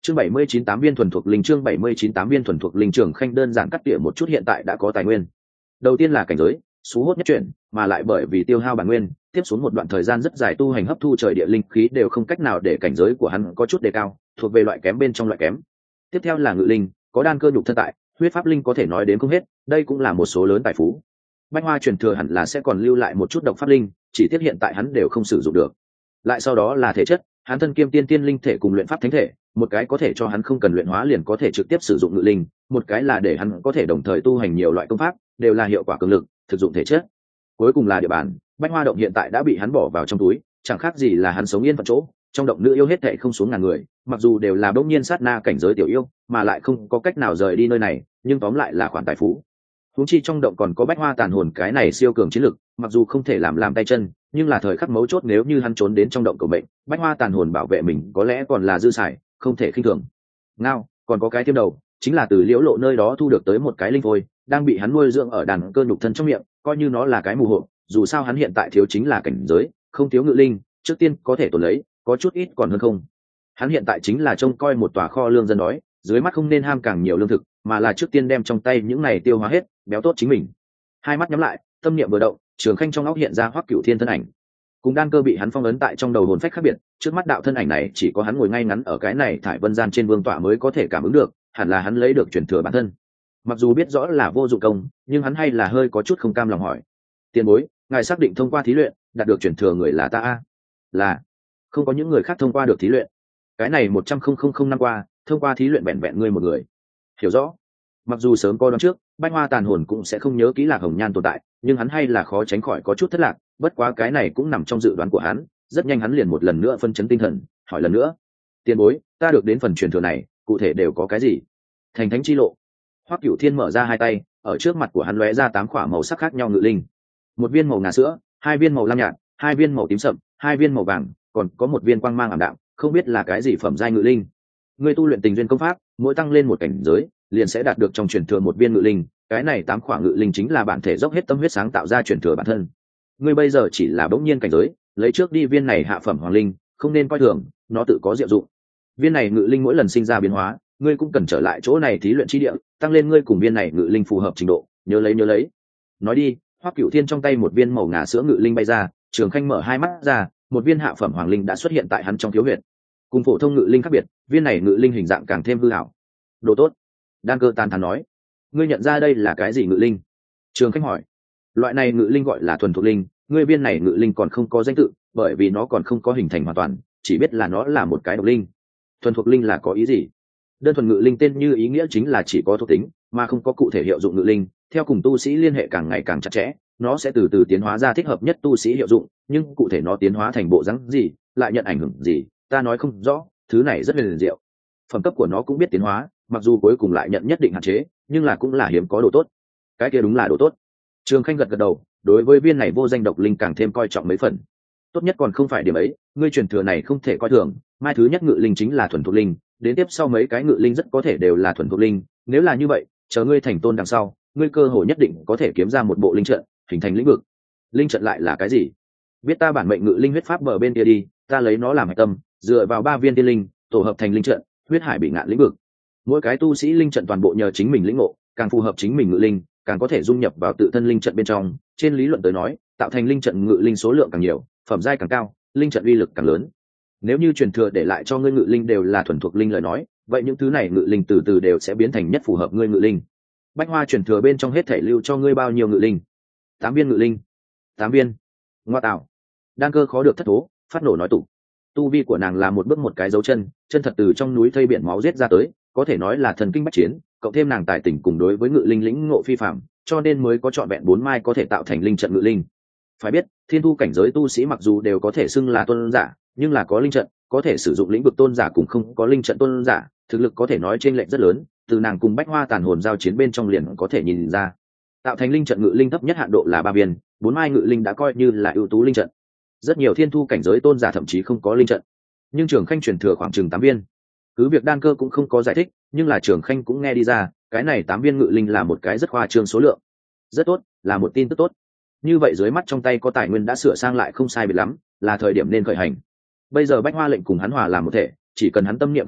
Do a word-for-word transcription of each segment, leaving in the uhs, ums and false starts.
chương bảy mươi chín tám viên thuần thuộc linh chương bảy mươi chín tám viên thuần thuộc linh. Trường Khanh đơn giản cắt tỉa một chút hiện tại đã có tài nguyên. Đầu tiên là cảnh giới, số hốt nhất chuyển, mà lại bởi vì tiêu hao bản nguyên, tiếp xuống một đoạn thời gian rất dài tu hành hấp thu trời địa linh khí đều không cách nào để cảnh giới của hắn có chút đề cao, thuộc về loại kém bên trong loại kém. Tiếp theo là ngự linh, có đan cơ nhục thân tại, huyết pháp linh có thể nói đến không hết, đây cũng là một số lớn tài phú. Bách Hoa truyền thừa hẳn là sẽ còn lưu lại một chút độc pháp linh, chỉ tiếc hiện tại hắn đều không sử dụng được. Lại sau đó là thể chất, hắn thân kiêm tiên tiên linh thể cùng luyện pháp thánh thể, một cái có thể cho hắn không cần luyện hóa liền có thể trực tiếp sử dụng ngự linh, một cái là để hắn có thể đồng thời tu hành nhiều loại công pháp, đều là hiệu quả cường lực, thực dụng thể chất. Cuối cùng là địa bàn, Bách Hoa động hiện tại đã bị hắn bỏ vào trong túi, chẳng khác gì là hắn sống yên phận chỗ, trong động nữ yêu hết thảy không xuống ngàn người, mặc dù đều là bỗng nhiên sát na cảnh giới tiểu yêu, mà lại không có cách nào rời đi nơi này, nhưng tóm lại là khoản tài phú. Huống chi trong động còn có Bách Hoa tàn hồn cái này siêu cường chiến lực, mặc dù không thể làm làm tay chân, nhưng là thời khắc mấu chốt nếu như hắn trốn đến trong động cầu bệnh, Bách Hoa tàn hồn bảo vệ mình có lẽ còn là dư xài, không thể khinh thường. Ngao, còn có cái tiêm đầu, chính là từ Liễu Lộ nơi đó thu được tới một cái linh phôi, đang bị hắn nuôi dưỡng ở đàn cơ nhục thân trong miệng, coi như nó là cái mù hộ, dù sao hắn hiện tại thiếu chính là cảnh giới, không thiếu ngự linh, trước tiên có thể tồn lấy, có chút ít còn hơn không. Hắn hiện tại chính là trông coi một tòa kho lương dân đói, dưới mắt không nên ham càng nhiều lương thực, mà là trước tiên đem trong tay những này tiêu hóa hết, béo tốt chính mình. Hai mắt nhắm lại, tâm niệm vừa động, Trường Khanh trong óc hiện ra Hoắc Cửu Thiên thân ảnh. Cùng đan cơ bị hắn phong ấn tại trong đầu hồn phách khác biệt, trước mắt đạo thân ảnh này chỉ có hắn ngồi ngay ngắn ở cái này thải vân gian trên vương tọa mới có thể cảm ứng được, hẳn là hắn lấy được truyền thừa bản thân. Mặc dù biết rõ là vô dụng công, nhưng hắn hay là hơi có chút không cam lòng hỏi: "Tiền bối, ngài xác định thông qua thí luyện, đạt được truyền thừa người là ta a?" "Là, không có những người khác thông qua được thí luyện. Cái này một trăm không năm qua, thông qua thí luyện vẹn vẹn ngươi một người." "Hiểu rõ." Mặc dù sớm coi đoán trước, Bách Hoa tàn hồn cũng sẽ không nhớ kỹ Lạc Hồng Nhan tồn tại, nhưng hắn hay là khó tránh khỏi có chút thất lạc, bất quá cái này cũng nằm trong dự đoán của hắn, rất nhanh hắn liền một lần nữa phân chấn tinh thần, hỏi lần nữa: "Tiền bối, ta được đến phần truyền thừa này, cụ thể đều có cái gì?" "Thành thánh chi lộ." Hoắc Cửu Thiên mở ra hai tay, ở trước mặt của hắn lóe ra tám quả màu sắc khác nhau ngự linh. Một viên màu ngà sữa, hai viên màu lam nhạt, hai viên màu tím sậm, hai viên màu vàng, còn có một viên quang mang ảm đạm, không biết là cái gì phẩm giai ngự linh. Ngươi tu luyện tình duyên công pháp, mỗi tăng lên một cảnh giới, liền sẽ đạt được trong truyền thừa một viên ngự linh, cái này tám quả ngự linh chính là bản thể dốc hết tâm huyết sáng tạo ra truyền thừa bản thân. Ngươi bây giờ chỉ là bỗng nhiên cảnh giới, lấy trước đi viên này hạ phẩm hoàng linh, không nên coi thường, nó tự có diệu dụng. Viên này ngự linh mỗi lần sinh ra biến hóa, ngươi cũng cần trở lại chỗ này thí luyện chi địa, tăng lên ngươi cùng viên này ngự linh phù hợp trình độ, nhớ lấy nhớ lấy. Nói đi, Hoắc Cửu Thiên trong tay một viên màu ngà sữa ngự linh bay ra, Trường Khanh mở hai mắt ra, một viên hạ phẩm hoàng linh đã xuất hiện tại hắn trong thiếu huyệt. Cùng phổ thông ngự linh khác biệt, viên này ngự linh hình dạng càng thêm hư ảo. Đồ tốt. Đan Cơ tán thán nói: "Ngươi nhận ra đây là cái gì ngự linh?" Trường Khanh hỏi. "Loại này ngự linh gọi là thuần thuộc linh, ngươi viên này ngự linh còn không có danh tự, bởi vì nó còn không có hình thành hoàn toàn, chỉ biết là nó là một cái độc linh." "Thuần thuộc linh là có ý gì?" Đơn thuần ngự linh tên như ý nghĩa chính là chỉ có thuộc tính, mà không có cụ thể hiệu dụng ngự linh, theo cùng tu sĩ liên hệ càng ngày càng chặt chẽ, nó sẽ từ từ tiến hóa ra thích hợp nhất tu sĩ hiệu dụng, nhưng cụ thể nó tiến hóa thành bộ dáng gì, lại nhận ảnh hưởng gì, ta nói không rõ, thứ này rất huyền diệu. Phẩm cấp của nó cũng biết tiến hóa, mặc dù cuối cùng lại nhận nhất định hạn chế, nhưng là cũng là hiếm có đồ tốt. Cái kia đúng là đồ tốt. Trường Khanh gật gật đầu, đối với viên này vô danh độc linh càng thêm coi trọng mấy phần. Tốt nhất còn không phải điểm ấy, ngươi truyền thừa này không thể coi thường, mai thứ nhất ngự linh chính là thuần thuộc linh, đến tiếp sau mấy cái ngự linh rất có thể đều là thuần thuộc linh, nếu là như vậy, chờ ngươi thành tôn đằng sau, ngươi cơ hội nhất định có thể kiếm ra một bộ linh trận, hình thành lĩnh vực. Linh trận lại là cái gì? Biết ta bản mệnh ngự linh huyết pháp bờ bên kia đi, ta lấy nó làm hạch tâm, dựa vào ba viên tiên linh, tổ hợp thành linh trận, huyết hải bị ngạn lĩnh vực. Mỗi cái tu sĩ linh trận toàn bộ nhờ chính mình lĩnh ngộ, càng phù hợp chính mình ngự linh, càng có thể dung nhập vào tự thân linh trận bên trong, trên lý luận tới nói, tạo thành linh trận ngự linh số lượng càng nhiều, phẩm giai càng cao, linh trận uy lực càng lớn. Nếu như truyền thừa để lại cho ngươi ngự linh đều là thuần thuộc linh lời nói, vậy những thứ này ngự linh từ từ đều sẽ biến thành nhất phù hợp ngươi ngự linh. Bách Hoa truyền thừa bên trong hết thể lưu cho ngươi bao nhiêu ngự linh? Tám viên ngự linh. Tám viên. Ngoa tạo. Đan Cơ khó được thất thố, phát nổ nói tủ. Tu vi của nàng là một bước một cái dấu chân, chân thật từ trong núi thây biển máu giết ra tới, có thể nói là thần kinh bách chiến, cộng thêm nàng tài tình cùng đối với ngự linh lĩnh ngộ phi phạm, cho nên mới có trọn vẹn bốn mai có thể tạo thành linh trận ngự linh. Phải biết, thiên thu cảnh giới tu sĩ mặc dù đều có thể xưng là tôn giả, nhưng là có linh trận, có thể sử dụng lĩnh vực tôn giả cũng không có linh trận tôn giả, thực lực có thể nói trên lệch rất lớn, từ nàng cùng Bách Hoa tàn hồn giao chiến bên trong liền có thể nhìn ra. Tạo thành linh trận ngự linh thấp nhất hạn độ là ba viên, bốn mai ngự linh đã coi như là ưu tú linh trận. Rất nhiều thiên thu cảnh giới tôn giả thậm chí không có linh trận, nhưng Trường Khanh truyền thừa khoảng chừng tám viên. Cứ việc Đan Cơ cũng không có giải thích, nhưng là Trường Khanh cũng nghe đi ra, cái này tám viên ngự linh là một cái rất khoa trương số lượng. Rất tốt, là một tin tức tốt. Như vậy dưới mắt trong tay có tài nguyên đã sửa sang lại không sai biệt lắm, là thời điểm nên khởi hành. Bây giờ Bách Hoa lệnh cùng hắn hòa làm một thể, chỉ cần hắn tâm niệm khẽ động,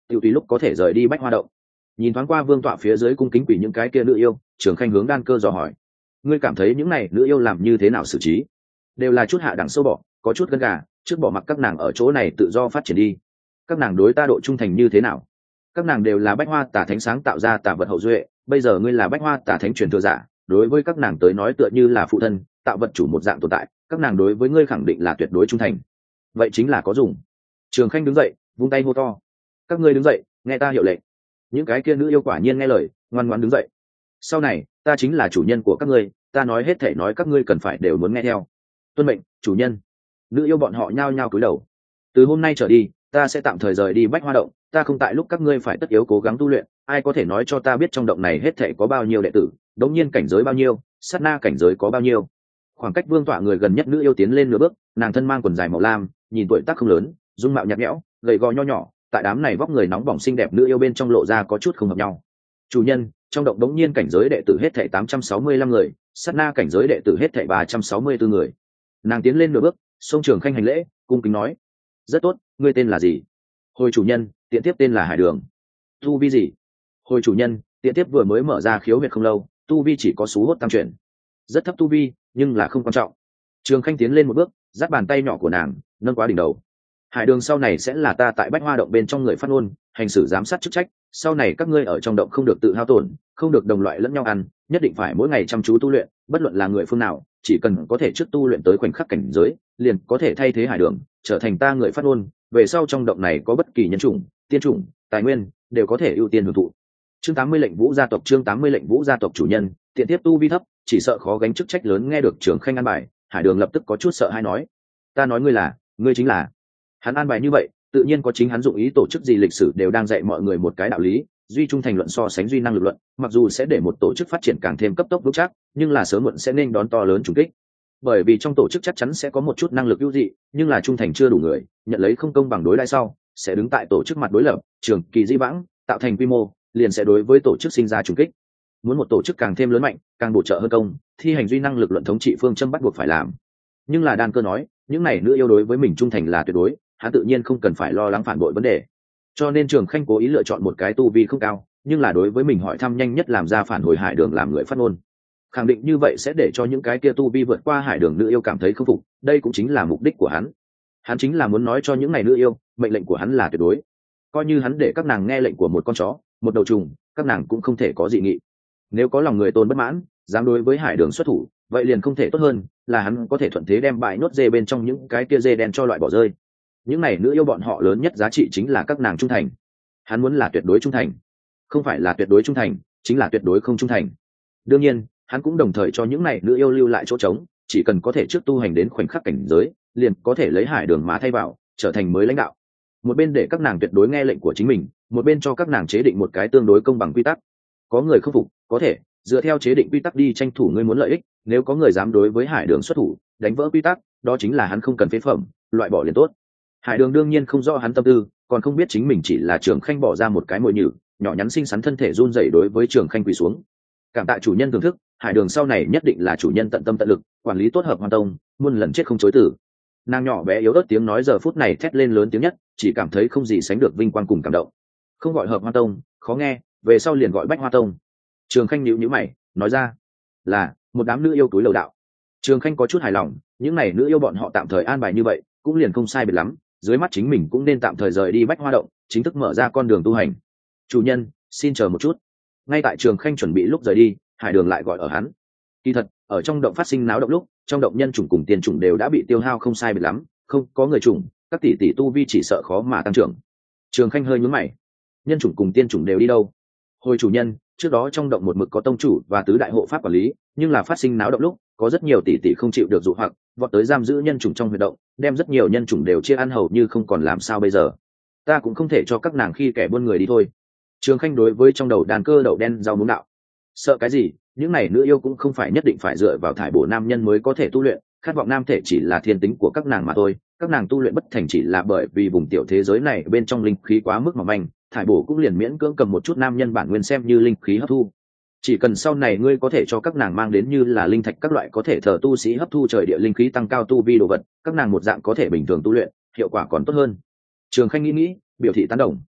tự tùy lúc có thể rời đi bách hoa động. Nhìn thoáng qua vương tọa phía dưới cung kính quỷ những cái kia nữ yêu, Trường Khanh hướng đan cơ dò hỏi: ngươi cảm thấy những này nữ yêu làm như thế nào xử trí? Đều là chút hạ đẳng sâu bọ, có chút gân gà, trước bỏ mặc các nàng ở chỗ này tự do phát triển đi. Các nàng đối ta độ trung thành như thế nào? Các nàng đều là bách hoa tả thánh sáng tạo ra tả vật hậu duệ, bây giờ ngươi là bách hoa tả thánh truyền thừa giả, đối với các nàng tới nói tựa như là phụ thân, tạo vật chủ một dạng tồn tại, các nàng đối với ngươi khẳng định là tuyệt đối trung thành. Vậy chính là có dùng. Trường Khanh đứng dậy, vung tay hô to: các ngươi đứng dậy, nghe ta hiệu lệnh. Những cái kia nữ yêu quả nhiên nghe lời, ngoan ngoãn đứng dậy. Sau này ta chính là chủ nhân của các ngươi, ta nói hết thể nói các ngươi cần phải đều muốn nghe theo. Tuân mệnh, chủ nhân. Nữ yêu bọn họ nhao nhao cúi đầu. Từ hôm nay trở đi, ta sẽ tạm thời rời đi bách hoa động, ta không tại lúc các ngươi phải tất yếu cố gắng tu luyện. Ai có thể nói cho ta biết trong động này hết thể có bao nhiêu đệ tử, đống nhiên cảnh giới bao nhiêu, sát na cảnh giới có bao nhiêu? Khoảng cách vương tọa người gần nhất nữ yêu tiến lên nửa bước, nàng thân mang quần dài màu lam, nhìn tuổi tác không lớn, dung mạo nhạt nhẽo, gầy gò nho nhỏ, tại đám này vóc người nóng bỏng xinh đẹp nữ yêu bên trong lộ ra có chút không hợp nhau. Chủ nhân, trong động đống nhiên cảnh giới đệ tử hết thảy tám trăm sáu mươi lăm người, sát na cảnh giới đệ tử hết thảy ba trăm sáu mươi tư người. Nàng tiến lên nửa bước, xông Trường Khanh hành lễ, cung kính nói: rất tốt, ngươi tên là gì? Hồi chủ nhân, tiện tiếp tên là Hải Đường. Tu vi gì? Hồi chủ nhân, tiện tiếp vừa mới mở ra khiếu huyệt không lâu, tu vi chỉ có số hốt tăng chuyển. Rất thấp tu vi, nhưng là không quan trọng. Trường Khanh tiến lên một bước, giáp bàn tay nhỏ của nàng, nâng quá đỉnh đầu. Hải Đường sau này sẽ là ta tại bách hoa động bên trong người phát ngôn, hành xử giám sát chức trách. Sau này các ngươi ở trong động không được tự hao tổn, không được đồng loại lẫn nhau ăn, nhất định phải mỗi ngày chăm chú tu luyện, bất luận là người phương nào, chỉ cần có thể trước tu luyện tới khoảnh khắc cảnh giới, liền có thể thay thế Hải Đường, trở thành ta người phát ngôn. Về sau trong động này có bất kỳ nhân chủng, tiên chủng, tài nguyên, đều có thể ưu tiên hưởng thụ. Chương tám mươi lệnh Vũ gia tộc, chương tám mươi lệnh Vũ gia tộc chủ nhân, tiện tiếp tu vi thấp, chỉ sợ khó gánh chức trách lớn. Nghe được Trường Khanh an bài, Hải Đường lập tức có chút sợ hãi nói: ta nói ngươi là, ngươi chính là. Hắn an bài như vậy, tự nhiên có chính hắn dụng ý, tổ chức gì lịch sử đều đang dạy mọi người một cái đạo lý, duy trung thành luận so sánh duy năng lực luận, mặc dù sẽ để một tổ chức phát triển càng thêm cấp tốc vững chắc, nhưng là sớm muộn sẽ nên đón to lớn trùng kích. Bởi vì trong tổ chức chắc chắn sẽ có một chút năng lực ưu dị, nhưng là trung thành chưa đủ người, nhận lấy không công bằng đối đãi sau, sẽ đứng tại tổ chức mặt đối lập, trường kỳ di vãng, tạo thành quy mô, liền sẽ đối với tổ chức sinh ra trùng kích. Muốn một tổ chức càng thêm lớn mạnh, càng bổ trợ hơn công, thi hành duy năng lực luận thống trị phương châm bắt buộc phải làm. Nhưng là Đan Cơ nói, những này nữ yêu đối với mình trung thành là tuyệt đối, hắn tự nhiên không cần phải lo lắng phản bội vấn đề. Cho nên Trường Khanh cố ý lựa chọn một cái tu vi không cao, nhưng là đối với mình hỏi thăm nhanh nhất làm ra phản hồi Hải Đường làm người phát ngôn. Khẳng định như vậy sẽ để cho những cái kia tu vi vượt qua Hải Đường nữ yêu cảm thấy không phục, đây cũng chính là mục đích của hắn. Hắn chính là muốn nói cho những này nữ yêu, mệnh lệnh của hắn là tuyệt đối. Coi như hắn để các nàng nghe lệnh của một con chó, một đầu trùng, các nàng cũng không thể có dị nghị. Nếu có lòng người tôn bất mãn, dám đối với Hải Đường xuất thủ, vậy liền không thể tốt hơn, là hắn có thể thuận thế đem bại nốt dê bên trong những cái kia dê đen cho loại bỏ rơi. Những này nữ yêu bọn họ lớn nhất giá trị chính là các nàng trung thành. Hắn muốn là tuyệt đối trung thành, không phải là tuyệt đối trung thành, chính là tuyệt đối không trung thành. Đương nhiên, hắn cũng đồng thời cho những này nữ yêu lưu lại chỗ trống, chỉ cần có thể trước tu hành đến khoảnh khắc cảnh giới, liền có thể lấy Hải Đường mà thay vào, trở thành mới lãnh đạo. Một bên để các nàng tuyệt đối nghe lệnh của chính mình, một bên cho các nàng chế định một cái tương đối công bằng quy tắc. Có người không phục, có thể dựa theo chế định quy tắc đi tranh thủ ngươi muốn lợi ích, nếu có người dám đối với Hải Đường xuất thủ, đánh vỡ quy tắc, đó chính là hắn không cần phế phẩm, loại bỏ liền tốt. Hải Đường đương nhiên không rõ hắn tâm tư, còn không biết chính mình chỉ là Trường Khanh bỏ ra một cái mồi nhử, nhỏ nhắn xinh xắn thân thể run rẩy đối với Trường Khanh quỳ xuống. Cảm tạ chủ nhân thưởng thức, Hải Đường sau này nhất định là chủ nhân tận tâm tận lực, quản lý tốt Hợp Hoan Tông, muôn lần chết không chối từ. Nàng nhỏ bé yếu ớt tiếng nói giờ phút này thét lên lớn tiếng nhất, chỉ cảm thấy không gì sánh được vinh quang cùng cảm động. Không gọi Hợp Hoan Tông, khó nghe, về sau liền gọi Bách Hoa Tông. Trường Khanh nhíu nhíu mày, nói ra, là một đám nữ yêu túi lầu đạo. Trường Khanh có chút hài lòng, những này nữ yêu bọn họ tạm thời an bài như vậy, cũng liền không sai biệt lắm, dưới mắt chính mình cũng nên tạm thời rời đi Bách Hoa Động, chính thức mở ra con đường tu hành. Chủ nhân, xin chờ một chút. Ngay tại Trường Khanh chuẩn bị lúc rời đi, Hải Đường lại gọi ở hắn. Kỳ thật, ở trong động phát sinh náo động lúc, trong động nhân chủng cùng tiền chủng đều đã bị tiêu hao không sai biệt lắm, không có người chủng, các tỷ tỷ tu vi chỉ sợ khó mà tăng trưởng. Trường Khanh hơi nhướng mày, nhân chủng cùng tiên chủng đều đi đâu? Hồi chủ nhân, trước đó trong động một mực có tông chủ và tứ đại hộ pháp quản lý, nhưng là phát sinh náo động lúc, có rất nhiều tỷ tỷ không chịu được dụ hoặc, vọt tới giam giữ nhân chủng trong huyệt động, đem rất nhiều nhân chủng đều chia ăn hầu như không còn, làm sao bây giờ? Ta cũng không thể cho các nàng khi kẻ buôn người đi thôi. Trường Khanh đối với trong đầu đàn cơ đậu đen rau muống đạo, sợ cái gì? Những này nữ yêu cũng không phải nhất định phải dựa vào thải bổ nam nhân mới có thể tu luyện, khát vọng nam thể chỉ là thiên tính của các nàng mà thôi. Các nàng tu luyện bất thành chỉ là bởi vì vùng tiểu thế giới này bên trong linh khí quá mức mỏng manh, thải bổ cũng liền miễn cưỡng cầm một chút nam nhân bản nguyên xem như linh khí hấp thu. Chỉ cần sau này ngươi có thể cho các nàng mang đến như là linh thạch các loại có thể thờ tu sĩ hấp thu trời địa linh khí tăng cao tu vi đồ vật, các nàng một dạng có thể bình thường tu luyện, hiệu quả còn tốt hơn. Trường Khanh nghĩ nghĩ, biểu thị tán đồng.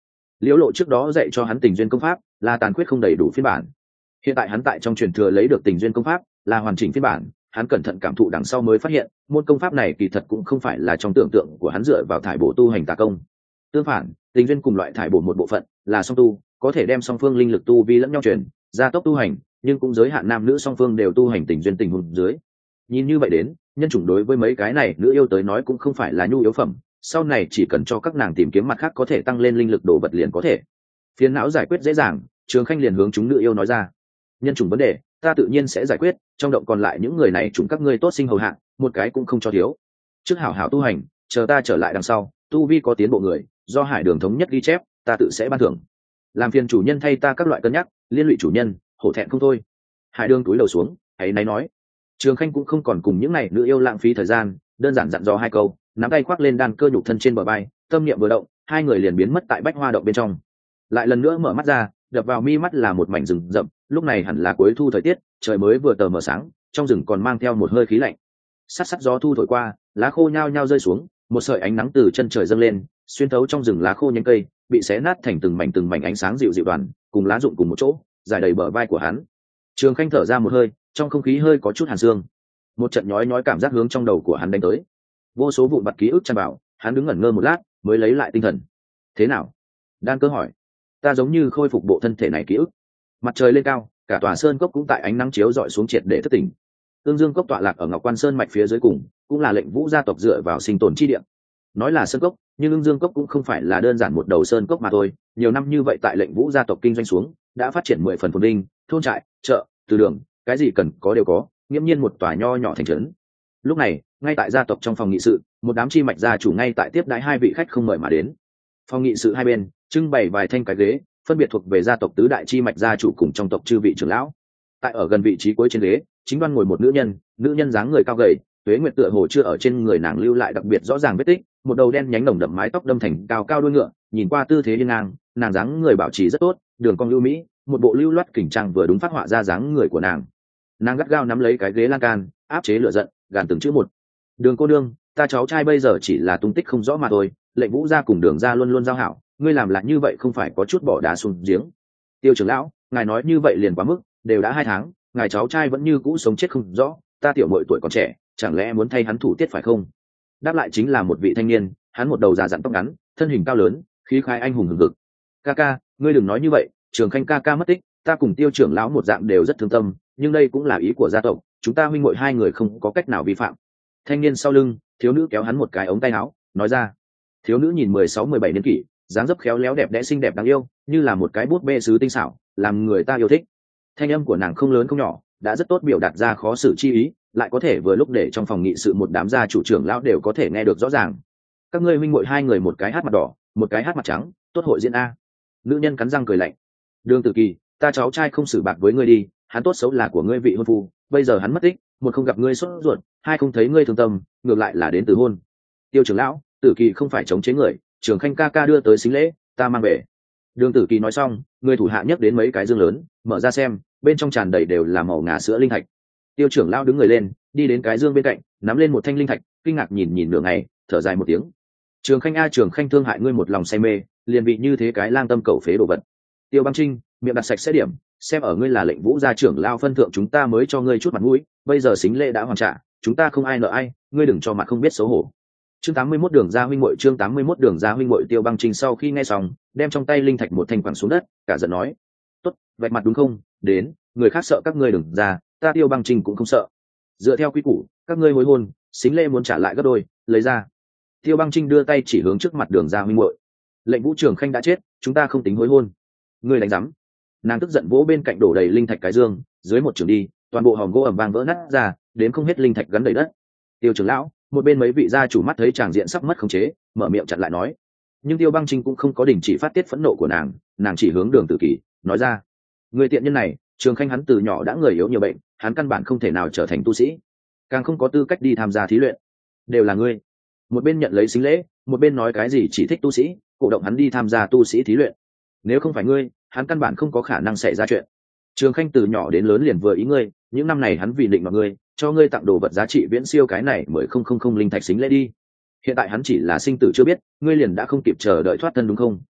Liễu Lộ trước đó dạy cho hắn tình duyên công pháp là tàn khuyết không đầy đủ phiên bản, hiện tại hắn tại trong truyền thừa lấy được tình duyên công pháp là hoàn chỉnh phiên bản. Hắn cẩn thận cảm thụ đằng sau mới phát hiện môn công pháp này kỳ thật cũng không phải là trong tưởng tượng của hắn dựa vào thải bổ tu hành tà công. Tương phản, tình duyên cùng loại thải bổ một bộ phận là song tu, có thể đem song phương linh lực tu vi lẫn nhau truyền gia tốc tu hành, nhưng cũng giới hạn nam nữ song phương đều tu hành tình duyên tình huống dưới. Nhìn như vậy đến, nhân chủng đối với mấy cái này nữ yêu tới nói cũng không phải là nhu yếu phẩm, sau này chỉ cần cho các nàng tìm kiếm mặt khác có thể tăng lên linh lực đồ vật liền có thể. Phiền não giải quyết dễ dàng, Trường Khanh liền hướng chúng nữ yêu nói ra. Nhân chủng vấn đề ta tự nhiên sẽ giải quyết, trong động còn lại những người này chúng các ngươi tốt sinh hầu hạ, một cái cũng không cho thiếu. Trước hảo hảo tu hành, chờ ta trở lại đằng sau, tu vi có tiến bộ người, do Hải Đường thống nhất ghi chép, ta tự sẽ ban thưởng. Làm phiền chủ nhân thay ta các loại cân nhắc, liên lụy chủ nhân, hổ thẹn không thôi. Hải Đường túi đầu xuống, ấy náy nói. Trường Khanh cũng không còn cùng những này nữ yêu lãng phí thời gian, đơn giản dặn dò hai câu, nắm tay khoác lên đan cơ nhục thân trên bờ vai, tâm niệm vừa động, hai người liền biến mất tại bách hoa động bên trong. Lại lần nữa mở mắt ra, đập vào mi mắt là một mảnh rừng rậm, lúc này hẳn là cuối thu thời tiết, trời mới vừa tờ mờ sáng, trong rừng còn mang theo một hơi khí lạnh. Sát sát gió thu thổi qua, lá khô nhao nhao rơi xuống, một sợi ánh nắng từ chân trời dâng lên, xuyên thấu trong rừng lá khô nhánh cây, bị xé nát thành từng mảnh từng mảnh ánh sáng dịu dịu đoàn, cùng lá rụng cùng một chỗ, dài đầy bờ vai của hắn. Trường Khanh thở ra một hơi, trong không khí hơi có chút hàn xương. Một trận nhói nhói cảm giác hướng trong đầu của hắn đánh tới. Vô số vụn vặt ký ức tràn vào, hắn đứng ngẩn ngơ một lát, mới lấy lại tinh thần. Thế nào? Đan Cơ hỏi. Ta giống như khôi phục bộ thân thể này ký ức. Mặt trời lên cao, cả tòa sơn cốc cũng tại ánh nắng chiếu rọi xuống triệt để thất tỉnh. Tương Dương cốc tọa lạc ở Ngọc Quan Sơn mạch phía dưới cùng, cũng là Lệnh Vũ gia tộc dựa vào sinh tồn chi địa. Nói là sơn cốc, nhưng Ưng Dương cốc cũng không phải là đơn giản một đầu sơn cốc mà thôi. Nhiều năm như vậy tại Lệnh Vũ gia tộc kinh doanh xuống, đã phát triển mười phần phồn vinh, thôn trại, chợ, từ đường, cái gì cần có đều có, nghiễm nhiên một tòa nho nhỏ thành trấn. Lúc này, ngay tại gia tộc trong phòng nghị sự, một đám chi mạch gia chủ ngay tại tiếp đãi hai vị khách không mời mà đến. Phòng nghị sự hai bên trưng bày vài thanh cái ghế, phân biệt thuộc về gia tộc tứ đại chi mạch gia chủ cùng trong tộc chư vị trưởng lão. Tại ở gần vị trí cuối trên ghế, chính đoan ngồi một nữ nhân, nữ nhân dáng người cao gầy, tuế nguyệt tựa hồ chưa ở trên người nàng lưu lại đặc biệt rõ ràng vết tích, một đầu đen nhánh nồng đậm mái tóc đâm thành cao cao đuôi ngựa, nhìn qua tư thế hiên ngang, nàng dáng người bảo trì rất tốt, đường cong lưu mỹ, một bộ lưu loát kình trang vừa đúng phát họa ra dáng người của nàng. Nàng gắt gao nắm lấy cái ghế lan can, áp chế lửa giận, gàn từng chữ một. Đường cô đương, ta cháu trai bây giờ chỉ là tung tích không rõ mà thôi, Lệnh Vũ gia cùng Đường gia luôn luôn giao hảo, ngươi làm lại như vậy không phải có chút bỏ đá xuống giếng. Tiêu trưởng lão, ngài nói như vậy liền quá mức, đều đã hai tháng, ngài cháu trai vẫn như cũ sống chết không rõ, ta tiểu muội tuổi còn trẻ, chẳng lẽ muốn thay hắn thủ tiết phải không? Đáp lại chính là một vị thanh niên, hắn một đầu già dặn tóc ngắn, thân hình cao lớn, khí khái anh hùng hừng hực. Ca ca, ngươi đừng nói như vậy, Trường Khanh ca ca mất tích, ta cùng Tiêu trưởng lão một dạng đều rất thương tâm, nhưng đây cũng là ý của gia tộc, chúng ta huynh muội hai người không có cách nào vi phạm. Thanh niên sau lưng, thiếu nữ kéo hắn một cái ống tay áo, nói ra. Thiếu nữ nhìn mười sáu mười bảy niên kỷ, dáng dấp khéo léo đẹp đẽ xinh đẹp đáng yêu, như là một cái bút bê sứ tinh xảo, làm người ta yêu thích. Thanh âm của nàng không lớn không nhỏ, đã rất tốt biểu đạt ra khó xử chi ý, lại có thể vừa lúc để trong phòng nghị sự một đám gia chủ trưởng lão đều có thể nghe được rõ ràng. Các ngươi huynh muội hai người một cái hát mặt đỏ, một cái hát mặt trắng, tốt hội diễn a. Nữ nhân cắn răng cười lạnh. Đường Tử Kỳ, ta cháu trai không xử bạc với ngươi đi, hắn tốt xấu là của ngươi vị hôn phu, bây giờ hắn mất tích, một không gặp ngươi sốt ruột, hai không thấy ngươi thương tâm, ngược lại là đến từ hôn. Tiêu trưởng lão, Tử Kỳ không phải chống chế người, Trường Khanh ca ca đưa tới xính lễ, ta mang về. Đường Tử Kỳ nói xong, người thủ hạ nhấc đến mấy cái dương lớn, mở ra xem, bên trong tràn đầy đều là màu ngà sữa linh thạch. Tiêu trưởng lão đứng người lên, đi đến cái dương bên cạnh, nắm lên một thanh linh thạch, kinh ngạc nhìn nhìn nửa ngày, thở dài một tiếng. Trường Khanh a, Trường Khanh thương hại ngươi một lòng say mê, liền bị như thế cái lang tâm cẩu phế đồ vật. Tiêu Băng Trinh, miệng đặt sạch sẽ điểm, xem ở ngươi là Lệnh Vũ gia trưởng lao phân thượng chúng ta mới cho ngươi chút mặt mũi, bây giờ xính lễ đã hoàn trả, chúng ta không ai nợ ai, ngươi đừng cho mặt không biết xấu hổ. Chương tám mươi mốt Đường gia huynh muội, chương tám mươi mốt Đường gia huynh muội. Tiêu Băng Trinh sau khi nghe xong, đem trong tay linh thạch một thanh quẳng xuống đất, cả giận nói: "Tốt, vạch mặt đúng không? Đến, người khác sợ các ngươi đừng ra, ta Tiêu Băng Trinh cũng không sợ. Dựa theo quy củ, các ngươi hối hôn, xính lễ muốn trả lại gấp đôi, lấy ra." Tiêu Băng Trinh đưa tay chỉ hướng trước mặt Đường gia huynh muội. "Lệnh Vũ Trường Khanh đã chết, chúng ta không tính hối hôn." Ngươi đánh rắm. Nàng tức giận vỗ bên cạnh đổ đầy linh thạch cái dương, dưới một trường đi, toàn bộ hòm gỗ ẩm vang vỡ nát ra, đến không hết linh thạch gắn đầy đất. Tiêu trưởng lão, một bên mấy vị gia chủ mắt thấy tràng diện sắp mất khống chế, mở miệng chặn lại nói. Nhưng Tiêu Băng Trinh cũng không có đình chỉ phát tiết phẫn nộ của nàng, nàng chỉ hướng Đường Tử Kỳ, nói ra: người tiện nhân này, Trường Khanh hắn từ nhỏ đã người yếu nhiều bệnh, hắn căn bản không thể nào trở thành tu sĩ, càng không có tư cách đi tham gia thí luyện. Đều là ngươi. Một bên nhận lấy xính lễ, một bên nói cái gì chỉ thích tu sĩ, cổ động hắn đi tham gia tu sĩ thí luyện. Nếu không phải ngươi, hắn căn bản không có khả năng xảy ra chuyện. Trường Khanh từ nhỏ đến lớn liền vừa ý ngươi, những năm này hắn vì định vào ngươi, cho ngươi tặng đồ vật giá trị viễn siêu cái này mới không không không linh thạch xính lễ đi. Hiện tại hắn chỉ là sinh tử chưa biết, ngươi liền đã không kịp chờ đợi thoát thân đúng không?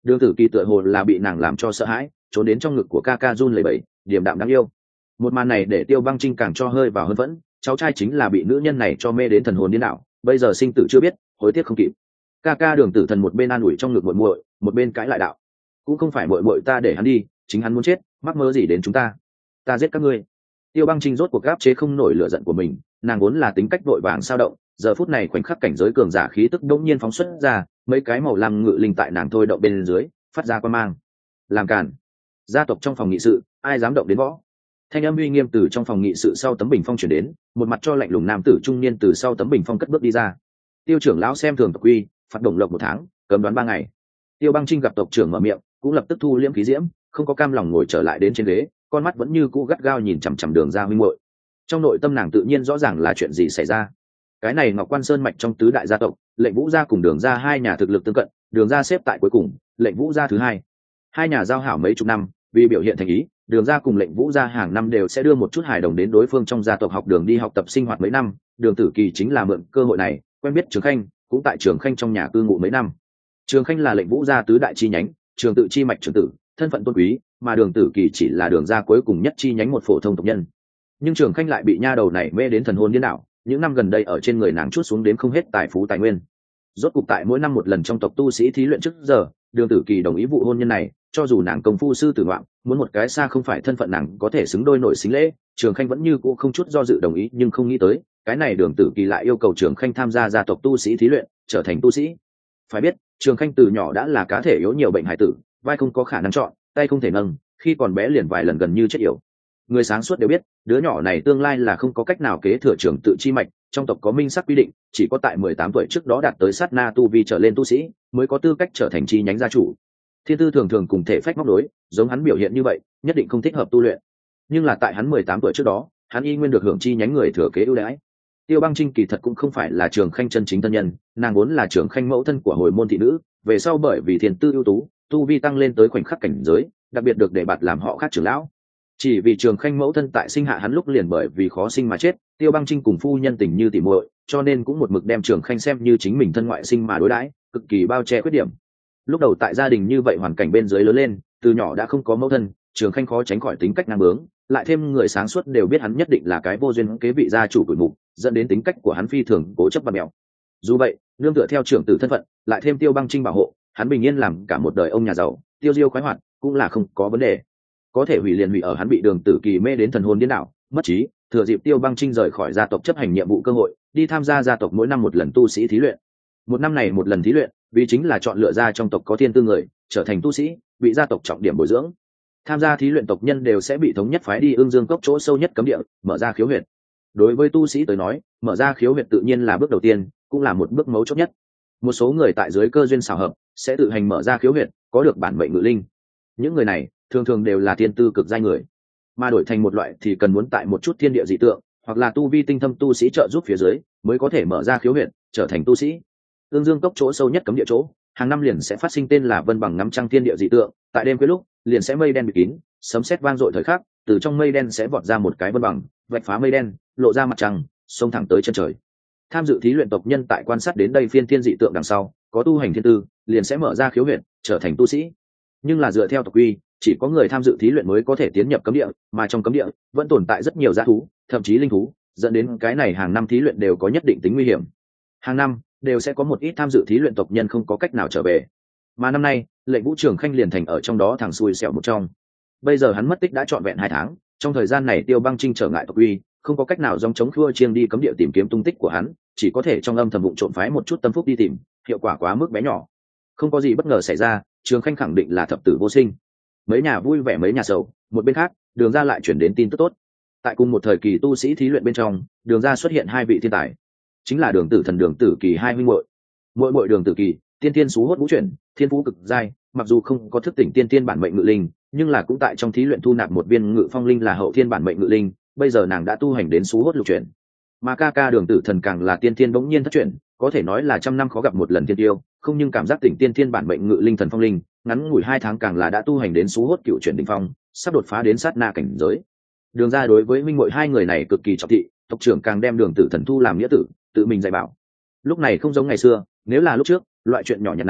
Đường tử kỳ tựa hồ là bị nàng làm cho sợ hãi, trốn đến trong ngực của ca ca run lẩy bẩy, điềm đạm đáng yêu. Một màn này để Tiêu Băng Trinh càng cho hơi vào hơn vẫn, cháu trai chính là bị nữ nhân này cho mê đến thần hồn điên đảo, bây giờ sinh tử chưa biết, hối tiếc không kịp. Ca ca Đường Tử Thần một bên an ủi trong ngực muội muội, một bên cãi lại đạo: cũng không phải muội muội ta để hắn đi, chính hắn muốn chết, mắc mơ gì đến chúng ta? Ta giết các ngươi. Tiêu Băng Trinh rốt cuộc gáp chế không nổi lửa giận của mình, nàng vốn là tính cách vội vàng sao động, giờ phút này khoảnh khắc cảnh giới cường giả khí tức đống nhiên phóng xuất ra, mấy cái màu lam ngự linh tại nàng thôi động bên dưới, phát ra quang mang. Làm cản. Gia tộc trong phòng nghị sự, ai dám động đến võ? Thanh âm uy nghiêm từ trong phòng nghị sự sau tấm bình phong truyền đến, một mặt cho lạnh lùng nam tử trung niên từ sau tấm bình phong cất bước đi ra. Tiêu trưởng lão xem thường tộc quy, phạt đồng lộc một tháng, cấm đoán ba ngày. Tiêu Băng Trinh gặp tộc trưởng mở miệng, cũng lập tức thu liễm khí diễm, không có cam lòng ngồi trở lại đến trên ghế, con mắt vẫn như cũ gắt gao nhìn chằm chằm Đường gia huynh muội. Trong nội tâm nàng tự nhiên rõ ràng là chuyện gì xảy ra. Cái này Ngọc Quan Sơn mạch trong tứ đại gia tộc, Lệnh Vũ gia cùng Đường gia hai nhà thực lực tương cận, Đường gia xếp tại cuối cùng, Lệnh Vũ gia thứ hai. Hai nhà giao hảo mấy chục năm, vì biểu hiện thành ý, Đường gia cùng Lệnh Vũ gia hàng năm đều sẽ đưa một chút hài đồng đến đối phương trong gia tộc học đường đi học tập sinh hoạt mấy năm. Đường Tử Kỳ chính là mượn cơ hội này quen biết Trường Khanh, cũng tại Trường Khanh trong nhà cư ngụ mấy năm. Trường Khanh là Lệnh Vũ gia tứ đại chi nhánh, Trường tự chi mạch trưởng tử, thân phận tôn quý, mà Đường Tử Kỳ chỉ là Đường gia cuối cùng nhất chi nhánh một phổ thông tộc nhân. Nhưng Trường Khanh lại bị nha đầu này mê đến thần hồn điên đảo, những năm gần đây ở trên người nàng chút xuống đến không hết tài phú tài nguyên. Rốt cục tại mỗi năm một lần trong tộc tu sĩ thí luyện trước giờ, Đường Tử Kỳ đồng ý vụ hôn nhân này, cho dù nàng công phu sư tử ngoạm, muốn một cái xa không phải thân phận nàng có thể xứng đôi nổi xính lễ, Trường Khanh vẫn như cũ không chút do dự đồng ý, nhưng không nghĩ tới, cái này Đường Tử Kỳ lại yêu cầu Trường Khanh tham gia gia tộc tu sĩ thí luyện, trở thành tu sĩ. Phải biết, Trường Khanh từ nhỏ đã là cá thể yếu nhiều bệnh hải tử, vai không có khả năng chọn, tay không thể nâng, khi còn bé liền vài lần gần như chết yểu. Người sáng suốt đều biết, đứa nhỏ này tương lai là không có cách nào kế thừa trường tự chi mạch, trong tộc có minh sắc quy định, chỉ có tại mười tám tuổi trước đó đạt tới sát na tu vi trở lên tu sĩ, mới có tư cách trở thành chi nhánh gia chủ. Thiên tư thường thường cùng thể phách móc đối, giống hắn biểu hiện như vậy, nhất định không thích hợp tu luyện. Nhưng là tại hắn mười tám tuổi trước đó, hắn y nguyên được hưởng chi nhánh người thừa kế ưu đãi. Tiêu Băng Trinh kỳ thật cũng không phải là Trường Khanh chân chính thân nhân, nàng vốn là Trường Khanh mẫu thân của hồi môn thị nữ, về sau bởi vì thiên tư ưu tú, tu vi tăng lên tới khoảnh khắc cảnh giới, đặc biệt được đề bạt làm họ khác trưởng lão. Chỉ vì Trường Khanh mẫu thân tại sinh hạ hắn lúc liền bởi vì khó sinh mà chết, Tiêu Băng Trinh cùng phu nhân tình như tỉ muội, cho nên cũng một mực đem Trường Khanh xem như chính mình thân ngoại sinh mà đối đãi, cực kỳ bao che khuyết điểm. Lúc đầu tại gia đình như vậy hoàn cảnh bên dưới lớn lên, từ nhỏ đã không có mẫu thân, Trường Khanh khó tránh khỏi tính cách ngang bướng, lại thêm người sáng suốt đều biết hắn nhất định là cái vô duyên kế vị gia chủ tuổi mục, dẫn đến tính cách của hắn phi thường cố chấp và mèo. Dù vậy, nương tựa theo trưởng tử thân phận, lại thêm Tiêu Băng Trinh bảo hộ, hắn bình yên làm cả một đời ông nhà giàu, tiêu diêu khoái hoạt, cũng là không có vấn đề. Có thể hủy liền hủy ở hắn bị Đường Tử Kỳ mê đến thần hồn điên đảo, mất trí, thừa dịp Tiêu Băng Trinh rời khỏi gia tộc chấp hành nhiệm vụ cơ hội, đi tham gia gia tộc mỗi năm một lần tu sĩ thí luyện. Một năm này một lần thí luyện, vì chính là chọn lựa ra trong tộc có thiên tư người, trở thành tu sĩ, bị gia tộc trọng điểm bồi dưỡng. Tham gia thí luyện tộc nhân đều sẽ bị thống nhất phái đi Ương Dương cốc chỗ sâu nhất cấm địa, mở ra khiếu huyệt. Đối với tu sĩ tới nói, mở ra khiếu huyệt tự nhiên là bước đầu tiên, cũng là một bước mấu chốt nhất. Một số người tại dưới cơ duyên xảo hợp, sẽ tự hành mở ra khiếu huyệt, có được bản mệnh ngự linh. Những người này thường thường đều là thiên tư cực giai người, mà đổi thành một loại thì cần muốn tại một chút thiên địa dị tượng, hoặc là tu vi tinh thâm tu sĩ trợ giúp phía dưới, mới có thể mở ra khiếu huyệt, trở thành tu sĩ. Ương Dương cốc chỗ sâu nhất cấm địa chỗ, hàng năm liền sẽ phát sinh tên là Vân Bằng ngắm trăng thiên địa dị tượng, tại đêm khuya lúc, liền sẽ mây đen bịt kín, sấm sét vang dội thời khắc, từ trong mây đen sẽ vọt ra một cái vân bằng, vạch phá mây đen, lộ ra mặt trăng, xông thẳng tới chân trời. Tham dự thí luyện tộc nhân tại quan sát đến đây phiên thiên dị tượng đằng sau, có tu hành thiên tư, liền sẽ mở ra khiếu huyệt, trở thành tu sĩ. Nhưng là dựa theo tộc quy, chỉ có người tham dự thí luyện mới có thể tiến nhập cấm địa, mà trong cấm địa vẫn tồn tại rất nhiều dã thú, thậm chí linh thú, dẫn đến cái này hàng năm thí luyện đều có nhất định tính nguy hiểm. Hàng năm đều sẽ có một ít tham dự thí luyện tộc nhân không có cách nào trở về. Mà năm nay, Lệnh Vũ Trường Khanh liền thành ở trong đó thằng xui xẻo một trong. Bây giờ hắn mất tích đã trọn vẹn hai tháng, trong thời gian này Tiêu Băng Trinh trở ngại tộc uy, không có cách nào dòng chống khua chiêng đi cấm địa tìm kiếm tung tích của hắn, chỉ có thể trong âm thầm vụng trộm phái một chút tâm phúc đi tìm, hiệu quả quá mức bé nhỏ. Không có gì bất ngờ xảy ra, Trường Khanh khẳng định là thập tử vô sinh. Mấy nhà vui vẻ mấy nhà sầu, một bên khác, Đường gia lại chuyển đến tin tức tốt. Tại cùng một thời kỳ tu sĩ thí luyện bên trong, Đường gia xuất hiện hai vị thiên tài, chính là Đường Tử Thần Đường Tử Kỳ hai huynh muội. Muội muội Đường Tử Kỳ, tiên tiên xú hốt vũ chuyển, thiên phú cực giai, mặc dù không có thức tỉnh tiên tiên bản mệnh ngự linh, nhưng là cũng tại trong thí luyện thu nạp một viên ngự phong linh là hậu thiên bản mệnh ngự linh, bây giờ nàng đã tu hành đến xú hốt lục chuyển. Mà ca ca Đường Tử Thần càng là tiên tiên bỗng nhiên thất chuyển, có thể nói là trăm năm khó gặp một lần tiên tiêu, không nhưng cảm giác tỉnh tiên tiên bản mệnh ngự linh thần phong linh, ngắn ngủi hai tháng càng là đã tu hành đến xú hốt cựu chuyển đỉnh phong, sắp đột phá đến sát na cảnh giới. Đường gia đối với minh muội hai người này cực kỳ trọng thị, tộc trưởng càng đem Đường Tử Thần thu làm nghĩa tử, tự mình dạy bảo. Lúc này không giống ngày xưa, nếu là lúc trước, loại chuyện nhỏ nhặt này,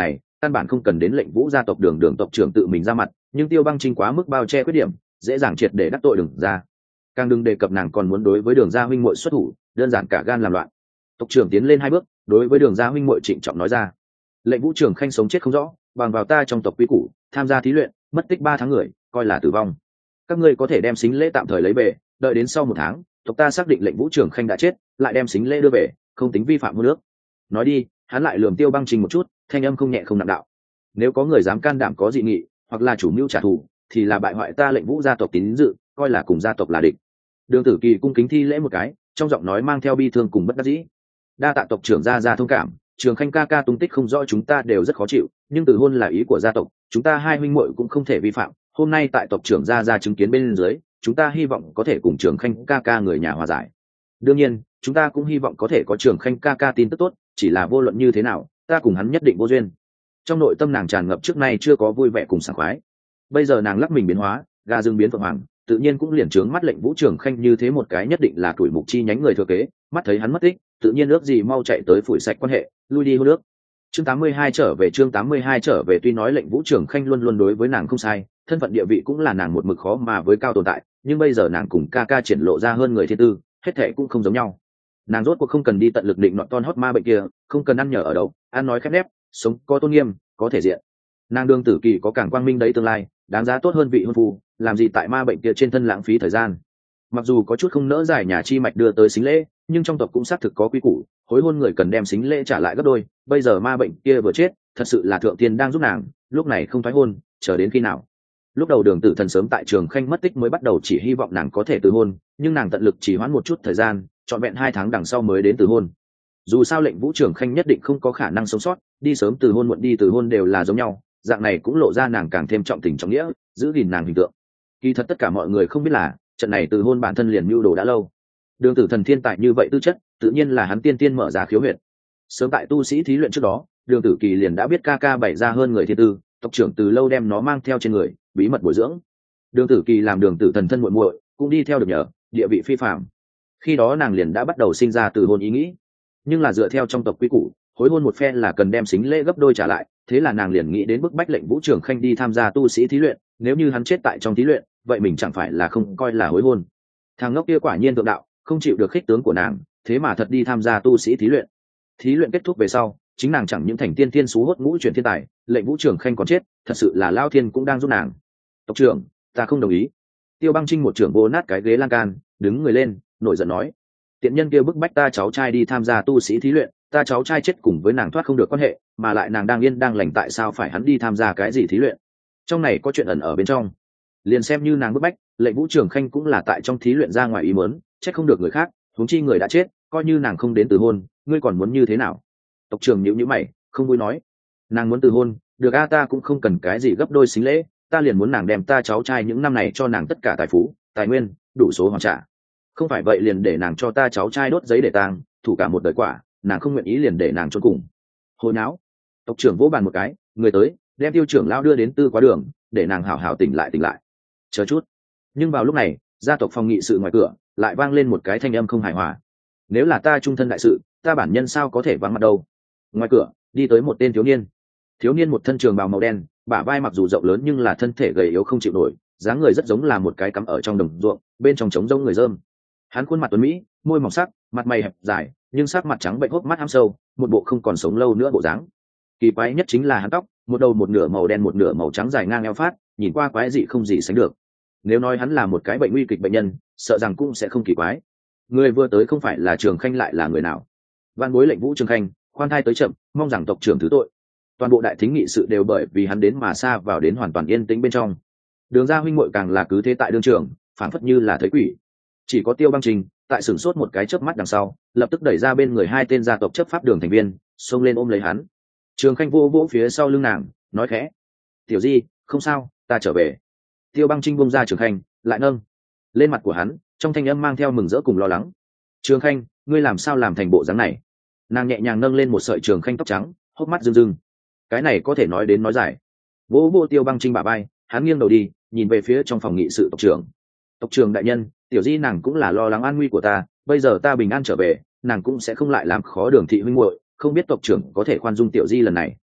căn bản không cần đến lệnh vũ gia tộc đường đường tộc trưởng tự mình ra mặt, nhưng Tiêu Băng Trinh quá mức bao che khuyết điểm, dễ dàng triệt để đắc tội đường ra. Càng đừng đề cập nàng còn muốn đối với đường gia huynh muội xuất thủ, đơn giản cả gan làm loạn. Tộc trưởng tiến lên hai bước, đối với đường gia huynh muội trịnh trọng nói ra: lệnh vũ trưởng khanh sống chết không rõ, bằng vào ta trong tộc quý củ tham gia thí luyện, mất tích ba tháng người coi là tử vong. Các ngươi có thể đem sính lễ tạm thời lấy về, đợi đến sau một tháng tộc ta xác định lệnh vũ trưởng khanh đã chết, lại đem sính lễ đưa về, không tính vi phạm hôn ước. Nói đi, hắn lại lườm Tiêu Băng Trinh một chút, thanh âm không nhẹ không nặng đạo: nếu có người dám can đảm có dị nghị hoặc là chủ mưu trả thù, thì là bại hoại ta lệnh vũ gia tộc tín dự, coi là cùng gia tộc là địch. Đường Tử Kỳ cung kính thi lễ một cái, trong giọng nói mang theo bi thương cùng bất đắc dĩ. Đa tạ tộc trưởng gia gia thông cảm, Trường Khanh ca ca tung tích không rõ, chúng ta đều rất khó chịu, nhưng từ hôn là ý của gia tộc, chúng ta hai huynh muội cũng không thể vi phạm. Hôm nay tại tộc trưởng gia gia chứng kiến bên dưới, chúng ta hy vọng có thể cùng Trường Khanh ca ca người nhà hòa giải. Đương nhiên, chúng ta cũng hy vọng có thể có Trường Khanh ca ca tin tức tốt, chỉ là vô luận như thế nào, ta cùng hắn nhất định vô duyên. Trong nội tâm nàng tràn ngập trước nay chưa có vui vẻ cùng sảng khoái. Bây giờ nàng lắc mình biến hóa, gà rừng biến phượng hoàng, tự nhiên cũng liền trướng mắt lệnh vũ Trường Khanh như thế một cái nhất định là tuổi mục chi nhánh người thừa kế, mắt thấy hắn mất tích, tự nhiên ước gì mau chạy tới phủi sạch quan hệ, lui đi hôn nước. Chương tám mươi hai trở về chương tám mươi hai trở về tuy nói lệnh vũ Trường Khanh luôn luôn đối với nàng không sai, thân phận địa vị cũng là nàng một mực khó mà với cao tồn tại, nhưng bây giờ nàng cùng ca ca triển lộ ra hơn người thiên tư, hết thệ cũng không giống nhau. Nàng rốt cuộc không cần đi tận lực định nọ ton hót ma bệnh kia, không cần ăn nhờ ở đậu, ăn nói khép nép, sống có tôn nghiêm, có thể diện. Nàng Đường Tử Kỳ có càng quang minh đấy tương lai, đáng giá tốt hơn vị hôn phu, làm gì tại ma bệnh kia trên thân lãng phí thời gian. Mặc dù có chút không nỡ giải nhà chi mạch đưa tới sính lễ, nhưng trong tộc cũng xác thực có quy củ, hối hôn người cần đem sính lễ trả lại gấp đôi. Bây giờ ma bệnh kia vừa chết, thật sự là thượng tiên đang giúp nàng, lúc này không thoái hôn, chờ đến khi nào? Lúc đầu Đường Tử Thần sớm tại Trường Khanh mất tích mới bắt đầu chỉ hy vọng nàng có thể từ hôn, nhưng nàng tận lực chỉ hoãn một chút thời gian, trọn vẹn hai tháng đằng sau mới đến từ hôn. Dù sao lệnh vũ Trường Khanh nhất định không có khả năng sống sót, đi sớm từ hôn muộn đi từ hôn đều là giống nhau, dạng này cũng lộ ra nàng càng thêm trọng tình trọng nghĩa, giữ gìn nàng hình tượng. Kỳ thật tất cả mọi người không biết là trận này từ hôn bản thân liền mưu đồ đã lâu. Đường Tử Thần thiên tài như vậy tư chất, tự nhiên là hắn tiên tiên mở ra khiếu huyệt. Sớm tại tu sĩ thí luyện trước đó, Đường Tử Kỳ liền đã biết ca ca bày ra hơn người thiên tư, tộc trưởng từ lâu đem nó mang theo trên người, bí mật bồi dưỡng. Đường Tử Kỳ làm Đường Tử Thần thân muội muội, cũng đi theo được nhờ, địa vị phi phàm. Khi đó nàng liền đã bắt đầu sinh ra từ hôn ý nghĩ, nhưng là dựa theo trong tộc quy củ, hối hôn một phe là cần đem sính lễ gấp đôi trả lại, thế là nàng liền nghĩ đến bức bách lệnh vũ Trường Khanh đi tham gia tu sĩ thí luyện, nếu như hắn chết tại trong thí luyện, vậy mình chẳng phải là không coi là hối hôn. Thằng ngốc kia quả nhiên thượng đạo, không chịu được khích tướng của nàng, thế mà thật đi tham gia tu sĩ thí luyện. Thí luyện kết thúc về sau, chính nàng chẳng những thành tiên tiên xú hốt ngũ chuyển thiên tài, lệnh vũ Trường Khanh còn chết, thật sự là lao thiên cũng đang giúp nàng. Tộc trưởng, ta không đồng ý. Tiêu Băng Trinh một trưởng vô nát cái ghế lan can, đứng người lên, nổi giận nói: tiện nhân kia bức bách ta cháu trai đi tham gia tu sĩ thí luyện, ta cháu trai chết cùng với nàng thoát không được quan hệ, mà lại nàng đang yên đang lành, tại sao phải hắn đi tham gia cái gì thí luyện? Trong này có chuyện ẩn ở bên trong. Liền xem như nàng bức bách, lệnh vũ Trường Khanh cũng là tại trong thí luyện ra ngoài ý muốn, trách không được người khác, huống chi người đã chết, coi như nàng không đến từ hôn, ngươi còn muốn như thế nào? Tộc trưởng nhíu nhíu mày, không vui nói: nàng muốn từ hôn, được a, ta cũng không cần cái gì gấp đôi sính lễ, ta liền muốn nàng đem ta cháu trai những năm này cho nàng tất cả tài phú, tài nguyên, đủ số hoàn trả. Không phải vậy liền để nàng cho ta cháu trai đốt giấy để tang, thủ cả một đời quả, nàng không nguyện ý liền để nàng chôn cùng. Hồi não. Tộc trưởng vỗ bàn một cái, người tới, đem Tiêu trưởng lão đưa đến tư quá đường, để nàng hảo hảo tỉnh lại tỉnh lại. Chờ chút. Nhưng vào lúc này, gia tộc phòng nghị sự ngoài cửa lại vang lên một cái thanh âm không hài hòa. Nếu là ta trung thân đại sự, ta bản nhân sao có thể vắng mặt đâu? Ngoài cửa đi tới một tên thiếu niên. Thiếu niên một thân trường bào màu đen, bả vai mặc dù rộng lớn nhưng là thân thể gầy yếu không chịu nổi, dáng người rất giống là một cái cắm ở trong đồng ruộng, bên trong trống rỗng người dơm. Hắn khuôn mặt tuấn mỹ, môi mỏng sắc, mặt mày hẹp dài, nhưng sắc mặt trắng bệnh hốc mắt hăm sâu, một bộ không còn sống lâu nữa bộ dáng. Kỳ quái nhất chính là hắn tóc, một đầu một nửa màu đen một nửa màu trắng dài ngang eo phát, nhìn qua quái dị không gì sánh được. Nếu nói hắn là một cái bệnh nguy kịch bệnh nhân, sợ rằng cũng sẽ không kỳ quái. Người vừa tới không phải là Trường Khanh lại là người nào? Văn bối lệnh vũ Trường Khanh, khoan thai tới chậm, mong rằng tộc trưởng thứ tội. Toàn bộ đại thính nghị sự đều bởi vì hắn đến mà xa vào đến hoàn toàn yên tĩnh bên trong. Đường gia huynh muội càng là cứ thế tại đương trường, phảng phất như là thấy quỷ. Chỉ có Tiêu Băng Trinh tại sửng sốt một cái chớp mắt đằng sau, lập tức đẩy ra bên người hai tên gia tộc chấp pháp đường thành viên, xông lên ôm lấy hắn. Trường Khanh vô vỗ phía sau lưng nàng, nói khẽ: tiểu di, không sao, ta trở về. Tiêu Băng Trinh buông ra Trường Khanh, lại nâng lên mặt của hắn, trong thanh âm mang theo mừng rỡ cùng lo lắng. Trường Khanh, ngươi làm sao làm thành bộ dáng này? Nàng nhẹ nhàng nâng lên một sợi Trường Khanh tóc trắng, hốc mắt rưng rưng. Cái này có thể nói đến nói dài. Vỗ vỗ Tiêu Băng Trinh bả vai, hắn nghiêng đầu đi, nhìn về phía trong phòng nghị sự tộc trưởng. Tộc trưởng đại nhân, tiểu di nàng cũng là lo lắng an nguy của ta, bây giờ ta bình an trở về, nàng cũng sẽ không lại làm khó Đường thị huynh muội, không biết tộc trưởng có thể khoan dung tiểu di lần này.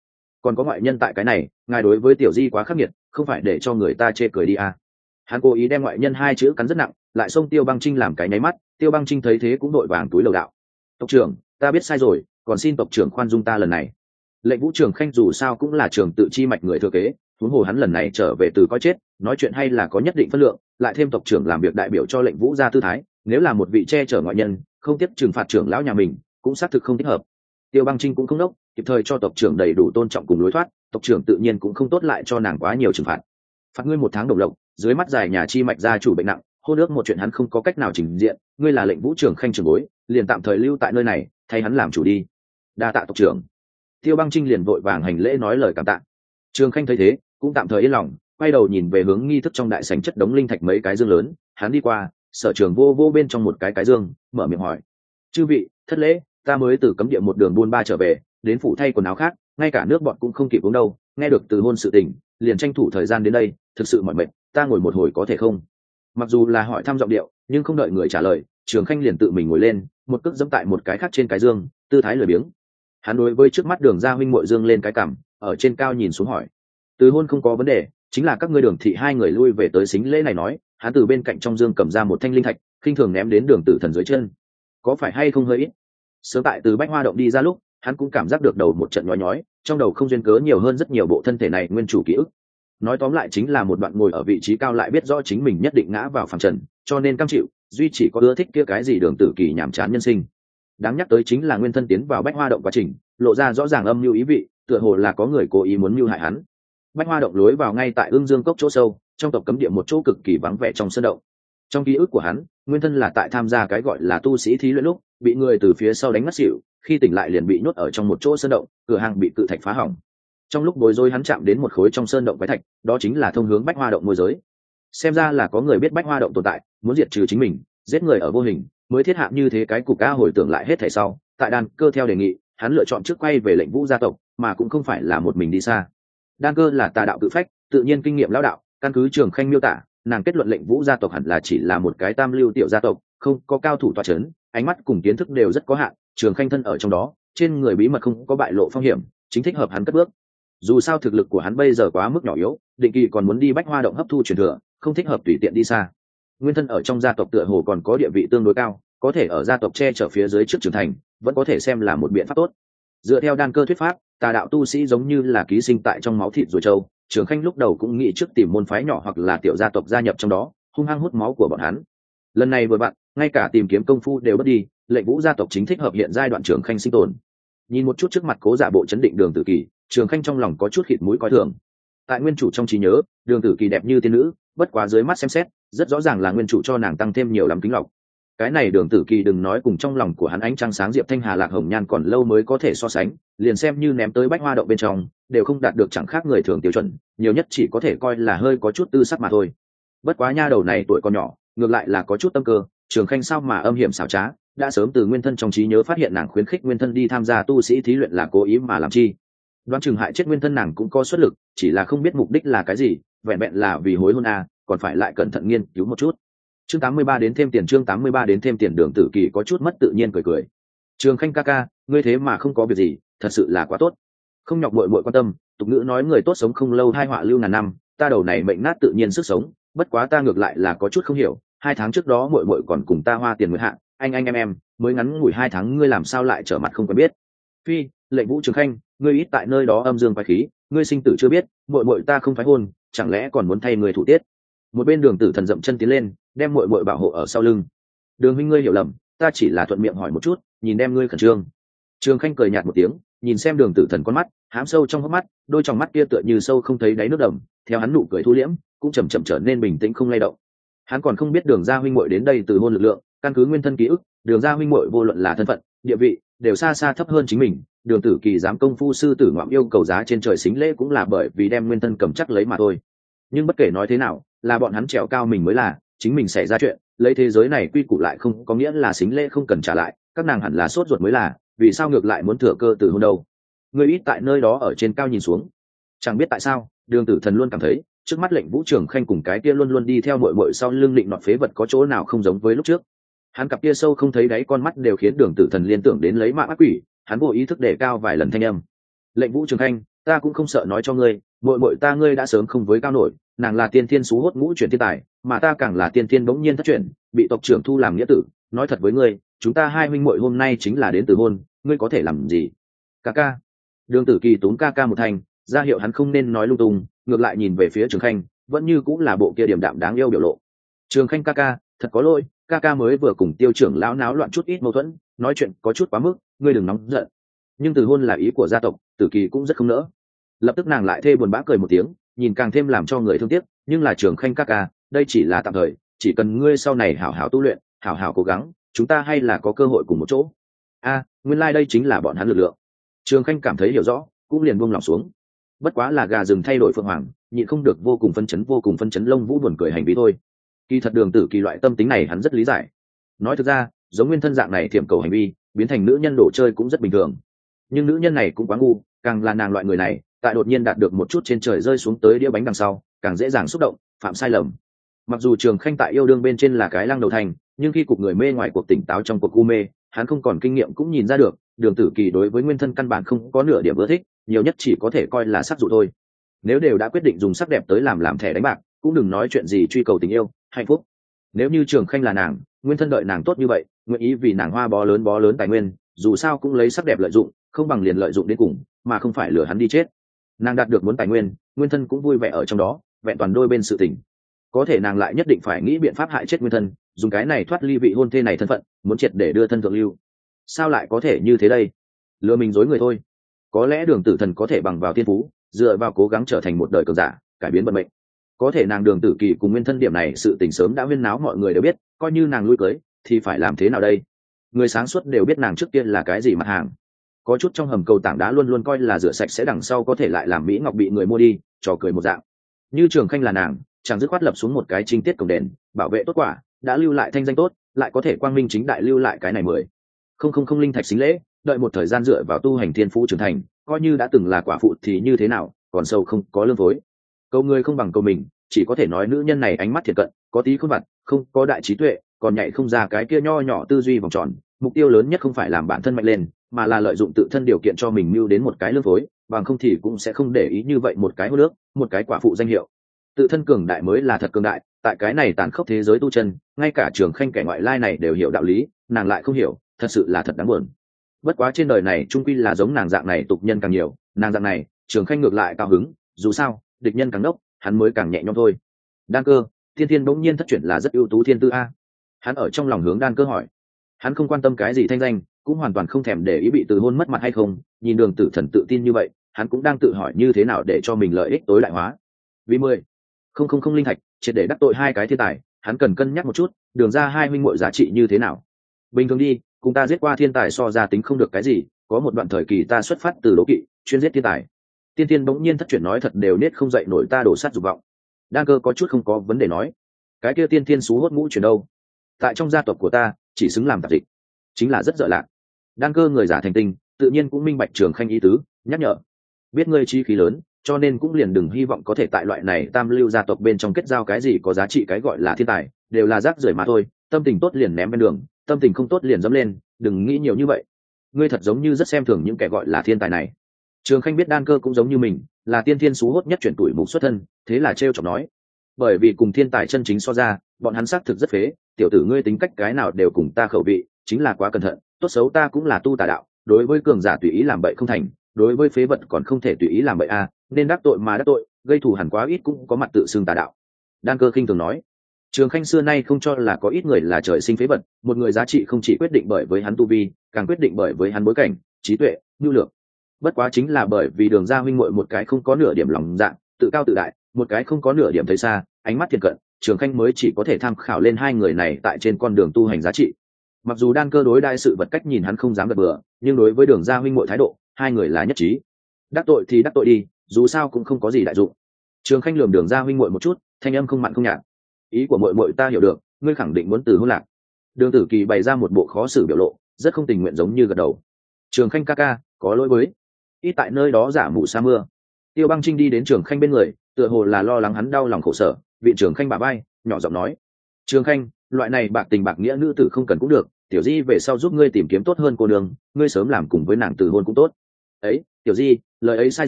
còn có ngoại nhân tại cái này, ngài đối với tiểu di quá khắc nghiệt, không phải để cho người ta chê cười đi à. Hắn cố ý đem ngoại nhân hai chữ cắn rất nặng, lại xông Tiêu Băng Trinh làm cái nháy mắt. Tiêu Băng Trinh thấy thế cũng đội vàng túi lầu đạo: tộc trưởng, ta biết sai rồi, còn xin tộc trưởng khoan dung ta lần này. Lệnh Vũ Trường Khanh dù sao cũng là trường tự chi mạch người thừa kế, huống hồ hắn lần này trở về từ coi chết, nói chuyện hay là có nhất định phân lượng, lại thêm tộc trưởng làm việc đại biểu cho Lệnh Vũ gia tư thái, nếu là một vị che chở ngoại nhân, không tiếp trừng phạt trưởng lão nhà mình, cũng xác thực không thích hợp. Tiêu Băng Trinh cũng không đốc, kịp thời cho tộc trưởng đầy đủ tôn trọng cùng lối thoát, tộc trưởng tự nhiên cũng không tốt lại cho nàng quá nhiều trừng phạt. Phạt ngươi một tháng đồng lộc, dưới mắt dài nhà chi mạch gia chủ bệnh nặng, hôn ước một chuyện hắn không có cách nào trình diện, ngươi là Lệnh Vũ Trường Khanh trưởng bối, liền tạm thời lưu tại nơi này, thay hắn làm chủ đi. Đa tạ tộc trưởng. Tiêu Băng Trinh liền vội vàng hành lễ nói lời cảm tạ. Trường Khanh thấy thế, cũng tạm thời yên lòng, quay đầu nhìn về hướng nghi thức trong đại sảnh chất đống linh thạch mấy cái dương lớn, hắn đi qua, Sở Trường vô vô bên trong một cái cái dương, mở miệng hỏi: chư vị, thất lễ, ta mới từ cấm địa một đường buôn ba trở về, đến phủ thay quần áo khác, ngay cả nước bọt cũng không kịp uống đâu, nghe được từ hôn sự tình, liền tranh thủ thời gian đến đây, thực sự mỏi mệt, ta ngồi một hồi có thể không? Mặc dù là hỏi thăm giọng điệu, nhưng không đợi người trả lời, Trường Khanh liền tự mình ngồi lên, một cước giẫm tại một cái khác trên cái dương, tư thái lười biếng. Hắn đối với trước mắt Đường gia huynh muội dương lên cái cằm, ở trên cao nhìn xuống hỏi: từ hôn không có vấn đề, chính là các ngươi Đường thị hai người lui về tới xính lễ này nói. Hắn từ bên cạnh trong dương cầm ra một thanh linh thạch, khinh thường ném đến Đường Tử Thần dưới chân. Có phải hay không hơi ít? Sớm tại từ Bách Hoa động đi ra lúc, hắn cũng cảm giác được đầu một trận nhói nhói, trong đầu không duyên cớ nhiều hơn rất nhiều bộ thân thể này nguyên chủ ký ức. Nói tóm lại chính là một đoạn ngồi ở vị trí cao lại biết rõ chính mình nhất định ngã vào phàm trần, cho nên cam chịu, duy chỉ có ưa thích kia cái gì Đường Tử Kỳ nhàm chán nhân sinh. Đáng nhắc tới chính là nguyên thân tiến vào Bách Hoa động quá trình, lộ ra rõ ràng âm mưu ý vị, tựa hồ là có người cố ý muốn mưu hại hắn. Bách Hoa động lối vào ngay tại Ưng Dương cốc chỗ sâu, trong tộc cấm địa một chỗ cực kỳ vắng vẻ trong sơn động. Trong ký ức của hắn, nguyên thân là tại tham gia cái gọi là tu sĩ thí luyện lúc, bị người từ phía sau đánh ngất xỉu, khi tỉnh lại liền bị nhốt ở trong một chỗ sơn động, cửa hàng bị cự thạch phá hỏng. Trong lúc bối rối hắn chạm đến một khối trong sơn động quái thạch, đó chính là thông hướng Bách Hoa động môi giới. Xem ra là có người biết Bách Hoa động tồn tại, muốn diệt trừ chính mình, giết người ở vô hình, mới thiết hạ như thế cái cục ca. Hồi tưởng lại hết thảy sau, tại đan cơ theo đề nghị, hắn lựa chọn trước quay về Lệnh Vũ gia tộc, mà cũng không phải là một mình đi xa. Đan cơ là tà đạo tự phách, tự nhiên kinh nghiệm lão đạo, căn cứ Trường Khanh miêu tả, nàng kết luận Lệnh Vũ gia tộc hẳn là chỉ là một cái tam lưu tiểu gia tộc, không có cao thủ tọa chấn, ánh mắt cùng kiến thức đều rất có hạn. Trường Khanh thân ở trong đó, trên người bí mật không có bại lộ phong hiểm, chính thích hợp hắn cất bước. Dù sao thực lực của hắn bây giờ quá mức nhỏ yếu, định kỳ còn muốn đi Bách Hoa động hấp thu truyền thừa, không thích hợp tùy tiện đi xa. Nguyên thân ở trong gia tộc tựa hồ còn có địa vị tương đối cao, có thể ở gia tộc che chở phía dưới trước trưởng thành, vẫn có thể xem là một biện pháp tốt. Dựa theo đan cơ thuyết pháp, tà đạo tu sĩ giống như là ký sinh tại trong máu thịt rồi trâu. Trường Khanh lúc đầu cũng nghĩ trước tìm môn phái nhỏ hoặc là tiểu gia tộc gia nhập trong đó, hung hăng hút máu của bọn hắn. Lần này vừa vặn, ngay cả tìm kiếm công phu đều mất đi, Lệnh Vũ gia tộc chính thích hợp hiện giai đoạn Trường Khanh sinh tồn. Nhìn một chút trước mặt cố giả bộ chấn định Đường Tử Kỳ, Trường Khanh trong lòng có chút khịt mũi coi thường. Tại nguyên chủ trong trí nhớ, Đường Tử Kỳ đẹp như tiên nữ, bất quá dưới mắt xem xét, rất rõ ràng là nguyên chủ cho nàng tăng thêm nhiều lắm kính lọc. Cái này Đường Tử Kỳ đừng nói cùng trong lòng của hắn ánh trăng sáng diệp thanh hà lạc hồng nhan còn lâu mới có thể so sánh, liền xem như ném tới Bách Hoa động bên trong, đều không đạt được chẳng khác người thường tiêu chuẩn, nhiều nhất chỉ có thể coi là hơi có chút tư sắc mà thôi. Bất quá nha đầu này tuổi còn nhỏ, ngược lại là có chút tâm cơ. Trường Khanh sao mà âm hiểm xảo trá, đã sớm từ nguyên thân trong trí nhớ phát hiện nàng khuyến khích nguyên thân đi tham gia tu sĩ thí luyện là cố ý mà làm chi. Đoán chừng hại chết nguyên thân nàng cũng có xuất lực, chỉ là không biết mục đích là cái gì, vẹn vẹn là vì hối hôn à, còn phải lại cẩn thận nghiên cứu một chút. Chương tám mươi ba đến thêm tiền chương tám mươi ba đến thêm tiền Đường Tử Kỳ có chút mất tự nhiên cười cười. Trường Khanh ca ca, ngươi thế mà không có việc gì, thật sự là quá tốt. Không nhọc muội muội quan tâm, tục ngữ nói người tốt sống không lâu hai họa lưu ngàn năm, ta đầu này mệnh nát tự nhiên sức sống, bất quá ta ngược lại là có chút không hiểu, hai tháng trước đó muội muội còn cùng ta hoa tiền nguyệt hạ, anh anh em em, mới ngắn ngủi hai tháng ngươi làm sao lại trở mặt không quen biết. Phi, Lệnh Vũ Trường Khanh, ngươi ít tại nơi đó âm dương quái khí, ngươi sinh tử chưa biết, muội muội ta không phải hôn, chẳng lẽ còn muốn thay người thủ tiết. Một bên Đường Tử Thần dậm chân tiến lên, đem muội muội bảo hộ ở sau lưng. Đường huynh ngươi hiểu lầm, ta chỉ là thuận miệng hỏi một chút, nhìn đem ngươi khẩn trương. Trường Khanh cười nhạt một tiếng, nhìn xem Đường Tử Thần con mắt, hám sâu trong hốc mắt, đôi tròng mắt kia tựa như sâu không thấy đáy nước đầm, theo hắn nụ cười thu liễm, cũng chậm chậm trở nên bình tĩnh không lay động. Hắn còn không biết Đường gia huynh muội đến đây từ hôn lực lượng, căn cứ nguyên thân ký ức, Đường gia huynh muội vô luận là thân phận, địa vị, đều xa xa thấp hơn chính mình. Đường Tử Kỳ dám công phu sư tử ngoạm yêu cầu giá trên trời xính lễ cũng là bởi vì đem nguyên thân cầm chắc lấy mà thôi. Nhưng bất kể nói thế nào, là bọn hắn trèo cao mình mới là, chính mình xảy ra chuyện, lấy thế giới này quy củ lại không có nghĩa là xính lễ không cần trả lại, các nàng hẳn là sốt ruột mới là, vì sao ngược lại muốn thừa cơ từ hôn đâu. Người ít tại nơi đó ở trên cao nhìn xuống, chẳng biết tại sao, Đường Tử Thần luôn cảm thấy trước mắt Lệnh Vũ Trường Khanh cùng cái kia luôn luôn đi theo muội muội sau lưng định nọt phế vật có chỗ nào không giống với lúc trước. Hắn cặp kia sâu không thấy đáy con mắt đều khiến Đường Tử Thần liên tưởng đến lấy mạng ác quỷ, hắn vô ý thức đề cao vài lần thanh âm. Lệnh Vũ Trường Khanh, ta cũng không sợ nói cho ngươi, muội muội ta ngươi đã sớm không với cao nổi, nàng là tiên thiên xú hốt ngũ chuyển thiên tài, mà ta càng là tiên thiên bỗng nhiên thất chuyển, bị tộc trưởng thu làm nghĩa tử. Nói thật với ngươi, chúng ta hai huynh muội hôm nay chính là đến từ hôn, ngươi có thể làm gì? Ca ca. Đường Tử Kỳ túm ca ca một thành, ra hiệu hắn không nên nói lung tung, ngược lại nhìn về phía Trường Khanh, vẫn như cũng là bộ kia điềm đạm đáng yêu biểu lộ. Trường Khanh ca ca, thật có lỗi, ca ca mới vừa cùng Tiêu trưởng lão náo loạn chút ít mâu thuẫn, nói chuyện có chút quá mức, ngươi đừng nóng giận. Nhưng từ hôn là ý của gia tộc, Tử Kỳ cũng rất không nỡ. Lập tức nàng lại thê buồn bã cười một tiếng, nhìn càng thêm làm cho người thương tiếc, nhưng là Trường Khanh ca ca, đây chỉ là tạm thời, chỉ cần ngươi sau này hảo hảo tu luyện, hảo hảo cố gắng, chúng ta hay là có cơ hội cùng một chỗ. A, nguyên lai like đây chính là bọn hắn lực lượng. Trường Khanh cảm thấy hiểu rõ, cũng liền buông lòng xuống. Bất quá là gà rừng thay đổi phượng hoàng, nhịn không được vô cùng phân chấn vô cùng phân chấn lông vũ buồn cười hành vi thôi. Kỳ thật Đường Tử Kỳ loại tâm tính này hắn rất lý giải. Nói thực ra, giống nguyên thân dạng này thiểm cầu hành vi, biến thành nữ nhân đồ chơi cũng rất bình thường. Nhưng nữ nhân này cũng quá ngu, càng là nàng loại người này, tại đột nhiên đạt được một chút trên trời rơi xuống tới đĩa bánh đằng sau, càng dễ dàng xúc động, phạm sai lầm. Mặc dù Trường Khanh tại yêu đương bên trên là cái lăng đầu thành, nhưng khi cục người mê ngoài cuộc tỉnh táo trong cuộc u mê, hắn không còn kinh nghiệm cũng nhìn ra được, Đường Tử Kỳ đối với nguyên thân căn bản không có nửa điểm ưa thích, nhiều nhất chỉ có thể coi là sắc dụ thôi. Nếu đều đã quyết định dùng sắc đẹp tới làm làm thẻ đánh bạc, cũng đừng nói chuyện gì truy cầu tình yêu hạnh phúc. Nếu như Trường Khanh là nàng, nguyên thân đợi nàng tốt như vậy, nguyện ý vì nàng hoa bó lớn bó lớn tài nguyên, dù sao cũng lấy sắc đẹp lợi dụng, không bằng liền lợi dụng đến cùng, mà không phải lừa hắn đi chết. Nàng đạt được muốn tài nguyên, nguyên thân cũng vui vẻ ở trong đó, vẹn toàn đôi bên sự tình. Có thể nàng lại nhất định phải nghĩ biện pháp hại chết nguyên thân, dùng cái này thoát ly vị hôn thê này thân phận, muốn triệt để đưa thân thượng lưu. Sao lại có thể như thế đây? Lừa mình dối người thôi. Có lẽ Đường Tử Thần có thể bằng vào thiên phú, dựa vào cố gắng trở thành một đời cường giả, cải biến vận mệnh. Có thể nàng Đường Tử Kỳ cùng nguyên thân điểm này sự tình sớm đã huyên náo mọi người đều biết, coi như nàng lui cưới thì phải làm thế nào đây? Người sáng suốt đều biết nàng trước tiên là cái gì mặt hàng. Có chút trong hầm cầu tảng đá luôn luôn coi là rửa sạch sẽ đằng sau có thể lại làm mỹ ngọc bị người mua đi, trò cười một dạng. Như Trường Khanh là nàng, chẳng dứt khoát lập xuống một cái trinh tiết cổng đền, bảo vệ tốt quả, đã lưu lại thanh danh tốt, lại có thể quang minh chính đại lưu lại cái này mười không không không linh thạch xính lễ, đợi một thời gian dựa vào tu hành thiên phú trưởng thành, coi như đã từng là quả phụ thì như thế nào, còn sâu không có lương phối. Câu người không bằng câu mình, chỉ có thể nói nữ nhân này ánh mắt thiệt cận, có tí khuôn mặt, không có đại trí tuệ, còn nhảy không ra cái kia nho nhỏ tư duy vòng tròn. Mục tiêu lớn nhất không phải làm bản thân mạnh lên, mà là lợi dụng tự thân điều kiện cho mình mưu đến một cái lương phối, bằng không thì cũng sẽ không để ý như vậy một cái hô nước, một cái quả phụ danh hiệu. Tự thân cường đại mới là thật cường đại, tại cái này tàn khốc thế giới tu chân, ngay cả Trường Khanh kẻ ngoại lai này đều hiểu đạo lý, nàng lại không hiểu, thật sự là thật đáng buồn. Bất quá trên đời này trung quy là giống nàng dạng này tục nhân càng nhiều, nàng dạng này, Trường Khanh ngược lại cao hứng, dù sao, địch nhân càng đốc, hắn mới càng nhẹ nhõm thôi. Đan Cơ, Thiên Thiên bỗng nhiên thất chuyển là rất ưu tú thiên tư a. Hắn ở trong lòng hướng Đan Cơ hỏi. Hắn không quan tâm cái gì thanh danh, cũng hoàn toàn không thèm để ý bị từ hôn mất mặt hay không, nhìn Đường Tử Thần tự tin như vậy, hắn cũng đang tự hỏi như thế nào để cho mình lợi ích tối đại hóa. Vì mười không không không linh thạch, triệt để đắc tội hai cái thiên tài, hắn cần cân nhắc một chút, Đường ra hai huynh muội giá trị như thế nào. Bình thường đi, cùng ta giết qua thiên tài so ra tính không được cái gì, có một đoạn thời kỳ ta xuất phát từ đố kỵ, chuyên giết thiên tài. Tiên Tiên bỗng nhiên thất chuyển nói thật đều nết không dậy nổi ta đổ sát dục vọng. Đan Cơ có chút không có vấn đề nói, cái kia Tiên Tiên xú hốt ngũ chuyển đâu? Tại trong gia tộc của ta, chỉ xứng làm tạp dịch, chính là rất dở lạc. Đan Cơ người giả thành tinh, tự nhiên cũng minh bạch Trường Khanh ý tứ, nhắc nhở, biết ngươi chi khí lớn, cho nên cũng liền đừng hy vọng có thể tại loại này tam lưu gia tộc bên trong kết giao cái gì có giá trị, cái gọi là thiên tài đều là rác rưởi mà thôi. Tâm tình tốt liền ném bên đường, tâm tình không tốt liền dẫm lên, đừng nghĩ nhiều như vậy. Ngươi thật giống như rất xem thường những kẻ gọi là thiên tài này. Trường Khanh biết Đan Cơ cũng giống như mình, là tiên thiên xú hốt nhất chuyển tuổi mục xuất thân, thế là trêu chọc nói, bởi vì cùng thiên tài chân chính so ra, bọn hắn xác thực rất phế, tiểu tử ngươi tính cách cái nào đều cùng ta khẩu vị, chính là quá cẩn thận, tốt xấu ta cũng là tu tà đạo, đối với cường giả tùy ý làm bậy không thành, đối với phế vật còn không thể tùy ý làm bậy a, nên đắc tội mà đắc tội, gây thù hằn quá ít cũng có mặt tự xưng tà đạo. Đan Cơ khinh thường nói. Trường Khanh xưa nay không cho là có ít người là trời sinh phế vật, một người giá trị không chỉ quyết định bởi với hắn tu vi, càng quyết định bởi với hắn bối cảnh, trí tuệ, nhu lược. Bất quá chính là bởi vì Đường gia huynh muội một cái không có nửa điểm lòng dạ, tự cao tự đại, một cái không có nửa điểm thấy xa, ánh mắt thiện cận, Trường Khanh mới chỉ có thể tham khảo lên hai người này tại trên con đường tu hành giá trị. Mặc dù Đan Cơ đối đãi sự vật cách nhìn hắn không dám gật bừa, nhưng đối với Đường gia huynh muội thái độ, hai người là nhất trí. Đắc tội thì đắc tội đi, dù sao cũng không có gì đại dụng. Trường Khanh lườm Đường gia huynh muội một chút, thanh âm không mặn không nhạt. Ý của muội muội ta hiểu được, ngươi khẳng định muốn từ hôn lạc. Đường Tử Kỳ bày ra một bộ khó xử biểu lộ, rất không tình nguyện giống như gật đầu. Trường Khanh ca ca, có lỗi với. Ít tại nơi đó giả mù sa mưa. Tiêu Băng Trinh đi đến Trường Khanh bên người, tựa hồ là lo lắng hắn đau lòng khổ sở, vị Trường Khanh bả vai, nhỏ giọng nói: Trường Khanh, loại này bạc tình bạc nghĩa nữ tử không cần cũng được, tiểu di về sau giúp ngươi tìm kiếm tốt hơn cô đường, ngươi sớm làm cùng với nàng từ hôn cũng tốt. Ấy, tiểu di, lời ấy sai rồi,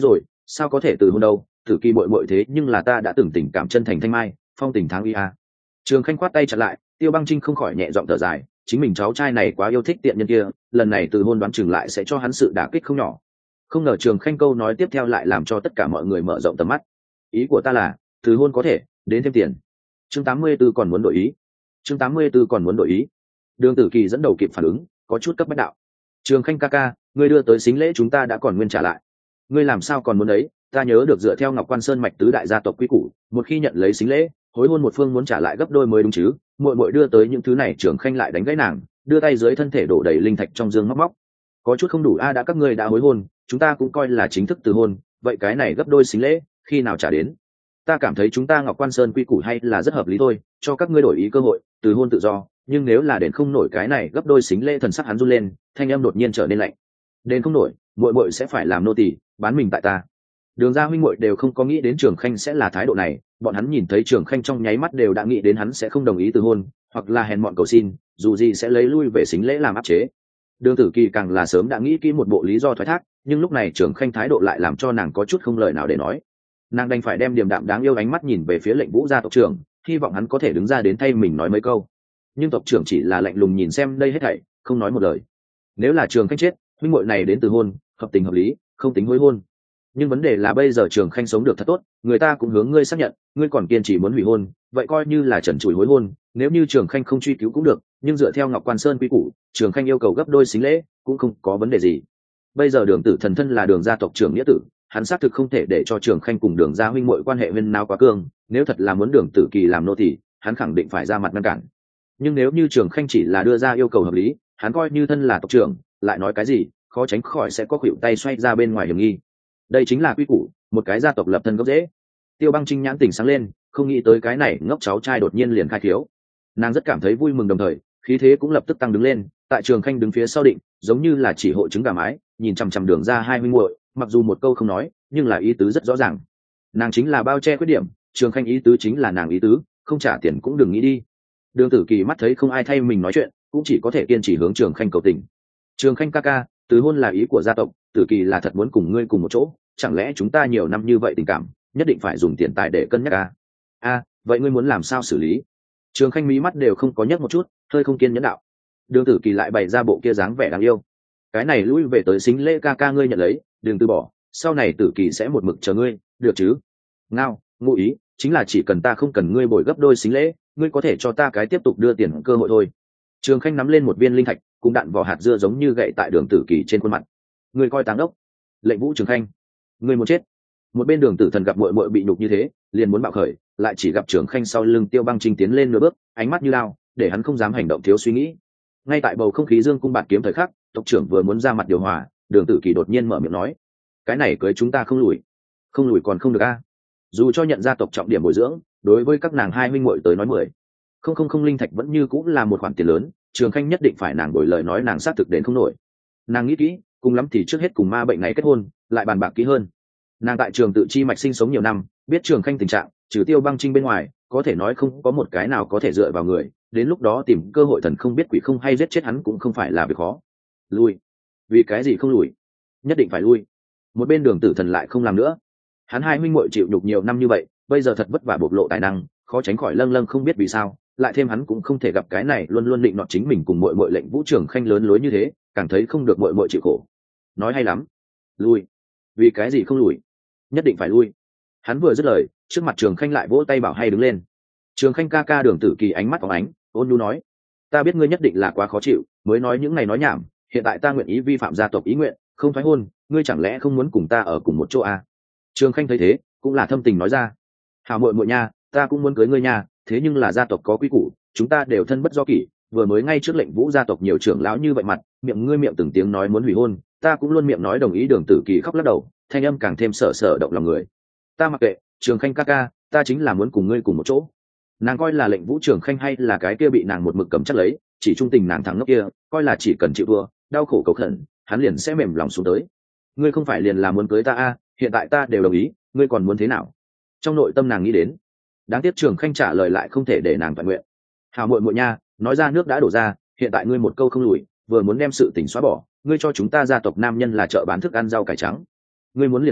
sao có thể từ hôn đâu, tử kỳ bội bội thế nhưng là ta đã từng tình cảm chân thành thanh mai phong tình tháng y a. Trường Khanh khoát tay chặn lại, Tiêu Băng Trinh không khỏi nhẹ giọng thở dài, chính mình cháu trai này quá yêu thích tiện nhân kia, lần này từ hôn đoán chừng lại sẽ cho hắn sự đả kích không nhỏ. Không ngờ Trường Khanh câu nói tiếp theo lại làm cho tất cả mọi người mở rộng tầm mắt. Ý của ta là từ hôn có thể đến thêm tiền. Chương tám mươi 84 còn muốn đổi ý. Chương tám mươi 84 còn muốn đổi ý. Đường Tử Kỳ dẫn đầu kịp phản ứng, có chút cấp bách đạo: Trường Khanh ca ca, ngươi đưa tới xính lễ chúng ta đã còn nguyên trả lại, ngươi làm sao còn muốn đấy? Ta nhớ được dựa theo Ngọc Quan Sơn mạch tứ đại gia tộc quy củ, một khi nhận lấy xính lễ, hối hôn một phương muốn trả lại gấp đôi mới đúng chứ. Muội muội đưa tới những thứ này, Trường Khanh lại đánh gãy nàng, đưa tay dưới thân thể đổ đầy linh thạch trong dương móc móc. Có chút không đủ a, đã các ngươi đã hối hôn, chúng ta cũng coi là chính thức từ hôn, vậy cái này gấp đôi xính lễ, khi nào trả đến? Ta cảm thấy chúng ta Ngọc Quan Sơn quy củ hay là rất hợp lý thôi, cho các ngươi đổi ý cơ hội, từ hôn tự do, nhưng nếu là đền không nổi cái này gấp đôi xính lễ, thần sắc hắn run lên, thanh âm đột nhiên trở nên lạnh. Đền không nổi, muội muội sẽ phải làm nô tỳ, bán mình tại ta. Đường gia huynh muội đều không có nghĩ đến Trường Khanh sẽ là thái độ này, bọn hắn nhìn thấy Trường Khanh trong nháy mắt đều đã nghĩ đến hắn sẽ không đồng ý từ hôn, hoặc là hèn mọn cầu xin, dù gì sẽ lấy lui về xính lễ làm áp chế. Đường Tử Kỳ càng là sớm đã nghĩ kỹ một bộ lý do thoái thác, nhưng lúc này Trường Khanh thái độ lại làm cho nàng có chút không lời nào để nói. Nàng đành phải đem điềm đạm đáng yêu ánh mắt nhìn về phía Lệnh Vũ gia tộc trưởng, hy vọng hắn có thể đứng ra đến thay mình nói mấy câu. Nhưng tộc trưởng chỉ là lạnh lùng nhìn xem đây hết thảy, không nói một lời. Nếu là Trường Khanh chết, huynh muội này đến từ hôn, hợp tình hợp lý, không tính hối hôn. Nhưng vấn đề là bây giờ Trường Khanh sống được thật tốt, người ta cũng hướng ngươi xác nhận, ngươi còn kiên trì muốn hủy hôn, vậy coi như là trần trụi hối hôn. Nếu như Trường Khanh không truy cứu cũng được, nhưng dựa theo Ngọc Quan Sơn quy củ, Trường Khanh yêu cầu gấp đôi xính lễ, cũng không có vấn đề gì. Bây giờ Đường Tử Thần thân là Đường gia tộc trưởng nghĩa tử, hắn xác thực không thể để cho Trường Khanh cùng Đường gia huynh muội quan hệ huyên náo quá cương, nếu thật là muốn Đường Tử Kỳ làm nô tỳ, hắn khẳng định phải ra mặt ngăn cản. Nhưng nếu như Trường Khanh chỉ là đưa ra yêu cầu hợp lý, hắn coi như thân là tộc trưởng, lại nói cái gì, khó tránh khỏi sẽ có khuỷu tay xoay ra bên ngoài hiểm nghi. Đây chính là quy củ, một cái gia tộc lập thân gốc rễ. Tiêu Băng Trinh nhãn tỉnh sáng lên, không nghĩ tới cái này ngốc cháu trai đột nhiên liền khai thiếu. Nàng rất cảm thấy vui mừng, đồng thời khí thế cũng lập tức tăng đứng lên. Tại Trường Khanh đứng phía sau định, giống như là chỉ hộ chứng gà mái, nhìn chằm chằm Đường ra hai huynh muội, mặc dù một câu không nói, nhưng là ý tứ rất rõ ràng. Nàng chính là bao che khuyết điểm, Trường Khanh ý tứ chính là nàng ý tứ, không trả tiền cũng đừng nghĩ đi. Đường Tử Kỳ mắt thấy không ai thay mình nói chuyện, cũng chỉ có thể kiên trì hướng Trường Khanh cầu tình. Trường Khanh ca ca, từ hôn là ý của gia tộc, Tử Kỳ là thật muốn cùng ngươi cùng một chỗ, chẳng lẽ chúng ta nhiều năm như vậy tình cảm, nhất định phải dùng tiền tài để cân nhắc à? A, vậy ngươi muốn làm sao xử lý? Trường Khanh mí mắt đều không có nhấc một chút, hơi không kiên nhẫn đạo. Đường Tử Kỳ lại bày ra bộ kia dáng vẻ đáng yêu. Cái này lui về tới xính lễ ca ca ngươi nhận lấy, đừng từ bỏ, sau này Tử Kỳ sẽ một mực chờ ngươi, được chứ? Ngao, ngụ ý chính là chỉ cần ta không cần ngươi bồi gấp đôi xính lễ, ngươi có thể cho ta cái tiếp tục đưa tiền cơ hội thôi. Trường Khanh nắm lên một viên linh thạch, cùng đạn vỏ hạt dưa giống như gậy tại Đường Tử Kỳ trên khuôn mặt. Ngươi coi táng đốc. Lệnh Vũ Trường Khanh, ngươi muốn chết. Một bên Đường Tử Thần gặp muội muội bị nhục như thế, liền muốn bạo khởi, lại chỉ gặp Trường Khanh sau lưng Tiêu Băng Trinh tiến lên nửa bước, ánh mắt như lao, để hắn không dám hành động thiếu suy nghĩ. Ngay tại bầu không khí dương cung bạt kiếm thời khắc, tộc trưởng vừa muốn ra mặt điều hòa, Đường Tử Kỳ đột nhiên mở miệng nói: cái này cưới chúng ta không lùi, không lùi còn không được a. Dù cho nhận gia tộc trọng điểm bồi dưỡng, đối với các nàng hai huynh muội tới nói mười không không không linh thạch vẫn như cũng là một khoản tiền lớn, Trường Khanh nhất định phải nàng đổi lời nói nàng xác thực đến không nổi. Nàng nghĩ kỹ, cùng lắm thì trước hết cùng ma bệnh này kết hôn, lại bàn bạc kỹ hơn. Nàng tại Trường Tự Chi mạch sinh sống nhiều năm, biết Trường Khanh tình trạng, trừ Tiêu Băng Trinh bên ngoài, có thể nói không có một cái nào có thể dựa vào người, đến lúc đó tìm cơ hội thần không biết quỷ không hay giết chết hắn cũng không phải là việc khó. Lui? Vì cái gì không lùi? Nhất định phải lui. Một bên Đường Tử Thần lại không làm nữa. Hắn hai huynh muội chịu nhục nhiều năm như vậy, bây giờ thật vất vả bộc lộ tài năng, khó tránh khỏi lâng lâng không biết vì sao, lại thêm hắn cũng không thể gặp cái này luôn luôn định nọt chính mình cùng muội muội Lệnh Vũ Trường Khanh lớn lối như thế, càng thấy không được muội muội chịu khổ. Nói hay lắm. Lui? Vì cái gì không lùi? Nhất định phải lui. Hắn vừa dứt lời, trước mặt Trường Khanh lại vỗ tay bảo hay đứng lên. Trường Khanh ca ca. Đường Tử Kỳ ánh mắt phóng ánh, ôn nhu nói: ta biết ngươi nhất định là quá khó chịu, mới nói những ngày nói nhảm, hiện tại ta nguyện ý vi phạm gia tộc ý nguyện, không thoái hôn, ngươi chẳng lẽ không muốn cùng ta ở cùng một chỗ à? Trường Khanh thấy thế, cũng là thâm tình nói ra: hào muội muội nha, ta cũng muốn cưới ngươi nha, thế nhưng là gia tộc có quy củ, chúng ta đều thân bất do kỷ, vừa mới ngay trước Lệnh Vũ gia tộc nhiều trưởng lão như vậy mặt, miệng ngươi miệng từng tiếng nói muốn hủy hôn, ta cũng luôn miệng nói đồng ý. Đường Tử Kỳ khóc lắc đầu, thanh âm càng thêm sở sở động lòng người. Ta mặc kệ, Trường Khanh ca ca, ta chính là muốn cùng ngươi cùng một chỗ. Nàng coi là Lệnh Vũ Trường Khanh hay là cái kia bị nàng một mực cầm chắc lấy, chỉ trung tình nàng thắng ngốc kia, coi là chỉ cần chịu thua, đau khổ cầu khẩn, hắn liền sẽ mềm lòng xuống tới. Ngươi không phải liền là muốn cưới ta a, hiện tại ta đều đồng ý, ngươi còn muốn thế nào? Trong nội tâm nàng nghĩ đến. Đáng tiếc Trường Khanh trả lời lại không thể để nàng toàn nguyện. Hào muội muội nha, nói ra nước đã đổ ra, hiện tại ngươi một câu không lùi, vừa muốn đem sự tình xóa bỏ, ngươi cho chúng ta gia tộc nam nhân là chợ bán thức ăn rau cải trắng. Ngươi muốn liền muốn,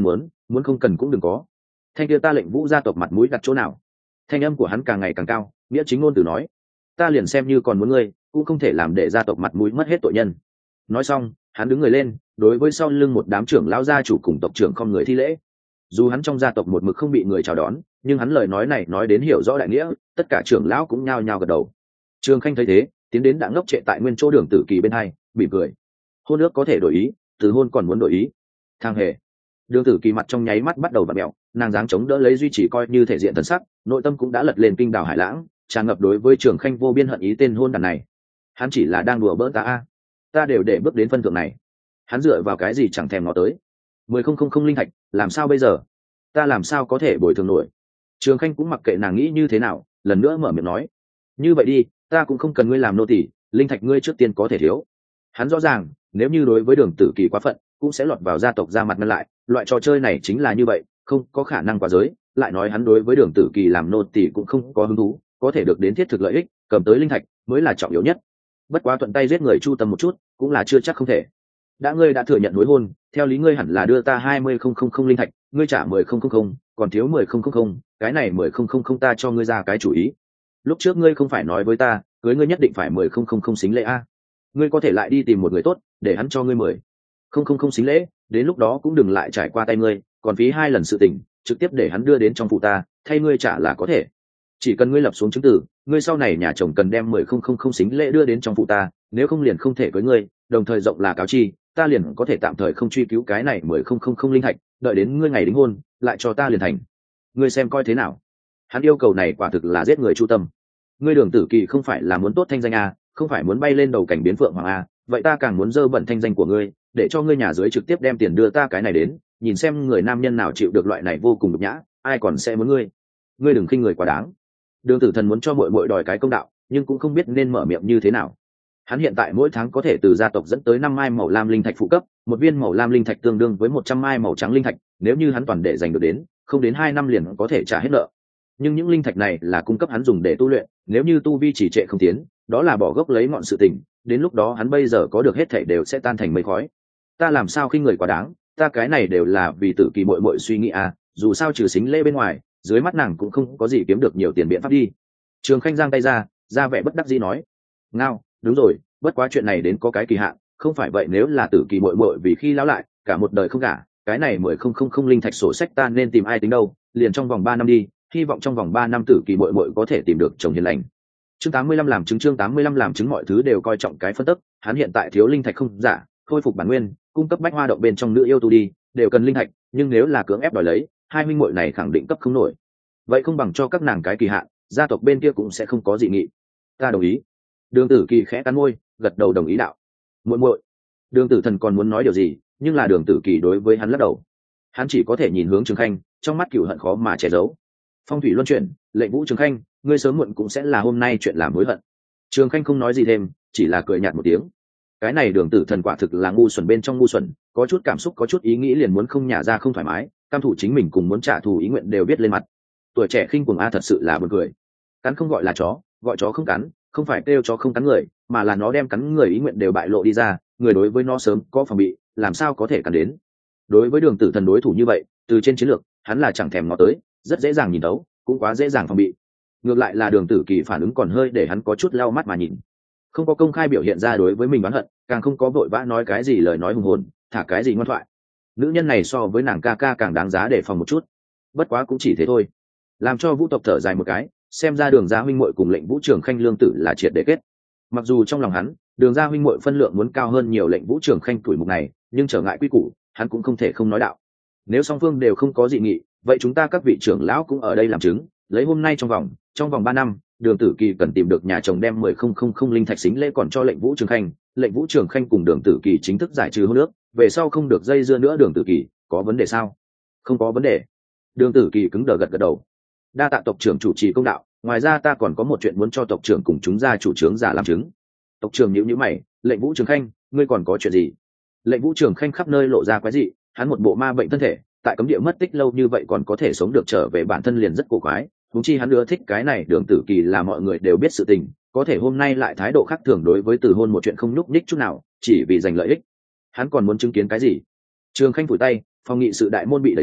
muốn không cần cũng đừng có. Thanh kia ta lệnh vũ gia tộc mặt mũi đặt chỗ nào? Thanh âm của hắn càng ngày càng cao, nghĩa chính ngôn từ nói, ta liền xem như còn muốn ngươi cũng không thể làm để gia tộc mặt mũi mất hết tội nhân. Nói xong hắn đứng người lên, đối với sau lưng một đám trưởng lão gia chủ cùng tộc trưởng không người thi lễ. Dù hắn trong gia tộc một mực không bị người chào đón, nhưng hắn lời nói này nói đến hiểu rõ đại nghĩa, tất cả trưởng lão cũng nhao nhao gật đầu. Trường Khanh thấy thế, tiến đến đã ngốc trệ tại nguyên chỗ Đường Tử Kỳ bên hai, mỉm cười. Hôn ước có thể đổi ý, từ hôn còn muốn đổi ý. Thang hề. Đường Tử Kỳ mặt trong nháy mắt bắt đầu vặn mèo, nàng dáng chống đỡ lấy duy trì coi như thể diện thần sắc, nội tâm cũng đã lật lên kinh đảo hải lãng, tràn ngập đối với Trường Khanh vô biên hận ý tên hôn đàn này. Hắn chỉ là đang đùa bỡn ta a, ta đều để bước đến phân thượng này, hắn dựa vào cái gì chẳng thèm ngó tới. Mười không không không linh thạch, làm sao bây giờ? Ta làm sao có thể bồi thường nổi? Trường Khanh cũng mặc kệ nàng nghĩ như thế nào, lần nữa mở miệng nói, như vậy đi, ta cũng không cần ngươi làm nô tỳ, linh thạch ngươi trước tiên có thể thiếu. Hắn rõ ràng, nếu như đối với Đường Tử Kỳ quá phận, cũng sẽ lọt vào gia tộc ra mặt ngăn lại, loại trò chơi này chính là như vậy, không có khả năng quá giới. Lại nói hắn đối với Đường Tử Kỳ làm nô tỳ cũng không có hứng thú, có thể được đến thiết thực lợi ích, cầm tới linh thạch mới là trọng yếu nhất. Bất quá thuận tay giết người chu tâm một chút, cũng là chưa chắc không thể. Đã ngươi đã thừa nhận hối hôn, theo lý ngươi hẳn là đưa ta hai mươi không không không linh thạch, ngươi trả mười không không không, còn thiếu mười không không không, cái này mười không không không ta cho ngươi ra cái chủ ý. Lúc trước ngươi không phải nói với ta, cưới ngươi nhất định phải mười không không không xính lễ a? Ngươi có thể lại đi tìm một người tốt, để hắn cho ngươi mười không không không xính lễ, đến lúc đó cũng đừng lại trải qua tay ngươi, còn phí hai lần sự tình, trực tiếp để hắn đưa đến trong phụ ta, thay ngươi trả là có thể. Chỉ cần ngươi lập xuống chứng từ, ngươi sau này nhà chồng cần đem mười không không không xính lễ đưa đến trong phụ ta, nếu không liền không thể cưới ngươi, đồng thời rộng là cáo chi, ta liền có thể tạm thời không truy cứu cái này mười không không không linh thạch, đợi đến ngươi ngày đính hôn, lại cho ta liền thành. Ngươi xem coi thế nào? Hắn yêu cầu này quả thực là giết người chu tâm. Ngươi Đường Tử Kỳ không phải là muốn tốt thanh danh a, không phải muốn bay lên đầu cảnh biến phượng hoàng a, vậy ta càng muốn dơ bẩn thanh danh của ngươi, để cho ngươi nhà dưới trực tiếp đem tiền đưa ta cái này đến, nhìn xem người nam nhân nào chịu được loại này vô cùng nhục nhã, ai còn sẽ muốn ngươi. Ngươi đừng khinh người quá đáng. Đường Tử Thần muốn cho muội muội đòi cái công đạo, nhưng cũng không biết nên mở miệng như thế nào. Hắn hiện tại mỗi tháng có thể từ gia tộc dẫn tới năm mai màu lam linh thạch phụ cấp, một viên màu lam linh thạch tương đương với một trăm mai màu trắng linh thạch, nếu như hắn toàn để dành được đến, không đến hai năm liền có thể trả hết nợ. Nhưng những linh thạch này là cung cấp hắn dùng để tu luyện, nếu như tu vi chỉ trệ không tiến, đó là bỏ gốc lấy ngọn sự tình, đến lúc đó hắn bây giờ có được hết thảy đều sẽ tan thành mây khói. Ta làm sao khinh người quá đáng, ta cái này đều là vì Tử Kỳ muội muội suy nghĩ à, dù sao trừ xính lễ bên ngoài, dưới mắt nàng cũng không có gì kiếm được nhiều tiền biện pháp đi. Trường Khanh giang tay ra, ra vẻ bất đắc dĩ nói, ngao, đúng rồi, bất quá chuyện này đến có cái kỳ hạn, không phải vậy nếu là Tử Kỳ muội muội vì khi lão lại, cả một đời không gả, cái này mười không không không linh thạch sổ sách ta nên tìm ai tính đâu, liền trong vòng ba năm đi, hy vọng trong vòng ba năm Tử Kỳ muội muội có thể tìm được chồng hiền lành. Chương tám mươi lăm làm chứng chương tám mươi lăm làm chứng mọi thứ đều coi trọng cái phân tức, hắn hiện tại thiếu linh thạch không giả, khôi phục bản nguyên, cung cấp bách hoa động bên trong nữ yêu tu đi, đều cần linh thạch, nhưng nếu là cưỡng ép đòi lấy, hai huynh muội này khẳng định cấp không nổi. Vậy không bằng cho các nàng cái kỳ hạn, gia tộc bên kia cũng sẽ không có dị nghị. Ta đồng ý. Đường Tử Kỳ khẽ cắn môi, gật đầu đồng ý đạo. Muội muội. Đường Tử Thần còn muốn nói điều gì, nhưng là Đường Tử Kỳ đối với hắn lắc đầu. Hắn chỉ có thể nhìn hướng Trường Khanh, trong mắt cừu hận khó mà che giấu. Phong thủy luân chuyển, lệnh Vũ Trường Khanh, ngươi sớm muộn cũng sẽ là hôm nay chuyện làm hối hận. Trường Khanh không nói gì thêm, chỉ là cười nhạt một tiếng. Cái này Đường Tử Thần quả thực là ngu xuẩn bên trong ngu xuẩn, có chút cảm xúc có chút ý nghĩ liền muốn không nhả ra không thoải mái, cam thủ chính mình cùng muốn trả thù ý nguyện đều biết lên mặt. Tuổi trẻ khinh cuồng a thật sự là buồn cười. Cắn không gọi là chó, gọi chó không cắn, không phải kêu chó không cắn người, mà là nó đem cắn người ý nguyện đều bại lộ đi ra, người đối với nó sớm có phòng bị, làm sao có thể cắn đến. Đối với Đường Tử Thần đối thủ như vậy, từ trên chiến lược, hắn là chẳng thèm ngó tới, rất dễ dàng nhìn thấu, cũng quá dễ dàng phòng bị. Ngược lại là Đường Tử Kỳ phản ứng còn hơi để hắn có chút lau mắt mà nhìn. Không có công khai biểu hiện ra đối với mình oán hận, càng không có vội vã nói cái gì lời nói hùng hồn, thả cái gì ngoan thoại. Nữ nhân này so với nàng ca ca càng đáng giá để phòng một chút. Bất quá cũng chỉ thế thôi. Làm cho Vũ tộc thở dài một cái, xem ra Đường gia huynh muội cùng lệnh Vũ Trường Khanh lương tử là triệt để kết. Mặc dù trong lòng hắn, Đường gia huynh muội phân lượng muốn cao hơn nhiều lệnh Vũ Trường Khanh tuổi mục này, nhưng trở ngại quy củ, hắn cũng không thể không nói đạo. Nếu song phương đều không có dị nghị, vậy chúng ta các vị trưởng lão cũng ở đây làm chứng, lấy hôm nay trong vòng, trong vòng ba năm, Đường Tử Kỳ cần tìm được nhà chồng đem mười không không không linh thạch xính lễ còn cho lệnh Vũ Trường Khanh, lệnh Vũ Trường Khanh cùng Đường Tử Kỳ chính thức giải trừ hôn ước, về sau không được dây dưa nữa. Đường Tử Kỳ, có vấn đề sao? Không có vấn đề. Đường Tử Kỳ cứng đờ gật gật đầu. Đa tạ tộc trưởng chủ trì công đạo, ngoài ra ta còn có một chuyện muốn cho tộc trưởng cùng chúng gia chủ trưởng giả làm chứng. Tộc trưởng nhíu nhíu mày, lệnh Vũ Trường Khanh, ngươi còn có chuyện gì? Lệnh Vũ Trường Khanh khắp nơi lộ ra quái dị, hắn một bộ ma bệnh thân thể, tại cấm địa mất tích lâu như vậy còn có thể sống được trở về bản thân liền rất cổ quái. Huống chi hắn ưa thích cái này Đường Tử Kỳ là mọi người đều biết sự tình, có thể hôm nay lại thái độ khác thường đối với từ hôn một chuyện không nhúc nhích chút nào, chỉ vì giành lợi ích. Hắn còn muốn chứng kiến cái gì? Trường Khanh phủi tay, phòng nghị sự đại môn bị đẩy ra,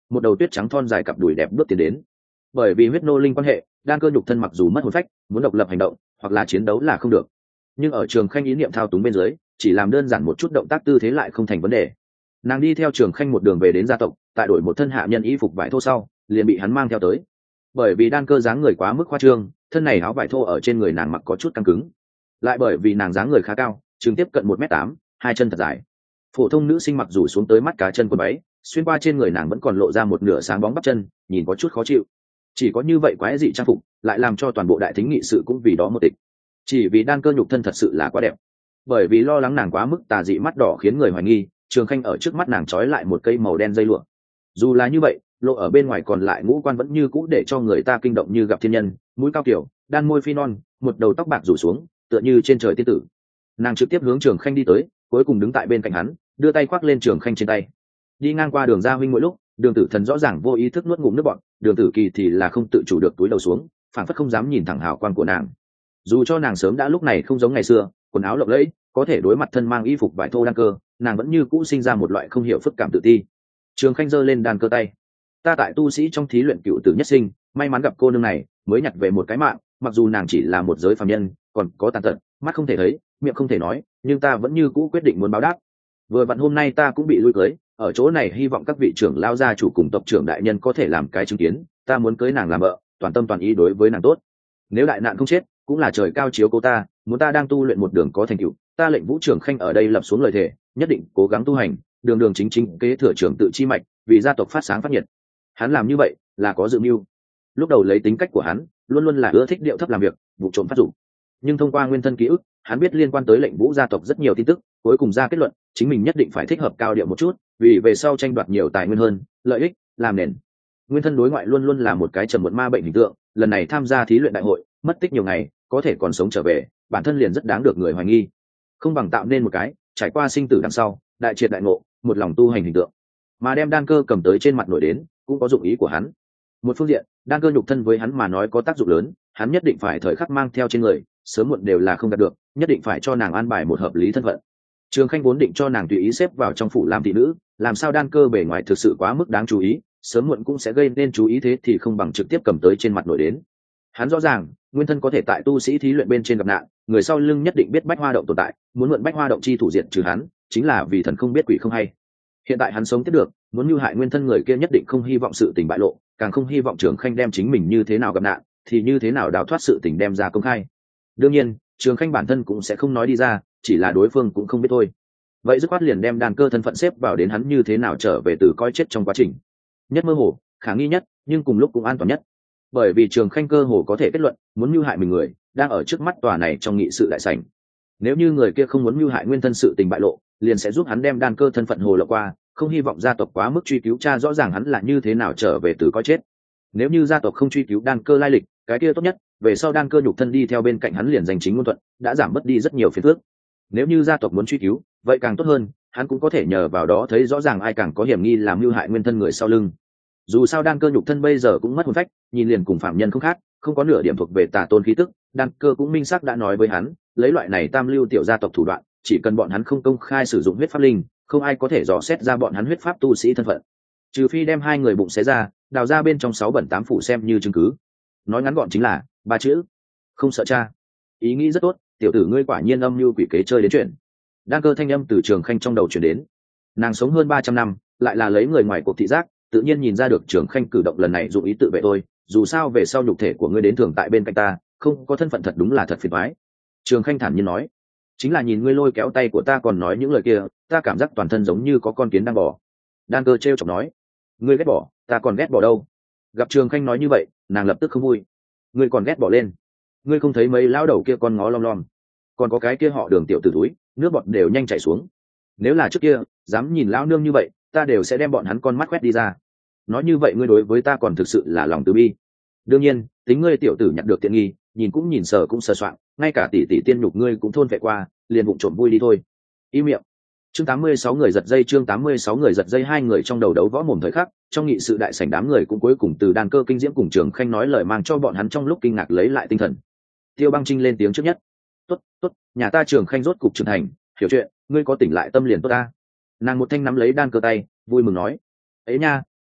một đầu tuyết trắng thon dài cặp đùi đẹp bước tiến đến. Bởi vì huyết nô linh quan hệ, đan cơ nhục thân mặc dù mất hồn phách, muốn độc lập hành động hoặc là chiến đấu là không được, nhưng ở Trường Khanh ý niệm thao túng bên dưới, chỉ làm đơn giản một chút động tác tư thế lại không thành vấn đề. Nàng đi theo Trường Khanh một đường về đến gia tộc, tại đổi một thân hạ nhân y phục vải thô sau, liền bị hắn mang theo tới. Bởi vì đan cơ dáng người quá mức khoa trương, thân này áo vải thô ở trên người nàng mặc có chút căng cứng, lại bởi vì nàng dáng người khá cao, chừng tiếp cận một mét tám, hai chân thật dài. Phổ thông nữ sinh mặc dù xuống tới mắt cá chân quần váy, xuyên qua trên người nàng vẫn còn lộ ra một nửa sáng bóng bắp chân, nhìn có chút khó chịu. Chỉ có như vậy quái dị trang phục, lại làm cho toàn bộ đại thính nghị sự cũng vì đó một tịch. Chỉ vì đan cơ nhục thân thật sự là quá đẹp. Bởi vì lo lắng nàng quá mức tà dị mắt đỏ khiến người hoài nghi, Trường Khanh ở trước mắt nàng trói lại một cây màu đen dây lụa. Dù là như vậy, lộ ở bên ngoài còn lại ngũ quan vẫn như cũ để cho người ta kinh động như gặp thiên nhân, mũi cao kiểu, đan môi phi non, một đầu tóc bạc rủ xuống, tựa như trên trời tiên tử. Nàng trực tiếp hướng Trường Khanh đi tới, cuối cùng đứng tại bên cạnh hắn, đưa tay khoác lên Trường Khanh trên tay. Đi ngang qua đường gia huynh mỗi lúc, Đường Tử Thần rõ ràng vô ý thức nuốt ngụm nước bọt, Đường Tử Kỳ thì là không tự chủ được túi đầu xuống, phản phất không dám nhìn thẳng hào quang của nàng. Dù cho nàng sớm đã lúc này không giống ngày xưa, quần áo lộng lẫy, có thể đối mặt thân mang y phục vải thô đan cơ, nàng vẫn như cũ sinh ra một loại không hiểu phức cảm tự ti. Trường Khanh giơ lên đan cơ tay. Ta tại tu sĩ trong thí luyện cựu tử nhất sinh, may mắn gặp cô nương này, mới nhặt về một cái mạng, mặc dù nàng chỉ là một giới phàm nhân, còn có tàn tật, mắt không thể thấy, miệng không thể nói, nhưng ta vẫn như cũ quyết định muốn báo đáp. Vừa vặn hôm nay ta cũng bị lui cưới, ở chỗ này hy vọng các vị trưởng lao gia chủ cùng tộc trưởng đại nhân có thể làm cái chứng kiến, ta muốn cưới nàng làm vợ, toàn tâm toàn ý đối với nàng tốt. Nếu đại nạn không chết, cũng là trời cao chiếu cố ta, muốn ta đang tu luyện một đường có thành tựu, ta lệnh Vũ Trường Khanh ở đây lập xuống lời thề, nhất định cố gắng tu hành, đường đường chính chính kế thừa trưởng tự chi mạch, vì gia tộc phát sáng phát nhiệt. Hắn làm như vậy là có dự mưu. Lúc đầu lấy tính cách của hắn, luôn luôn là ưa thích điệu thấp làm việc, vụ trộm phát dụng. Nhưng thông qua nguyên thân ký ức, hắn biết liên quan tới lệnh Vũ gia tộc rất nhiều tin tức, cuối cùng ra kết luận, chính mình nhất định phải thích hợp cao điệu một chút, vì về sau tranh đoạt nhiều tài nguyên hơn, lợi ích làm nền. Nguyên thân đối ngoại luôn luôn là một cái trầm muộn ma bệnh hình tượng, lần này tham gia thí luyện đại hội, mất tích nhiều ngày, có thể còn sống trở về, bản thân liền rất đáng được người hoài nghi. Không bằng tạo nên một cái trải qua sinh tử đằng sau, đại triệt đại ngộ, một lòng tu hành hình tượng. Mà đem đan cơ cầm tới trên mặt nổi đến, cũng có dụng ý của hắn. Một phương diện, đan cơ nhục thân với hắn mà nói có tác dụng lớn, hắn nhất định phải thời khắc mang theo trên người, sớm muộn đều là không đạt được, nhất định phải cho nàng an bài một hợp lý thân phận. Trường Khanh vốn định cho nàng tùy ý xếp vào trong phủ làm thị nữ, làm sao đan cơ bề ngoài thực sự quá mức đáng chú ý, sớm muộn cũng sẽ gây nên chú ý, thế thì không bằng trực tiếp cầm tới trên mặt nổi đến. Hắn rõ ràng, nguyên thân có thể tại tu sĩ thí luyện bên trên gặp nạn, người sau lưng nhất định biết bách hoa động tồn tại, muốn mượn bách hoa động chi thủ diện trừ hắn, chính là vì thần không biết quỷ không hay. Hiện tại hắn sống tiếp được, muốn mưu hại nguyên thân người kia nhất định không hy vọng sự tình bại lộ, càng không hy vọng Trường Khanh đem chính mình như thế nào gặp nạn, thì như thế nào đào thoát sự tình đem ra công khai. Đương nhiên, Trường Khanh bản thân cũng sẽ không nói đi ra, chỉ là đối phương cũng không biết thôi. Vậy dứt khoát liền đem đàn cơ thân phận xếp vào đến hắn như thế nào trở về từ coi chết trong quá trình. Nhất mơ hồ, khả nghi nhất, nhưng cùng lúc cũng an toàn nhất. Bởi vì Trường Khanh cơ hồ có thể kết luận, muốn mưu hại mình người đang ở trước mắt tòa này trong nghị sự đại sảnh. Nếu như người kia không muốn mưu hại nguyên thân sự tình bại lộ, liền sẽ giúp hắn đem đan cơ thân phận hồ lộ qua, không hy vọng gia tộc quá mức truy cứu tra rõ ràng hắn là như thế nào trở về từ coi chết. Nếu như gia tộc không truy cứu đan cơ lai lịch, cái kia tốt nhất, về sau đan cơ nhục thân đi theo bên cạnh hắn liền giành chính ngôn thuận, đã giảm mất đi rất nhiều phiền phức. Nếu như gia tộc muốn truy cứu, vậy càng tốt hơn, hắn cũng có thể nhờ vào đó thấy rõ ràng ai càng có hiểm nghi làm mưu hại nguyên thân người sau lưng. Dù sao đan cơ nhục thân bây giờ cũng mất hồn phách, nhìn liền cùng phạm nhân không khác, không có nửa điểm thuộc về tà tôn khí tức, đan cơ cũng minh xác đã nói với hắn, lấy loại này tam lưu tiểu gia tộc thủ đoạn, chỉ cần bọn hắn không công khai sử dụng huyết pháp linh, không ai có thể dò xét ra bọn hắn huyết pháp tu sĩ thân phận. Trừ phi đem hai người bụng xé ra, đào ra bên trong sáu bẩn tám phủ xem như chứng cứ. Nói ngắn gọn chính là ba chữ: không sợ cha. Ý nghĩ rất tốt, tiểu tử ngươi quả nhiên âm mưu quỷ kế chơi đến chuyện. Đan cơ thanh âm từ Trường Khanh trong đầu truyền đến. Nàng sống hơn ba trăm năm, lại là lấy người ngoài cuộc thị giác, tự nhiên nhìn ra được Trường Khanh cử động lần này dụng ý tự vệ thôi. Dù sao về sau nhục thể của ngươi đến thường tại bên cạnh ta, không có thân phận thật đúng là thật phiền toái. Trường Khanh thản nhiên nói, chính là nhìn ngươi lôi kéo tay của ta còn nói những lời kia, ta cảm giác toàn thân giống như có con kiến đang bò. Đan cơ trêu chọc nói, ngươi ghét bỏ, ta còn ghét bỏ đâu. Gặp Trường Khanh nói như vậy, nàng lập tức không vui. Ngươi còn ghét bỏ lên? Ngươi không thấy mấy lão đầu kia con ngó lom lom, còn có cái kia họ Đường tiểu tử túi, nước bọt đều nhanh chảy xuống. Nếu là trước kia dám nhìn lão nương như vậy, ta đều sẽ đem bọn hắn con mắt quét đi ra. Nói như vậy ngươi đối với ta còn thực sự là lòng từ bi. Đương nhiên, tính ngươi tiểu tử nhặt được tiện nghi, nhìn cũng nhìn sờ cũng sờ soạng, ngay cả tỷ tỷ tiên nhục ngươi cũng thôn vệ qua, liền bụng trộm vui đi thôi. Im miệng. Chương tám mươi sáu người giật dây, chương tám mươi sáu người giật dây, hai người trong đầu đấu võ mồm thời khắc, trong nghị sự đại sảnh đám người cũng cuối cùng từ đan cơ kinh diễm cùng Trường Khanh nói lời mang cho bọn hắn trong lúc kinh ngạc lấy lại tinh thần. Tiêu Băng Trinh lên tiếng trước nhất. Tốt, tốt, nhà ta Trường Khanh rốt cục trưởng thành, hiểu chuyện, ngươi có tỉnh lại tâm liền tốt ta. Nàng một thanh nắm lấy đan cơ tay, vui mừng nói, ấy nha,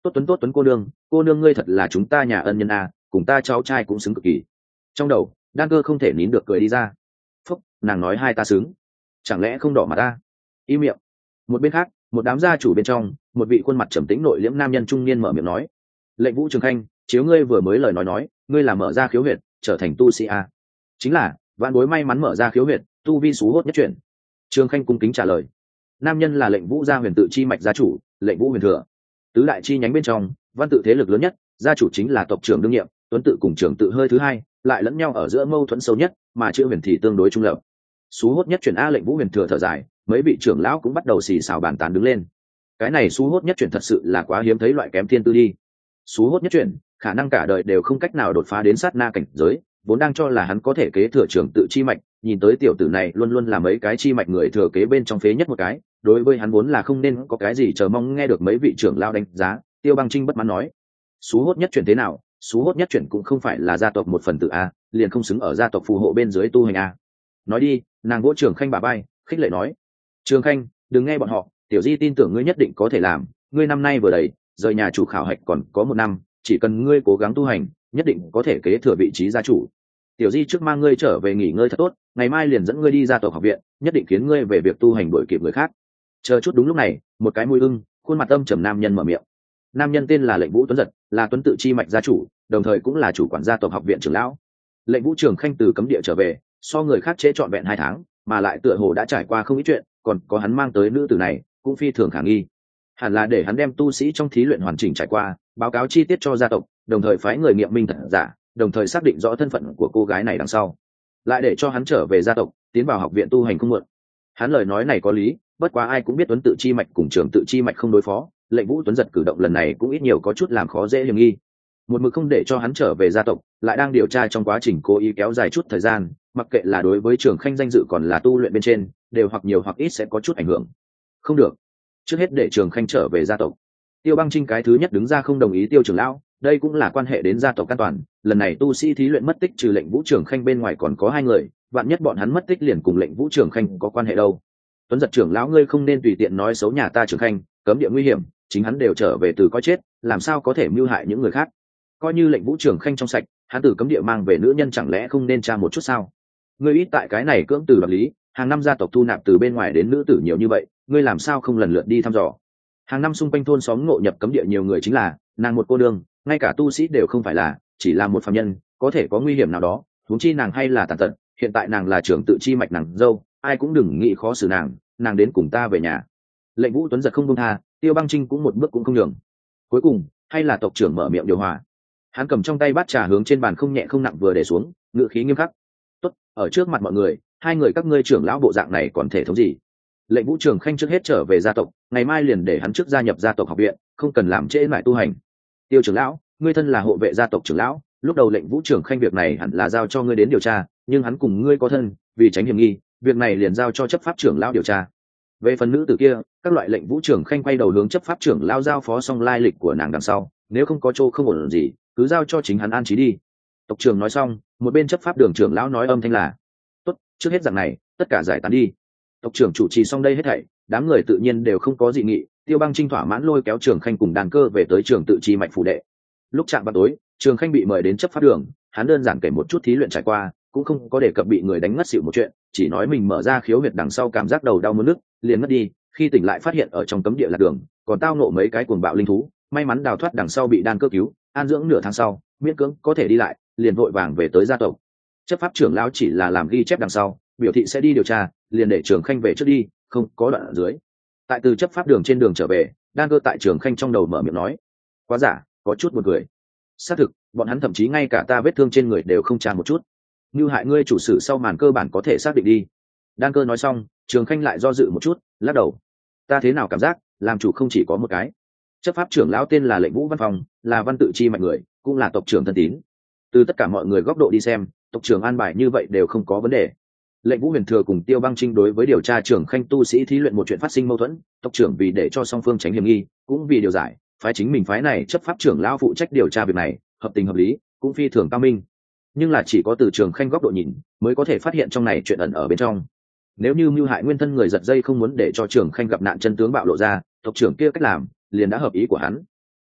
Tốt tuấn tốt tuấn cô nương, cô nương ngươi thật là chúng ta nhà ân nhân a, cùng ta cháu trai cũng xứng cực kỳ. Trong đầu đan cơ không thể nín được cười đi ra. Phúc, nàng nói hai ta xứng, chẳng lẽ không đỏ mặt ta? Im miệng. Một bên khác, một đám gia chủ bên trong, một vị khuôn mặt trầm tĩnh nội liễm nam nhân trung niên mở miệng nói: lệnh Vũ Trường Khanh, chiếu ngươi vừa mới lời nói nói, ngươi là mở ra khiếu huyệt, trở thành tu sĩ a? Chính là, vạn bối may mắn mở ra khiếu huyệt, tu vi xú hốt nhất chuyển. Trường Khanh cung kính trả lời. Nam nhân là lệnh Vũ gia huyền tự chi mạch gia chủ, lệnh Vũ huyền thừa. Tứ đại chi nhánh bên trong, văn tự thế lực lớn nhất, gia chủ chính là tộc trưởng đương nhiệm, tuấn tự cùng trưởng tự hơi thứ hai, lại lẫn nhau ở giữa mâu thuẫn sâu nhất, mà chữ huyền thì tương đối trung lập. Xú hốt nhất chuyển a, lệnh Vũ huyền thừa thở dài, mấy vị trưởng lão cũng bắt đầu xì xào bàn tán đứng lên. Cái này xú hốt nhất chuyển thật sự là quá hiếm thấy loại kém thiên tư đi. Xú hốt nhất chuyển, khả năng cả đời đều không cách nào đột phá đến sát na cảnh giới, vốn đang cho là hắn có thể kế thừa trưởng tự chi mạch, nhìn tới tiểu tử này luôn luôn là mấy cái chi mạch người thừa kế bên trong phế nhất một cái, đối với hắn vốn là không nên có cái gì chờ mong. Nghe được mấy vị trưởng lao đánh giá, Tiêu Băng Trinh bất mãn nói: xú hốt nhất chuyển thế nào? Xú hốt nhất chuyển cũng không phải là gia tộc một phần tử a, liền không xứng ở gia tộc phù hộ bên dưới tu hành a. Nói đi. Nàng vỗ Trường Khanh bà bay, khích lệ nói: Trường Khanh, đừng nghe bọn họ, tiểu di tin tưởng ngươi nhất định có thể làm, ngươi năm nay vừa đầy, rời nhà chủ khảo hạch còn có một năm, chỉ cần ngươi cố gắng tu hành, nhất định có thể kế thừa vị trí gia chủ. Tiểu di trước mang ngươi trở về nghỉ ngơi thật tốt, ngày mai liền dẫn ngươi đi gia tộc học viện, nhất định khiến ngươi về việc tu hành đuổi kịp người khác. Chờ chút. Đúng lúc này, một cái mũi ưng, khuôn mặt âm trầm nam nhân mở miệng. Nam nhân tên là lệnh Vũ Tuấn Giật, là tuấn tự chi mạch gia chủ, đồng thời cũng là chủ quản gia tộc học viện trưởng lão. Lệnh Vũ Trường Khanh từ cấm địa trở về, so người khác trễ trọn vẹn hai tháng, mà lại tựa hồ đã trải qua không ít chuyện, còn có hắn mang tới nữ tử này cũng phi thường khả nghi, hẳn là để hắn đem tu sĩ trong thí luyện hoàn chỉnh trải qua, báo cáo chi tiết cho gia tộc, đồng thời phái người nghiệm minh thật giả, đồng thời xác định rõ thân phận của cô gái này đằng sau, lại để cho hắn trở về gia tộc, tiến vào học viện tu hành không muộn. Hắn lời nói này có lý, bất quá ai cũng biết Tuấn tự chi mạch cùng Trường tự chi mạch không đối phó, lệnh Vũ Tuấn Giật cử động lần này cũng ít nhiều có chút làm khó dễ hiểm nghi. Một mực không để cho hắn trở về gia tộc, lại đang điều tra trong quá trình cố ý kéo dài chút thời gian, mặc kệ là đối với Trường Khanh danh dự còn là tu luyện bên trên, đều hoặc nhiều hoặc ít sẽ có chút ảnh hưởng. Không được, trước hết để Trường Khanh trở về gia tộc. Tiêu Băng Trinh cái thứ nhất đứng ra không đồng ý Tiêu trưởng lão, đây cũng là quan hệ đến gia tộc an toàn, lần này tu sĩ thí luyện mất tích trừ lệnh Vũ Trường Khanh bên ngoài còn có hai người, vạn nhất bọn hắn mất tích liền cùng lệnh Vũ Trường Khanh có quan hệ đâu. Tuấn Giật trưởng lão, ngươi không nên tùy tiện nói xấu nhà ta Trường Khanh, cấm địa nguy hiểm, chính hắn đều trở về từ coi chết, làm sao có thể mưu hại những người khác. Coi như lệnh Vũ Trường Khanh trong sạch, hắn từ cấm địa mang về nữ nhân chẳng lẽ không nên tra một chút sao? Ngươi ít tại cái này cưỡng từ đoạt lý, hàng năm gia tộc thu nạp từ bên ngoài đến nữ tử nhiều như vậy, ngươi làm sao không lần lượt đi thăm dò? Hàng năm xung quanh thôn xóm ngộ nhập cấm địa nhiều người chính là nàng một cô đương, ngay cả tu sĩ đều không phải là, chỉ là một phàm nhân, có thể có nguy hiểm nào đó, huống chi nàng hay là tàn tật, hiện tại nàng là trưởng tự chi mạch nàng dâu, ai cũng đừng nghĩ khó xử nàng, nàng đến cùng ta về nhà. Lệnh Vũ Tuấn Giật không buông tha, Tiêu Băng Trinh cũng một bước cũng không nhường. Cuối cùng, hay là tộc trưởng mở miệng điều hòa. Hắn cầm trong tay bát trà hướng trên bàn không nhẹ không nặng vừa để xuống, ngữ khí nghiêm khắc: tốt, ở trước mặt mọi người, hai người các ngươi trưởng lão bộ dạng này còn thể thống gì? Lệnh Vũ Trường Khanh trước hết trở về gia tộc, ngày mai liền để hắn trước gia nhập gia tộc học viện, không cần làm trễ mãi tu hành. Tiêu trưởng lão, ngươi thân là hộ vệ gia tộc trưởng lão, lúc đầu lệnh Vũ Trường Khanh việc này hẳn là giao cho ngươi đến điều tra, nhưng hắn cùng ngươi có thân, vì tránh hiểm nghi, việc này liền giao cho chấp pháp trưởng lão điều tra. Về phần nữ tử kia, các loại lệnh Vũ Trường Khanh quay đầu hướng chấp pháp trưởng lão giao phó xong lai lịch của nàng đằng sau, nếu không có chỗ không ổn gì, cứ giao cho chính hắn an trí đi. Tộc trưởng nói xong, một bên chấp pháp đường trưởng lão nói âm thanh là: tốt, trước hết rằng này, tất cả giải tán đi. Tộc trưởng chủ trì xong đây hết thảy, đám người tự nhiên đều không có dị nghị. Tiêu Băng Trinh thỏa mãn lôi kéo Trường Khanh cùng đàn cơ về tới trường tự chi mạch phủ đệ. Lúc chạm vào tối, Trường Khanh bị mời đến chấp pháp đường, hắn đơn giản kể một chút thí luyện trải qua, cũng không có đề cập bị người đánh ngất xỉu một chuyện, chỉ nói mình mở ra khiếu huyệt đằng sau cảm giác đầu đau muốn nức, liền ngất đi, khi tỉnh lại phát hiện ở trong cấm địa lạc đường, còn tao nộ mấy cái cuồng bạo linh thú, may mắn đào thoát đằng sau bị đan cơ cứu, an dưỡng nửa tháng sau, miễn cưỡng có thể đi lại, liền vội vàng về tới gia tộc. Chấp pháp trưởng lão chỉ là làm ghi chép đằng sau, biểu thị sẽ đi điều tra, liền để Trường Khanh về trước đi, không có đoạn ở dưới. Tại từ chấp pháp đường trên đường trở về, đan cơ tại Trường Khanh trong đầu mở miệng nói: quá giả, có chút một người. Xác thực, bọn hắn thậm chí ngay cả ta vết thương trên người đều không tra một chút. Như hại ngươi chủ sử sau màn cơ bản có thể xác định đi. Đan cơ nói xong, Trường Khanh lại do dự một chút, lắc đầu: ta thế nào cảm giác làm chủ không chỉ có một cái. Chấp pháp trưởng lão tên là lệnh Vũ Văn Phong, là văn tự chi mạnh người, cũng là tộc trưởng thân tín. Từ tất cả mọi người góc độ đi xem, tộc trưởng an bài như vậy đều không có vấn đề. Lệnh Vũ Huyền Thừa cùng Tiêu Băng Trinh đối với điều tra Trường Khanh tu sĩ thí luyện một chuyện phát sinh mâu thuẫn, tộc trưởng vì để cho song phương tránh hiểm nghi, cũng vì điều giải, phái chính mình phái này chấp pháp trưởng lão phụ trách điều tra việc này, hợp tình hợp lý, cũng phi thường cao minh. Nhưng là chỉ có từ Trường Khanh góc độ nhìn, mới có thể phát hiện trong này chuyện ẩn ở bên trong. Nếu như mưu hại nguyên thân người giật dây không muốn để cho Trường Khanh gặp nạn chân tướng bạo lộ ra, tộc trưởng kia cách làm liền đã hợp ý của hắn.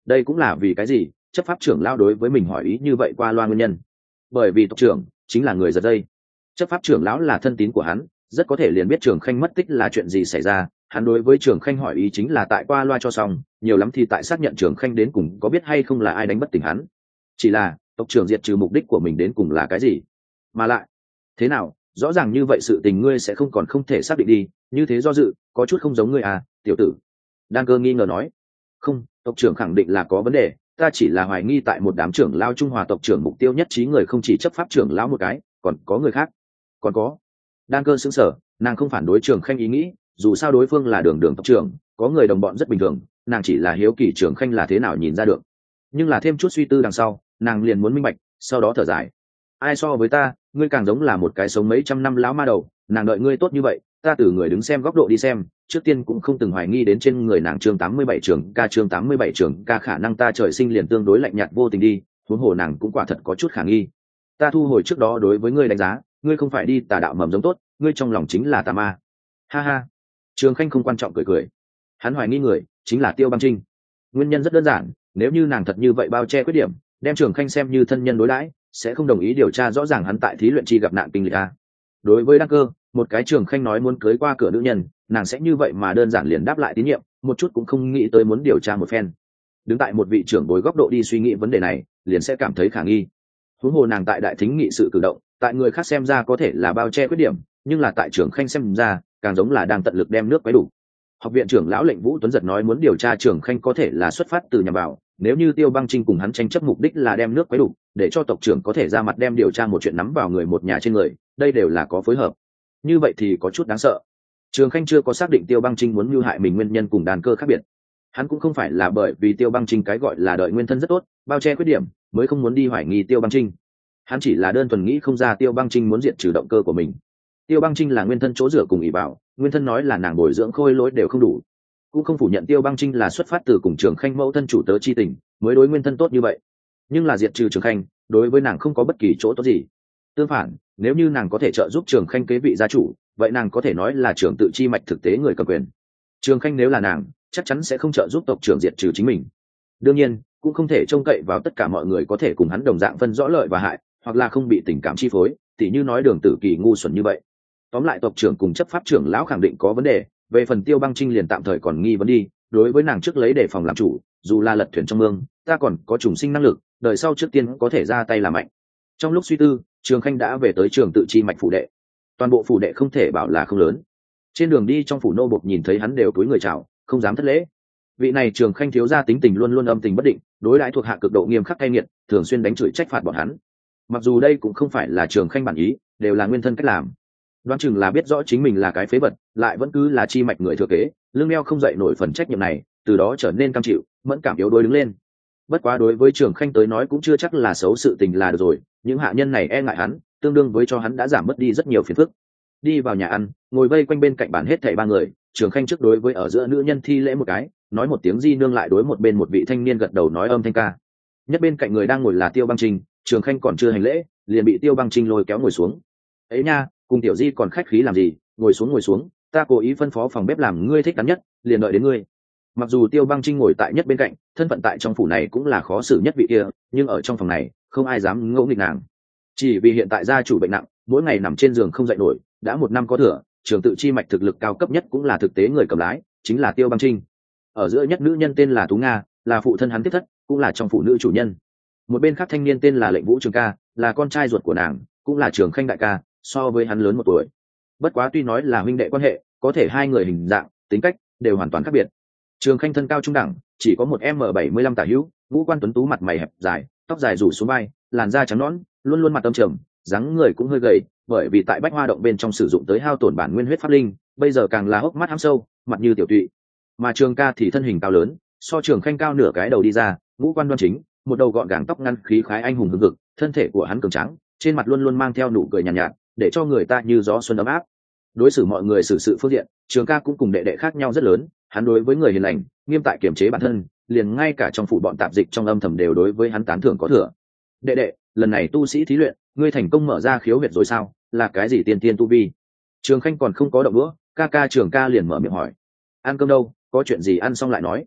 đây cũng là vì cái gì chấp pháp trưởng lão đối với mình hỏi ý như vậy qua loa nguyên nhân. Bởi vì tộc trưởng chính là người giật dây, chấp pháp trưởng lão là thân tín của hắn, rất có thể liền biết Trường Khanh mất tích là chuyện gì xảy ra. Hắn đối với Trường Khanh hỏi ý chính là tại qua loa cho xong, nhiều lắm thì tại xác nhận Trường Khanh đến cùng có biết hay không là ai đánh bất tỉnh hắn. Chỉ là tộc trưởng diệt trừ mục đích của mình đến cùng là cái gì? Mà lại thế nào, rõ ràng như vậy sự tình ngươi sẽ không còn không thể xác định đi, như thế do dự có chút không giống ngươi à, tiểu tử. Đan Cơ nghi ngờ nói. Không, tộc trưởng khẳng định là có vấn đề, ta chỉ là hoài nghi tại một đám trưởng lao Trung Hòa tộc trưởng mục tiêu nhất trí người không chỉ chấp pháp trưởng lão một cái, còn có người khác. Còn có. Đan Cơ sững sờ, nàng không phản đối Trường Khanh ý nghĩ, dù sao đối phương là đường đường tộc trưởng, có người đồng bọn rất bình thường, nàng chỉ là hiếu kỳ Trường Khanh là thế nào nhìn ra được. Nhưng là thêm chút suy tư đằng sau, nàng liền muốn minh bạch, sau đó thở dài. Ai so với ta, ngươi càng giống là một cái sống mấy trăm năm lão ma đầu, nàng đợi ngươi tốt như vậy, ta từ người đứng xem góc độ đi xem, trước tiên cũng không từng hoài nghi đến trên người nàng. Chương tám mươi bảy trường ca chương tám mươi bảy trường ca khả năng ta trời sinh liền tương đối lạnh nhạt vô tình đi, huống hồ nàng cũng quả thật có chút khả nghi. Ta thu hồi trước đó đối với ngươi đánh giá, ngươi không phải đi tà đạo mầm giống tốt, ngươi trong lòng chính là tà ma. Ha ha. Trường Khanh không quan trọng cười cười. Hắn hoài nghi người chính là Tiêu Băng Trinh. Nguyên nhân rất đơn giản, nếu như nàng thật như vậy bao che khuyết điểm, đem Trường Khanh xem như thân nhân đối đãi, sẽ không đồng ý điều tra rõ ràng hắn tại thí luyện chi gặp nạn kinh lịch a. Đối với Đăng Cơ, một cái Trường Khanh nói muốn cưới qua cửa nữ nhân, nàng sẽ như vậy mà đơn giản liền đáp lại tín nhiệm, một chút cũng không nghĩ tới muốn điều tra một phen. Đứng tại một vị trưởng bối góc độ đi suy nghĩ vấn đề này, liền sẽ cảm thấy khả nghi. Huống hồ nàng tại đại thính nghị sự cử động, tại người khác xem ra có thể là bao che khuyết điểm, nhưng là tại Trường Khanh xem ra, càng giống là đang tận lực đem nước quấy đủ. Học viện trưởng lão Lệnh Vũ Tuấn giật nói muốn điều tra Trường Khanh có thể là xuất phát từ nhằm vào, nếu như Tiêu Băng Trinh cùng hắn tranh chấp mục đích là đem nước quấy đủ, để cho tộc trưởng có thể ra mặt đem điều tra một chuyện nắm vào người một nhà trên người, đây đều là có phối hợp. Như vậy thì có chút đáng sợ. Trường Khanh chưa có xác định Tiêu Băng Trinh muốn mưu hại mình nguyên nhân cùng Đan Cơ khác biệt. Hắn cũng không phải là bởi vì Tiêu Băng Trinh cái gọi là đợi nguyên thân rất tốt, bao che khuyết điểm, mới không muốn đi hoài nghi Tiêu Băng Trinh. Hắn chỉ là đơn thuần nghĩ không ra Tiêu Băng Trinh muốn diệt trừ động cơ của mình. Tiêu Băng Trinh là nguyên thân chỗ dựa cùng ỷ bảo, nguyên thân nói là nàng bồi dưỡng khôi lỗi đều không đủ, cũng không phủ nhận Tiêu Băng Trinh là xuất phát từ cùng Trường Khanh mẫu thân chủ tớ chi tình, mới đối nguyên thân tốt như vậy. Nhưng là diệt trừ Trường Khanh, đối với nàng không có bất kỳ chỗ tốt gì. Tương phản, nếu như nàng có thể trợ giúp Trường Khanh kế vị gia chủ, vậy nàng có thể nói là trưởng tự chi mạch thực tế người cầm quyền. Trường Khanh nếu là nàng, chắc chắn sẽ không trợ giúp tộc trưởng diệt trừ chính mình. Đương nhiên, cũng không thể trông cậy vào tất cả mọi người có thể cùng hắn đồng dạng phân rõ lợi và hại, hoặc là không bị tình cảm chi phối, tỉ như nói Đường Tử Kỳ ngu xuẩn như vậy. Tóm lại tộc trưởng cùng chấp pháp trưởng lão khẳng định có vấn đề, về phần Tiêu Băng Trinh liền tạm thời còn nghi vấn đi, đối với nàng trước lấy đề phòng làm chủ, dù là lật thuyền trong mương, ta còn có trùng sinh năng lực, đời sau trước tiên có thể ra tay làm mạnh. Trong lúc suy tư, Trường Khanh đã về tới trường tự chi mạch phủ đệ. Toàn bộ phủ đệ không thể bảo là không lớn. Trên đường đi trong phủ nô bộc nhìn thấy hắn đều cúi người chào, không dám thất lễ. Vị này Trường Khanh thiếu gia tính tình luôn luôn âm tình bất định, đối đãi thuộc hạ cực độ nghiêm khắc cay nghiệt, thường xuyên đánh chửi trách phạt bọn hắn. Mặc dù đây cũng không phải là Trường Khanh bản ý, đều là nguyên thân cách làm. Đoán chừng là biết rõ chính mình là cái phế vật, lại vẫn cứ là chi mạch người thừa kế, lưng đeo không dậy nổi phần trách nhiệm này, từ đó trở nên cam chịu, mẫn cảm yếu đuối đứng lên. Bất quá đối với Trường Khanh tới nói cũng chưa chắc là xấu sự tình là được rồi, những hạ nhân này e ngại hắn, tương đương với cho hắn đã giảm mất đi rất nhiều phiền phức. Đi vào nhà ăn, ngồi vây quanh bên cạnh bàn hết thảy ba người, Trường Khanh trước đối với ở giữa nữ nhân thi lễ một cái, nói một tiếng di nương, lại đối một bên một vị thanh niên gật đầu nói âm thanh ca. Nhất bên cạnh người đang ngồi là Tiêu Băng Trinh, Trường Khanh còn chưa hành lễ, liền bị Tiêu Băng Trinh lôi kéo ngồi xuống. Ấy nha, cùng tiểu di còn khách khí làm gì, ngồi xuống ngồi xuống, ta cố ý phân phó phòng bếp làm ngươi thích ăn nhất, liền đợi đến ngươi. Mặc dù Tiêu Băng Trinh ngồi tại nhất bên cạnh, thân phận tại trong phủ này cũng là khó xử nhất vị kia, nhưng ở trong phòng này không ai dám ngỗ nghịch nàng. Chỉ vì hiện tại gia chủ bệnh nặng, mỗi ngày nằm trên giường không dậy nổi, đã một năm có thừa, trường tự chi mạch thực lực cao cấp nhất cũng là thực tế người cầm lái, chính là Tiêu Băng Trinh. Ở giữa nhất nữ nhân tên là Tú Nga, là phụ thân hắn tiếp thất, cũng là trong phụ nữ chủ nhân. Một bên khác thanh niên tên là Lệnh Vũ Trường ca, là con trai ruột của nàng, cũng là Trường Khanh đại ca, so với hắn lớn một tuổi. Bất quá tuy nói là huynh đệ quan hệ, có thể hai người hình dạng, tính cách đều hoàn toàn khác biệt. Trường Khanh thân cao trung đẳng, chỉ có một m bảy mươi lăm tả hữu, ngũ quan tuấn tú, mặt mày hẹp dài, tóc dài rủ xuống vai, làn da trắng nõn, luôn luôn mặt tâm trầm, dáng người cũng hơi gầy, bởi vì tại Bách Hoa động bên trong sử dụng tới hao tổn bản nguyên huyết pháp linh, bây giờ càng là hốc mắt hăm sâu, mặt như tiểu tụy. Mà Trường ca thì thân hình cao lớn, so Trường Khanh cao nửa cái đầu đi ra, ngũ quan đoan chính, một đầu gọn gàng tóc ngắn, khí khái anh hùng hừng hực, thân thể của hắn cường tráng, trên mặt luôn luôn mang theo nụ cười nhàn nhạt, nhạt, để cho người ta như gió xuân ấm áp. Đối xử mọi người xử sự phương diện, Trường ca cũng cùng đệ đệ khác nhau rất lớn, hắn đối với người hiền lành, nghiêm tại kiềm chế bản thân, liền ngay cả trong phủ bọn tạp dịch trong âm thầm đều đối với hắn tán thưởng có thừa. Đệ đệ, lần này tu sĩ thí luyện, ngươi thành công mở ra khiếu huyệt rồi sao? Là cái gì tiên tiên tu vi? Trường Khanh còn không có động đũa, ca ca Trường ca liền mở miệng hỏi. Ăn cơm đâu, có chuyện gì ăn xong lại nói.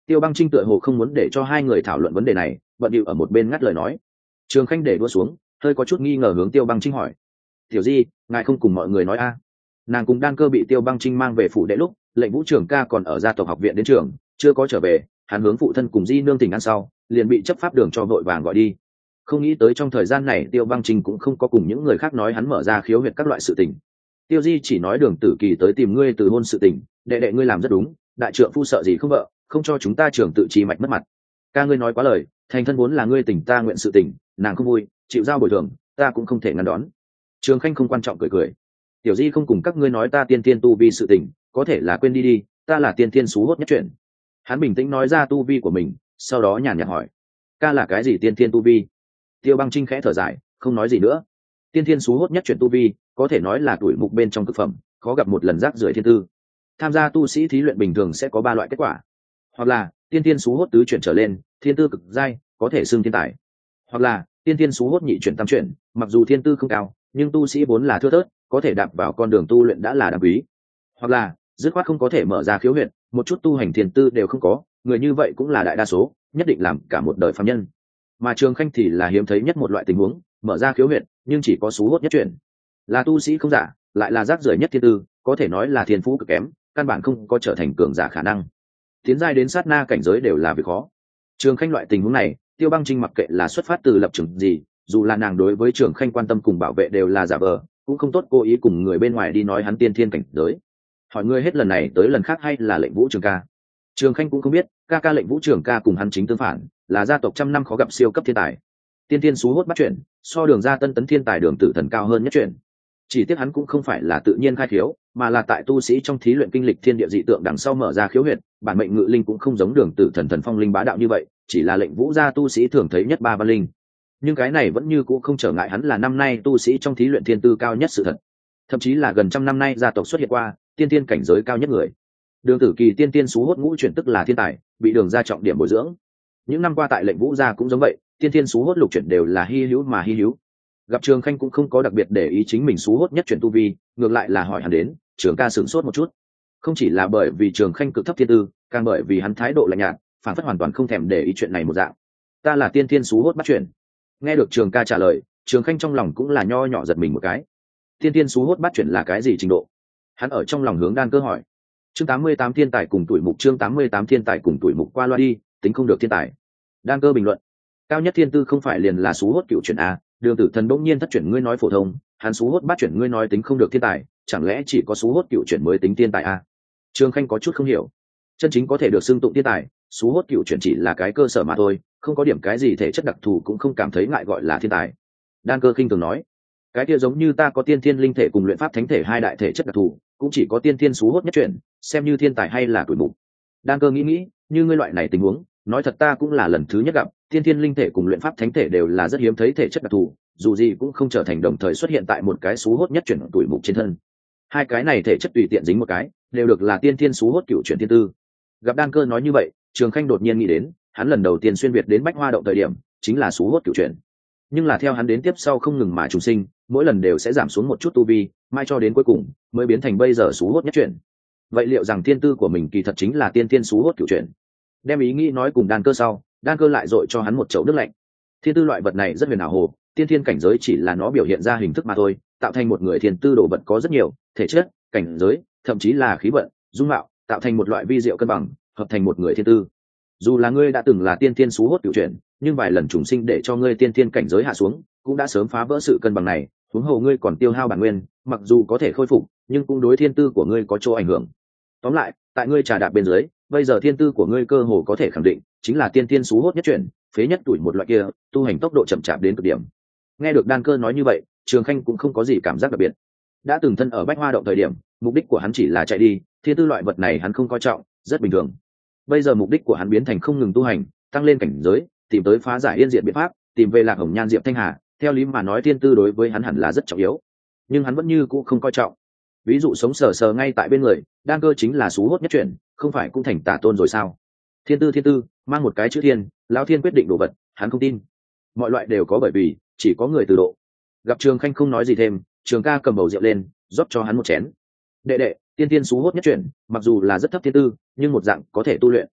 Tiêu Băng Trinh tựa hồ không muốn để cho hai người thảo luận vấn đề này, bận điệu ở một bên ngắt lời nói. Trường Khanh để đua xuống, hơi có chút nghi ngờ hướng Tiêu Băng Trinh hỏi: tiểu di, ngài không cùng mọi người nói a? Nàng cùng Đan Cơ bị Tiêu Băng Trinh mang về phủ đệ lúc lệnh vũ trưởng ca còn ở gia tộc học viện đến trường, chưa có trở về. Hắn hướng phụ thân cùng di nương tỉnh ăn sau liền bị chấp pháp đường cho vội vàng gọi đi. Không nghĩ tới trong thời gian này Tiêu Băng Trinh cũng không có cùng những người khác nói hắn mở ra khiếu huyệt các loại sự tình. Tiêu di chỉ nói Đường Tử Kỳ tới tìm ngươi từ hôn sự tình, đệ đệ ngươi làm rất đúng, đại trượng phu sợ gì không vợ, không cho chúng ta trưởng tự trì mạch mất mặt. Ca ngươi nói quá lời, thành thân vốn là ngươi tình ta nguyện sự tình, nàng không vui chịu giao bồi thường, ta cũng không thể ngăn đón. Trường Khanh không quan trọng cười cười: tiểu di không cùng các ngươi nói ta tiên tiên tu vi sự tình, có thể là quên đi đi, ta là tiên tiên xú hốt nhất chuyện. Hắn bình tĩnh nói ra tu vi của mình, sau đó nhàn nhạt hỏi: ca là cái gì tiên tiên tu vi? Tiêu Băng Trinh khẽ thở dài, không nói gì nữa. Tiên tiên xú hốt nhất chuyện tu vi, có thể nói là tuổi mục bên trong cực phẩm, khó gặp một lần rác rưởi thiên tư. Tham gia tu sĩ thí luyện bình thường sẽ có ba loại kết quả: hoặc là tiên tiên xú hốt tứ chuyển trở lên, thiên tư cực giai, có thể xưng thiên tài; hoặc là tiên tiên xú hốt nhị chuyển tam chuyển, mặc dù thiên tư không cao nhưng tu sĩ vốn là thưa thớt, có thể đạp vào con đường tu luyện đã là đáng quý; hoặc là dứt khoát không có thể mở ra khiếu huyệt, một chút tu hành thiên tư đều không có, người như vậy cũng là đại đa số, nhất định làm cả một đời phàm nhân. Mà Trường Khanh thì là hiếm thấy nhất một loại tình huống, mở ra khiếu huyệt nhưng chỉ có xú hốt nhất chuyển, là tu sĩ không giả, lại là rác rưởi nhất thiên tư, có thể nói là thiên phú cực kém, căn bản không có trở thành cường giả khả năng. Tiến giai đến sát na cảnh giới đều là việc khó. Trường Khanh loại tình huống này, Tiêu Băng Trinh mặc kệ là xuất phát từ lập trường gì, dù là nàng đối với Trường Khanh quan tâm cùng bảo vệ đều là giả vờ, cũng không tốt cố ý cùng người bên ngoài đi nói hắn tiên thiên cảnh giới. Hỏi ngươi hết lần này tới lần khác hay là lệnh vũ trường ca? Trường Khanh cũng không biết, ca ca lệnh vũ trường ca cùng hắn chính tương phản, là gia tộc trăm năm khó gặp siêu cấp thiên tài, tiên thiên xú hốt bắt chuyển, so Đường gia tân tấn thiên tài Đường Tử Thần cao hơn nhất chuyển. Chỉ tiếc hắn cũng không phải là tự nhiên khai khiếu, mà là tại tu sĩ trong thí luyện kinh lịch thiên địa dị tượng đằng sau mở ra khiếu huyệt, bản mệnh ngự linh cũng không giống Đường Tử Thần thần phong linh bá đạo như vậy, chỉ là lệnh vũ gia tu sĩ thường thấy nhất ba văn linh. Nhưng cái này vẫn như cũ không trở ngại hắn là năm nay tu sĩ trong thí luyện thiên tư cao nhất sự thật. Thậm chí là gần trăm năm nay gia tộc xuất hiện qua tiên tiên cảnh giới cao nhất người. Đường Tử Kỳ tiên tiên xú hốt ngũ chuyển tức là thiên tài, bị Đường gia trọng điểm bồi dưỡng. Những năm qua tại lệnh vũ gia cũng giống vậy, tiên tiên xú hốt lục chuyển đều là hi hữu mà hi hữu. Gặp Trường Khanh cũng không có đặc biệt để ý chính mình xú hốt nhất chuyển tu vi, ngược lại là hỏi hắn đến. Trường ca sửng sốt một chút, không chỉ là bởi vì Trường Khanh cực thấp thiên tư, càng bởi vì hắn thái độ lạnh nhạt, phản phất hoàn toàn không thèm để ý chuyện này một dạng. Ta là tiên tiên xú hốt bắt chuyển. Nghe được Trường ca trả lời, Trường Khanh trong lòng cũng là nho nhỏ giật mình một cái. Tiên tiên xú hốt bắt chuyển là cái gì trình độ? Hắn ở trong lòng hướng Đan Cơ hỏi. Chương tám mươi tám thiên tài cùng tuổi mục, chương tám mươi tám thiên tài cùng tuổi mục qua loa đi, tính không được thiên tài. Đan Cơ bình luận. Cao nhất thiên tư không phải liền là xú hốt cựu chuyển a? Đường Tử Thần bỗng nhiên thất chuyển ngươi nói phổ thông, hắn xú hốt bắt chuyển ngươi nói tính không được thiên tài, chẳng lẽ chỉ có xú hốt cựu chuyển mới tính thiên tài a? Trường Khanh có chút không hiểu. Chân chính có thể được xưng tụng thiên tài, xú hốt cựu chuyển chỉ là cái cơ sở mà thôi, không có điểm cái gì thể chất đặc thù cũng không cảm thấy ngại gọi là thiên tài. Đan Cơ khinh thường nói. Cái kia giống như ta có tiên thiên linh thể cùng luyện pháp thánh thể hai đại thể chất đặc thù, cũng chỉ có tiên thiên xú hốt nhất chuyển, xem như thiên tài hay là tuổi mục. Đan Cơ nghĩ nghĩ, như ngươi loại này tình huống, nói thật ta cũng là lần thứ nhất gặp, tiên thiên linh thể cùng luyện pháp thánh thể đều là rất hiếm thấy thể chất đặc thù, dù gì cũng không trở thành đồng thời xuất hiện tại một cái xú hốt nhất chuyển tuổi mục trên thân. Hai cái này thể chất tùy tiện dính một cái, đều được là tiên thiên xú hốt cựu chuyển thiên tư. Gặp Đan Cơ nói như vậy, Trường Khanh đột nhiên nghĩ đến, hắn lần đầu tiên xuyên việt đến Bách Hoa động thời điểm, chính là xú hốt cựu chuyển. Nhưng là theo hắn đến tiếp sau không ngừng mà trùng sinh, mỗi lần đều sẽ giảm xuống một chút tu vi, mai cho đến cuối cùng mới biến thành bây giờ xú hốt nhất chuyển. Vậy liệu rằng thiên tư của mình kỳ thật chính là tiên thiên xú hốt cựu chuyển? Đem ý nghĩ nói cùng Đan Cơ sau, Đan Cơ lại dội cho hắn một chậu nước lạnh. Thiên tư loại vật này rất huyền ảo hồ, tiên thiên cảnh giới chỉ là nó biểu hiện ra hình thức mà thôi, tạo thành một người thiên tư đồ vật có rất nhiều, thể chất, cảnh giới, thậm chí là khí vận, dung mạo, tạo thành một loại vi diệu cân bằng, hợp thành một người thiên tư. Dù là ngươi đã từng là tiên thiên xú hốt cựu chuyển, nhưng vài lần trùng sinh để cho ngươi tiên thiên cảnh giới hạ xuống, cũng đã sớm phá vỡ sự cân bằng này, huống hồ ngươi còn tiêu hao bản nguyên, mặc dù có thể khôi phục, nhưng cũng đối thiên tư của ngươi có chỗ ảnh hưởng. Tóm lại, tại ngươi trà đạp bên dưới, bây giờ thiên tư của ngươi cơ hồ có thể khẳng định, chính là tiên thiên xú hốt nhất chuyển, phế nhất tuổi một loại kia, tu hành tốc độ chậm chạp đến cực điểm. Nghe được Đan Cơ nói như vậy, Trường Khanh cũng không có gì cảm giác đặc biệt. Đã từng thân ở Bách Hoa động thời điểm, mục đích của hắn chỉ là chạy đi, thiên tư loại vật này hắn không coi trọng, rất bình thường. Bây giờ mục đích của hắn biến thành không ngừng tu hành, tăng lên cảnh giới, tìm tới phá giải yên diệt biện pháp, tìm về Lạc Hồng Nhan Diệp Thanh Hà, theo lý mà nói thiên tư đối với hắn hẳn là rất trọng yếu, nhưng hắn vẫn như cũ không coi trọng. Ví dụ sống sờ sờ ngay tại bên người, Đan Cơ chính là xú hốt nhất chuyển, không phải cũng thành tà tôn rồi sao? Thiên tư thiên tư, mang một cái chữ thiên, lão thiên quyết định đồ vật, hắn không tin. Mọi loại đều có bởi vì chỉ có người từ độ. Gặp Trường Khanh không nói gì thêm, Trường ca cầm bầu rượu lên, rót cho hắn một chén. Đệ đệ, tiên tiên xú hốt nhất chuyển, mặc dù là rất thấp thiên tư, nhưng một dạng có thể tu luyện.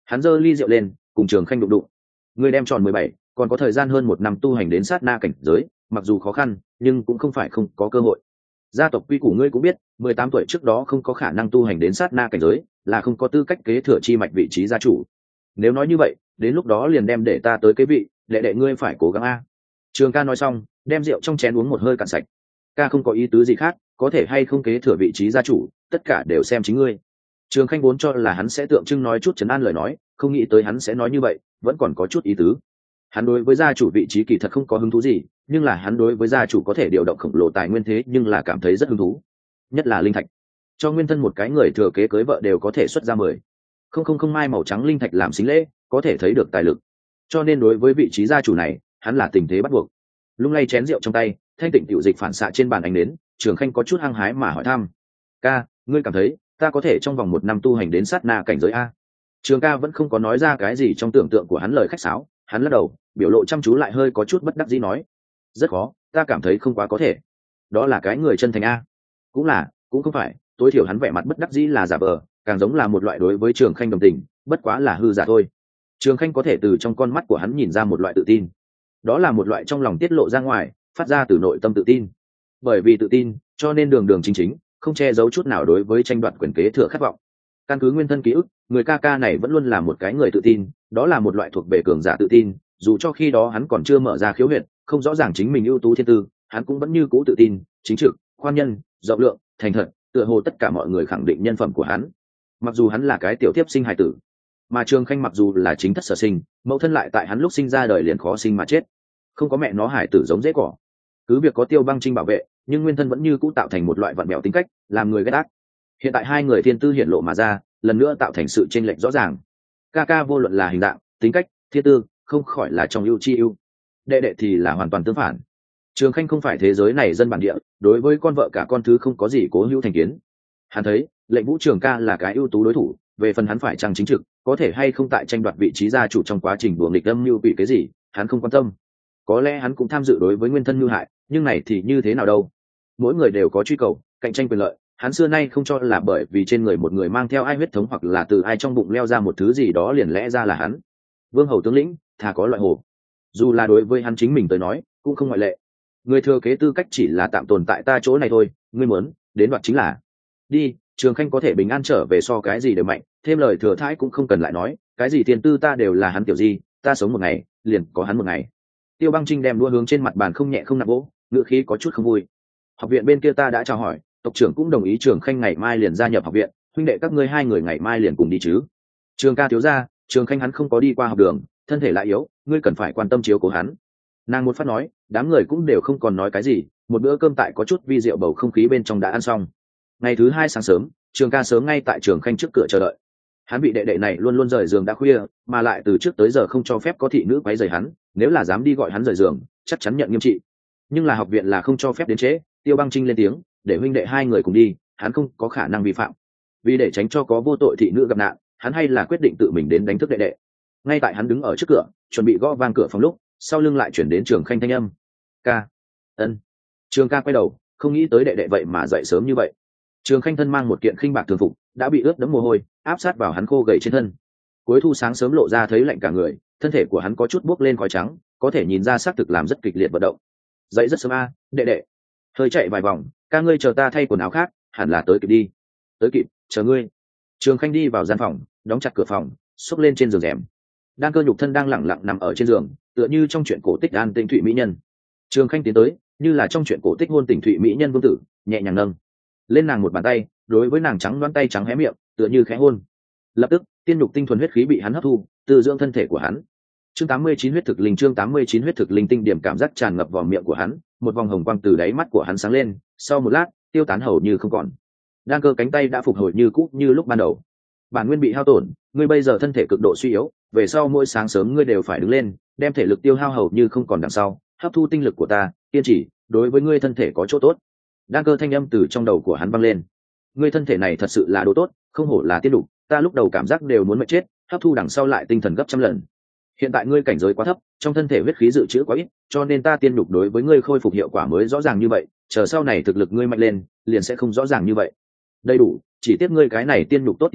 Hắn giơ ly rượu lên cùng Trường Khanh đụng đụng. Ngươi đem tròn mười bảy, còn có thời gian hơn một năm tu hành đến sát na cảnh giới, mặc dù khó khăn nhưng cũng không phải không có cơ hội. Gia tộc quy củ ngươi cũng biết, mười tám tuổi trước đó không có khả năng tu hành đến sát na cảnh giới, là không có tư cách kế thừa chi mạch vị trí gia chủ. Nếu nói như vậy, đến lúc đó liền đem để ta tới kế vị, đệ đệ ngươi phải cố gắng a. Trường ca nói xong, đem rượu trong chén uống một hơi cạn sạch. Ca không có ý tứ gì khác, có thể hay không kế thừa vị trí gia chủ, tất cả đều xem chính ngươi. Trường Khanh vốn cho là hắn sẽ tượng trưng nói chút trấn an lời nói, không nghĩ tới hắn sẽ nói như vậy, vẫn còn có chút ý tứ. Hắn đối với gia chủ vị trí kỳ thật không có hứng thú gì, nhưng là hắn đối với gia chủ có thể điều động khổng lồ tài nguyên thế nhưng là cảm thấy rất hứng thú, nhất là linh thạch. Cho nguyên thân một cái người thừa kế cưới vợ đều có thể xuất ra mười không không không mai màu trắng linh thạch làm xính lễ, có thể thấy được tài lực. Cho nên đối với vị trí gia chủ này, hắn là tình thế bắt buộc. Lung lay chén rượu trong tay, thanh tịnh tiểu dịch phản xạ trên bàn ánh đến, Trường Khanh có chút hăng hái mà hỏi thăm: ca, ngươi cảm thấy ta có thể trong vòng một năm tu hành đến sát na cảnh giới a? Trường ca vẫn không có nói ra cái gì trong tưởng tượng của hắn lời khách sáo, hắn lắc đầu, biểu lộ chăm chú lại hơi có chút bất đắc dĩ nói: rất khó, ta cảm thấy không quá có thể. Đó là cái người chân thành a? Cũng là, cũng không phải, tối thiểu hắn vẻ mặt bất đắc dĩ là giả vờ, càng giống là một loại đối với Trường Khanh đồng tình, bất quá là hư giả thôi. Trường Khanh có thể từ trong con mắt của hắn nhìn ra một loại tự tin, đó là một loại trong lòng tiết lộ ra ngoài, phát ra từ nội tâm tự tin. Bởi vì tự tin, cho nên đường đường chính chính, không che giấu chút nào đối với tranh đoạt quyền kế thừa khát vọng. Căn cứ nguyên thân ký ức, người ca ca này vẫn luôn là một cái người tự tin, đó là một loại thuộc về cường giả tự tin, dù cho khi đó hắn còn chưa mở ra khiếu huyệt, không rõ ràng chính mình ưu tú thiên tư, hắn cũng vẫn như cũ tự tin, chính trực, khoan nhân, rộng lượng, thành thật, tựa hồ tất cả mọi người khẳng định nhân phẩm của hắn. Mặc dù hắn là cái tiểu tiếp sinh hài tử, mà Trường Khanh mặc dù là chính thất sở sinh, mẫu thân lại tại hắn lúc sinh ra đời liền khó sinh mà chết, không có mẹ nó hài tử giống dễ cỏ. Cứ việc có Tiêu Băng Trinh bảo vệ, nhưng nguyên thân vẫn như cũ tạo thành một loại vặn mẹo tính cách, làm người ghét ác. Hiện tại hai người thiên tư hiện lộ mà ra, lần nữa tạo thành sự chênh lệch rõ ràng. Ca ca vô luận là hình dạng, tính cách, thiên tư, không khỏi là trong ưu chi ưu. Đệ đệ thì là hoàn toàn tương phản. Trường Khanh không phải thế giới này dân bản địa, đối với con vợ cả con thứ không có gì cố hữu thành kiến. Hắn thấy, Lệnh Vũ Trường ca là cái ưu tú đối thủ, về phần hắn phải chăng chính trực, có thể hay không tại tranh đoạt vị trí gia chủ trong quá trình đùa nghịch âm mưu bị cái gì, hắn không quan tâm. Có lẽ hắn cũng tham dự đối với nguyên thân mưu hại, nhưng này thì như thế nào đâu? Mỗi người đều có truy cầu, cạnh tranh quyền lợi, hắn xưa nay không cho là bởi vì trên người một người mang theo ai huyết thống hoặc là từ ai trong bụng leo ra một thứ gì đó liền lẽ ra là hắn. Vương hầu tướng lĩnh, thà có loại hồ. Dù là đối với hắn chính mình tới nói, cũng không ngoại lệ. Người thừa kế tư cách chỉ là tạm tồn tại ta chỗ này thôi, ngươi muốn đến đoạt chính là. Đi, Trường Khanh có thể bình an trở về so cái gì đều mạnh, thêm lời thừa thãi cũng không cần lại nói, cái gì tiền tư ta đều là hắn tiểu gì, ta sống một ngày, liền có hắn một ngày. Tiêu Băng Trinh đem đua hướng trên mặt bàn không nhẹ không nặng vỗ, ngựa khí có chút không vui. Học viện bên kia ta đã chào hỏi, tộc trưởng cũng đồng ý Trường Khanh ngày mai liền gia nhập học viện, huynh đệ các ngươi hai người ngày mai liền cùng đi chứ? Trường ca thiếu gia, Trường Khanh hắn không có đi qua học đường, thân thể lại yếu, ngươi cần phải quan tâm chiếu cố hắn. Nàng một phát nói, đám người cũng đều không còn nói cái gì, một bữa cơm tại có chút vi rượu bầu không khí bên trong đã ăn xong. Ngày thứ hai sáng sớm, Trường ca sớm ngay tại Trường Khanh trước cửa chờ đợi. Hắn bị đệ đệ này luôn luôn rời giường đã khuya, mà lại từ trước tới giờ không cho phép có thị nữ quấy rầy hắn, nếu là dám đi gọi hắn rời giường, chắc chắn nhận nghiêm trị. Nhưng là học viện là không cho phép đến trễ, Tiêu Băng Trinh lên tiếng, để huynh đệ hai người cùng đi, hắn không có khả năng vi phạm. Vì để tránh cho có vô tội thị nữ gặp nạn, hắn hay là quyết định tự mình đến đánh thức đệ đệ. Ngay tại hắn đứng ở trước cửa, chuẩn bị gõ vang cửa phòng lúc, sau lưng lại chuyển đến Trường Khanh thanh âm. Ca. Ân. Trường ca quay đầu, không nghĩ tới đệ đệ vậy mà dậy sớm như vậy. Trường Khanh thân mang một kiện khinh bạc thường phục, đã bị ướt đẫm mồ hôi, áp sát vào hắn khô gầy trên thân. Cuối thu sáng sớm lộ ra thấy lạnh cả người, thân thể của hắn có chút buốc lên khói trắng, có thể nhìn ra xác thực làm rất kịch liệt vận động. Dậy rất sớm a, đệ đệ. Hơi chạy vài vòng, ca ngươi chờ ta thay quần áo khác, hẳn là tới kịp đi. Tới kịp, chờ ngươi. Trường Khanh đi vào gian phòng, đóng chặt cửa phòng, xốc lên trên giường rèm. Đan Cơ nhục thân đang lẳng lặng nằm ở trên giường, tựa như trong chuyện cổ tích an tinh thụy mỹ nhân. Trường Khanh tiến tới, như là trong chuyện cổ tích ngôn tình thụy mỹ nhân vương tử, nhẹ nhàng nâng lên nàng một bàn tay, đối với nàng trắng đoán tay trắng hé miệng, tựa như khẽ hôn. Lập tức, tiên nhục tinh thuần huyết khí bị hắn hấp thu, từ dưỡng thân thể của hắn. Chương tám mươi chín huyết thực linh chương tám mươi chín huyết thực linh tinh điểm cảm giác tràn ngập vào miệng của hắn, một vòng hồng quang từ đáy mắt của hắn sáng lên, sau một lát, tiêu tán hầu như không còn. Đan Cơ cánh tay đã phục hồi như cũ như lúc ban đầu. Bản nguyên bị hao tổn, ngươi bây giờ thân thể cực độ suy yếu, về sau mỗi sáng sớm ngươi đều phải đứng lên, đem thể lực tiêu hao hầu như không còn đằng sau, hấp thu tinh lực của ta, kiên trì, đối với ngươi thân thể có chỗ tốt. Đan Cơ thanh âm từ trong đầu của hắn vang lên. Ngươi thân thể này thật sự là đồ tốt, không hổ là tiên đục, ta lúc đầu cảm giác đều muốn mệt chết, hấp thu đằng sau lại tinh thần gấp trăm lần. Hiện tại ngươi cảnh giới quá thấp, trong thân thể huyết khí dự trữ quá ít, cho nên ta tiên đục đối với ngươi khôi phục hiệu quả mới rõ ràng như vậy, chờ sau này thực lực ngươi mạnh lên, liền sẽ không rõ ràng như vậy. Đầy đủ, chỉ tiếc ngươi cái này tiên đục tốt thì tốt,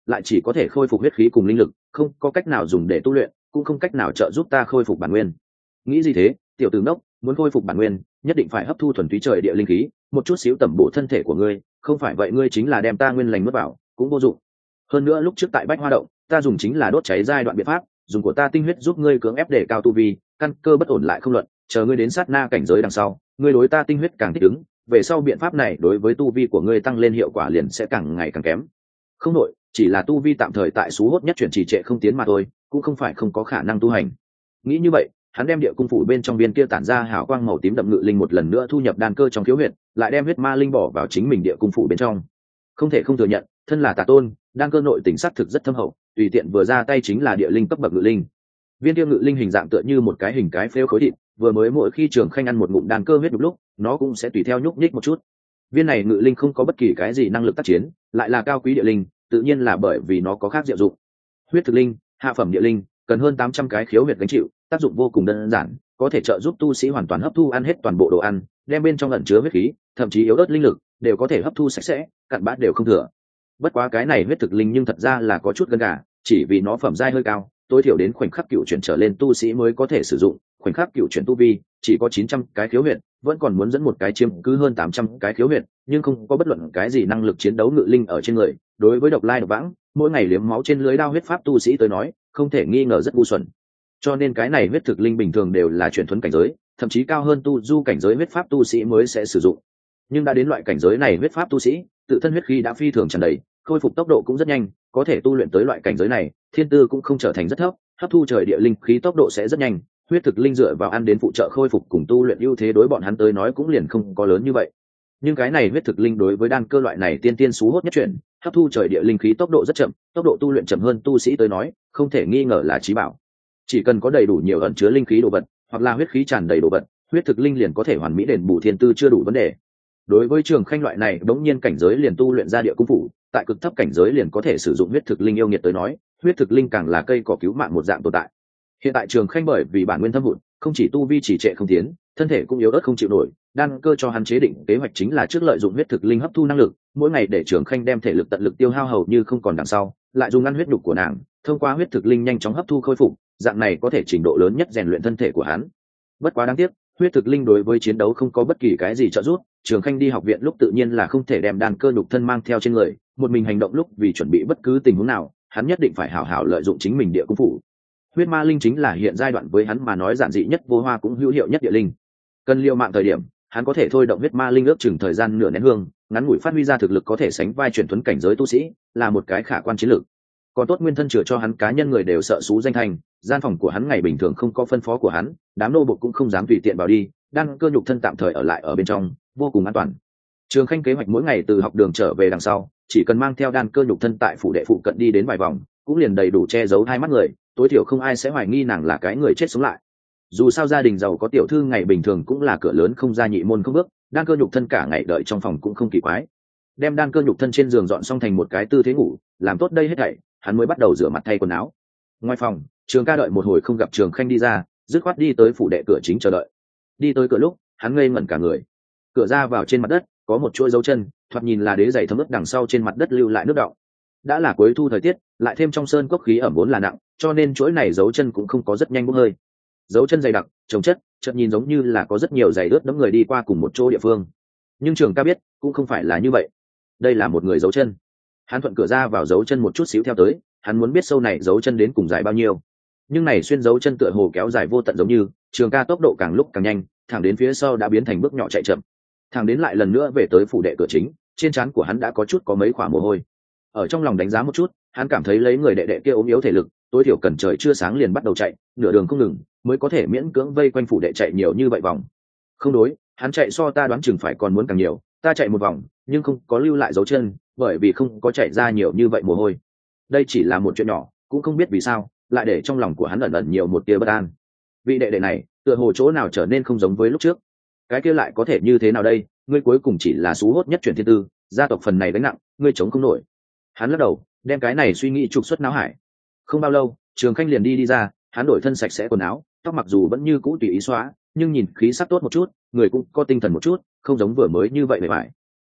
lại chỉ có thể khôi phục huyết khí cùng linh lực, không có cách nào dùng để tu luyện, cũng không cách nào trợ giúp ta khôi phục bản nguyên. Nghĩ gì thế, tiểu tử ngốc, muốn khôi phục bản nguyên nhất định phải hấp thu thuần túy trời địa linh khí, một chút xíu tẩm bổ thân thể của ngươi, không phải vậy ngươi chính là đem ta nguyên lành mất vào cũng vô dụng. Hơn nữa lúc trước tại Bách Hoa động, ta dùng chính là đốt cháy giai đoạn biện pháp, dùng của ta tinh huyết giúp ngươi cưỡng ép để cao tu vi, căn cơ bất ổn lại không luận, chờ ngươi đến sát na cảnh giới đằng sau, ngươi đối ta tinh huyết càng thích ứng, về sau biện pháp này đối với tu vi của ngươi tăng lên hiệu quả liền sẽ càng ngày càng kém. Không nội, chỉ là tu vi tạm thời tại số hốt nhất chuyển trì trệ không tiến mà thôi, cũng không phải không có khả năng tu hành. Nghĩ như vậy, hắn đem địa cung phủ bên trong viên kia tản ra hào quang màu tím đậm ngự linh một lần nữa thu nhập đan cơ trong khiếu huyệt, lại đem huyết ma linh bỏ vào chính mình địa cung phủ bên trong. Không thể không thừa nhận, thân là tà tôn, đan cơ nội tình sắc thực rất thâm hậu, tùy tiện vừa ra tay chính là địa linh cấp bậc ngự linh. Viên kia ngự linh hình dạng tựa như một cái hình cái phếu khối thịt, vừa mới mỗi khi Trường Khanh ăn một ngụm đan cơ huyết đục lúc, nó cũng sẽ tùy theo nhúc nhích một chút. Viên này ngự linh không có bất kỳ cái gì năng lực tác chiến, lại là cao quý địa linh, tự nhiên là bởi vì nó có khác diệu dụng. Huyết thực linh, hạ phẩm địa linh, cần hơn tám trăm cái khiếu huyệt gánh chịu, tác dụng vô cùng đơn giản, có thể trợ giúp tu sĩ hoàn toàn hấp thu ăn hết toàn bộ đồ ăn, đem bên trong ẩn chứa huyết khí, thậm chí yếu ớt linh lực, đều có thể hấp thu sạch sẽ, cặn bã đều không thừa. Bất quá cái này huyết thực linh nhưng thật ra là có chút gân gà, chỉ vì nó phẩm giai hơi cao, tối thiểu đến khoảnh khắc cựu chuyển trở lên tu sĩ mới có thể sử dụng, khoảnh khắc cựu chuyển tu vi chỉ có chín trăm cái khiếu huyệt, vẫn còn muốn dẫn một cái chiếm cứ hơn tám trăm cái khiếu huyệt, nhưng không có bất luận cái gì năng lực chiến đấu ngự linh ở trên người, đối với độc lai độc vãng, mỗi ngày liếm máu trên lưới đao huyết pháp tu sĩ tới nói, không thể nghi ngờ rất ngu xuẩn. Cho nên cái này huyết thực linh bình thường đều là chuyển thuần cảnh giới, thậm chí cao hơn tu du cảnh giới huyết pháp tu sĩ mới sẽ sử dụng. Nhưng đã đến loại cảnh giới này huyết pháp tu sĩ, tự thân huyết khí đã phi thường tràn đầy, khôi phục tốc độ cũng rất nhanh, có thể tu luyện tới loại cảnh giới này, thiên tư cũng không trở thành rất thấp, hấp thu trời địa linh khí tốc độ sẽ rất nhanh, huyết thực linh dựa vào ăn đến phụ trợ khôi phục cùng tu luyện ưu thế đối bọn hắn tới nói cũng liền không có lớn như vậy. Nhưng cái này huyết thực linh đối với đan cơ loại này tiên tiên sú hốt nhất chuyển, hấp thu trời địa linh khí tốc độ rất chậm, tốc độ tu luyện chậm hơn tu sĩ tới nói, không thể nghi ngờ là chí bảo. Chỉ cần có đầy đủ nhiều ẩn chứa linh khí đồ vật, hoặc là huyết khí tràn đầy đồ vật, huyết thực linh liền có thể hoàn mỹ đền bù thiên tư chưa đủ vấn đề. Đối với Trường Khanh loại này đống nhiên cảnh giới liền tu luyện ra địa cung phủ, tại cực thấp cảnh giới liền có thể sử dụng huyết thực linh yêu nghiệt tới nói, huyết thực linh càng là cây cỏ cứu mạng một dạng tồn tại. Hiện tại Trường Khanh bởi vì bản nguyên thâm hụt, không chỉ tu vi chỉ trệ không tiến, thân thể cũng yếu ớt không chịu nổi, đan cơ cho hắn chế định kế hoạch chính là trước lợi dụng huyết thực linh hấp thu năng lực, mỗi ngày để Trường Khanh đem thể lực tận lực tiêu hao hầu như không còn đằng sau, lại dùng ăn huyết nhục của nàng, thông qua huyết thực linh nhanh chóng hấp thu khôi phục, dạng này có thể trình độ lớn nhất rèn luyện thân thể của hắn. Bất quá đáng tiếc, huyết thực linh đối với chiến đấu không có bất kỳ cái gì trợ giúp, Trường Khanh đi học viện lúc tự nhiên là không thể đem đan cơ nhục thân mang theo trên người, một mình hành động lúc vì chuẩn bị bất cứ tình huống nào, hắn nhất định phải hảo hảo lợi dụng chính mình địa cung phủ. Huyết ma linh chính là hiện giai đoạn với hắn mà nói giản dị nhất vô hoa cũng hữu hiệu nhất địa linh. Cần liều mạng thời điểm, hắn có thể thôi động huyết ma linh ước chừng thời gian nửa nén hương, ngắn ngủi phát huy ra thực lực có thể sánh vai chuyển tuấn cảnh giới tu sĩ, là một cái khả quan chiến lược. Còn tốt nguyên thân chữa cho hắn cá nhân người đều sợ xú danh thành, gian phòng của hắn ngày bình thường không có phân phó của hắn, đám nô bộc cũng không dám tùy tiện vào đi, đang cơ nhục thân tạm thời ở lại ở bên trong, vô cùng an toàn. Trường Khanh kế hoạch mỗi ngày từ học đường trở về đằng sau, chỉ cần mang theo đan cơ nhục thân tại phủ đệ phụ cận đi đến vài vòng, cũng liền đầy đủ che giấu hai mắt người, tối thiểu không ai sẽ hoài nghi nàng là cái người chết sống lại. Dù sao gia đình giàu có tiểu thư ngày bình thường cũng là cửa lớn không ra nhị môn không bước, đan cơ nhục thân cả ngày đợi trong phòng cũng không kỳ quái. Đem đan cơ nhục thân trên giường dọn xong thành một cái tư thế ngủ, làm tốt đây hết thảy, hắn mới bắt đầu rửa mặt thay quần áo. Ngoài phòng, Trường Ca đợi một hồi không gặp Trường Khanh đi ra, dứt khoát đi tới phủ đệ cửa chính chờ đợi. Đi tới cửa lúc, hắn ngây ngẩn cả người. Cửa ra vào trên mặt đất có một chuỗi dấu chân, thoạt nhìn là đế giày thấm ướt đằng sau trên mặt đất lưu lại nước đọng. Đã là cuối thu thời tiết, lại thêm trong sơn cốc khí ẩm vốn là nặng, cho nên chuỗi này dấu chân cũng không có rất nhanh bốc hơi. Dấu chân dày đặc, chồng chất, chợt nhìn giống như là có rất nhiều giày ướt đẫm người đi qua cùng một chỗ địa phương. Nhưng Trường Ca biết, cũng không phải là như vậy. Đây là một người dấu chân. Hắn thuận cửa ra vào dấu chân một chút xíu theo tới, hắn muốn biết sâu này dấu chân đến cùng dài bao nhiêu. Nhưng này xuyên dấu chân tựa hồ kéo dài vô tận giống như, Trường Ca tốc độ càng lúc càng nhanh, thẳng đến phía sau đã biến thành bước nhỏ chạy chậm. Thẳng đến lại lần nữa về tới phủ đệ cửa chính, trên trán của hắn đã có chút có mấy khỏa mồ hôi. Ở trong lòng đánh giá một chút, hắn cảm thấy lấy người đệ đệ kia ốm yếu thể lực, tối thiểu cần trời chưa sáng liền bắt đầu chạy, nửa đường không ngừng, mới có thể miễn cưỡng vây quanh phủ đệ chạy nhiều như vậy vòng. Không đối, hắn chạy so ta đoán chừng phải còn muốn càng nhiều, ta chạy một vòng, nhưng không có lưu lại dấu chân, bởi vì không có chạy ra nhiều như vậy mồ hôi. Đây chỉ là một chuyện nhỏ, cũng không biết vì sao, lại để trong lòng của hắn ẩn ẩn nhiều một tia bất an. Vị đệ đệ này, tựa hồ chỗ nào trở nên không giống với lúc trước. Cái kia lại có thể như thế nào đây, ngươi cuối cùng chỉ là sú hốt nhất chuyển thiên tư, gia tộc phần này gánh nặng, ngươi chống không nổi. Hắn lắc đầu, đem cái này suy nghĩ trục xuất não hải. Không bao lâu, Trường Khanh liền đi đi ra, hắn đổi thân sạch sẽ quần áo, tóc mặc dù vẫn như cũ tùy ý xóa, nhưng nhìn khí sắc tốt một chút, người cũng có tinh thần một chút, không giống vừa mới như vậy bề bại.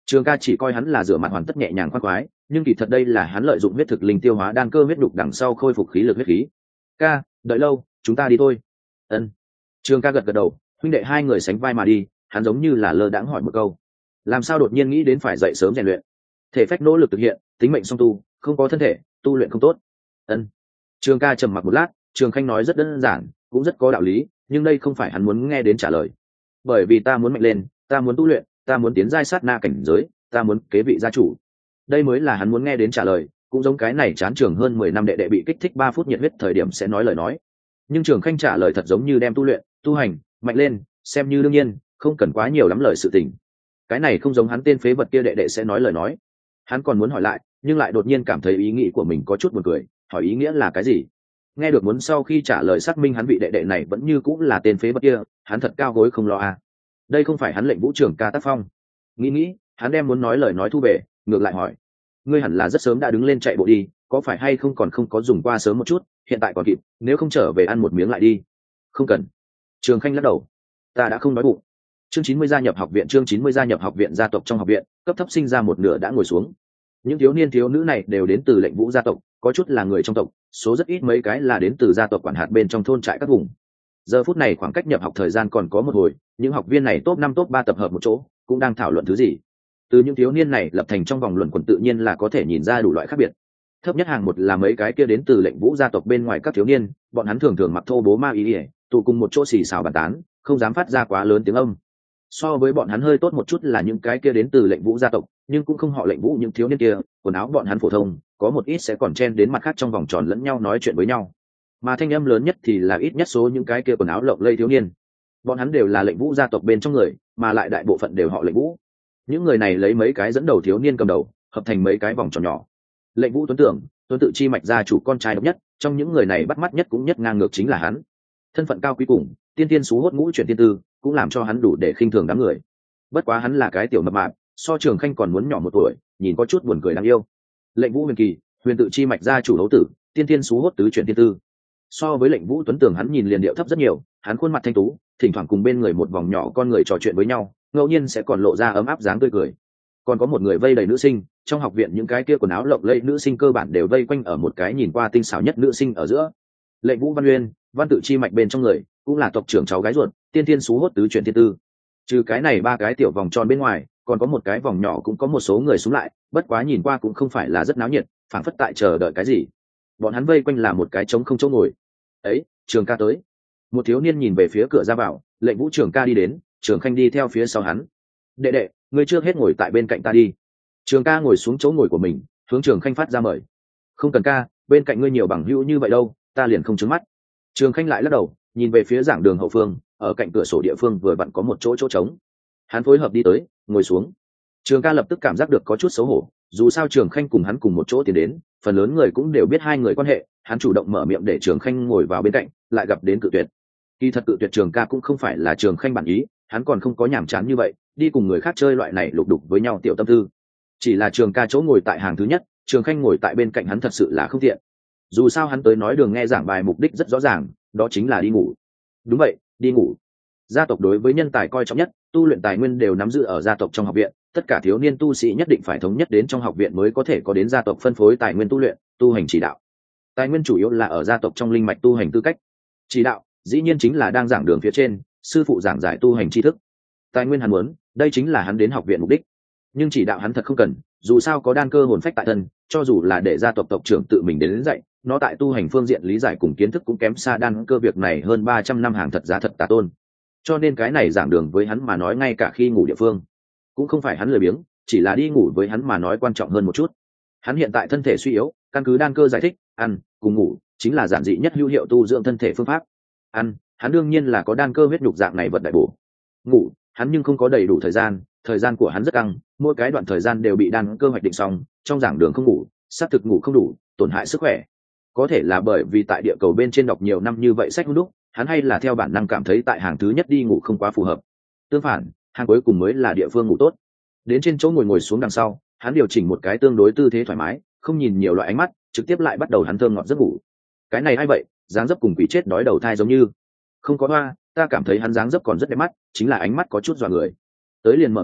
Trường ca chỉ coi hắn là rửa mặt hoàn tất nhẹ nhàng khoan khoái, nhưng kỳ thật đây là hắn lợi dụng huyết thực linh tiêu hóa đan cơ huyết đục đằng sau khôi phục khí lực huyết khí. Ca, đợi lâu, chúng ta đi thôi. Ân. Trường ca gật gật đầu, huynh đệ hai người sánh vai mà đi. Hắn giống như là lơ đãng hỏi một câu, làm sao đột nhiên nghĩ đến phải dậy sớm rèn luyện? Thể phách nỗ lực thực hiện, tính mệnh song tu, không có thân thể, tu luyện không tốt. Ân. Trường ca trầm mặc một lát, Trường Khanh nói rất đơn giản, cũng rất có đạo lý, nhưng đây không phải hắn muốn nghe đến trả lời. Bởi vì ta muốn mạnh lên, ta muốn tu luyện, ta muốn tiến giai sát na cảnh giới, ta muốn kế vị gia chủ. Đây mới là hắn muốn nghe đến trả lời, cũng giống cái này chán trường hơn mười năm đệ đệ bị kích thích ba phút nhiệt huyết thời điểm sẽ nói lời nói. Nhưng Trường Khanh trả lời thật giống như đem tu luyện, tu hành, mạnh lên, xem như đương nhiên, không cần quá nhiều lắm lời sự tình. Cái này không giống hắn tên phế vật kia đệ đệ sẽ nói lời nói. Hắn còn muốn hỏi lại, nhưng lại đột nhiên cảm thấy ý nghĩ của mình có chút buồn cười, hỏi ý nghĩa là cái gì? Nghe được muốn sau khi trả lời xác minh hắn vị đệ đệ này vẫn như cũng là tên phế vật kia, hắn thật cao gối không lo à. Đây không phải hắn lệnh Vũ Trường ca tác phong. Nghĩ nghĩ, hắn đem muốn nói lời nói thu về, ngược lại hỏi, ngươi hẳn là rất sớm đã đứng lên chạy bộ đi, có phải hay không còn không có dùng qua sớm một chút, hiện tại còn kịp, nếu không trở về ăn một miếng lại đi. Không cần. Trường Khanh lắc đầu, ta đã không đói bụng. Chương chín mươi gia nhập học viện, chương chín mươi gia nhập học viện. Gia tộc trong học viện, cấp thấp sinh ra một nửa đã ngồi xuống. Những thiếu niên thiếu nữ này đều đến từ lệnh Vũ gia tộc, có chút là người trong tộc, số rất ít mấy cái là đến từ gia tộc quản hạt bên trong thôn trại các vùng. Giờ phút này khoảng cách nhập học thời gian còn có một hồi, những học viên này top năm top ba tập hợp một chỗ, cũng đang thảo luận thứ gì. Từ những thiếu niên này lập thành trong vòng luận quẩn tự nhiên là có thể nhìn ra đủ loại khác biệt. Thấp nhất hàng một là mấy cái kia đến từ lệnh Vũ gia tộc bên ngoài các thiếu niên, bọn hắn thường thường mặc thô bố ma y, tụ cùng một chỗ xì xào bàn tán, không dám phát ra quá lớn tiếng âm. So với bọn hắn hơi tốt một chút là những cái kia đến từ lệnh Vũ gia tộc, nhưng cũng không họ lệnh Vũ những thiếu niên kia, quần áo bọn hắn phổ thông, có một ít sẽ còn chen đến mặt khác trong vòng tròn lẫn nhau nói chuyện với nhau. Mà thanh âm lớn nhất thì là ít nhất số những cái kia quần áo lộng lẫy thiếu niên. Bọn hắn đều là lệnh Vũ gia tộc bên trong người, mà lại đại bộ phận đều họ lệnh Vũ. Những người này lấy mấy cái dẫn đầu thiếu niên cầm đầu, hợp thành mấy cái vòng tròn nhỏ. Lệnh Vũ Tuấn Tưởng, Tuấn Tự Chi mạch gia chủ con trai độc nhất, trong những người này bắt mắt nhất cũng nhất ngang ngược chính là hắn. Thân phận cao quý cùng, tiên tiên xú hốt ngũ chuyển tiên tư, cũng làm cho hắn đủ để khinh thường đám người. Bất quá hắn là cái tiểu mập mạp, so Trường Khanh còn muốn nhỏ một tuổi, nhìn có chút buồn cười đáng yêu. Lệnh Vũ Huyền Kỳ, Huyền Tự Chi mạch gia chủ đấu tử, tiên tiên xú hốt tứ chuyển tiên tư. So với lệnh Vũ Tuấn Tưởng hắn nhìn liền điệu thấp rất nhiều, hắn khuôn mặt thanh tú, thỉnh thoảng cùng bên người một vòng nhỏ con người trò chuyện với nhau, ngẫu nhiên sẽ còn lộ ra ấm áp dáng tươi cười. Còn có một người vây đầy nữ sinh, trong học viện những cái kia quần áo lộng lẫy nữ sinh cơ bản đều vây quanh ở một cái nhìn qua tinh xảo nhất nữ sinh ở giữa. Lệnh Vũ Văn Nguyên, Văn Tự Chi mạch bên trong người, cũng là tộc trưởng cháu gái ruột, tiên tiên xú hốt tứ chuyển tiên tư. Trừ cái này ba cái tiểu vòng tròn bên ngoài, còn có một cái vòng nhỏ cũng có một số người xuống lại, bất quá nhìn qua cũng không phải là rất náo nhiệt, phảng phất tại chờ đợi cái gì. Bọn hắn vây quanh là một cái trống không chỗ ngồi. Ấy, Trường ca tới. Một thiếu niên nhìn về phía cửa ra vào, lệnh Vũ Trường ca đi đến, Trường Khanh đi theo phía sau hắn. Đệ đệ, ngươi trước hết ngồi tại bên cạnh ta đi. Trường ca ngồi xuống chỗ ngồi của mình, hướng Trường Khanh phát ra mời. Không cần ca, bên cạnh ngươi nhiều bằng hữu như vậy đâu, ta liền không trứng mắt. Trường Khanh lại lắc đầu, nhìn về phía giảng đường hậu phương, ở cạnh cửa sổ địa phương vừa vặn có một chỗ chỗ trống. Hắn phối hợp đi tới, ngồi xuống. Trường ca lập tức cảm giác được có chút xấu hổ, dù sao Trường Khanh cùng hắn cùng một chỗ tiến đến, phần lớn người cũng đều biết hai người quan hệ, hắn chủ động mở miệng để Trường Khanh ngồi vào bên cạnh, lại gặp đến cự tuyệt. Kỳ thật cự tuyệt Trường ca cũng không phải là Trường Khanh bản ý, hắn còn không có nhàm chán như vậy, đi cùng người khác chơi loại này lục đục với nhau tiểu tâm tư. Chỉ là Trường ca chỗ ngồi tại hàng thứ nhất, Trường Khanh ngồi tại bên cạnh hắn thật sự là không tiện. Dù sao hắn tới nói đường nghe giảng bài mục đích rất rõ ràng, đó chính là đi ngủ. Đúng vậy, đi ngủ. Gia tộc đối với nhân tài coi trọng nhất, tu luyện tài nguyên đều nắm giữ ở gia tộc trong học viện, tất cả thiếu niên tu sĩ nhất định phải thống nhất đến trong học viện mới có thể có đến gia tộc phân phối tài nguyên tu luyện, tu hành chỉ đạo. Tài nguyên chủ yếu là ở gia tộc trong linh mạch tu hành tư cách. Chỉ đạo, dĩ nhiên chính là đang giảng đường phía trên, sư phụ giảng giải tu hành tri thức. Tài nguyên hắn muốn, đây chính là hắn đến học viện mục đích. Nhưng chỉ đạo hắn thật không cần, dù sao có đan cơ hồn phách tại thân, cho dù là để gia tộc tộc trưởng tự mình đến, đến dạy, nó tại tu hành phương diện lý giải cùng kiến thức cũng kém xa đan cơ việc này hơn ba trăm năm hàng thật giá thật tà tôn. Cho nên cái này giảng đường với hắn mà nói ngay cả khi ngủ địa phương, cũng không phải hắn lười biếng, chỉ là đi ngủ với hắn mà nói quan trọng hơn một chút. Hắn hiện tại thân thể suy yếu, căn cứ đan cơ giải thích, ăn cùng ngủ chính là giản dị nhất hữu hiệu tu dưỡng thân thể phương pháp. Ăn, hắn đương nhiên là có đan cơ huyết nhục dạng này vật đại bổ. Ngủ, hắn nhưng không có đầy đủ thời gian, thời gian của hắn rất căng, mỗi cái đoạn thời gian đều bị đan cơ hoạch định xong, trong giảng đường không ngủ, xác thực ngủ không đủ, tổn hại sức khỏe. Có thể là bởi vì tại địa cầu bên trên đọc nhiều năm như vậy sách hung đúc, hắn hay là theo bản năng cảm thấy tại hàng thứ nhất đi ngủ không quá phù hợp. Tương phản, hàng cuối cùng mới là địa phương ngủ tốt. Đến trên chỗ ngồi ngồi xuống đằng sau, hắn điều chỉnh một cái tương đối tư thế thoải mái, không nhìn nhiều loại ánh mắt, trực tiếp lại bắt đầu hắn thơm ngọt giấc ngủ. Cái này hay vậy, dáng dấp cùng quỷ chết đói đầu thai giống như. Không có hoa, ta cảm thấy hắn dáng dấp còn rất đẹp mắt, chính là ánh mắt có chút dọa người. Tới liền mở ngủ,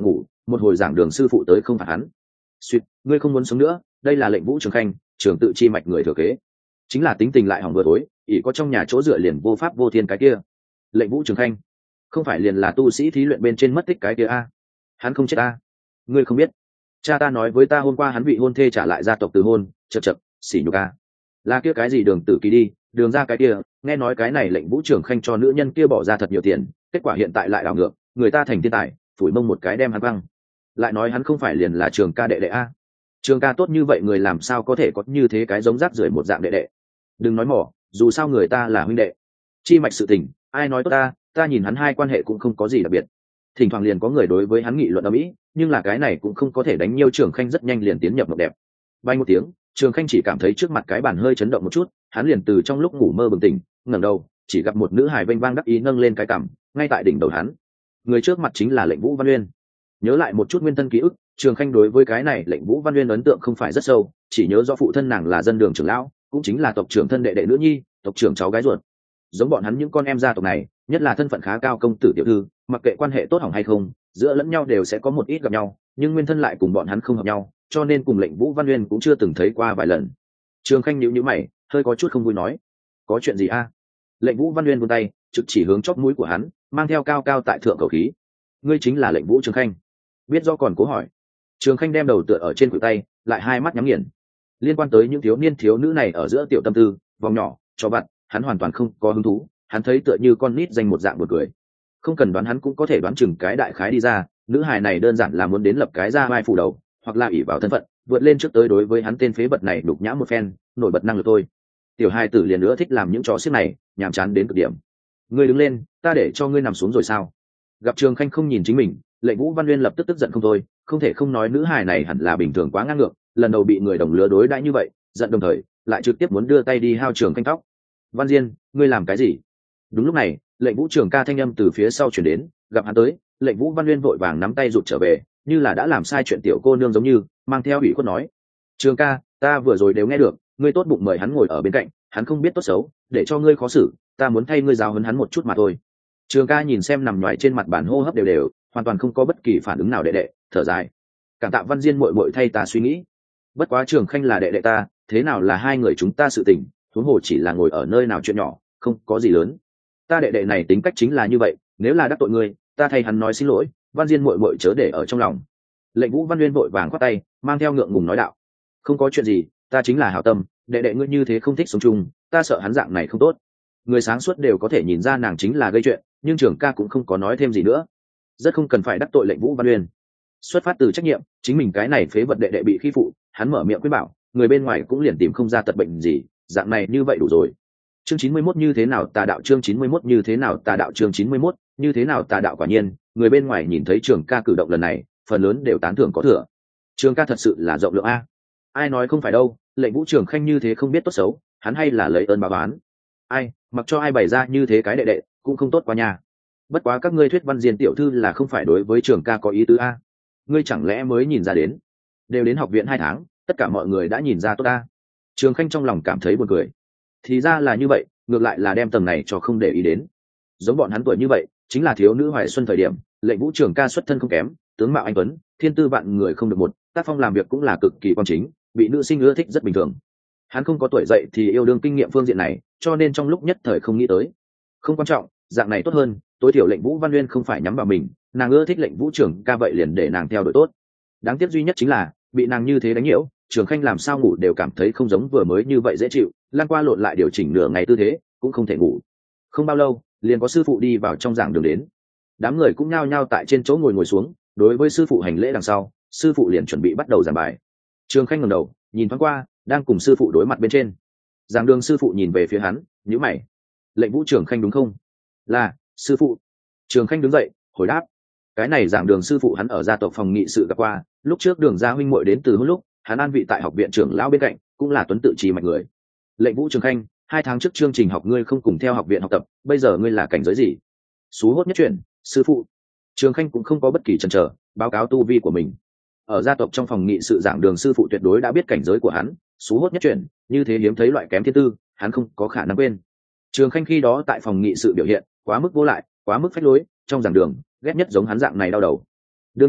một hồi giảng đường sư phụ tới không phạt hắn. Suýt, ngươi không muốn sống nữa, đây là lệnh Vũ Trường Khanh, trường tự chi mạch người thừa kế, chính là tính tình lại hỏng vừa tối, ỷ có trong nhà chỗ dựa liền vô pháp vô thiên cái kia. Lệnh Vũ Trường Khanh không phải liền là tu sĩ thí luyện bên trên mất tích cái kia a? Hắn không chết a? Ngươi không biết, cha ta nói với ta hôm qua hắn bị hôn thê trả lại gia tộc từ hôn, chật chật, xỉ nhục a. Là kia cái gì đường tử kỳ đi, đường ra cái kia, nghe nói cái này lệnh Vũ Trường Khanh cho nữ nhân kia bỏ ra thật nhiều tiền, kết quả hiện tại lại đảo ngược, người ta thành thiên tài, phủi mông một cái đem hắn băng. Lại nói hắn không phải liền là Trường ca đệ đệ a? Trường ca tốt như vậy người làm sao có thể có như thế cái giống rác rưởi một dạng đệ đệ? Đừng nói mỏ, dù sao người ta là huynh đệ. Chi mạch sự tình, ai nói tốt ta, ta nhìn hắn hai quan hệ cũng không có gì đặc biệt. Thỉnh thoảng liền có người đối với hắn nghị luận ầm ĩ, nhưng là cái này cũng không có thể đánh nhiêu Trường Khanh rất nhanh liền tiến nhập mộng đẹp. Bay một tiếng, Trường Khanh chỉ cảm thấy trước mặt cái bàn hơi chấn động một chút, hắn liền từ trong lúc ngủ mơ bừng tỉnh, ngẩng đầu, chỉ gặp một nữ hài vênh vang đắc ý nâng lên cái cằm, ngay tại đỉnh đầu hắn. Người trước mặt chính là lệnh Vũ Văn Uyên. Nhớ lại một chút nguyên thân ký ức, Trường Khanh đối với cái này lệnh Vũ Văn Uyên ấn tượng không phải rất sâu, chỉ nhớ rõ phụ thân nàng là dân đường trưởng lão, cũng chính là tộc trưởng thân đệ đệ nữ nhi, tộc trưởng cháu gái ruột. Giống bọn hắn những con em gia tộc này, nhất là thân phận khá cao công tử tiểu thư, mặc kệ quan hệ tốt hỏng hay không, giữa lẫn nhau đều sẽ có một ít gặp nhau, nhưng nguyên thân lại cùng bọn hắn không hợp nhau, cho nên cùng lệnh Vũ Văn Uyên cũng chưa từng thấy qua vài lần. Trường Khanh nhíu nhíu mày, hơi có chút không vui nói: "Có chuyện gì a?" Lệnh Vũ Văn Uyên vươn tay, trực chỉ hướng chóp mũi của hắn, mang theo cao cao tại thượng khẩu khí: "Ngươi chính là lệnh Vũ Trường Khanh?" Biết do còn cố hỏi. Trường Khanh đem đầu tựa ở trên khuỷu tay, lại hai mắt nhắm nghiền. Liên quan tới những thiếu niên thiếu nữ này ở giữa tiểu tâm tư, vòng nhỏ, cho vặt, hắn hoàn toàn không có hứng thú, hắn thấy tựa như con nít danh một dạng buồn cười. Không cần đoán hắn cũng có thể đoán chừng cái đại khái đi ra, nữ hài này đơn giản là muốn đến lập cái ra vai phủ đầu, hoặc là ỷ vào thân phận, vượt lên trước tới đối với hắn tên phế vật này đục nhã một phen, nổi bật năng lực thôi. Tiểu hài tử liền nữa thích làm những trò xiếc này, nhàm chán đến cực điểm. Ngươi đứng lên, ta để cho ngươi nằm xuống rồi sao? Gặp Trường Khanh không nhìn chính mình, lệnh Vũ Văn Uyên lập tức tức giận không thôi, không thể không nói nữ hài này hẳn là bình thường quá ngang ngược, lần đầu bị người đồng lứa đối đãi như vậy, giận đồng thời lại trực tiếp muốn đưa tay đi hao Trường Khanh tóc. Văn Diên, ngươi làm cái gì? Đúng lúc này, lệnh Vũ Trường ca thanh âm từ phía sau chuyển đến, gặp hắn tới, lệnh Vũ Văn Uyên vội vàng nắm tay rụt trở về, như là đã làm sai chuyện tiểu cô nương giống như, mang theo ủy khuất nói: Trường ca, ta vừa rồi đều nghe được, ngươi tốt bụng mời hắn ngồi ở bên cạnh, hắn không biết tốt xấu, để cho ngươi khó xử, ta muốn thay ngươi giáo huấn hắn một chút mà thôi. Trường ca nhìn xem nằm nhoài trên mặt bàn hô hấp đều đều, hoàn toàn không có bất kỳ phản ứng nào đệ đệ, thở dài: cảm tạ Văn Diên muội muội thay ta suy nghĩ. Bất quá Trường Khanh là đệ đệ ta, thế nào là hai người chúng ta sự tình, huống hồ chỉ là ngồi ở nơi nào chuyện nhỏ, không có gì lớn. Ta đệ đệ này tính cách chính là như vậy, nếu là đắc tội ngươi, ta thay hắn nói xin lỗi, Văn Diên muội muội chớ để ở trong lòng. Lệnh Vũ Văn Uyên vội vàng khoát tay, mang theo ngượng ngùng nói đạo: không có chuyện gì, ta chính là hảo tâm, đệ đệ ngươi như thế không thích sống chung, ta sợ hắn dạng này không tốt. Người sáng suốt đều có thể nhìn ra nàng chính là gây chuyện, nhưng Trường ca cũng không có nói thêm gì nữa, rất không cần phải đắc tội lệnh Vũ Văn Uyên. Xuất phát từ trách nhiệm, chính mình cái này phế vật đệ đệ bị khi phụ, hắn mở miệng quyết bảo, người bên ngoài cũng liền tìm không ra tật bệnh gì, dạng này như vậy đủ rồi. Chương chín mươi mốt như thế nào tà đạo, chương chín mươi mốt như thế nào tà đạo, chương chín mươi mốt như thế nào tà đạo. Quả nhiên, người bên ngoài nhìn thấy Trường ca cử động lần này, phần lớn đều tán thưởng có thừa. Trường ca thật sự là rộng lượng a. Ai nói không phải đâu, lệnh Vũ Trường Khanh như thế không biết tốt xấu, hắn hay là lấy ơn báo oán. Ai, mặc cho ai bày ra như thế cái đệ đệ, cũng không tốt qua nhà. Bất quá các ngươi thuyết Văn Diên tiểu thư là không phải đối với Trường ca có ý tứ a. Ngươi chẳng lẽ mới nhìn ra đến? Đều đến học viện hai tháng, tất cả mọi người đã nhìn ra tốt a. Trường Khanh trong lòng cảm thấy buồn cười. Thì ra là như vậy, ngược lại là đem tầng này cho không để ý đến. Giống bọn hắn tuổi như vậy, chính là thiếu nữ hoài xuân thời điểm, lệnh Vũ Trường ca xuất thân không kém, tướng mạo anh tuấn, thiên tư vạn người không được một, tác phong làm việc cũng là cực kỳ quan chính, bị nữ sinh ưa thích rất bình thường. Hắn không có tuổi dậy thì yêu đương kinh nghiệm phương diện này, cho nên trong lúc nhất thời không nghĩ tới. Không quan trọng, dạng này tốt hơn, tối thiểu lệnh Vũ Văn Uyên không phải nhắm vào mình, nàng ưa thích lệnh Vũ Trường ca vậy liền để nàng theo đuổi tốt. Đáng tiếc duy nhất chính là bị nàng như thế đánh nhiễu, Trường Khanh làm sao ngủ đều cảm thấy không giống vừa mới như vậy dễ chịu, lan qua lộn lại điều chỉnh nửa ngày tư thế, cũng không thể ngủ. Không bao lâu, liền có sư phụ đi vào trong giảng đường đến. Đám người cũng nhao nhao tại trên chỗ ngồi ngồi xuống, đối với sư phụ hành lễ đằng sau, sư phụ liền chuẩn bị bắt đầu giảng bài. Trường Khanh ngẩng đầu, nhìn thoáng qua, đang cùng sư phụ đối mặt bên trên. Giảng đường sư phụ nhìn về phía hắn, nhíu mày: lệnh Vũ Trường Khanh đúng không? Là, sư phụ. Trường Khanh đứng dậy, hồi đáp. Cái này giảng đường sư phụ hắn ở gia tộc phòng nghị sự gặp qua, lúc trước Đường gia huynh muội đến từ hôn lúc, hắn an vị tại học viện trưởng lão bên cạnh, cũng là tuấn tự trì mạch người. Lệnh Vũ Trường Khanh, hai tháng trước chương trình học ngươi không cùng theo học viện học tập, bây giờ ngươi là cảnh giới gì? Sú hốt nhất chuyển, sư phụ. Trường Khanh cũng không có bất kỳ chần chờ, báo cáo tu vi của mình. Ở gia tộc trong phòng nghị sự giảng đường sư phụ tuyệt đối đã biết cảnh giới của hắn, sú hốt nhất chuyển, như thế hiếm thấy loại kém thiên tư, hắn không có khả năng quên. Trường Khanh khi đó tại phòng nghị sự biểu hiện quá mức vô lại, quá mức phách lối, trong giảng đường ghét nhất giống hắn dạng này đau đầu. Đương nhiên,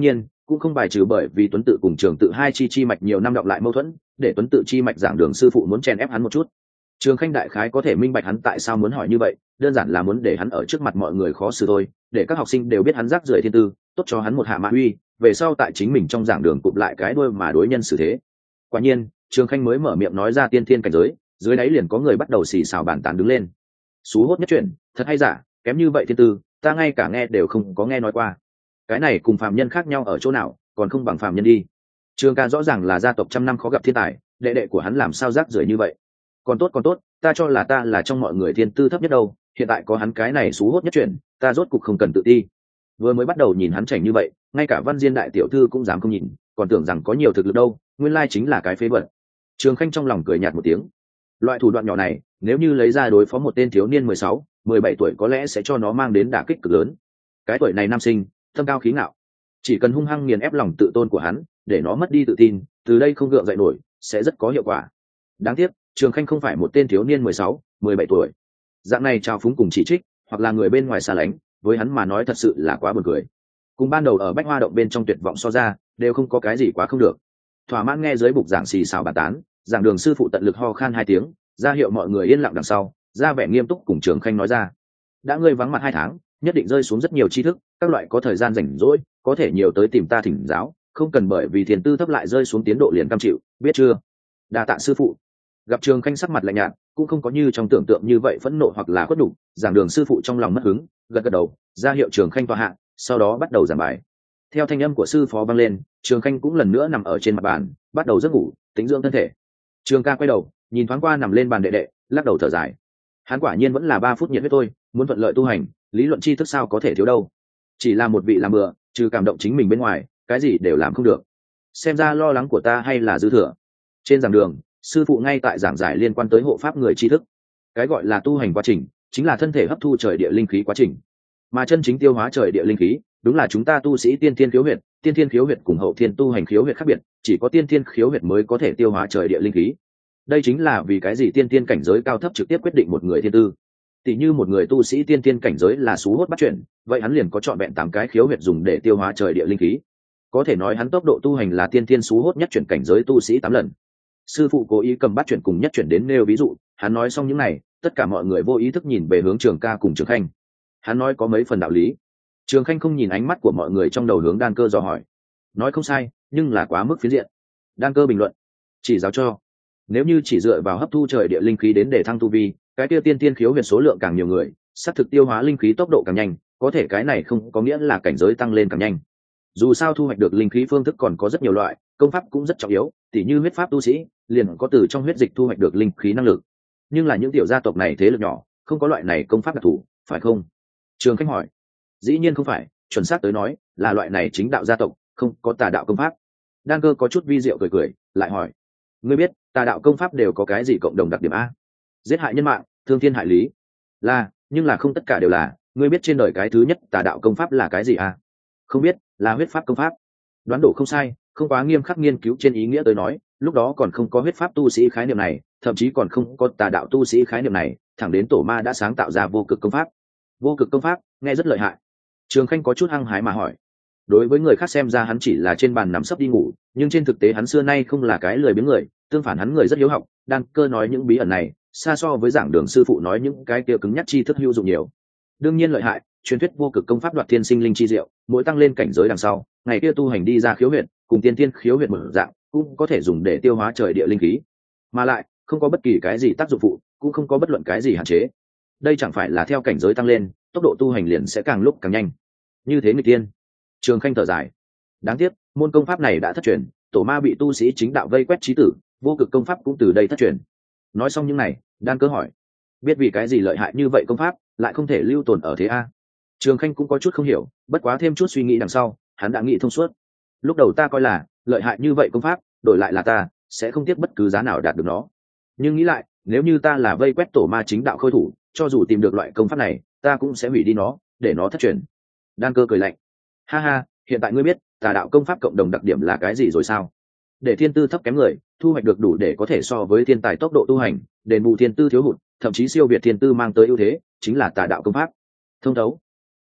cũng không bài trừ bởi vì Tuấn Tự cùng Trường Tự hai chi chi mạch nhiều năm đọng lại mâu thuẫn, để Tuấn Tự chi mạch giảng đường sư phụ muốn chèn ép hắn một chút. Trường Khanh đại khái có thể minh bạch hắn tại sao muốn hỏi như vậy, đơn giản là muốn để hắn ở trước mặt mọi người khó xử thôi, để các học sinh đều biết hắn rác rưởi thiên tư, tốt cho hắn một hạ mã uy, về sau tại chính mình trong giảng đường cụp lại cái đuôi mà đối nhân xử thế. Quả nhiên, Trường Khanh mới mở miệng nói ra tiên thiên cảnh giới, dưới đáy liền có người bắt đầu xì xào bàn tán đứng lên. Sú hốt nhất chuyện, thật hay giả, kém như vậy thiên tư, ta ngay cả nghe đều không có nghe nói qua. Cái này cùng phàm nhân khác nhau ở chỗ nào, còn không bằng phàm nhân đi. Trường ca rõ ràng là gia tộc trăm năm khó gặp thiên tài, đệ đệ của hắn làm sao rác rưởi như vậy. Còn tốt còn tốt, ta cho là ta là trong mọi người thiên tư thấp nhất đâu, hiện tại có hắn cái này sú hốt nhất chuyện, ta rốt cục không cần tự ti. Vừa mới bắt đầu nhìn hắn chảnh như vậy, ngay cả Văn Diên đại tiểu thư cũng dám không nhìn, còn tưởng rằng có nhiều thực lực đâu, nguyên lai chính là cái phế vật. Trường Khanh trong lòng cười nhạt một tiếng. Loại thủ đoạn nhỏ này, nếu như lấy ra đối phó một tên thiếu niên mười sáu, mười bảy tuổi có lẽ sẽ cho nó mang đến đả kích cực lớn. Cái tuổi này nam sinh, tâm cao khí ngạo, chỉ cần hung hăng nghiền ép lòng tự tôn của hắn, để nó mất đi tự tin, từ đây không gượng dậy nổi, sẽ rất có hiệu quả. Đáng tiếc, Trường Khanh không phải một tên thiếu niên mười sáu, mười bảy tuổi. Dạng này trào phúng cùng chỉ trích, hoặc là người bên ngoài xa lánh, với hắn mà nói thật sự là quá buồn cười. Cùng ban đầu ở Bách Hoa động bên trong tuyệt vọng so ra, đều không có cái gì quá không được. Thỏa mãn nghe dưới bục giảng xì xào bàn tán, giảng đường sư phụ tận lực ho khan hai tiếng, ra hiệu mọi người yên lặng đằng sau, ra vẻ nghiêm túc cùng Trường Khanh nói ra: đã ngươi vắng mặt hai tháng, nhất định rơi xuống rất nhiều tri thức, các loại có thời gian rảnh rỗi, có thể nhiều tới tìm ta thỉnh giáo, không cần bởi vì thiền tư thấp lại rơi xuống tiến độ liền cam chịu, biết chưa? Đa tạ sư phụ. Gặp Trường Khanh sắc mặt lạnh nhạt, cũng không có như trong tưởng tượng như vậy phẫn nộ hoặc là khuất nhục, giảng đường sư phụ trong lòng mất hứng, gật gật đầu, ra hiệu Trường Khanh tọa hạ, sau đó bắt đầu giảng bài. Theo thanh âm của sư phó vang lên, Trường Khanh cũng lần nữa nằm ở trên mặt bàn, bắt đầu giấc ngủ, tĩnh dưỡng thân thể. Trường ca quay đầu, nhìn thoáng qua nằm lên bàn đệ đệ, lắc đầu thở dài. Hắn quả nhiên vẫn là ba phút nhiệt huyết thôi, muốn thuận lợi tu hành, lý luận tri thức sao có thể thiếu đâu. Chỉ là một vị làm bừa, trừ cảm động chính mình bên ngoài, cái gì đều làm không được. Xem ra lo lắng của ta hay là dư thừa. Trên giảng đường, sư phụ ngay tại giảng giải liên quan tới hộ pháp người tri thức. Cái gọi là tu hành quá trình, chính là thân thể hấp thu trời địa linh khí quá trình. Mà chân chính tiêu hóa trời địa linh khí, đúng là chúng ta tu sĩ tiên thiên khiếu huyệt, tiên thiên khiếu huyệt cùng hậu thiên tu hành khiếu huyệt khác biệt, chỉ có tiên thiên khiếu huyệt mới có thể tiêu hóa trời địa linh khí. Đây chính là vì cái gì tiên thiên cảnh giới cao thấp trực tiếp quyết định một người thiên tư. Tỷ như một người tu sĩ tiên thiên cảnh giới là sú hốt bắt chuyển, vậy hắn liền có trọn vẹn tám cái khiếu huyệt dùng để tiêu hóa trời địa linh khí. Có thể nói hắn tốc độ tu hành là tiên thiên sú hốt nhất chuyển cảnh giới tu sĩ tám lần. Sư phụ cố ý cầm bắt chuyển cùng nhất chuyển đến nêu ví dụ, hắn nói xong những này, tất cả mọi người vô ý thức nhìn về hướng Trường ca cùng Trường Khanh. Hắn nói có mấy phần đạo lý. Trường Khanh không nhìn ánh mắt của mọi người trong đầu hướng Đan Cơ dò hỏi. Nói không sai, nhưng là quá mức phiến diện. Đan Cơ bình luận: chỉ giáo cho. Nếu như chỉ dựa vào hấp thu trời địa linh khí đến để thăng tu vi, cái tiêu tiên tiên khiếu huyệt số lượng càng nhiều người, xác thực tiêu hóa linh khí tốc độ càng nhanh, có thể cái này không có nghĩa là cảnh giới tăng lên càng nhanh. Dù sao thu hoạch được linh khí phương thức còn có rất nhiều loại, công pháp cũng rất trọng yếu, tỉ như huyết pháp tu sĩ, liền có từ trong huyết dịch thu hoạch được linh khí năng lực. Nhưng là những tiểu gia tộc này thế lực nhỏ, không có loại này công pháp đặc thù, phải không? Trường Khanh hỏi. Dĩ nhiên không phải, chuẩn xác tới nói, là loại này chính đạo gia tộc, không có tà đạo công pháp. Đan Cơ có chút vi diệu cười cười, lại hỏi: ngươi biết tà đạo công pháp đều có cái gì cộng đồng đặc điểm a? Giết hại nhân mạng, thương thiên hại lý. Là, nhưng là không tất cả đều là. Ngươi biết trên đời cái thứ nhất tà đạo công pháp là cái gì a? Không biết, là huyết pháp công pháp. Đoán đủ không sai, không quá nghiêm khắc nghiên cứu trên ý nghĩa tới nói, lúc đó còn không có huyết pháp tu sĩ khái niệm này, thậm chí còn không có tà đạo tu sĩ khái niệm này, thẳng đến Tổ Ma đã sáng tạo ra vô cực công pháp. Vô cực công pháp, nghe rất lợi hại. Trường Khanh có chút hăng hái mà hỏi. Đối với người khác xem ra hắn chỉ là trên bàn nằm sấp đi ngủ, nhưng trên thực tế hắn xưa nay không là cái lười biếng người, tương phản hắn người rất hiếu học. Đan Cơ nói những bí ẩn này, xa so với giảng đường sư phụ nói những cái kia cứng nhắc tri thức hữu dụng nhiều. Đương nhiên lợi hại, truyền thuyết vô cực công pháp đoạt thiên sinh linh chi diệu, mỗi tăng lên cảnh giới đằng sau, ngày kia tu hành đi ra khiếu huyệt, cùng tiên tiên khiếu huyệt một dạng, cũng có thể dùng để tiêu hóa trời địa linh khí, mà lại không có bất kỳ cái gì tác dụng phụ, cũng không có bất luận cái gì hạn chế. Đây chẳng phải là theo cảnh giới tăng lên, tốc độ tu hành liền sẽ càng lúc càng nhanh. Như thế người tiên. Trường Khanh thở dài. Đáng tiếc, môn công pháp này đã thất truyền, Tổ Ma bị tu sĩ chính đạo vây quét chí tử, vô cực công pháp cũng từ đây thất truyền. Nói xong những này, Đan Cơ hỏi: biết vì cái gì lợi hại như vậy công pháp lại không thể lưu tồn ở thế a? Trường Khanh cũng có chút không hiểu, bất quá thêm chút suy nghĩ đằng sau, hắn đã nghĩ thông suốt. Lúc đầu ta coi là lợi hại như vậy công pháp, đổi lại là ta sẽ không tiếc bất cứ giá nào đạt được nó. Nhưng nghĩ lại, nếu như ta là vây quét Tổ Ma chính đạo khôi thủ, cho dù tìm được loại công pháp này, ta cũng sẽ hủy đi nó, để nó thất truyền. Đan Cơ cười lạnh: ha ha, hiện tại ngươi biết tà đạo công pháp cộng đồng đặc điểm là cái gì rồi sao? Để thiên tư thấp kém người thu hoạch được đủ để có thể so với thiên tài tốc độ tu hành, đền bù thiên tư thiếu hụt, thậm chí siêu việt thiên tư mang tới ưu thế, chính là tà đạo công pháp. Thông thấu.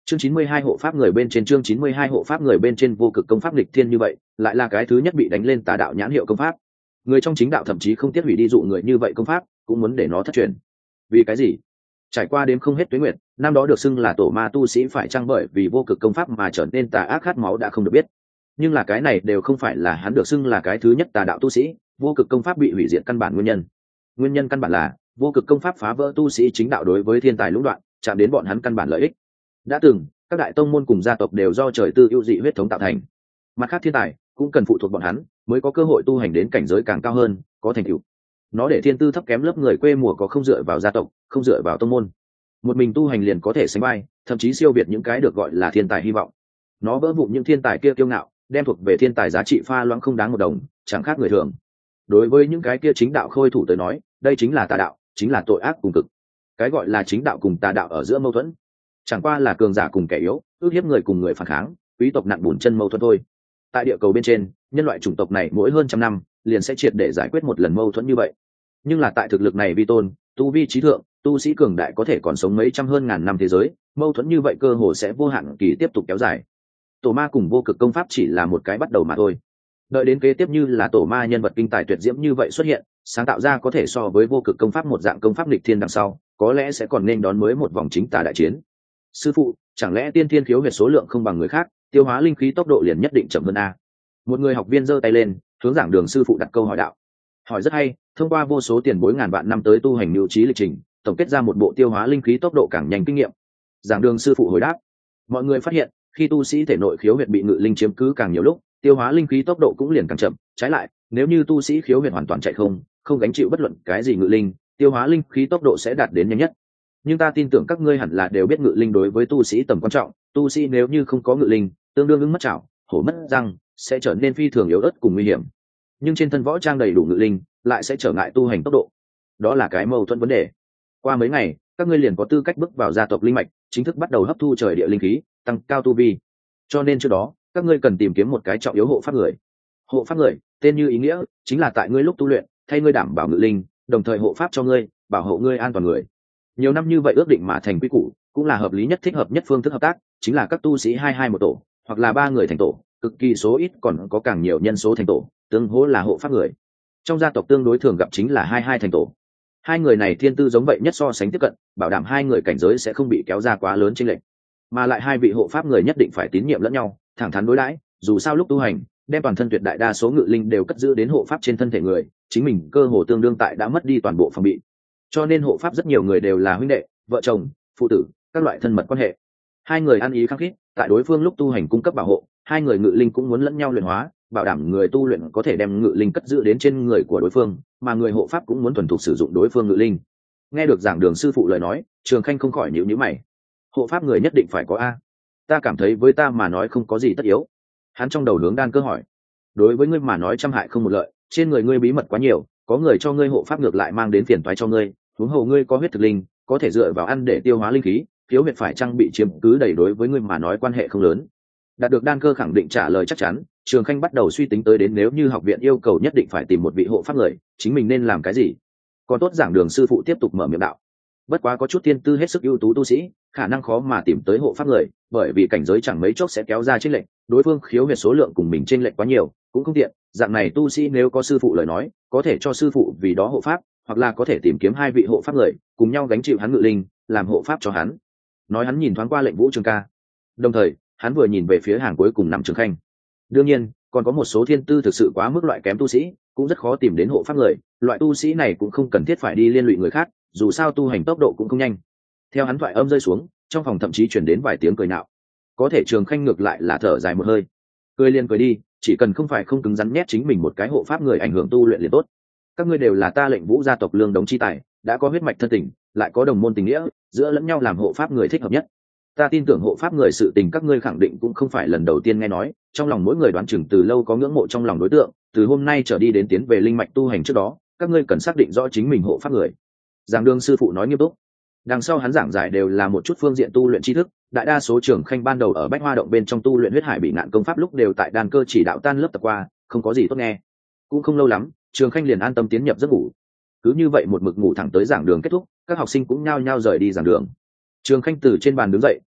chương chín mươi hai hộ pháp người bên trên chương chín mươi hai hộ pháp người bên trên vô cực công pháp nghịch thiên như vậy, lại là cái thứ nhất bị đánh lên tà đạo nhãn hiệu công pháp. Người trong chính đạo thậm chí không tiếc hủy đi dụ người như vậy công pháp, cũng muốn để nó thất truyền. Vì cái gì? Trải qua đêm không hết tuế nguyệt, năm đó được xưng là tổ ma tu sĩ phải chăng bởi vì vô cực công pháp mà trở nên tà ác khát máu đã không được biết. Nhưng là cái này đều không phải là hắn được xưng là cái thứ nhất tà đạo tu sĩ, vô cực công pháp bị hủy diệt căn bản nguyên nhân. Nguyên nhân căn bản là vô cực công pháp phá vỡ tu sĩ chính đạo đối với thiên tài lũng đoạn, chạm đến bọn hắn căn bản lợi ích. Đã từng, các đại tông môn cùng gia tộc đều do trời tư ưu dị huyết thống tạo thành. Mặt khác thiên tài cũng cần phụ thuộc bọn hắn, mới có cơ hội tu hành đến cảnh giới càng cao hơn, có thành tựu. Nó để thiên tư thấp kém lớp người quê mùa có không dựa vào gia tộc, không dựa vào tông môn, một mình tu hành liền có thể sánh vai, thậm chí siêu việt những cái được gọi là thiên tài hy vọng. Nó vỡ vụn những thiên tài kia kiêu ngạo, đem thuộc về thiên tài giá trị pha loãng không đáng một đồng, chẳng khác người thường. Đối với những cái kia chính đạo khôi thủ tới nói, đây chính là tà đạo, chính là tội ác cùng cực. Cái gọi là chính đạo cùng tà đạo ở giữa mâu thuẫn, chẳng qua là cường giả cùng kẻ yếu, ước hiếp người cùng người phản kháng, quý tộc nặn bùn chân mâu thuẫn thôi. Tại địa cầu bên trên, nhân loại chủng tộc này mỗi hơn trăm năm liền sẽ triệt để giải quyết một lần mâu thuẫn như vậy. Nhưng là tại thực lực này vi tôn, tu vi trí thượng, tu sĩ cường đại có thể còn sống mấy trăm hơn ngàn năm thế giới, mâu thuẫn như vậy cơ hồ sẽ vô hạn kỳ tiếp tục kéo dài. Tổ ma cùng vô cực công pháp chỉ là một cái bắt đầu mà thôi. Đợi đến kế tiếp như là tổ ma nhân vật kinh tài tuyệt diễm như vậy xuất hiện, sáng tạo ra có thể so với vô cực công pháp một dạng công pháp nghịch thiên đằng sau, có lẽ sẽ còn nên đón mới một vòng chính tà đại chiến. Sư phụ, chẳng lẽ tiên thiên khiếu huyệt số lượng không bằng người khác, tiêu hóa linh khí tốc độ liền nhất định chậm hơn a? Một người học viên giơ tay lên, hướng giảng đường sư phụ đặt câu hỏi đạo. Hỏi rất hay, thông qua vô số tiền bối ngàn vạn năm tới tu hành mưu trí lịch trình, tổng kết ra một bộ tiêu hóa linh khí tốc độ càng nhanh kinh nghiệm. Giảng đường sư phụ hồi đáp, mọi người phát hiện khi tu sĩ thể nội khiếu huyệt bị ngự linh chiếm cứ càng nhiều lúc, tiêu hóa linh khí tốc độ cũng liền càng chậm. Trái lại, nếu như tu sĩ khiếu huyệt hoàn toàn chạy không không gánh chịu bất luận cái gì ngự linh, tiêu hóa linh khí tốc độ sẽ đạt đến nhanh nhất. Nhưng ta tin tưởng các ngươi hẳn là đều biết ngự linh đối với tu sĩ tầm quan trọng. Tu sĩ nếu như không có ngự linh, tương đương ứng mất chảo, hổ mất răng, sẽ trở nên phi thường yếu ớt cùng nguy hiểm. Nhưng trên thân võ trang đầy đủ ngự linh, lại sẽ trở ngại tu hành tốc độ. Đó là cái mâu thuẫn vấn đề. Qua mấy ngày, các ngươi liền có tư cách bước vào gia tộc linh mạch, chính thức bắt đầu hấp thu trời địa linh khí, tăng cao tu vi. Cho nên trước đó, các ngươi cần tìm kiếm một cái trọng yếu hộ pháp người. Hộ pháp người, tên như ý nghĩa, chính là tại ngươi lúc tu luyện, thay ngươi đảm bảo ngự linh, đồng thời hộ pháp cho ngươi, bảo hộ ngươi an toàn người. Nhiều năm như vậy ước định mà thành quy củ, cũng là hợp lý nhất, thích hợp nhất phương thức hợp tác, chính là các tu sĩ hai hai một tổ, hoặc là ba người thành tổ, cực kỳ số ít còn có càng nhiều nhân số thành tổ, tương hỗ là hộ pháp người. Trong gia tộc tương đối thường gặp chính là hai hai thành tổ. Hai người này thiên tư giống vậy nhất so sánh tiếp cận, bảo đảm hai người cảnh giới sẽ không bị kéo ra quá lớn chênh lệch. Mà lại hai vị hộ pháp người nhất định phải tín nhiệm lẫn nhau, thẳng thắn đối đãi, dù sao lúc tu hành, đem toàn thân tuyệt đại đa số ngự linh đều cất giữ đến hộ pháp trên thân thể người, chính mình cơ hồ tương đương tại đã mất đi toàn bộ phòng bị. Cho nên hộ pháp rất nhiều người đều là huynh đệ, vợ chồng, phụ tử, các loại thân mật quan hệ. Hai người ăn ý khăng khít, tại đối phương lúc tu hành cung cấp bảo hộ, hai người ngự linh cũng muốn lẫn nhau luyện hóa, bảo đảm người tu luyện có thể đem ngự linh cất giữ đến trên người của đối phương, mà người hộ pháp cũng muốn thuần thục sử dụng đối phương ngự linh. Nghe được giảng đường sư phụ lời nói, Trường Khanh không khỏi nhíu nhíu mày. Hộ pháp người nhất định phải có a? Ta cảm thấy với ta mà nói không có gì tất yếu. Hắn trong đầu hướng đan cơ hỏi. Đối với ngươi mà nói trăm hại không một lợi, trên người ngươi bí mật quá nhiều, có người cho ngươi hộ pháp ngược lại mang đến phiền toái cho ngươi, huống hồ ngươi có huyết thực linh, có thể dựa vào ăn để tiêu hóa linh khí, thiếu huyệt phải chăng bị chiếm cứ đầy đối với ngươi mà nói quan hệ không lớn. Đạt được đan cơ khẳng định trả lời chắc chắn, Trường Khanh bắt đầu suy tính tới đến nếu như học viện yêu cầu nhất định phải tìm một vị hộ pháp người, chính mình nên làm cái gì. Còn tốt giảng đường sư phụ tiếp tục mở miệng đạo. Bất quá có chút thiên tư hết sức ưu tú tu sĩ, khả năng khó mà tìm tới hộ pháp người, bởi vì cảnh giới chẳng mấy chốc sẽ kéo ra chênh lệch, đối phương khiếu huyệt số lượng cùng mình chênh lệch quá nhiều, cũng không tiện. Dạng này tu sĩ nếu có sư phụ lời nói, có thể cho sư phụ vì đó hộ pháp, hoặc là có thể tìm kiếm hai vị hộ pháp người, cùng nhau gánh chịu hắn ngự linh, làm hộ pháp cho hắn. Nói hắn nhìn thoáng qua lệnh Vũ Trường Ca, đồng thời hắn vừa nhìn về phía hàng cuối cùng nằm Trường Khanh. Đương nhiên, còn có một số thiên tư thực sự quá mức loại kém tu sĩ, cũng rất khó tìm đến hộ pháp người. Loại tu sĩ này cũng không cần thiết phải đi liên lụy người khác, dù sao tu hành tốc độ cũng không nhanh. Theo hắn thoại âm rơi xuống, trong phòng thậm chí truyền đến vài tiếng cười nạo. Có thể Trường Khanh ngược lại là thở dài một hơi, cười liền cười đi, chỉ cần không phải không cứng rắn nhét chính mình một cái hộ pháp người ảnh hưởng tu luyện liền tốt. Các ngươi đều là ta lệnh Vũ gia tộc lương đống chi tài, đã có huyết mạch thân tình, lại có đồng môn tình nghĩa, giữa lẫn nhau làm hộ pháp người thích hợp nhất. Ta tin tưởng hộ pháp người sự tình các ngươi khẳng định cũng không phải lần đầu tiên nghe nói, trong lòng mỗi người đoán chừng từ lâu có ngưỡng mộ trong lòng đối tượng, từ hôm nay trở đi đến tiến về linh mạch tu hành trước đó, các ngươi cần xác định rõ chính mình hộ pháp người. Giảng đường sư phụ nói nghiêm túc. Đằng sau hắn giảng giải đều là một chút phương diện tu luyện tri thức, đại đa số Trường Khanh ban đầu ở Bách Hoa động bên trong tu luyện huyết hải bị ngạn công pháp lúc đều tại đan cơ chỉ đạo tan lớp tập qua, không có gì tốt nghe. Cũng không lâu lắm, Trường Khanh liền an tâm tiến nhập giấc ngủ. Cứ như vậy một mực ngủ thẳng tới giảng đường kết thúc, các học sinh cũng nhao nhao rời đi giảng đường. Trường Khanh từ trên bàn đứng dậy,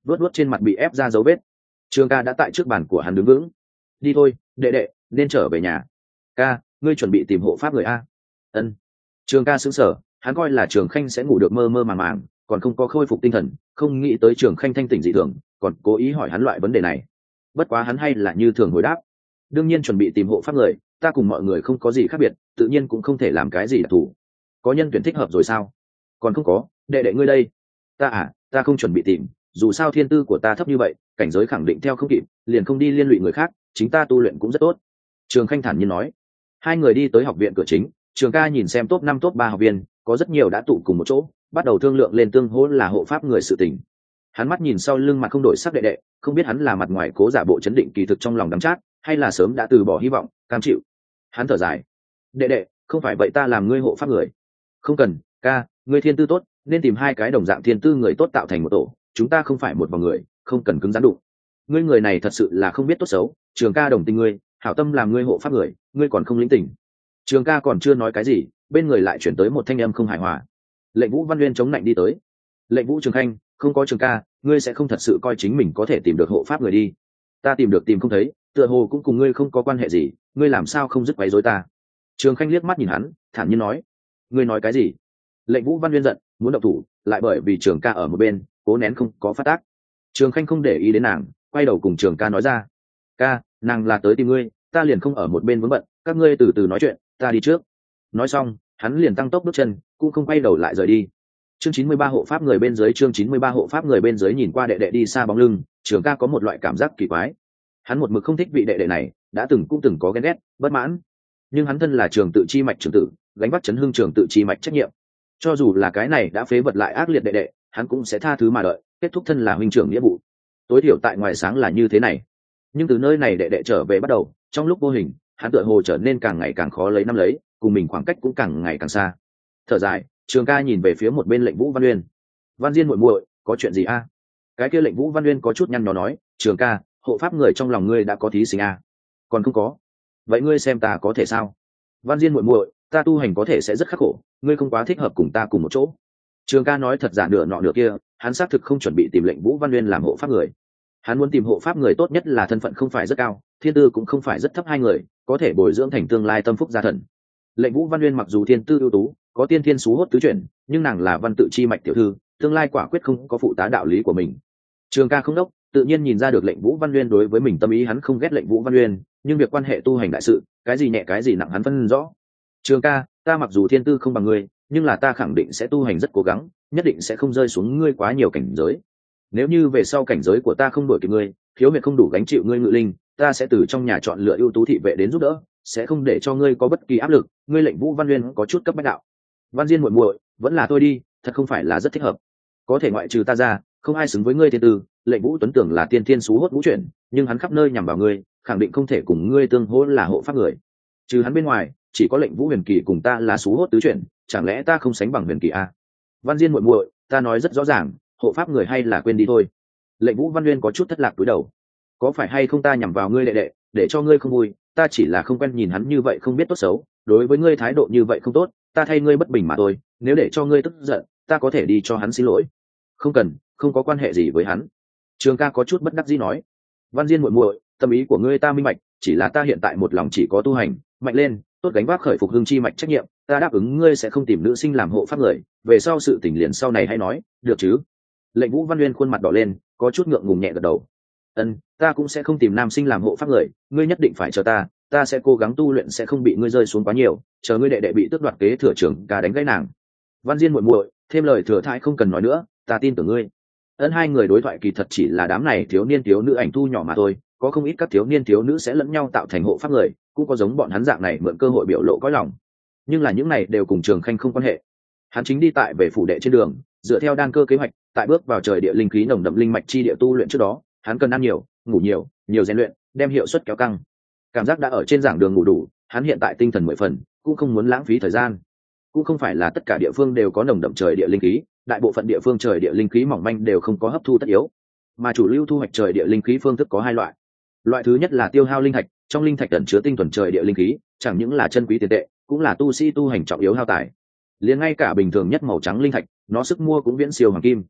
vớt vớt trên mặt bị ép ra dấu vết. Trường ca đã tại trước bàn của hắn đứng vững. Đi thôi đệ đệ, nên trở về nhà. Ca, ngươi chuẩn bị tìm hộ pháp người a? Ân. Trường ca sững sờ, hắn coi là Trường Khanh sẽ ngủ được mơ mơ màng màng, còn không có khôi phục tinh thần, không nghĩ tới Trường Khanh thanh tỉnh dị thường, còn cố ý hỏi hắn loại vấn đề này. Bất quá hắn hay là như thường hồi đáp. Đương nhiên chuẩn bị tìm hộ pháp người, ta cùng mọi người không có gì khác biệt, tự nhiên cũng không thể làm cái gì đặc thù. Có nhân tuyển thích hợp rồi sao? Còn không có, đệ đệ ngươi đây. Ta à, ta không chuẩn bị tìm, dù sao thiên tư của ta thấp như vậy, cảnh giới khẳng định theo không kịp, liền không đi liên lụy người khác, chính ta tu luyện cũng rất tốt. Trường Khanh thản nhiên nói. Hai người đi tới học viện cửa chính, Trường ca nhìn xem top năm top ba học viên, có rất nhiều đã tụ cùng một chỗ, bắt đầu thương lượng lên tương hỗ là hộ pháp người sự tình. Hắn mắt nhìn sau lưng mặt không đổi sắc đệ đệ, không biết hắn là mặt ngoài cố giả bộ chấn định kỳ thực trong lòng đắm chát, hay là sớm đã từ bỏ hy vọng, cam chịu. Hắn thở dài. Đệ đệ, không phải vậy ta làm ngươi hộ pháp người. Không cần, ca, ngươi thiên tư tốt, nên tìm hai cái đồng dạng thiên tư người tốt tạo thành một tổ, chúng ta không phải một vòng người, không cần cứng rắn đụng. Ngươi người này thật sự là không biết tốt xấu, Trường ca đồng tình ngươi, hảo tâm làm ngươi hộ pháp người, ngươi còn không lĩnh tình. Trường ca còn chưa nói cái gì, bên người lại chuyển tới một thanh âm không hài hòa. Lệnh Vũ Văn Nguyên chống lạnh đi tới. Lệnh Vũ Trường Khanh, không có Trường ca, ngươi sẽ không thật sự coi chính mình có thể tìm được hộ pháp người đi. Ta tìm được tìm không thấy, tựa hồ cũng cùng ngươi không có quan hệ gì, ngươi làm sao không dứt quấy rối ta? Trường Khanh liếc mắt nhìn hắn, thản nhiên nói. Ngươi nói cái gì? Lệnh Vũ Văn Nguyên giận, muốn động thủ, lại bởi vì Trường ca ở một bên, cố nén không có phát tác. Trường Khanh không để ý đến nàng, quay đầu cùng Trường ca nói ra. Ca, nàng là tới tìm ngươi, ta liền không ở một bên vướng bận, các ngươi từ từ nói chuyện, ta đi trước. Nói xong, hắn liền tăng tốc bước chân, cũng không quay đầu lại rời đi. Chương chín mươi ba hộ pháp người bên dưới, chương chín mươi ba hộ pháp người bên dưới nhìn qua đệ đệ đi xa bóng lưng, Trường ca có một loại cảm giác kỳ quái. Hắn một mực không thích vị đệ đệ này, đã từng cũng từng có ghen ghét, bất mãn. Nhưng hắn thân là trường tự chi mạch trưởng tử, gánh vác chấn hưng trường tự chi mạch trách nhiệm. Cho dù là cái này đã phế vật lại ác liệt đệ đệ, hắn cũng sẽ tha thứ mà đợi, kết thúc thân là huynh trưởng nghĩa vụ. Tối thiểu tại ngoài sáng là như thế này. Nhưng từ nơi này đệ đệ trở về bắt đầu, trong lúc vô hình, hắn tựa hồ trở nên càng ngày càng khó lấy năm lấy, cùng mình khoảng cách cũng càng ngày càng xa. Thở dài, Trường ca nhìn về phía một bên Lệnh Vũ Văn Uyên. Văn Diên muội muội, có chuyện gì a? Cái kia Lệnh Vũ Văn Uyên có chút nhăn nhó nói, Trường ca, hộ pháp người trong lòng ngươi đã có thí sinh a? Còn không có. Vậy ngươi xem ta có thể sao? Văn Diên muội muội, ta tu hành có thể sẽ rất khắc khổ, ngươi không quá thích hợp cùng ta cùng một chỗ. Trường ca nói thật giả nửa nọ nửa kia, hắn xác thực không chuẩn bị tìm Lệnh Vũ Văn Uyên làm hộ pháp người. Hắn muốn tìm hộ pháp người tốt nhất là thân phận không phải rất cao, thiên tư cũng không phải rất thấp, hai người có thể bồi dưỡng thành tương lai tâm phúc gia thần. Lệnh Vũ Văn Uyên mặc dù thiên tư ưu tú, có tiên thiên xú hốt tứ chuyển, nhưng nàng là văn tự chi mạch tiểu thư, tương lai quả quyết không có phụ tá đạo lý của mình. Trường ca không đốc, tự nhiên nhìn ra được Lệnh Vũ Văn Uyên đối với mình tâm ý, hắn không ghét Lệnh Vũ Văn Uyên, nhưng việc quan hệ tu hành đại sự, cái gì nhẹ cái gì nặng hắn phân rõ. Trường ca, ta mặc dù thiên tư không bằng ngươi, nhưng là ta khẳng định sẽ tu hành rất cố gắng, nhất định sẽ không rơi xuống ngươi quá nhiều cảnh giới. Nếu như về sau cảnh giới của ta không đổi kịp ngươi, thiếu huyệt không đủ gánh chịu ngươi ngự linh, ta sẽ từ trong nhà chọn lựa ưu tú thị vệ đến giúp đỡ, sẽ không để cho ngươi có bất kỳ áp lực. Ngươi Lệnh Vũ Văn Uyên có chút cấp bách đạo. Văn Diên muội muội, vẫn là thôi đi, thật không phải là rất thích hợp. Có thể ngoại trừ ta ra, không ai xứng với ngươi thiên tư. Lệnh Vũ Tuấn tưởng là tiên thiên xú hốt ngũ chuyển, nhưng hắn khắp nơi nhằm vào ngươi, khẳng định không thể cùng ngươi tương hỗ là hộ pháp người. Trừ hắn bên ngoài, chỉ có Lệnh Vũ Huyền Kỳ cùng ta là xú hốt tứ chuyển, chẳng lẽ ta không sánh bằng Huyền Kỳ a? Văn Diên muội muội, ta nói rất rõ ràng, hộ pháp người hay là quên đi thôi. Lệnh Vũ Văn Uyên có chút thất lạc cúi đầu. Có phải hay không ta nhằm vào ngươi đệ đệ, để cho ngươi không vui, ta chỉ là không quen nhìn hắn như vậy không biết tốt xấu, đối với ngươi thái độ như vậy không tốt, ta thay ngươi bất bình mà thôi, nếu để cho ngươi tức giận, ta có thể đi cho hắn xin lỗi. Không cần, không có quan hệ gì với hắn. Trường ca có chút bất đắc dĩ nói. Văn Diên muội muội, tâm ý của ngươi ta minh bạch, chỉ là ta hiện tại một lòng chỉ có tu hành, mạnh lên, tốt gánh vác khởi phục hưng chi mạch trách nhiệm, ta đáp ứng ngươi sẽ không tìm nữ sinh làm hộ pháp người, về sau sự tình liền sau này hay nói, được chứ? Lệnh Vũ Văn Uyên khuôn mặt đỏ lên, có chút ngượng ngùng nhẹ gật đầu. Ân, ta cũng sẽ không tìm nam sinh làm hộ pháp người, ngươi nhất định phải chờ ta, ta sẽ cố gắng tu luyện sẽ không bị ngươi rơi xuống quá nhiều, chờ ngươi đệ đệ bị tước đoạt kế thừa trưởng ca đánh gãy nàng. Văn Diên muội muội, thêm lời thừa thãi không cần nói nữa, ta tin tưởng ngươi. Ân, hai người đối thoại kỳ thật chỉ là đám này thiếu niên thiếu nữ ảnh thu nhỏ mà thôi, có không ít các thiếu niên thiếu nữ sẽ lẫn nhau tạo thành hộ pháp người, cũng có giống bọn hắn dạng này mượn cơ hội biểu lộ cõi lòng. Nhưng là những này đều cùng Trường Khanh không quan hệ. Hắn chính đi tại về phủ đệ trên đường, dựa theo đan cơ kế hoạch, tại bước vào trời địa linh khí nồng đậm linh mạch chi địa tu luyện trước đó, hắn cần ăn nhiều, ngủ nhiều, nhiều rèn luyện, đem hiệu suất kéo căng. Cảm giác đã ở trên giảng đường ngủ đủ, hắn hiện tại tinh thần mười phần, cũng không muốn lãng phí thời gian. Cũng không phải là tất cả địa phương đều có nồng đậm trời địa linh khí, đại bộ phận địa phương trời địa linh khí mỏng manh đều không có hấp thu tất yếu, mà chủ lưu thu hoạch trời địa linh khí phương thức có hai loại. Loại thứ nhất là tiêu hao linh thạch, trong linh thạch ẩn chứa tinh thuần trời địa linh khí, chẳng những là chân quý tiền tệ, cũng là tu sĩ tu hành trọng yếu hao tài. Liền ngay cả bình thường nhất màu trắng linh thạch, nó sức mua cũng viễn siêu hoàng kim.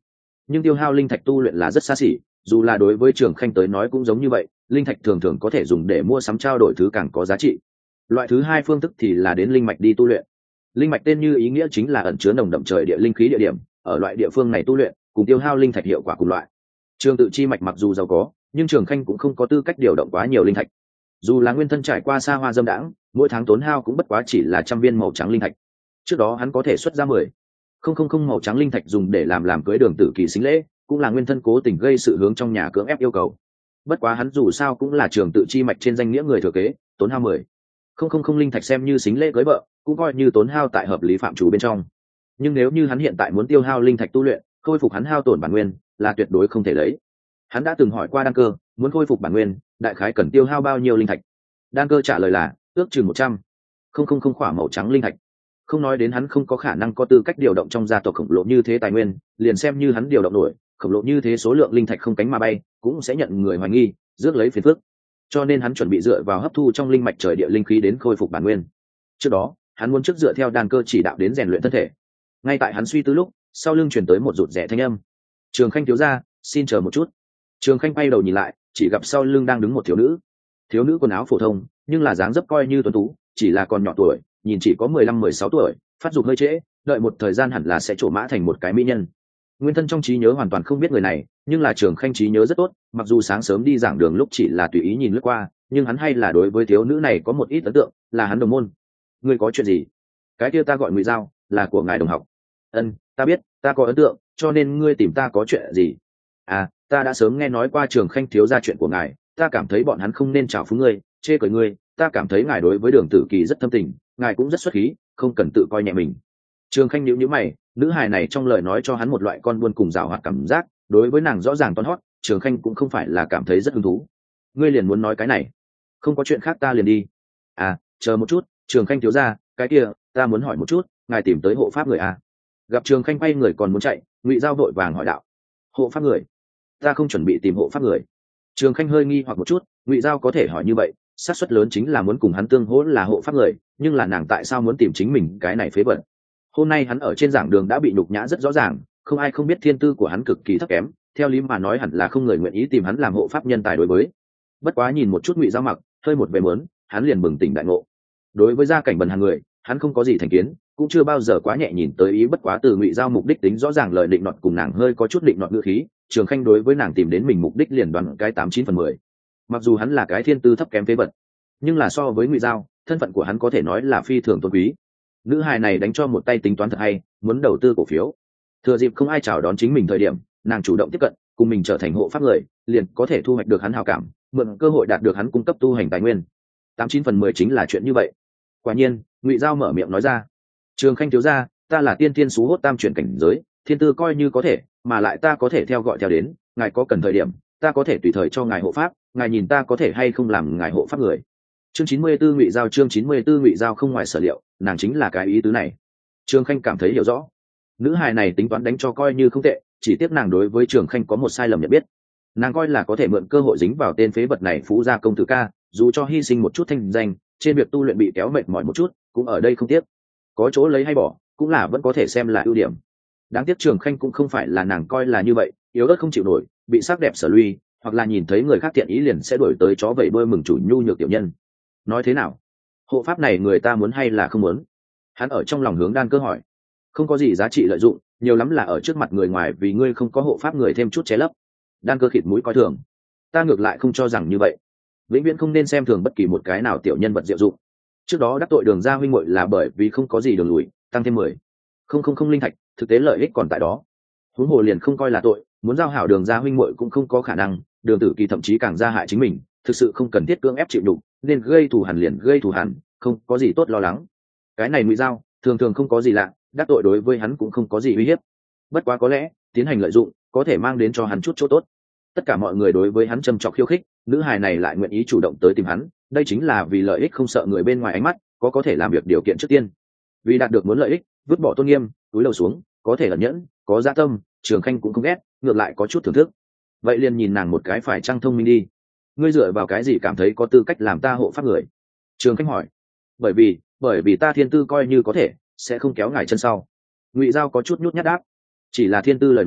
nhưng tiêu hao linh thạch tu luyện là rất xa xỉ, dù là đối với Trường Khanh tới nói cũng giống như vậy, linh thạch thường thường có thể dùng để mua sắm trao đổi thứ càng có giá trị. Loại thứ hai phương thức thì là đến linh mạch đi tu luyện. Linh mạch tên như ý nghĩa chính là ẩn chứa nồng đậm trời địa linh khí địa điểm, ở loại địa phương này tu luyện cùng tiêu hao linh thạch hiệu quả cùng loại. Trường tự chi mạch mặc dù giàu có, nhưng Trường Khanh cũng không có tư cách điều động quá nhiều linh thạch. Dù là nguyên thân trải qua xa hoa dâm đãng, mỗi tháng tốn hao cũng bất quá chỉ là trăm viên màu trắng linh thạch. Trước đó hắn có thể xuất ra mười không không không màu trắng linh thạch dùng để làm làm cưới Đường Tử Kỳ xính lễ, cũng là nguyên thân cố tình gây sự hướng trong nhà cưỡng ép yêu cầu. Bất quá hắn dù sao cũng là trường tự chi mạch trên danh nghĩa người thừa kế, tốn hao mười không không không linh thạch xem như xính lễ cưới vợ, cũng coi như tốn hao tại hợp lý phạm chủ bên trong. Nhưng nếu như hắn hiện tại muốn tiêu hao linh thạch tu luyện, khôi phục hắn hao tổn bản nguyên, là tuyệt đối không thể lấy. Hắn đã từng hỏi qua Đan Cơ, muốn khôi phục bản nguyên, đại khái cần tiêu hao bao nhiêu linh thạch. Đan Cơ trả lời là ước chừng một trăm không không không khỏa màu trắng linh thạch. Không nói đến hắn không có khả năng có tư cách điều động trong gia tộc khổng lồ như thế tài nguyên, liền xem như hắn điều động nổi khổng lồ như thế số lượng linh thạch không cánh mà bay, cũng sẽ nhận người hoài nghi, rước lấy phiền phức. Cho nên hắn chuẩn bị dựa vào hấp thu trong linh mạch trời địa linh khí đến khôi phục bản nguyên. Trước đó, hắn muốn trước dựa theo Đan Cơ chỉ đạo đến rèn luyện thân thể. Ngay tại hắn suy tư lúc, sau lưng truyền tới một rụt rè thanh âm. Trường Khanh thiếu gia, xin chờ một chút. Trường Khanh quay đầu nhìn lại, chỉ gặp sau lưng đang đứng một thiếu nữ. Thiếu nữ quần áo phổ thông, nhưng là dáng dấp coi như tuấn tú, chỉ là còn nhỏ tuổi, nhìn chỉ có mười lăm mười sáu tuổi, phát dục hơi trễ, đợi một thời gian hẳn là sẽ trổ mã thành một cái mỹ nhân. Nguyên thân trong trí nhớ hoàn toàn không biết người này, nhưng là Trường Khanh trí nhớ rất tốt, mặc dù sáng sớm đi giảng đường lúc chỉ là tùy ý nhìn lướt qua, nhưng hắn hay là đối với thiếu nữ này có một ít ấn tượng, là hắn đồng môn. Ngươi có chuyện gì? Cái kia ta gọi Ngụy Giao, là của ngài đồng học. Ân, ta biết, ta có ấn tượng, cho nên ngươi tìm ta có chuyện gì? À, ta đã sớm nghe nói qua Trường Khanh thiếu gia chuyện của ngài, ta cảm thấy bọn hắn không nên chào phúng ngươi, chê cười ngươi, ta cảm thấy ngài đối với Đường Tử Kỳ rất thâm tình, ngài cũng rất xuất khí, không cần tự coi nhẹ mình. Trường Khanh nhíu nhíu mày, nữ hài này trong lời nói cho hắn một loại con buôn cùng giảo hoạt cảm giác, đối với nàng rõ ràng toan hót, Trường Khanh cũng không phải là cảm thấy rất hứng thú. Ngươi liền muốn nói cái này? Không có chuyện khác ta liền đi. À, chờ một chút, Trường Khanh thiếu gia, cái kia, ta muốn hỏi một chút, ngài tìm tới hộ pháp người à? Gặp Trường Khanh quay người còn muốn chạy, Ngụy Giao vội vàng hỏi đạo. Hộ pháp người? Ta không chuẩn bị tìm hộ pháp người. Trường Khanh hơi nghi hoặc một chút, Ngụy Giao có thể hỏi như vậy, xác suất lớn chính là muốn cùng hắn tương hỗ là hộ pháp người, nhưng là nàng tại sao muốn tìm chính mình cái này phế bẩn? Hôm nay hắn ở trên giảng đường đã bị nhục nhã rất rõ ràng, không ai không biết thiên tư của hắn cực kỳ thấp kém, theo lý mà nói hẳn là không người nguyện ý tìm hắn làm hộ pháp nhân tài đối với. Bất quá nhìn một chút Ngụy Giao mặc, hơi một vẻ mớn, hắn liền bừng tỉnh đại ngộ. Đối với gia cảnh bần hàng người, hắn không có gì thành kiến, cũng chưa bao giờ quá nhẹ nhìn tới ý, bất quá từ Ngụy Giao mục đích tính rõ ràng lời định nọt cùng nàng hơi có chút định nọt ngữ khí, Trường Khanh đối với nàng tìm đến mình mục đích liền đoán cái tám chín phần mười. Mặc dù hắn là cái thiên tư thấp kém phế vật, nhưng là so với Ngụy Giao, thân phận của hắn có thể nói là phi thường tôn quý. Nữ hài này đánh cho một tay tính toán thật hay, muốn đầu tư cổ phiếu. Thừa dịp không ai chào đón chính mình thời điểm, nàng chủ động tiếp cận, cùng mình trở thành hộ pháp người, liền có thể thu hoạch được hắn hảo cảm, mượn cơ hội đạt được hắn cung cấp tu hành tài nguyên. Tám chín phần mười chính là chuyện như vậy. Quả nhiên, Ngụy Giao mở miệng nói ra. Trường Khanh thiếu gia, ta là tiên tiên xú hốt tam chuyển cảnh giới, thiên tư coi như có thể, mà lại ta có thể theo gọi theo đến, ngài có cần thời điểm, ta có thể tùy thời cho ngài hộ pháp, ngài nhìn ta có thể hay không làm ngài hộ pháp người. Chương chín mươi tư Ngụy Giao chương chín mươi tư Ngụy Giao không ngoài sở liệu, nàng chính là cái ý tứ này. Trường Khanh cảm thấy hiểu rõ. Nữ hài này tính toán đánh cho coi như không tệ, chỉ tiếc nàng đối với Trường Khanh có một sai lầm nhận biết. Nàng coi là có thể mượn cơ hội dính vào tên phế vật này phú gia công tử ca, dù cho hy sinh một chút thanh danh, trên việc tu luyện bị kéo mệt mỏi một chút, cũng ở đây không tiếc. Có chỗ lấy hay bỏ, cũng là vẫn có thể xem là ưu điểm. Đáng tiếc Trường Khanh cũng không phải là nàng coi là như vậy, yếu ớt không chịu nổi, bị sắc đẹp sở lui, hoặc là nhìn thấy người khác thiện ý liền sẽ đổi tới chó vẩy đuôi mừng chủ nhu nhược tiểu nhân. Nói thế nào? Hộ pháp này người ta muốn hay là không muốn? Hắn ở trong lòng hướng Đan Cơ hỏi. Không có gì giá trị lợi dụng, nhiều lắm là ở trước mặt người ngoài vì ngươi không có hộ pháp người thêm chút che lấp. Đan Cơ khịt mũi coi thường. Ta ngược lại không cho rằng như vậy. Vĩnh viễn không nên xem thường bất kỳ một cái nào tiểu nhân vật diệu dụng. Trước đó đắc tội Đường gia huynh muội là bởi vì không có gì đường lùi, tăng thêm mười không không không linh thạch, thực tế lợi ích còn tại đó. Huống hồ liền không coi là tội, muốn giao hảo Đường gia huynh muội cũng không có khả năng, Đường Tử Kỳ thậm chí càng gia hại chính mình, thực sự không cần thiết cưỡng ép chịu đục, nên gây thù hằn liền gây thù hằn, không có gì tốt lo lắng. Cái này Ngụy Giao, thường thường không có gì lạ, đắc tội đối với hắn cũng không có gì uy hiếp. Bất quá có lẽ, tiến hành lợi dụng, có thể mang đến cho hắn chút chỗ tốt. Tất cả mọi người đối với hắn châm chọc khiêu khích, nữ hài này lại nguyện ý chủ động tới tìm hắn, đây chính là vì lợi ích không sợ người bên ngoài ánh mắt, có có thể làm việc điều kiện trước tiên. Vì đạt được muốn lợi ích, vứt bỏ tôn nghiêm, túi lầu xuống, có thể ẩn nhẫn, có dạ tâm, Trường Khanh cũng không ghét, ngược lại có chút thưởng thức. Vậy liền nhìn nàng một cái phải trăng thông minh đi. Ngươi dựa vào cái gì cảm thấy có tư cách làm ta hộ pháp người? Trường Khanh hỏi. Bởi vì, bởi vì ta thiên tư coi như có thể, sẽ không kéo ngài chân sau. Ngụy Giao có chút nhút nhát đáp. Chỉ là thiên tư lời nói,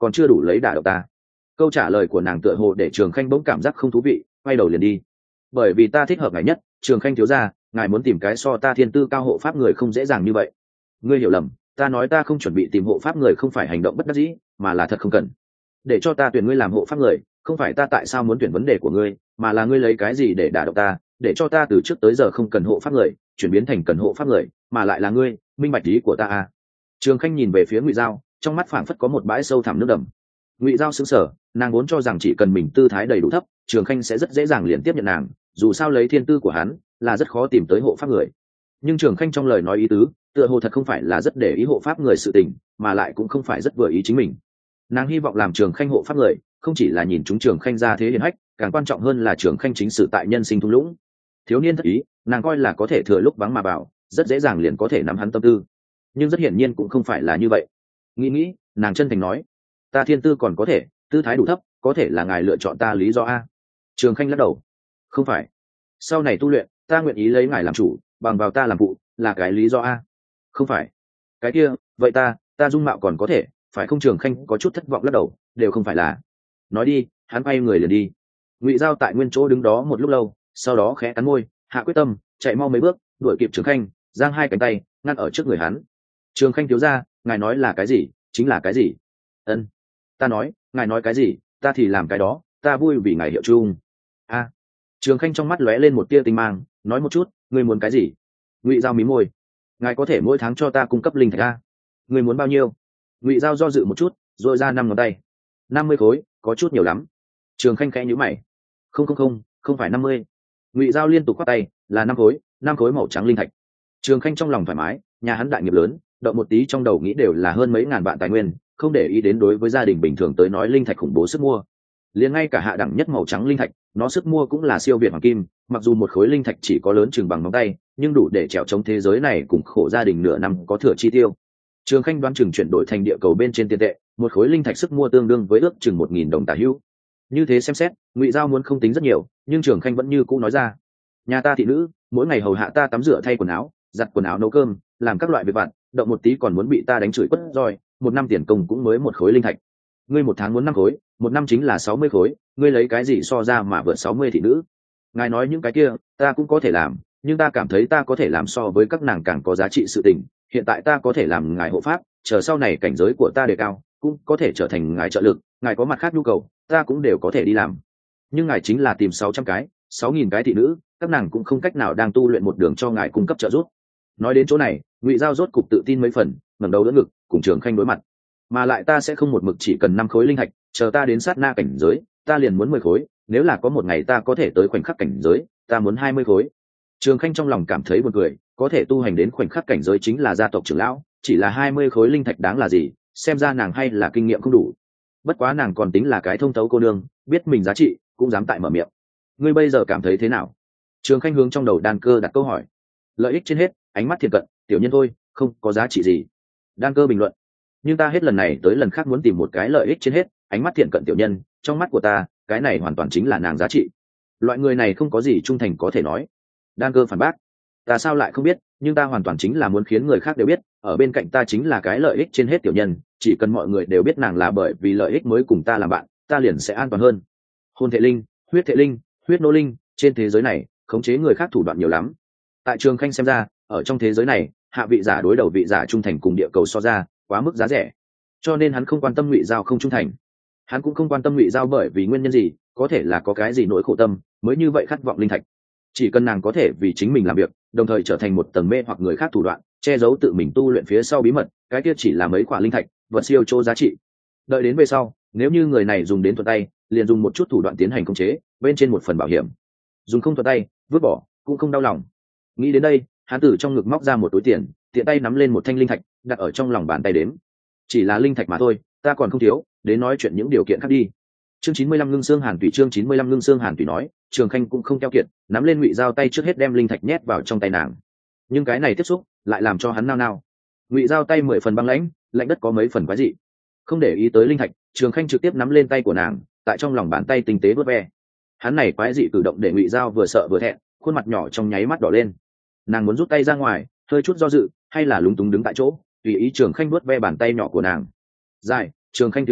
còn chưa đủ lấy đả động ta. Câu trả lời của nàng tựa hồ để Trường Khanh bỗng cảm giác không thú vị, quay đầu liền đi. Bởi vì ta thích hợp ngài nhất, Trường Khanh thiếu gia, ngài muốn tìm cái so ta thiên tư cao hộ pháp người không dễ dàng như vậy. Ngươi hiểu lầm, ta nói ta không chuẩn bị tìm hộ pháp người không phải hành động bất đắc dĩ, mà là thật không cần. Để cho ta tuyển ngươi làm hộ pháp người, không phải ta tại sao muốn tuyển vấn đề của ngươi, mà là ngươi lấy cái gì để đả động ta, để cho ta từ trước tới giờ không cần hộ pháp người, chuyển biến thành cần hộ pháp người, mà lại là ngươi, minh bạch ý của ta à? Trường Khanh nhìn về phía Ngụy Giao, trong mắt phảng phất có một bãi sâu thẳm nước đầm. Ngụy Giao sững sờ, nàng vốn cho rằng chỉ cần mình tư thái đầy đủ thấp, Trường Khanh sẽ rất dễ dàng liền tiếp nhận nàng, dù sao lấy thiên tư của hắn, là rất khó tìm tới hộ pháp người. Nhưng Trường Khanh trong lời nói ý tứ, tựa hồ thật không phải là rất để ý hộ pháp người sự tình, mà lại cũng không phải rất vừa ý chính mình. Nàng hy vọng làm Trường Khanh hộ pháp người, không chỉ là nhìn chúng Trường Khanh ra thế hiển hách, càng quan trọng hơn là Trường Khanh chính sự tại nhân sinh thung lũng. Thiếu niên thất ý, nàng coi là có thể thừa lúc vắng mà vào, rất dễ dàng liền có thể nắm hắn tâm tư. Nhưng rất hiển nhiên cũng không phải là như vậy. Nghĩ nghĩ, nàng chân thành nói: "Ta thiên tư còn có thể, tư thái đủ thấp, có thể là ngài lựa chọn ta lý do a?" Trường Khanh lắc đầu: "Không phải. Sau này tu luyện, ta nguyện ý lấy ngài làm chủ, bằng vào ta làm phụ, là cái lý do a?" "Không phải." "Cái kia, vậy ta, ta dung mạo còn có thể, phải không?" Trường Khanh có chút thất vọng lắc đầu: "Đều không phải là." Nói đi, hắn quay người liền đi. Ngụy Giao tại nguyên chỗ đứng đó một lúc lâu, sau đó khẽ cắn môi, hạ quyết tâm, chạy mau mấy bước, đuổi kịp Trường Khanh, giang hai cánh tay, ngăn ở trước người hắn. "Trường Khanh thiếu gia, ngài nói là cái gì, chính là cái gì." "Ân, ta nói, ngài nói cái gì, ta thì làm cái đó, ta vui vì ngài hiệu chung." "A." Trường Khanh trong mắt lóe lên một tia tinh mang, nói một chút, ngươi muốn cái gì? Ngụy Giao mí môi: "Ngài có thể mỗi tháng cho ta cung cấp linh thạch a." "Ngươi muốn bao nhiêu?" Ngụy Giao do dự một chút, rồi ra năm ngón tay. Năm mươi khối, có chút nhiều lắm." Trường Khanh khẽ nhíu mày: "Không không không, không phải năm mươi." Ngụy Giao liên tục quát tay: "Là năm khối, năm khối màu trắng linh thạch." Trường Khanh trong lòng thoải mái, nhà hắn đại nghiệp lớn, động một tí trong đầu nghĩ đều là hơn mấy ngàn vạn tài nguyên, không để ý đến đối với gia đình bình thường tới nói linh thạch khủng bố sức mua. Liền ngay cả hạ đẳng nhất màu trắng linh thạch, nó sức mua cũng là siêu việt hoàng kim, mặc dù một khối linh thạch chỉ có lớn chừng bằng ngón tay, nhưng đủ để trèo chống thế giới này cùng khổ gia đình nửa năm có thừa chi tiêu. Trường Khanh đoán chừng chuyển đổi thành địa cầu bên trên tiền tệ, một khối linh thạch sức mua tương đương với ước chừng một nghìn đồng tả hữu. Như thế xem xét, Ngụy Giao muốn không tính rất nhiều, nhưng Trường Khanh vẫn như cũ nói ra: "Nhà ta thị nữ, mỗi ngày hầu hạ ta tắm rửa thay quần áo, giặt quần áo nấu cơm, làm các loại việc vặt, động một tí còn muốn bị ta đánh chửi quất roi, một năm tiền công cũng mới một khối linh thạch. Ngươi một tháng muốn năm khối, một năm chính là sáu mươi khối, ngươi lấy cái gì so ra mà vượt sáu mươi thị nữ? Ngài nói những cái kia, ta cũng có thể làm, nhưng ta cảm thấy ta có thể làm so với các nàng càng có giá trị sự tình. Hiện tại ta có thể làm ngài hộ pháp, chờ sau này cảnh giới của ta đề cao, cũng có thể trở thành ngài trợ lực, ngài có mặt khác nhu cầu, ta cũng đều có thể đi làm. Nhưng ngài chính là tìm sáu trăm cái, sáu nghìn cái thị nữ, các nàng cũng không cách nào đang tu luyện một đường cho ngài cung cấp trợ giúp." Nói đến chỗ này, Ngụy Giao rốt cục tự tin mấy phần, ngẩng đầu đỡ ngực, cùng Trường Khanh đối mặt. "Mà lại ta sẽ không một mực chỉ cần năm khối linh thạch, chờ ta đến sát na cảnh giới, ta liền muốn mười khối, nếu là có một ngày ta có thể tới khoảnh khắc cảnh giới, ta muốn hai mươi khối." Trường Khanh trong lòng cảm thấy buồn cười, có thể tu hành đến khoảnh khắc cảnh giới chính là gia tộc trưởng lão, chỉ là hai mươi khối linh thạch đáng là gì, xem ra nàng hay là kinh nghiệm không đủ. Bất quá nàng còn tính là cái thông thấu cô nương, biết mình giá trị, cũng dám tại mở miệng. "Ngươi bây giờ cảm thấy thế nào?" Trường Khanh hướng trong đầu Đan Cơ đặt câu hỏi. "Lợi ích trên hết, ánh mắt thiện cận, tiểu nhân thôi, không có giá trị gì." Đan Cơ bình luận. "Nhưng ta hết lần này tới lần khác muốn tìm một cái lợi ích trên hết, ánh mắt thiện cận tiểu nhân, trong mắt của ta, cái này hoàn toàn chính là nàng giá trị. Loại người này không có gì trung thành có thể nói." Đan Cơ phản bác. "Ta sao lại không biết, nhưng ta hoàn toàn chính là muốn khiến người khác đều biết, ở bên cạnh ta chính là cái lợi ích trên hết tiểu nhân, chỉ cần mọi người đều biết nàng là bởi vì lợi ích mới cùng ta làm bạn, ta liền sẽ an toàn hơn." Hồn thể linh, huyết thể linh, huyết nô linh, trên thế giới này, khống chế người khác thủ đoạn nhiều lắm. Tại Trường Khanh xem ra, ở trong thế giới này, hạ vị giả đối đầu vị giả trung thành cùng địa cầu so ra, quá mức giá rẻ. Cho nên hắn không quan tâm Ngụy Giao không trung thành. Hắn cũng không quan tâm Ngụy Giao bởi vì nguyên nhân gì, có thể là có cái gì nỗi khổ tâm, mới như vậy khát vọng linh thạch. Chỉ cần nàng có thể vì chính mình làm việc, đồng thời trở thành một tầng mê hoặc người khác thủ đoạn, che giấu tự mình tu luyện phía sau bí mật, cái kia chỉ là mấy quả linh thạch, vật siêu chỗ giá trị. Đợi đến về sau, nếu như người này dùng đến thuận tay, liền dùng một chút thủ đoạn tiến hành khống chế, bên trên một phần bảo hiểm. Dùng không thuận tay, vứt bỏ, cũng không đau lòng. Nghĩ đến đây, hắn từ trong ngực móc ra một túi tiền, tiện tay nắm lên một thanh linh thạch, đặt ở trong lòng bàn tay đếm. "Chỉ là linh thạch mà thôi, ta còn không thiếu, đến nói chuyện những điều kiện khác đi." Chương chín mươi lăm ngưng xương hàn tùy chương chín mươi lăm ngưng xương hàn tùy nói, Trường Khanh cũng không keo kiệt, nắm lên Ngụy Giao tay trước hết đem linh thạch nhét vào trong tay nàng. Nhưng cái này tiếp xúc, lại làm cho hắn nao nao. Ngụy Giao tay mười phần băng lãnh, lạnh đất có mấy phần quái dị. Không để ý tới linh thạch, Trường Khanh trực tiếp nắm lên tay của nàng, tại trong lòng bàn tay tinh tế vuốt ve. Hắn này quái dị cử động để Ngụy Giao vừa sợ vừa thẹn, khuôn mặt nhỏ trong nháy mắt đỏ lên. Nàng muốn rút tay ra ngoài, hơi chút do dự, hay là lúng túng đứng tại chỗ, tùy ý Trường Khanh vuốt ve bàn tay nhỏ của nàng. "Dài, Trường Khanh thiếu gia,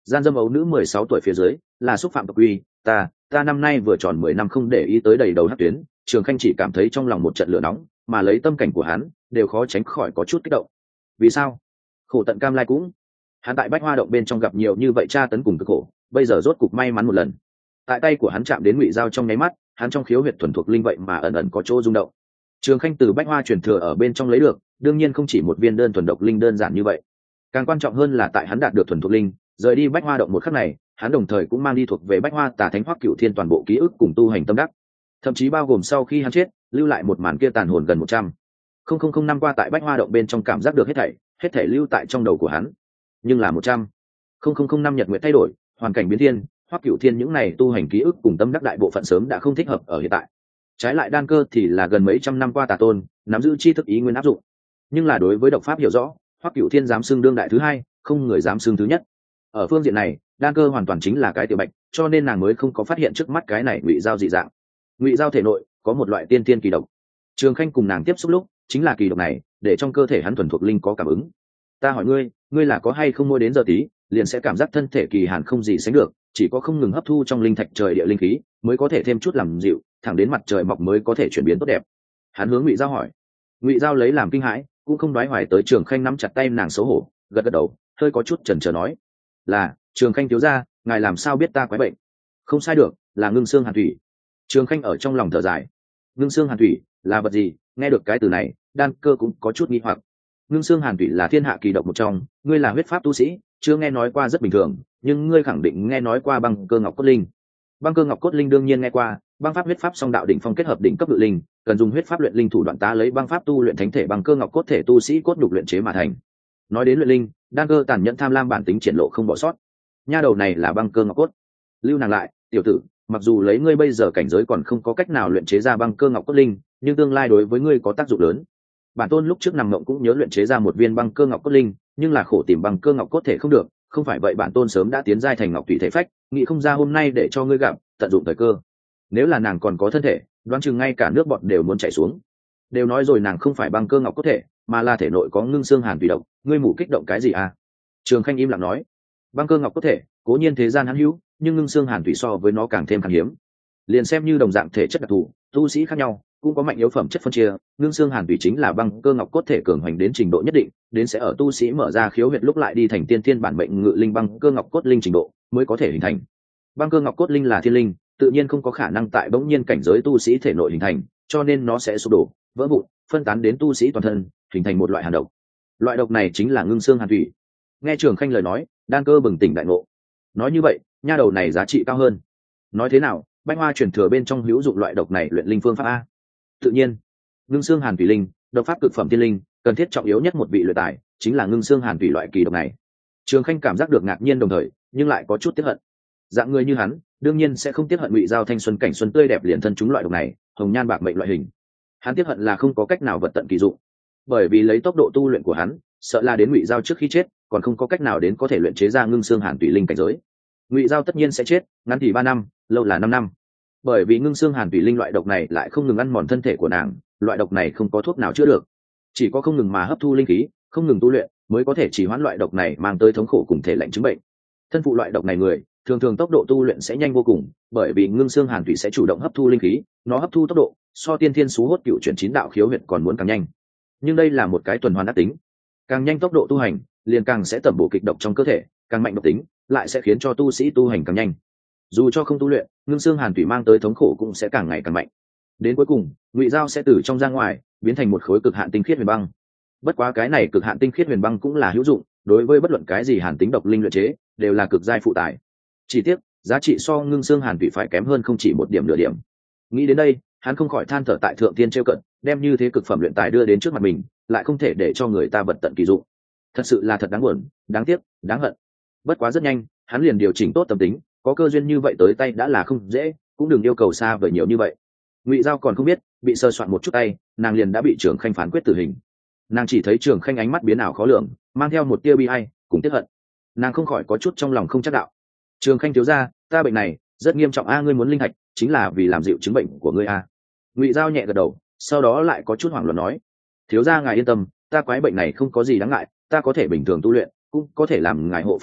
gian dâm ấu nữ mười sáu tuổi phía dưới là xúc phạm tộc uy, ta ta năm nay vừa tròn mười năm không để ý tới đầy đầu hát tuyến. Trường Khanh chỉ cảm thấy trong lòng một trận lửa nóng, mà lấy tâm cảnh của hắn đều khó tránh khỏi có chút kích động. Vì sao? Khổ tận cam lai cũng. Hắn tại Bách Hoa động bên trong gặp nhiều như vậy tra tấn cùng cực khổ, bây giờ rốt cục may mắn một lần. Tại tay của hắn chạm đến Ngụy Dao trong nháy mắt, hắn trong khiếu huyệt thuần thuộc linh vậy mà ẩn ẩn có chỗ rung động. Trường Khanh từ Bách Hoa truyền thừa ở bên trong lấy được, đương nhiên không chỉ một viên đơn thuần độc linh đơn giản như vậy. Càng quan trọng hơn là tại hắn đạt được thuần thuộc linh, rời đi Bách Hoa động một khắc này, hắn đồng thời cũng mang đi thuộc về Bách Hoa Tà Thánh Hoắc Cửu Thiên toàn bộ ký ức cùng tu hành tâm đắc, thậm chí bao gồm sau khi hắn chết, lưu lại một màn kia tàn hồn gần một trăm không không không năm qua tại Bách Hoa động bên trong cảm giác được hết thảy, hết thảy lưu tại trong đầu của hắn. Nhưng là một trăm không không không năm nhật nguyện thay đổi, hoàn cảnh biến thiên, Hoắc Cửu Thiên những này tu hành ký ức cùng tâm đắc đại bộ phận sớm đã không thích hợp ở hiện tại. Trái lại đan cơ thì là gần mấy trăm năm qua tà tôn, nắm giữ tri thức ý nguyên áp dụng. Nhưng là đối với độc pháp hiểu rõ, Hoắc Cửu Thiên dám xưng đương đại thứ hai, không người dám xưng thứ nhất. Ở phương diện này, đan cơ hoàn toàn chính là cái tiểu bạch, cho nên nàng mới không có phát hiện trước mắt cái này Ngụy Dao dị dạng. Ngụy Dao thể nội có một loại tiên tiên kỳ độc. Trường Khanh cùng nàng tiếp xúc lúc, chính là kỳ độc này, để trong cơ thể hắn thuần thuộc linh có cảm ứng. Ta hỏi ngươi, ngươi là có hay không môi đến giờ tí, liền sẽ cảm giác thân thể kỳ hàn không gì sánh được, chỉ có không ngừng hấp thu trong linh thạch trời địa linh khí, mới có thể thêm chút làm dịu, thẳng đến mặt trời mọc mới có thể chuyển biến tốt đẹp. Hắn hướng Ngụy Dao hỏi. Ngụy Dao lấy làm kinh hãi, cũng không đoái hoài tới Trường Khanh nắm chặt tay nàng xấu hổ, gật gật đầu, hơi có chút chần chờ nói: "Là, Trường Khanh thiếu gia, ngài làm sao biết ta quái bệnh?" "Không sai được, là ngưng xương hàn thủy." Trường Khanh ở trong lòng thở dài. Ngưng xương hàn thủy là vật gì? Nghe được cái từ này, đan cơ cũng có chút nghi hoặc. Ngưng xương hàn thủy là thiên hạ kỳ độc một trong, ngươi là huyết pháp tu sĩ, chưa nghe nói qua rất bình thường, nhưng ngươi khẳng định nghe nói qua băng cơ ngọc cốt linh. Băng cơ ngọc cốt linh đương nhiên nghe qua, băng pháp huyết pháp song đạo đỉnh phong kết hợp đỉnh cấp tự linh, cần dùng huyết pháp luyện linh thủ đoạn tá lấy băng pháp tu luyện thánh thể băng cơ ngọc cốt thể tu sĩ cốt nhục luyện chế mà thành. Nói đến luyện linh, đan cơ tàn nhẫn tham lam bản tính triển lộ không bỏ sót. Nha đầu này là băng cơ ngọc cốt. Lưu nàng lại, tiểu tử, mặc dù lấy ngươi bây giờ cảnh giới còn không có cách nào luyện chế ra băng cơ ngọc cốt linh, nhưng tương lai đối với ngươi có tác dụng lớn. Bản tôn lúc trước nằm mộng cũng nhớ luyện chế ra một viên băng cơ ngọc cốt linh, nhưng là khổ tìm băng cơ ngọc cốt thể không được, không phải vậy bản tôn sớm đã tiến giai thành ngọc thủy thể phách, nghĩ không ra hôm nay để cho ngươi gặp, tận dụng thời cơ. Nếu là nàng còn có thân thể, đoán chừng ngay cả nước bọt đều muốn chảy xuống. Đều nói rồi nàng không phải băng cơ ngọc cốt thể, mà là thể nội có ngưng xương hàn thủy độc, ngươi mù kích động cái gì à? Trường Khanh im lặng nói, băng cơ ngọc cốt thể, cố nhiên thế gian hắn hữu, nhưng ngưng xương hàn thủy so với nó càng thêm khan hiếm. Liền xem như đồng dạng thể chất đặc thù, tu sĩ khác nhau cũng có mạnh yếu phẩm chất phân chia, ngưng xương hàn thủy chính là băng cơ ngọc cốt thể cường hoành đến trình độ nhất định, đến sẽ ở tu sĩ mở ra khiếu huyệt lúc lại đi thành tiên thiên bản mệnh ngự linh băng cơ ngọc cốt linh trình độ mới có thể hình thành. Băng cơ ngọc cốt linh là thiên linh, tự nhiên không có khả năng tại bỗng nhiên cảnh giới tu sĩ thể nội hình thành, cho nên nó sẽ sụp đổ, vỡ vụn, phân tán đến tu sĩ toàn thân, hình thành một loại hàn độc. Loại độc này chính là ngưng xương hàn thủy. Nghe Trường Khanh lời nói, đan cơ bừng tỉnh đại ngộ. Nói như vậy, nha đầu này giá trị cao hơn. Nói thế nào, Bách Hoa truyền thừa bên trong hữu dụng loại độc này luyện linh phương pháp a? Tự nhiên, ngưng xương hàn thủy linh, độc pháp cực phẩm thiên linh, cần thiết trọng yếu nhất một vị luyện tài, chính là ngưng xương hàn thủy loại kỳ độc này. Trường Khanh cảm giác được ngạc nhiên đồng thời, nhưng lại có chút tiếc hận. Dạng người như hắn, đương nhiên sẽ không tiếc hận Ngụy Giao thanh xuân cảnh xuân tươi đẹp liền thân chúng loại độc này, hồng nhan bạc mệnh loại hình. Hắn tiếc hận là không có cách nào vật tận kỳ dụng, bởi vì lấy tốc độ tu luyện của hắn, sợ là đến Ngụy Giao trước khi chết, còn không có cách nào đến có thể luyện chế ra ngưng xương hàn thủy linh cảnh giới. Ngụy Giao tất nhiên sẽ chết, ngắn thì ba năm, lâu là năm năm. Bởi vì ngưng xương hàn thủy linh loại độc này lại không ngừng ăn mòn thân thể của nàng, loại độc này không có thuốc nào chữa được, chỉ có không ngừng mà hấp thu linh khí, không ngừng tu luyện mới có thể trì hoãn loại độc này mang tới thống khổ cùng thể lạnh chứng bệnh. Thân phụ loại độc này người, thường thường tốc độ tu luyện sẽ nhanh vô cùng, bởi vì ngưng xương hàn thủy sẽ chủ động hấp thu linh khí, nó hấp thu tốc độ so tiên thiên xú hốt cựu chuyển chín đạo khiếu huyệt còn muốn càng nhanh. Nhưng đây là một cái tuần hoàn ác tính, càng nhanh tốc độ tu hành, liền càng sẽ tẩm bổ kịch độc trong cơ thể, càng mạnh độc tính, lại sẽ khiến cho tu sĩ tu hành càng nhanh. Dù cho không tu luyện, ngưng xương hàn thủy mang tới thống khổ cũng sẽ càng ngày càng mạnh. Đến cuối cùng, Ngụy Giao sẽ từ trong ra ngoài, biến thành một khối cực hạn tinh khiết huyền băng. Bất quá cái này cực hạn tinh khiết huyền băng cũng là hữu dụng, đối với bất luận cái gì hàn tính độc linh luyện chế, đều là cực giai phụ tải. Chỉ tiếc, giá trị so ngưng xương hàn thủy phải kém hơn không chỉ một điểm nửa điểm. Nghĩ đến đây, hắn không khỏi than thở tại thượng tiên trêu cận, đem như thế cực phẩm luyện tài đưa đến trước mặt mình, lại không thể để cho người ta vật tận kỳ dụng. Thật sự là thật đáng buồn, đáng tiếc, đáng hận. Bất quá rất nhanh, hắn liền điều chỉnh tốt tâm tính, có cơ duyên như vậy tới tay đã là không dễ, cũng đừng yêu cầu xa vời nhiều như vậy. Ngụy Giao còn không biết, bị sơ soạn một chút tay, nàng liền đã bị Trường Khanh phán quyết tử hình. Nàng chỉ thấy Trường Khanh ánh mắt biến ảo khó lường, mang theo một tia bi ai, cùng tiếc hận. Nàng không khỏi có chút trong lòng không chắc đạo. Trường Khanh thiếu gia, ta bệnh này rất nghiêm trọng a, ngươi muốn linh thạch, chính là vì làm dịu chứng bệnh của ngươi a. Ngụy Giao nhẹ gật đầu, sau đó lại có chút hoảng loạn nói, thiếu gia ngài yên tâm, ta quái bệnh này không có gì đáng ngại, ta có thể bình thường tu luyện, cũng có thể làm ngài hộ pháp người,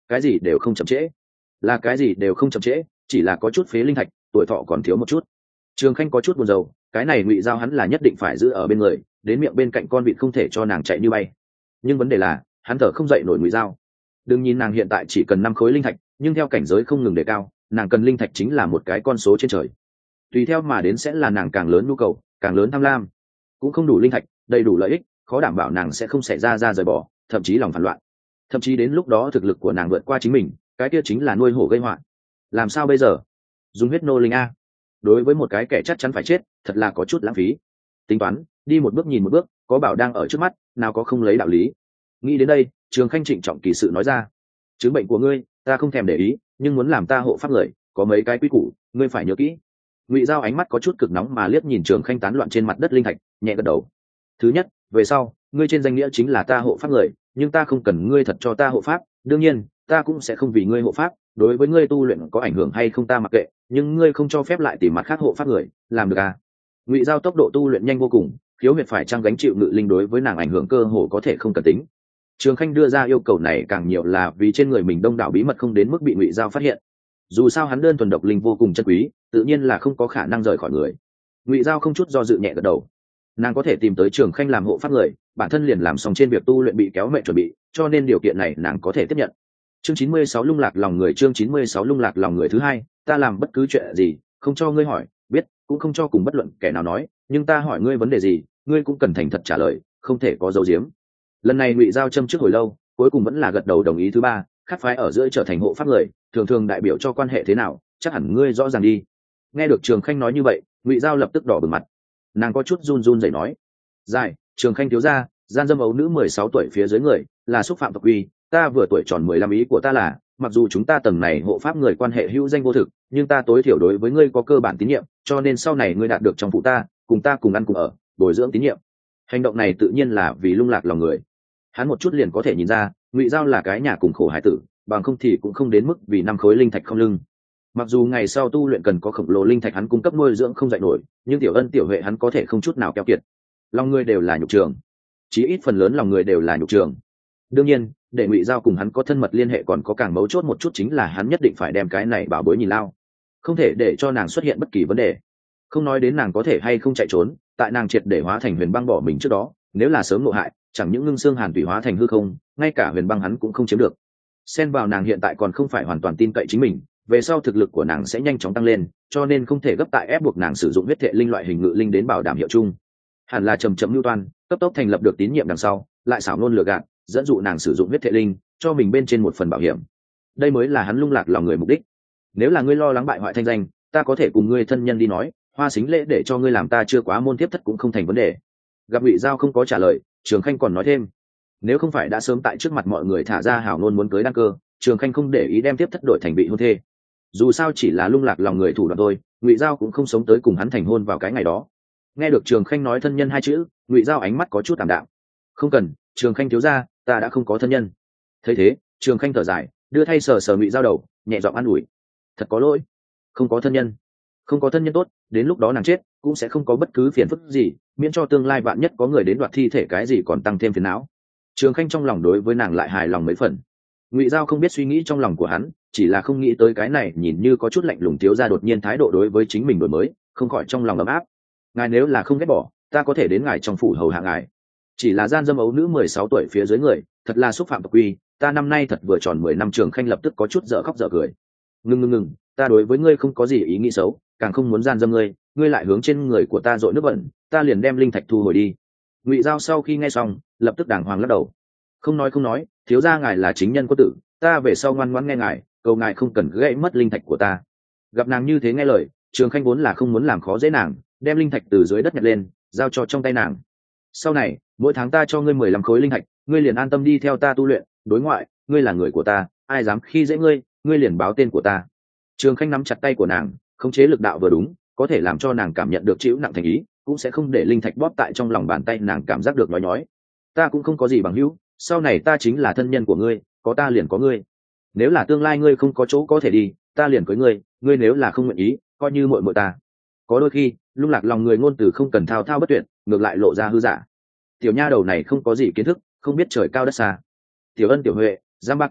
cái gì đều không chậm trễ. Là cái gì đều không chậm trễ, chỉ là có chút phế linh thạch, tuổi thọ còn thiếu một chút. Trường Khanh có chút buồn rầu, cái này Ngụy Giao hắn là nhất định phải giữ ở bên người, đến miệng bên cạnh con vịt không thể cho nàng chạy như bay. Nhưng vấn đề là hắn thở không dậy nổi Ngụy Giao. Đừng nhìn nàng hiện tại chỉ cần năm khối linh thạch, nhưng theo cảnh giới không ngừng đề cao, nàng cần linh thạch chính là một cái con số trên trời. Tùy theo mà đến sẽ là nàng càng lớn nhu cầu, càng lớn tham lam. Cũng không đủ linh thạch, đầy đủ lợi ích, khó đảm bảo nàng sẽ không xảy ra ra rời bỏ, thậm chí lòng phản loạn. Thậm chí đến lúc đó thực lực của nàng vượt qua chính mình, cái kia chính là nuôi hổ gây họa. Làm sao bây giờ? Dùng huyết nô linh a? Đối với một cái kẻ chắc chắn phải chết, thật là có chút lãng phí. Tính toán, đi một bước nhìn một bước, có bảo đang ở trước mắt, nào có không lấy đạo lý. Nghĩ đến đây, Trường Khanh trịnh trọng kỳ sự nói ra: chứng bệnh của ngươi ta không thèm để ý, nhưng muốn làm ta hộ pháp người, có mấy cái quy củ ngươi phải nhớ kỹ. Ngụy Giao ánh mắt có chút cực nóng mà liếc nhìn Trường Khanh tán loạn trên mặt đất linh thạch, nhẹ gật đầu. Thứ nhất, về sau ngươi trên danh nghĩa chính là ta hộ pháp người, nhưng ta không cần ngươi thật cho ta hộ pháp, đương nhiên ta cũng sẽ không vì ngươi hộ pháp, đối với ngươi tu luyện có ảnh hưởng hay không ta mặc kệ, nhưng ngươi không cho phép lại tìm mặt khác hộ pháp người, làm được à? Ngụy Giao tốc độ tu luyện nhanh vô cùng, khiếu huyệt phải trang gánh chịu ngự linh đối với nàng ảnh hưởng cơ hồ có thể không cần tính. Trường Khanh đưa ra yêu cầu này càng nhiều là vì trên người mình đông đảo bí mật không đến mức bị Ngụy Giao phát hiện. Dù sao hắn đơn thuần độc linh vô cùng chân quý, tự nhiên là không có khả năng rời khỏi người. Ngụy Giao không chút do dự nhẹ gật đầu. Nàng có thể tìm tới Trường Khanh làm hộ pháp người, bản thân liền làm xong trên việc tu luyện bị kéo mệnh chuẩn bị, cho nên điều kiện này nàng có thể tiếp nhận. Chương chín mươi sáu lung lạc lòng người, chương chín mươi sáu lung lạc lòng người thứ hai, ta làm bất cứ chuyện gì, không cho ngươi hỏi, biết, cũng không cho cùng bất luận kẻ nào nói, nhưng ta hỏi ngươi vấn đề gì, ngươi cũng cần thành thật trả lời, không thể có dấu diếm. Lần này Ngụy Giao châm trước hồi lâu, cuối cùng vẫn là gật đầu đồng ý. Thứ ba, khác phái ở giữa trở thành hộ pháp người, thường thường đại biểu cho quan hệ thế nào, chắc hẳn ngươi rõ ràng đi. Nghe được Trường Khanh nói như vậy, Ngụy Giao lập tức đỏ bừng mặt, nàng có chút run run rẩy nói: "Dài, Trường Khanh thiếu gia, gian dâm ấu nữ mười sáu tuổi phía dưới người, là xúc phạm tộc quy, ta vừa tuổi tròn mười lăm, ý của ta là, mặc dù chúng ta tầng này hộ pháp người quan hệ hữu danh vô thực, nhưng ta tối thiểu đối với ngươi có cơ bản tín nhiệm, cho nên sau này ngươi đạt được trong phụ ta, cùng ta cùng ăn cùng ở, bồi dưỡng tín nhiệm." Hành động này tự nhiên là vì lung lạc lòng người. Hắn một chút liền có thể nhìn ra, Ngụy Giao là cái nhà cùng khổ hải tử, bằng không thì cũng không đến mức vì năm khối linh thạch không lưng. Mặc dù ngày sau tu luyện cần có khổng lồ linh thạch hắn cung cấp nuôi dưỡng không dạy nổi, nhưng tiểu ân tiểu huệ hắn có thể không chút nào keo kiệt. Lòng người đều là nhục trường, chí ít phần lớn lòng người đều là nhục trường. Đương nhiên, để Ngụy Giao cùng hắn có thân mật liên hệ còn có càng mấu chốt một chút chính là hắn nhất định phải đem cái này bảo bối nhìn lao, không thể để cho nàng xuất hiện bất kỳ vấn đề. Không nói đến nàng có thể hay không chạy trốn, tại nàng triệt để hóa thành huyền băng bỏ mình trước đó, nếu là sớm ngộ hại, chẳng những ngưng xương hàn tủy hóa thành hư không, ngay cả huyền băng hắn cũng không chiếm được. Xen vào nàng hiện tại còn không phải hoàn toàn tin cậy chính mình, về sau thực lực của nàng sẽ nhanh chóng tăng lên, cho nên không thể gấp tại ép buộc nàng sử dụng huyết thệ linh loại hình ngự linh đến bảo đảm hiệu chung. Hẳn là chầm chậm lưu toan, cấp tốc thành lập được tín nhiệm đằng sau, lại xảo nôn lừa gạt, dẫn dụ nàng sử dụng huyết thệ linh, cho mình bên trên một phần bảo hiểm. Đây mới là hắn lung lạc lòng người mục đích. Nếu là ngươi lo lắng bại hoại thanh danh, ta có thể cùng ngươi thân nhân đi nói, hoa xính lễ để cho ngươi làm ta chưa quá môn tiếp thất cũng không thành vấn đề. Gặp Ngụy Giao không có trả lời, Trường Khanh còn nói thêm: nếu không phải đã sớm tại trước mặt mọi người thả ra hảo ngôn muốn cưới đăng cơ, Trường Khanh không để ý đem tiếp thất đổi thành bị hôn thê. Dù sao chỉ là lung lạc lòng người thủ đoạn thôi, Ngụy Giao cũng không sống tới cùng hắn thành hôn vào cái ngày đó. Nghe được Trường Khanh nói thân nhân hai chữ, Ngụy Giao ánh mắt có chút tạm đạm. Không cần, Trường Khanh thiếu gia, ta đã không có thân nhân. Thấy thế, Trường Khanh thở dài, đưa thay sờ sờ Ngụy Giao đầu, nhẹ giọng an ủi: thật có lỗi, không có thân nhân, không có thân nhân tốt, đến lúc đó nàng chết cũng sẽ không có bất cứ phiền phức gì, miễn cho tương lai vạn nhất có người đến đoạt thi thể cái gì còn tăng thêm phiền não. Trường Khanh trong lòng đối với nàng lại hài lòng mấy phần. Ngụy Giao không biết suy nghĩ trong lòng của hắn, chỉ là không nghĩ tới cái này nhìn như có chút lạnh lùng thiếu gia đột nhiên thái độ đối với chính mình đổi mới, không khỏi trong lòng ấm áp. Ngài nếu là không ghét bỏ, ta có thể đến ngài trong phủ hầu hạ ngài. Chỉ là gian dâm ấu nữ mười sáu tuổi phía dưới người, thật là xúc phạm tộc quy, ta năm nay thật vừa tròn mười năm. Trường Khanh lập tức có chút dở khóc dở cười. Ngưng ngưng ngưng, ta đối với ngươi không có gì ý nghĩ xấu, càng không muốn gian dâm ngươi, ngươi lại hướng trên người của ta dội nước bẩn, ta liền đem linh thạch thu hồi đi. Ngụy Giao sau khi nghe xong, lập tức đàng hoàng lắc đầu. Không nói không nói, thiếu gia ngài là chính nhân quân tử, ta về sau ngoan ngoãn nghe ngài, cầu ngài không cần gãy mất linh thạch của ta. Gặp nàng như thế nghe lời, Trường Khanh vốn là không muốn làm khó dễ nàng, đem linh thạch từ dưới đất nhặt lên, giao cho trong tay nàng. Sau này, mỗi tháng ta cho ngươi mười lăm khối linh thạch, ngươi liền an tâm đi theo ta tu luyện, đối ngoại, ngươi là người của ta, ai dám khi dễ ngươi, ngươi liền báo tên của ta. Trường Khanh nắm chặt tay của nàng, khống chế lực đạo vừa đúng, có thể làm cho nàng cảm nhận được chịu nặng thành ý, cũng sẽ không để linh thạch bóp tại trong lòng bàn tay nàng cảm giác được nói nhói. Ta cũng không có gì bằng hữu, sau này ta chính là thân nhân của ngươi, có ta liền có ngươi. Nếu là tương lai ngươi không có chỗ có thể đi, ta liền cưới ngươi, ngươi nếu là không nguyện ý, coi như muội muội ta. Có đôi khi, lung lạc lòng người ngôn từ không cần thao thao bất tuyệt, ngược lại lộ ra hư giả. Tiểu nha đầu này không có gì kiến thức, không biết trời cao đất xa. Tiểu Ân tiểu Huệ, giam ba câu,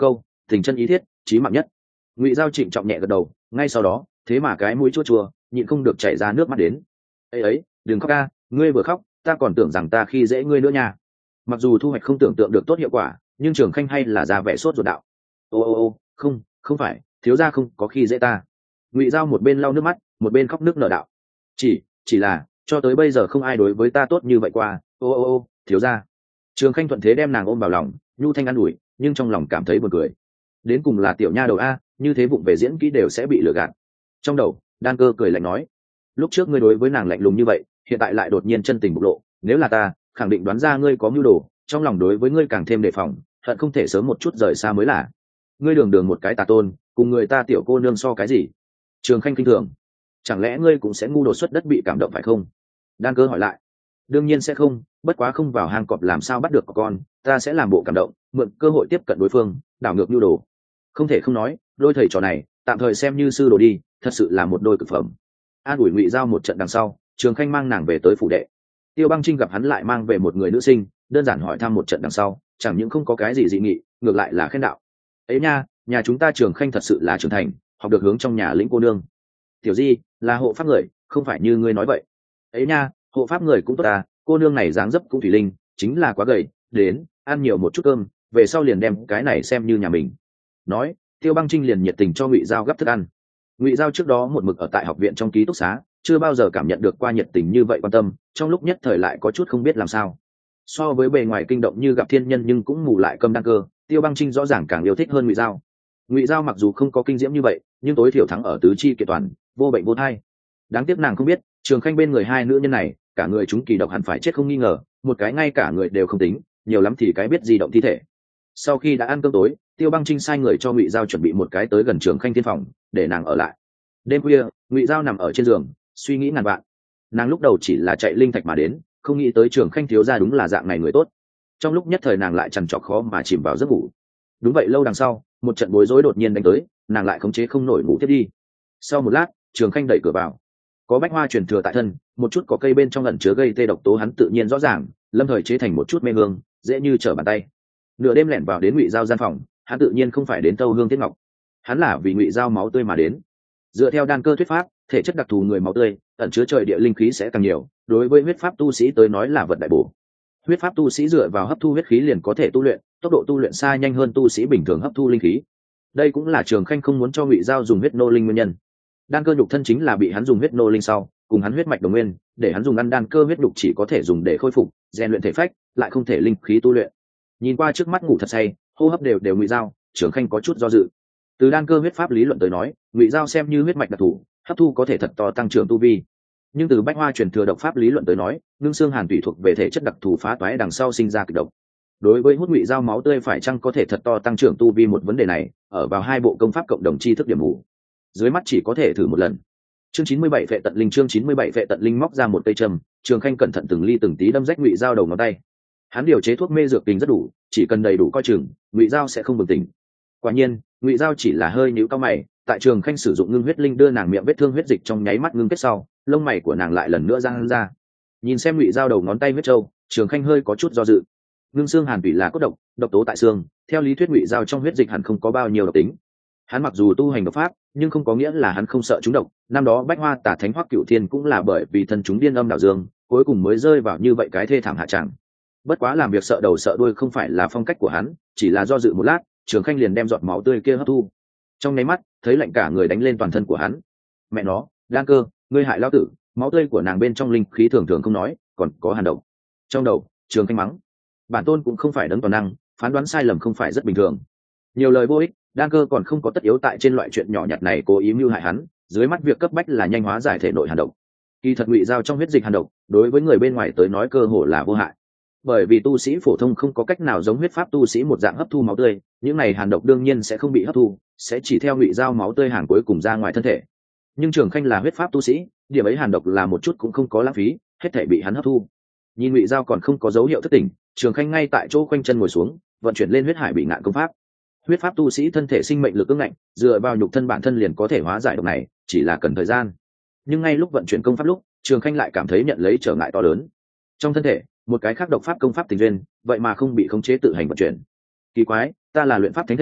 tình chân ý thiết, chí mạng nhất. Ngụy Giao trịnh trọng nhẹ gật đầu, ngay sau đó thế mà cái mũi chua chua nhịn không được chảy ra nước mắt đến. Ấy ấy, đừng khóc ca, ngươi vừa khóc ta còn tưởng rằng ta khi dễ ngươi nữa nha. Mặc dù thu hoạch không tưởng tượng được tốt hiệu quả, nhưng Trường Khanh hay là ra vẻ sốt ruột đạo. Ô ô ô, không không phải, thiếu gia không có khi dễ ta. Ngụy Giao một bên lau nước mắt một bên khóc nước nở đạo. chỉ chỉ là cho tới bây giờ không ai đối với ta tốt như vậy qua. Ô ô ô, thiếu gia. Trường Khanh thuận thế đem nàng ôm vào lòng, nhu thanh an ủi, nhưng trong lòng cảm thấy buồn cười. Đến cùng là tiểu nha đầu a, như thế vụng về diễn kỹ đều sẽ bị lừa gạt. Trong đầu Đan Cơ cười lạnh nói, lúc trước ngươi đối với nàng lạnh lùng như vậy, hiện tại lại đột nhiên chân tình bộc lộ, nếu là ta khẳng định đoán ra ngươi có mưu đồ, trong lòng đối với ngươi càng thêm đề phòng, hận không thể sớm một chút rời xa mới là. Ngươi đường đường một cái tà tôn, cùng người ta tiểu cô nương so cái gì? Trường Khanh kinh thường, chẳng lẽ ngươi cũng sẽ ngu đột xuất đất bị cảm động phải không? Đan Cơ hỏi lại. Đương nhiên sẽ không, bất quá không vào hang cọp làm sao bắt được con, ta sẽ làm bộ cảm động, mượn cơ hội tiếp cận đối phương, đảo ngược nhu đồ. Không thể không nói, đôi thầy trò này tạm thời xem như sư đồ đi, thật sự là một đôi cực phẩm. An ủi Ngụy Giao một trận đằng sau, Trường Khanh mang nàng về tới phủ đệ. Tiêu Băng Trinh gặp hắn lại mang về một người nữ sinh, đơn giản hỏi thăm một trận đằng sau, chẳng những không có cái gì dị nghị, ngược lại là khen đạo. Ấy nha, nhà chúng ta Trường Khanh thật sự là trưởng thành, học được hướng trong nhà lĩnh cô nương. Tiểu Di là hộ pháp người, không phải như ngươi nói vậy. Ấy nha, hộ pháp người cũng tốt ta, cô nương này dáng dấp cũng thủy linh, chính là quá gầy, đến ăn nhiều một chút cơm, về sau liền đem cái này xem như nhà mình. Nói, Tiêu Băng Trinh liền nhiệt tình cho Ngụy Giao gấp thức ăn. Ngụy Giao trước đó một mực ở tại học viện trong ký túc xá, chưa bao giờ cảm nhận được qua nhiệt tình như vậy quan tâm, trong lúc nhất thời lại có chút không biết làm sao. So với bề ngoài kinh động như gặp thiên nhân nhưng cũng mù lại câm Đan Cơ, Tiêu Băng Trinh rõ ràng càng yêu thích hơn Ngụy Giao. Ngụy Giao mặc dù không có kinh diễm như vậy, nhưng tối thiểu thắng ở tứ chi kiện toàn, vô bệnh vô thai. Đáng tiếc nàng không biết, Trường Khanh bên người hai nữ nhân này, cả người chúng kỳ độc hẳn phải chết không nghi ngờ, một cái ngay cả người đều không tính, nhiều lắm thì cái biết di động thi thể. Sau khi đã ăn cơm tối, Tiêu Băng Trinh sai người cho Ngụy Giao chuẩn bị một cái tới gần Trường Khanh tiên phòng, để nàng ở lại. Đêm khuya, Ngụy Giao nằm ở trên giường, suy nghĩ ngàn vạn. Nàng lúc đầu chỉ là chạy linh thạch mà đến, không nghĩ tới Trường Khanh thiếu gia đúng là dạng này người tốt. Trong lúc nhất thời nàng lại trằn trọc khó mà chìm vào giấc ngủ. Đúng vậy, lâu đằng sau, một trận bối rối đột nhiên đánh tới, nàng lại khống chế không nổi ngủ tiếp đi. Sau một lát, Trường Khanh đẩy cửa vào. Có bách hoa truyền thừa tại thân, một chút có cây bên trong ẩn chứa gây tê độc tố hắn tự nhiên rõ ràng, lâm thời chế thành một chút mê hương, dễ như trở bàn tay. Nửa đêm lẻn vào đến Ngụy Giao gian phòng, hắn tự nhiên không phải đến tâu hương thiết ngọc, hắn là vì Ngụy Giao máu tươi mà đến. Dựa theo Đan Cơ thuyết pháp, thể chất đặc thù người máu tươi ẩn chứa trời địa linh khí sẽ càng nhiều, đối với huyết pháp tu sĩ tới nói là vật đại bổ. Huyết pháp tu sĩ dựa vào hấp thu huyết khí liền có thể tu luyện, tốc độ tu luyện xa nhanh hơn tu sĩ bình thường hấp thu linh khí. Đây cũng là Trường Khanh không muốn cho Ngụy Giao dùng huyết nô linh nguyên nhân. Đan Cơ nhục thân chính là bị hắn dùng huyết nô linh sau, cùng hắn huyết mạch đồng nguyên, để hắn dùng ăn đan cơ huyết nhục chỉ có thể dùng để khôi phục, rèn luyện thể phách, lại không thể linh khí tu luyện. Nhìn qua trước mắt ngủ thật say, hô hấp đều đều Ngụy Giao, Trường Khanh có chút do dự. Từ đan cơ huyết pháp lý luận tới nói, Ngụy Giao xem như huyết mạch đặc thù, hấp thu có thể thật to tăng trưởng tu vi. Nhưng từ bách hoa truyền thừa độc pháp lý luận tới nói, ngưng xương hàn tùy thuộc về thể chất đặc thù phá toái đằng sau sinh ra kịch độc. Đối với hút Ngụy Giao máu tươi phải chăng có thể thật to tăng trưởng tu vi một vấn đề này, ở vào hai bộ công pháp cộng đồng chi thức điểm mù. Dưới mắt chỉ có thể thử một lần. Chương chín mươi bảy vệ tận linh chương chín mươi bảy vệ tận linh móc ra một cây châm, Trường Khanh cẩn thận từng ly từng tí đâm rách Ngụy Giao đầu ngón tay. Hắn điều chế thuốc mê dược tình rất đủ, chỉ cần đầy đủ coi chừng, Ngụy Giao sẽ không bừng tỉnh. Quả nhiên, Ngụy Giao chỉ là hơi nhíu cau mày, tại Trường Khanh sử dụng ngưng huyết linh đưa nàng miệng vết thương huyết dịch trong nháy mắt ngưng kết sau, lông mày của nàng lại lần nữa giãn ra. Nhìn xem Ngụy Giao đầu ngón tay huyết trâu, Trường Khanh hơi có chút do dự. Ngưng xương hàn tủy là cốt độc, độc tố tại xương, theo lý thuyết Ngụy Giao trong huyết dịch hẳn không có bao nhiêu độc tính. Hắn mặc dù tu hành độc pháp, nhưng không có nghĩa là hắn không sợ chúng độc. Năm đó Bách Hoa Tả Thánh Hoắc Cửu Thiên cũng là bởi vì thân chúng điên âm đạo dương, cuối cùng mới rơi vào như vậy cái thê thảm hạ tràng. Bất quá làm việc sợ đầu sợ đuôi không phải là phong cách của hắn, chỉ là do dự một lát, Trường Khanh liền đem giọt máu tươi kia hấp thu. Trong nháy mắt, thấy lạnh cả người đánh lên toàn thân của hắn. Mẹ nó, Đan Cơ, ngươi hại lão tử, máu tươi của nàng bên trong linh khí thường thường không nói, còn có hàn độc. Trong đầu, Trường Khanh mắng. Bản tôn cũng không phải đấng toàn năng, phán đoán sai lầm không phải rất bình thường. Nhiều lời vô ích, Đan Cơ còn không có tất yếu tại trên loại chuyện nhỏ nhặt này cố ý mưu hại hắn, dưới mắt việc cấp bách là nhanh hóa giải thể nội hàn độc. Kỳ thật Ngụy Giao trong huyết dịch hàn độc, đối với người bên ngoài tới nói cơ hồ là vô hại. Bởi vì tu sĩ phổ thông không có cách nào giống huyết pháp tu sĩ một dạng hấp thu máu tươi, những này hàn độc đương nhiên sẽ không bị hấp thu, sẽ chỉ theo Ngụy Giao máu tươi hàng cuối cùng ra ngoài thân thể. Nhưng Trường Khanh là huyết pháp tu sĩ, điểm ấy hàn độc là một chút cũng không có lãng phí, hết thể bị hắn hấp thu. Nhìn Ngụy Giao còn không có dấu hiệu thức tỉnh, Trường Khanh ngay tại chỗ quanh chân ngồi xuống, vận chuyển lên huyết hải bị ngạn công pháp. Huyết pháp tu sĩ thân thể sinh mệnh lực ương ngạnh, dựa vào nhục thân bản thân liền có thể hóa giải độc này, chỉ là cần thời gian. Nhưng ngay lúc vận chuyển công pháp lúc, Trường Khanh lại cảm thấy nhận lấy trở ngại to lớn. Trong thân thể, một cái khác độc pháp công pháp tình duyên, vậy mà không bị khống chế tự hành vận chuyển. Kỳ quái, ta là luyện pháp thánh thể,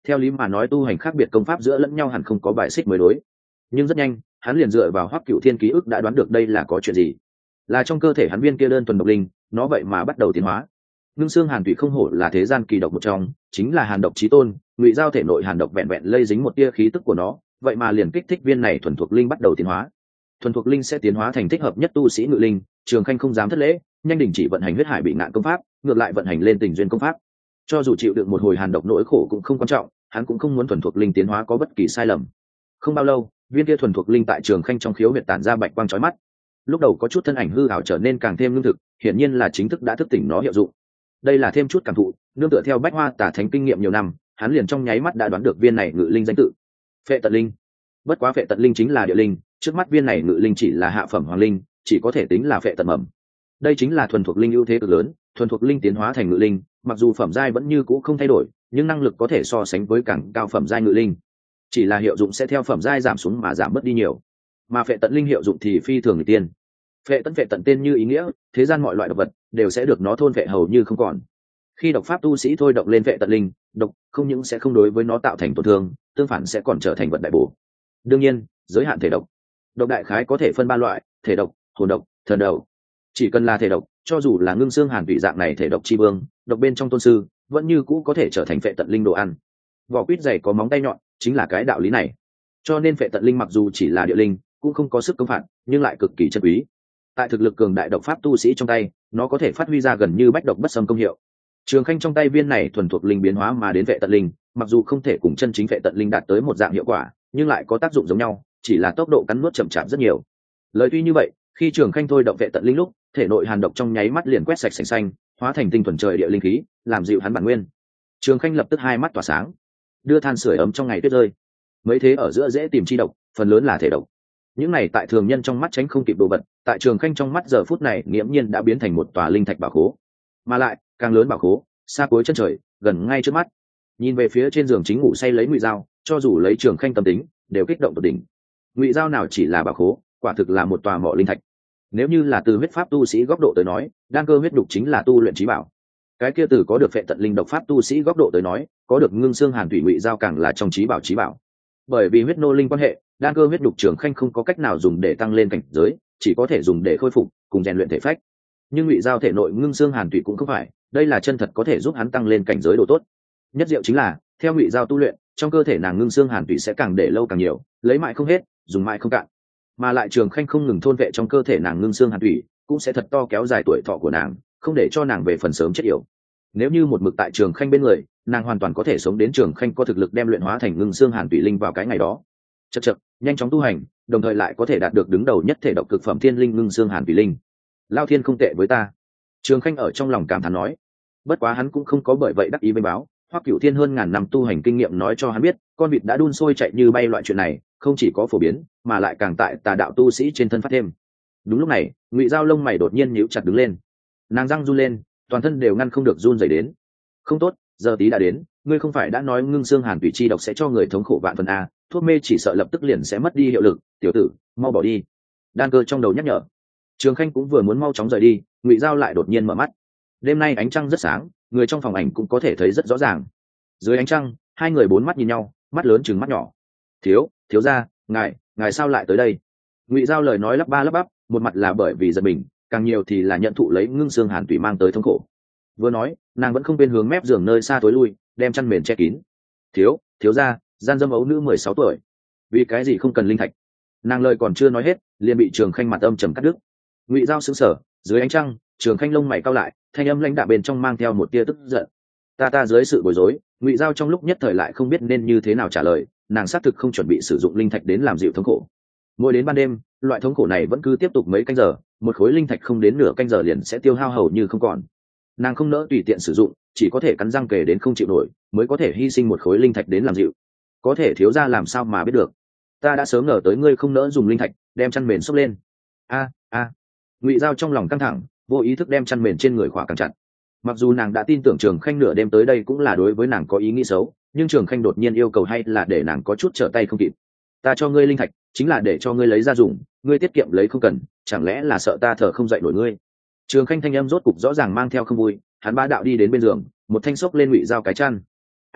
theo lý mà nói tu hành khác biệt công pháp giữa lẫn nhau hẳn không có bài xích mới đối, nhưng rất nhanh hắn liền dựa vào Hoắc Cửu Thiên ký ức đã đoán được đây là có chuyện gì. Là trong cơ thể hắn viên kia đơn thuần độc linh, nó vậy mà bắt đầu tiến hóa. Ngưng xương hàn thủy không hổ là thế gian kỳ độc một trong, chính là hàn độc chí tôn. Ngụy Giao thể nội hàn độc vẹn vẹn lây dính một tia khí tức của nó, vậy mà liền kích thích viên này thuần thuộc linh bắt đầu tiến hóa. Thuần thuộc linh sẽ tiến hóa thành thích hợp nhất tu sĩ ngự linh. Trường Khanh không dám thất lễ, nhanh đình chỉ vận hành huyết hải bị ngạn công pháp, ngược lại vận hành lên tình duyên công pháp. Cho dù chịu đựng một hồi hàn độc nỗi khổ cũng không quan trọng, hắn cũng không muốn thuần thuộc linh tiến hóa có bất kỳ sai lầm. Không bao lâu, viên kia thuần thuộc linh tại Trường Khanh trong khiếu huyệt tản ra bạch quang chói mắt. Lúc đầu có chút thân ảnh hư ảo trở nên càng thêm lương thực, hiển nhiên là chính thức đã thức tỉnh nó hiệu dụng. Đây là thêm chút cảm thụ, nương tựa theo Bách Hoa Tả Thánh kinh nghiệm nhiều năm, hắn liền trong nháy mắt đã đoán được viên này ngự linh danh tự. Phệ Tận Linh. Bất quá Phệ Tận Linh chính là địa linh, trước mắt viên này ngự linh chỉ là hạ phẩm hoàng linh, chỉ có thể tính là Phệ Tận Mầm. Đây chính là thuần thuộc linh ưu thế cực lớn, thuần thuộc linh tiến hóa thành ngự linh, mặc dù phẩm giai vẫn như cũ không thay đổi, nhưng năng lực có thể so sánh với càng cao phẩm giai ngự linh. Chỉ là hiệu dụng sẽ theo phẩm giai giảm xuống mà giảm bớt đi nhiều. Mà Phệ Tận Linh hiệu dụng thì phi thường người tiên. Phệ tận phệ tận tên như ý nghĩa, thế gian mọi loại độc vật đều sẽ được nó thôn phệ hầu như không còn. Khi độc pháp tu sĩ thôi động lên Phệ Tận Linh, độc không những sẽ không đối với nó tạo thành tổn thương, tương phản sẽ còn trở thành vật đại bổ. Đương nhiên, giới hạn thể độc. Độc đại khái có thể phân ba loại: thể độc, hồn độc, thần độc. Chỉ cần là thể độc, cho dù là ngưng xương hàn vị dạng này thể độc chi vương, độc bên trong tôn sư, vẫn như cũ có thể trở thành Phệ Tận Linh đồ ăn. Vỏ quýt dày có móng tay nhọn, chính là cái đạo lý này. Cho nên Phệ Tận Linh mặc dù chỉ là địa linh, cũng không có sức công phạt, nhưng lại cực kỳ chân quý. Tại thực lực cường đại độc pháp tu sĩ trong tay, nó có thể phát huy ra gần như bách độc bất xâm công hiệu. Trường Khanh trong tay viên này thuần thuộc linh biến hóa mà đến Phệ Tận Linh, mặc dù không thể cùng chân chính Phệ Tận Linh đạt tới một dạng hiệu quả, nhưng lại có tác dụng giống nhau, chỉ là tốc độ cắn nuốt chậm chạp rất nhiều. Lời tuy như vậy, khi Trường Khanh thôi động Phệ Tận Linh lúc, thể nội hàn độc trong nháy mắt liền quét sạch sành xanh, hóa thành tinh thuần trời địa linh khí, làm dịu hắn bản nguyên. Trường Khanh lập tức hai mắt tỏa sáng, đưa than sưởi ấm trong ngày tuyết rơi. Mấy thế ở giữa dễ tìm chi độc, phần lớn là thể độc. Những này tại thường nhân trong mắt tránh không kịp đồ vật, tại Trường Khanh trong mắt giờ phút này nghiễm nhiên đã biến thành một tòa linh thạch bảo khố. Mà lại, càng lớn bảo khố, xa cuối chân trời, gần ngay trước mắt. Nhìn về phía trên giường chính ngủ say lấy Ngụy Giao, cho dù lấy Trường Khanh tâm tính, đều kích động tột đỉnh. Ngụy Giao nào chỉ là bảo khố, quả thực là một tòa mỏ linh thạch. Nếu như là từ huyết pháp tu sĩ góc độ tới nói, đan cơ huyết đục chính là tu luyện trí bảo. Cái kia từ có được Phệ Tận Linh độc pháp tu sĩ góc độ tới nói, có được ngưng xương hàn thủy Ngụy Giao càng là trong trí bảo trí bảo. Bởi vì huyết nô linh quan hệ, đan cơ huyết đục Trường Khanh không có cách nào dùng để tăng lên cảnh giới, chỉ có thể dùng để khôi phục cùng rèn luyện thể phách. Nhưng Ngụy Giao thể nội ngưng xương hàn thủy cũng không phải, đây là chân thật có thể giúp hắn tăng lên cảnh giới độ tốt. Nhất diệu chính là, theo Ngụy Giao tu luyện, trong cơ thể nàng ngưng xương hàn thủy sẽ càng để lâu càng nhiều, lấy mãi không hết, dùng mãi không cạn. Mà lại Trường Khanh không ngừng thôn vệ trong cơ thể nàng ngưng xương hàn thủy, cũng sẽ thật to kéo dài tuổi thọ của nàng, không để cho nàng về phần sớm chết yểu. Nếu như một mực tại Trường Khanh bên người, nàng hoàn toàn có thể sống đến Trường Khanh có thực lực đem luyện hóa thành ngưng xương hàn thủy linh vào cái ngày đó. Chậc chậc, nhanh chóng tu hành, đồng thời lại có thể đạt được đứng đầu nhất thể độc cực phẩm thiên linh ngưng xương hàn thủy linh. Lao thiên không tệ với ta. Trường Khanh ở trong lòng cảm thán nói. Bất quá hắn cũng không có bởi vậy đắc ý vênh báo, Hoắc Cửu Thiên hơn ngàn năm tu hành kinh nghiệm nói cho hắn biết, con vịt đã đun sôi chạy như bay loại chuyện này, không chỉ có phổ biến, mà lại càng tại tà đạo tu sĩ trên thân phát thêm. Đúng lúc này, Ngụy Giao lông mày đột nhiên nhíu chặt đứng lên. Nàng răng run lên, toàn thân đều ngăn không được run rẩy đến. Không tốt, giờ tí đã đến, ngươi không phải đã nói ngưng xương hàn thủy chi độc sẽ cho người thống khổ vạn phần a, thuốc mê chỉ sợ lập tức liền sẽ mất đi hiệu lực, tiểu tử, mau bỏ đi. Đan cơ trong đầu nhắc nhở. Trường Khanh cũng vừa muốn mau chóng rời đi, Ngụy Giao lại đột nhiên mở mắt. Đêm nay ánh trăng rất sáng, người trong phòng ảnh cũng có thể thấy rất rõ ràng. Dưới ánh trăng, hai người bốn mắt nhìn nhau, mắt lớn chừng mắt nhỏ. Thiếu, thiếu gia, ngài, ngài sao lại tới đây? Ngụy Giao lời nói lắp ba lắp bắp, một mặt là bởi vì giật mình, càng nhiều thì là nhận thụ lấy ngưng xương hàn thủy mang tới thống khổ. Vừa nói, nàng vẫn không quên hướng mép giường nơi xa tối lui, đem chăn mền che kín. Thiếu, thiếu gia, gian dâm ấu nữ mười sáu tuổi, vì cái gì không cần linh thạch? Nàng lời còn chưa nói hết, liền bị Trường Khanh mặt âm trầm cắt đứt. Ngụy Giao sững sờ, dưới ánh trăng, Trường Khanh lông mày cau lại, thanh âm lãnh đạm bên trong mang theo một tia tức giận. Ta ta dưới sự bối rối, Ngụy Giao trong lúc nhất thời lại không biết nên như thế nào trả lời, nàng xác thực không chuẩn bị sử dụng linh thạch đến làm dịu thống khổ. Mỗi đến ban đêm, loại thống khổ này vẫn cứ tiếp tục mấy canh giờ, một khối linh thạch không đến nửa canh giờ liền sẽ tiêu hao hầu như không còn. Nàng không nỡ tùy tiện sử dụng, chỉ có thể cắn răng kề đến không chịu nổi, mới có thể hy sinh một khối linh thạch đến làm dịu. Có thể thiếu gia làm sao mà biết được? Ta đã sớm ngờ tới ngươi không nỡ dùng linh thạch, đem chăn mền xốc lên. A a. Ngụy Giao trong lòng căng thẳng, vô ý thức đem chăn mền trên người khỏa càng chặt. Mặc dù nàng đã tin tưởng Trường Khanh nửa đêm tới đây cũng là đối với nàng có ý nghĩ xấu, nhưng Trường Khanh đột nhiên yêu cầu hay là để nàng có chút trở tay không kịp. Ta cho ngươi linh thạch, chính là để cho ngươi lấy ra dùng, ngươi tiết kiệm lấy không cần, chẳng lẽ là sợ ta thở không dậy nổi ngươi? Trường Khanh thanh âm rốt cục rõ ràng mang theo không vui, hắn bá đạo đi đến bên giường, một thanh xốc lên Ngụy Giao cái chăn. A,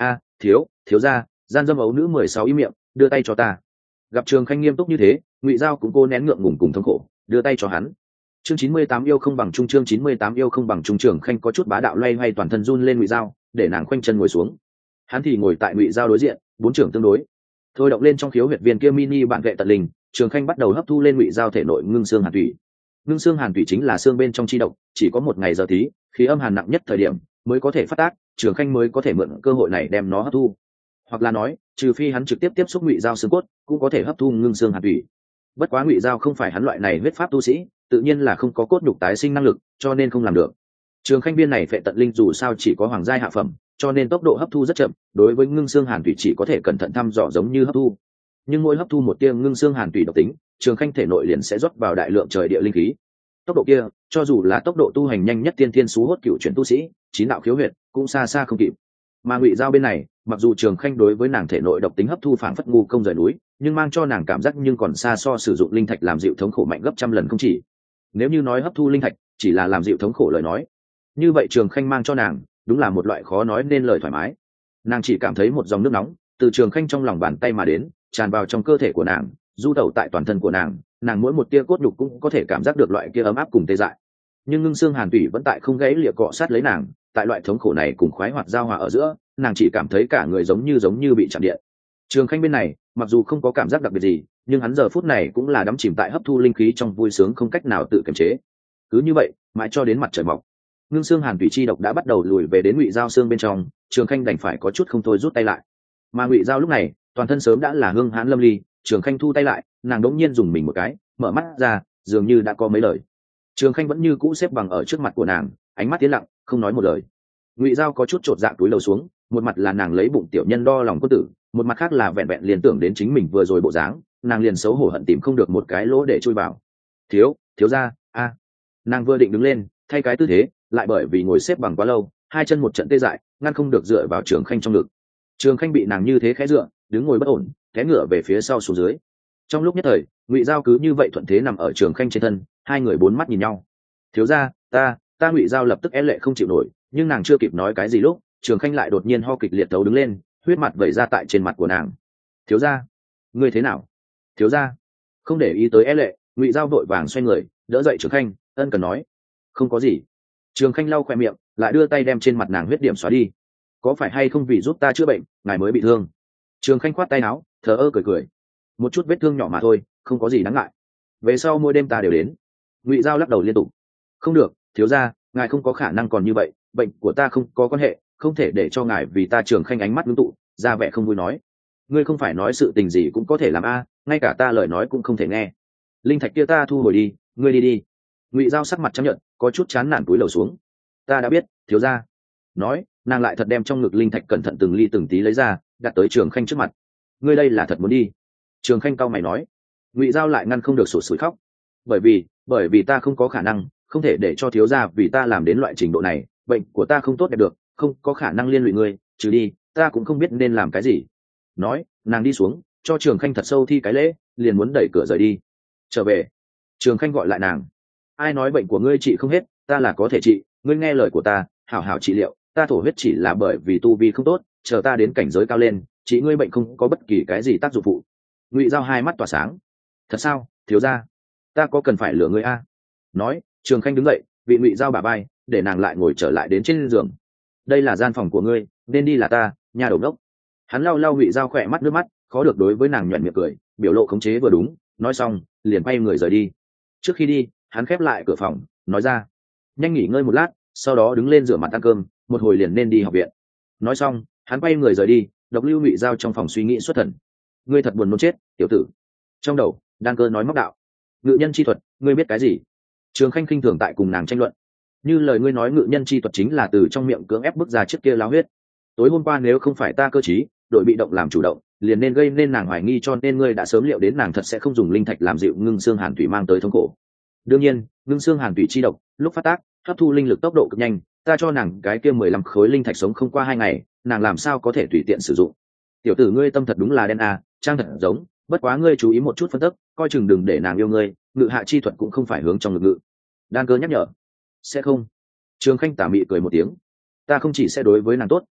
thiếu thiếu gia, gian dâm ấu nữ mười sáu im miệng, đưa tay cho ta. Gặp Trường Khanh nghiêm túc như thế, Ngụy Giao cũng cố nén ngượng ngùng cùng thống khổ, đưa tay cho hắn. Chương chín mươi tám yêu không bằng trung chương chín mươi tám yêu không bằng trung. Trường Khanh có chút bá đạo loay hoay toàn thân run lên Ngụy Giao, để nàng khoanh chân ngồi xuống. Hắn thì ngồi tại Ngụy Giao đối diện, bốn trưởng tương đối. Thôi động lên trong khiếu huyệt viên kia mini bản vệ tận linh, Trường Khanh bắt đầu hấp thu lên Ngụy Giao thể nội ngưng xương hàn thủy. Ngưng xương hàn thủy chính là xương bên trong chi độc, chỉ có một ngày giờ tí, khí âm hàn nặng nhất thời điểm mới có thể phát tác, Trường Khanh mới có thể mượn cơ hội này đem nó hấp thu. Hoặc là nói, trừ phi hắn trực tiếp tiếp xúc Ngụy Giao xương cốt, cũng có thể hấp thu ngưng xương hàn thủy. Bất quá Ngụy Giao không phải hắn loại này huyết pháp tu sĩ, tự nhiên là không có cốt nhục tái sinh năng lực, cho nên không làm được. Trường Khanh viên này phệ tận linh dù sao chỉ có hoàng giai hạ phẩm, cho nên tốc độ hấp thu rất chậm, đối với ngưng xương hàn thủy chỉ có thể cẩn thận thăm dò giống như hấp thu. Nhưng mỗi hấp thu một tia ngưng xương hàn thủy độc tính, Trường Khanh thể nội liền sẽ rót vào đại lượng trời địa linh khí. Tốc độ kia, cho dù là tốc độ tu hành nhanh nhất tiên thiên sú hốt cửu chuyển tu sĩ, chín đạo khiếu huyệt cũng xa xa không kịp. Mà Ngụy Giao bên này, mặc dù Trường Khanh đối với nàng thể nội độc tính hấp thu phảng phất ngu công rời núi, nhưng mang cho nàng cảm giác nhưng còn xa so sử dụng linh thạch làm dịu thống khổ mạnh gấp trăm lần không chỉ. Nếu như nói hấp thu linh thạch chỉ là làm dịu thống khổ lời nói, như vậy Trường Khanh mang cho nàng đúng là một loại khó nói nên lời thoải mái. Nàng chỉ cảm thấy một dòng nước nóng từ Trường Khanh trong lòng bàn tay mà đến, tràn vào trong cơ thể của nàng, du tẩu tại toàn thân của nàng, nàng mỗi một tia cốt nhục cũng có thể cảm giác được loại kia ấm áp cùng tê dại. Nhưng ngưng xương hàn thủy vẫn tại không gãy lịa cọ sát lấy nàng, tại loại thống khổ này cùng khoái hoạt giao hòa ở giữa, nàng chỉ cảm thấy cả người giống như giống như bị chạm điện. Trường Khanh bên này, mặc dù không có cảm giác đặc biệt gì, nhưng hắn giờ phút này cũng là đắm chìm tại hấp thu linh khí trong vui sướng không cách nào tự kiềm chế. Cứ như vậy, mãi cho đến mặt trời mọc, ngưng xương hàn thủy chi độc đã bắt đầu lùi về đến Ngụy Giao xương bên trong, Trường Khanh đành phải có chút không thôi rút tay lại. Mà Ngụy Giao lúc này, toàn thân sớm đã là hương hãn lâm ly, Trường Khanh thu tay lại, nàng đống nhiên dùng mình một cái, mở mắt ra, dường như đã có mấy lời. Trường Khanh vẫn như cũ xếp bằng ở trước mặt của nàng, ánh mắt tiến lặng, không nói một lời. Ngụy Giao có chút chột dạ túi lầu xuống, một mặt là nàng lấy bụng tiểu nhân đo lòng quân tử, một mặt khác là vẹn vẹn liên tưởng đến chính mình vừa rồi bộ dáng, nàng liền xấu hổ hận tìm không được một cái lỗ để chui vào. Thiếu, thiếu gia, a. Nàng vừa định đứng lên, thay cái tư thế, lại bởi vì ngồi xếp bằng quá lâu, hai chân một trận tê dại, ngăn không được dựa vào Trường Khanh trong ngực. Trường Khanh bị nàng như thế khẽ dựa, đứng ngồi bất ổn, té ngửa về phía sau xuống dưới. Trong lúc nhất thời, Ngụy Giao cứ như vậy thuận thế nằm ở Trường Khanh trên thân, hai người bốn mắt nhìn nhau. Thiếu gia, ta, ta Ngụy Giao lập tức é lệ không chịu nổi, nhưng nàng chưa kịp nói cái gì lúc, Trường Khanh lại đột nhiên ho kịch liệt thấu đứng lên, huyết mặt vẩy ra tại trên mặt của nàng. Thiếu gia, ngươi thế nào? Thiếu gia, không để ý tới é lệ, Ngụy Giao vội vàng xoay người, đỡ dậy Trường Khanh, ân cần nói, không có gì. Trường Khanh lau khoe miệng, lại đưa tay đem trên mặt nàng huyết điểm xóa đi. Có phải hay không vì giúp ta chữa bệnh, ngài mới bị thương? Trường Khanh khoát tay áo, thờ ơ cười cười, một chút vết thương nhỏ mà thôi, không có gì đáng ngại. Về sau mỗi đêm ta đều đến. Ngụy Giao lắc đầu liên tục, không được, thiếu gia, ngài không có khả năng còn như vậy, bệnh của ta không có quan hệ, không thể để cho ngài vì ta. Trường Khanh ánh mắt ngưng tụ, ra vẻ không vui nói, ngươi không phải nói sự tình gì cũng có thể làm a, ngay cả ta lời nói cũng không thể nghe. Linh thạch kia ta thu hồi đi, ngươi đi đi. Ngụy Giao sắc mặt chấp nhận, có chút chán nản cúi đầu xuống. Ta đã biết, thiếu gia. Nói, nàng lại thật đem trong ngực linh thạch cẩn thận từng ly từng tí lấy ra, đặt tới Trường Khanh trước mặt. Ngươi đây là thật muốn đi? Trường Khanh cau mày nói. Ngụy Giao lại ngăn không được sụt sùi khóc. Bởi vì, bởi vì ta không có khả năng, không thể để cho thiếu gia vì ta làm đến loại trình độ này, bệnh của ta không tốt đẹp được, không có khả năng liên lụy ngươi, trừ đi, ta cũng không biết nên làm cái gì. Nói, nàng đi xuống, cho Trường Khanh thật sâu thi cái lễ, liền muốn đẩy cửa rời đi. Trở về. Trường Khanh gọi lại nàng. Ai nói bệnh của ngươi trị không hết, ta là có thể trị, ngươi nghe lời của ta, hảo hảo trị liệu, ta thổ huyết chỉ là bởi vì tu vi không tốt, chờ ta đến cảnh giới cao lên, trị ngươi bệnh không có bất kỳ cái gì tác dụng phụ. Ngụy Giao hai mắt tỏa sáng. Thật sao, thiếu gia? Ta có cần phải lừa ngươi a? Nói, Trường Khanh đứng dậy, vị Ngụy Giao bả vai, để nàng lại ngồi trở lại đến trên giường. Đây là gian phòng của ngươi, nên đi là ta, nhà đầu đốc. Hắn lau lau Ngụy Giao khỏe mắt nước mắt, khó được đối với nàng nhuận miệng cười, biểu lộ khống chế vừa đúng, nói xong, liền quay người rời đi. Trước khi đi, hắn khép lại cửa phòng, nói ra, nhanh nghỉ ngơi một lát, sau đó đứng lên rửa mặt ăn cơm, một hồi liền nên đi học viện. Nói xong, hắn quay người rời đi, độc lưu Ngụy Giao trong phòng suy nghĩ xuất thần. Ngươi thật buồn nôn chết, tiểu tử. Trong đầu, Đan Cơ nói móc đạo, ngự nhân chi thuật, ngươi biết cái gì? Trường Khanh khinh thường tại cùng nàng tranh luận. Như lời ngươi nói ngự nhân chi thuật chính là từ trong miệng cưỡng ép bức ra chiếc kia lao huyết. Tối hôm qua nếu không phải ta cơ trí, đội bị động làm chủ động, liền nên gây nên nàng hoài nghi, cho nên ngươi đã sớm liệu đến nàng thật sẽ không dùng linh thạch làm dịu ngưng xương hàn thủy mang tới thống khổ. Đương nhiên, ngưng xương hàn thủy chi độc, lúc phát tác, hấp thu linh lực tốc độ cực nhanh, ta cho nàng cái kia mười lăm khối linh thạch sống không qua hai ngày, nàng làm sao có thể tùy tiện sử dụng. Tiểu tử ngươi tâm thật đúng là đen a, trang thật giống, bất quá ngươi chú ý một chút phân tích, coi chừng đừng để nàng yêu ngươi, ngự hạ chi thuật cũng không phải hướng trong ngự ngự. Đan Cơ nhắc nhở. Sẽ không. Trường Khanh tà mị cười một tiếng. Ta không chỉ sẽ đối với nàng tốt,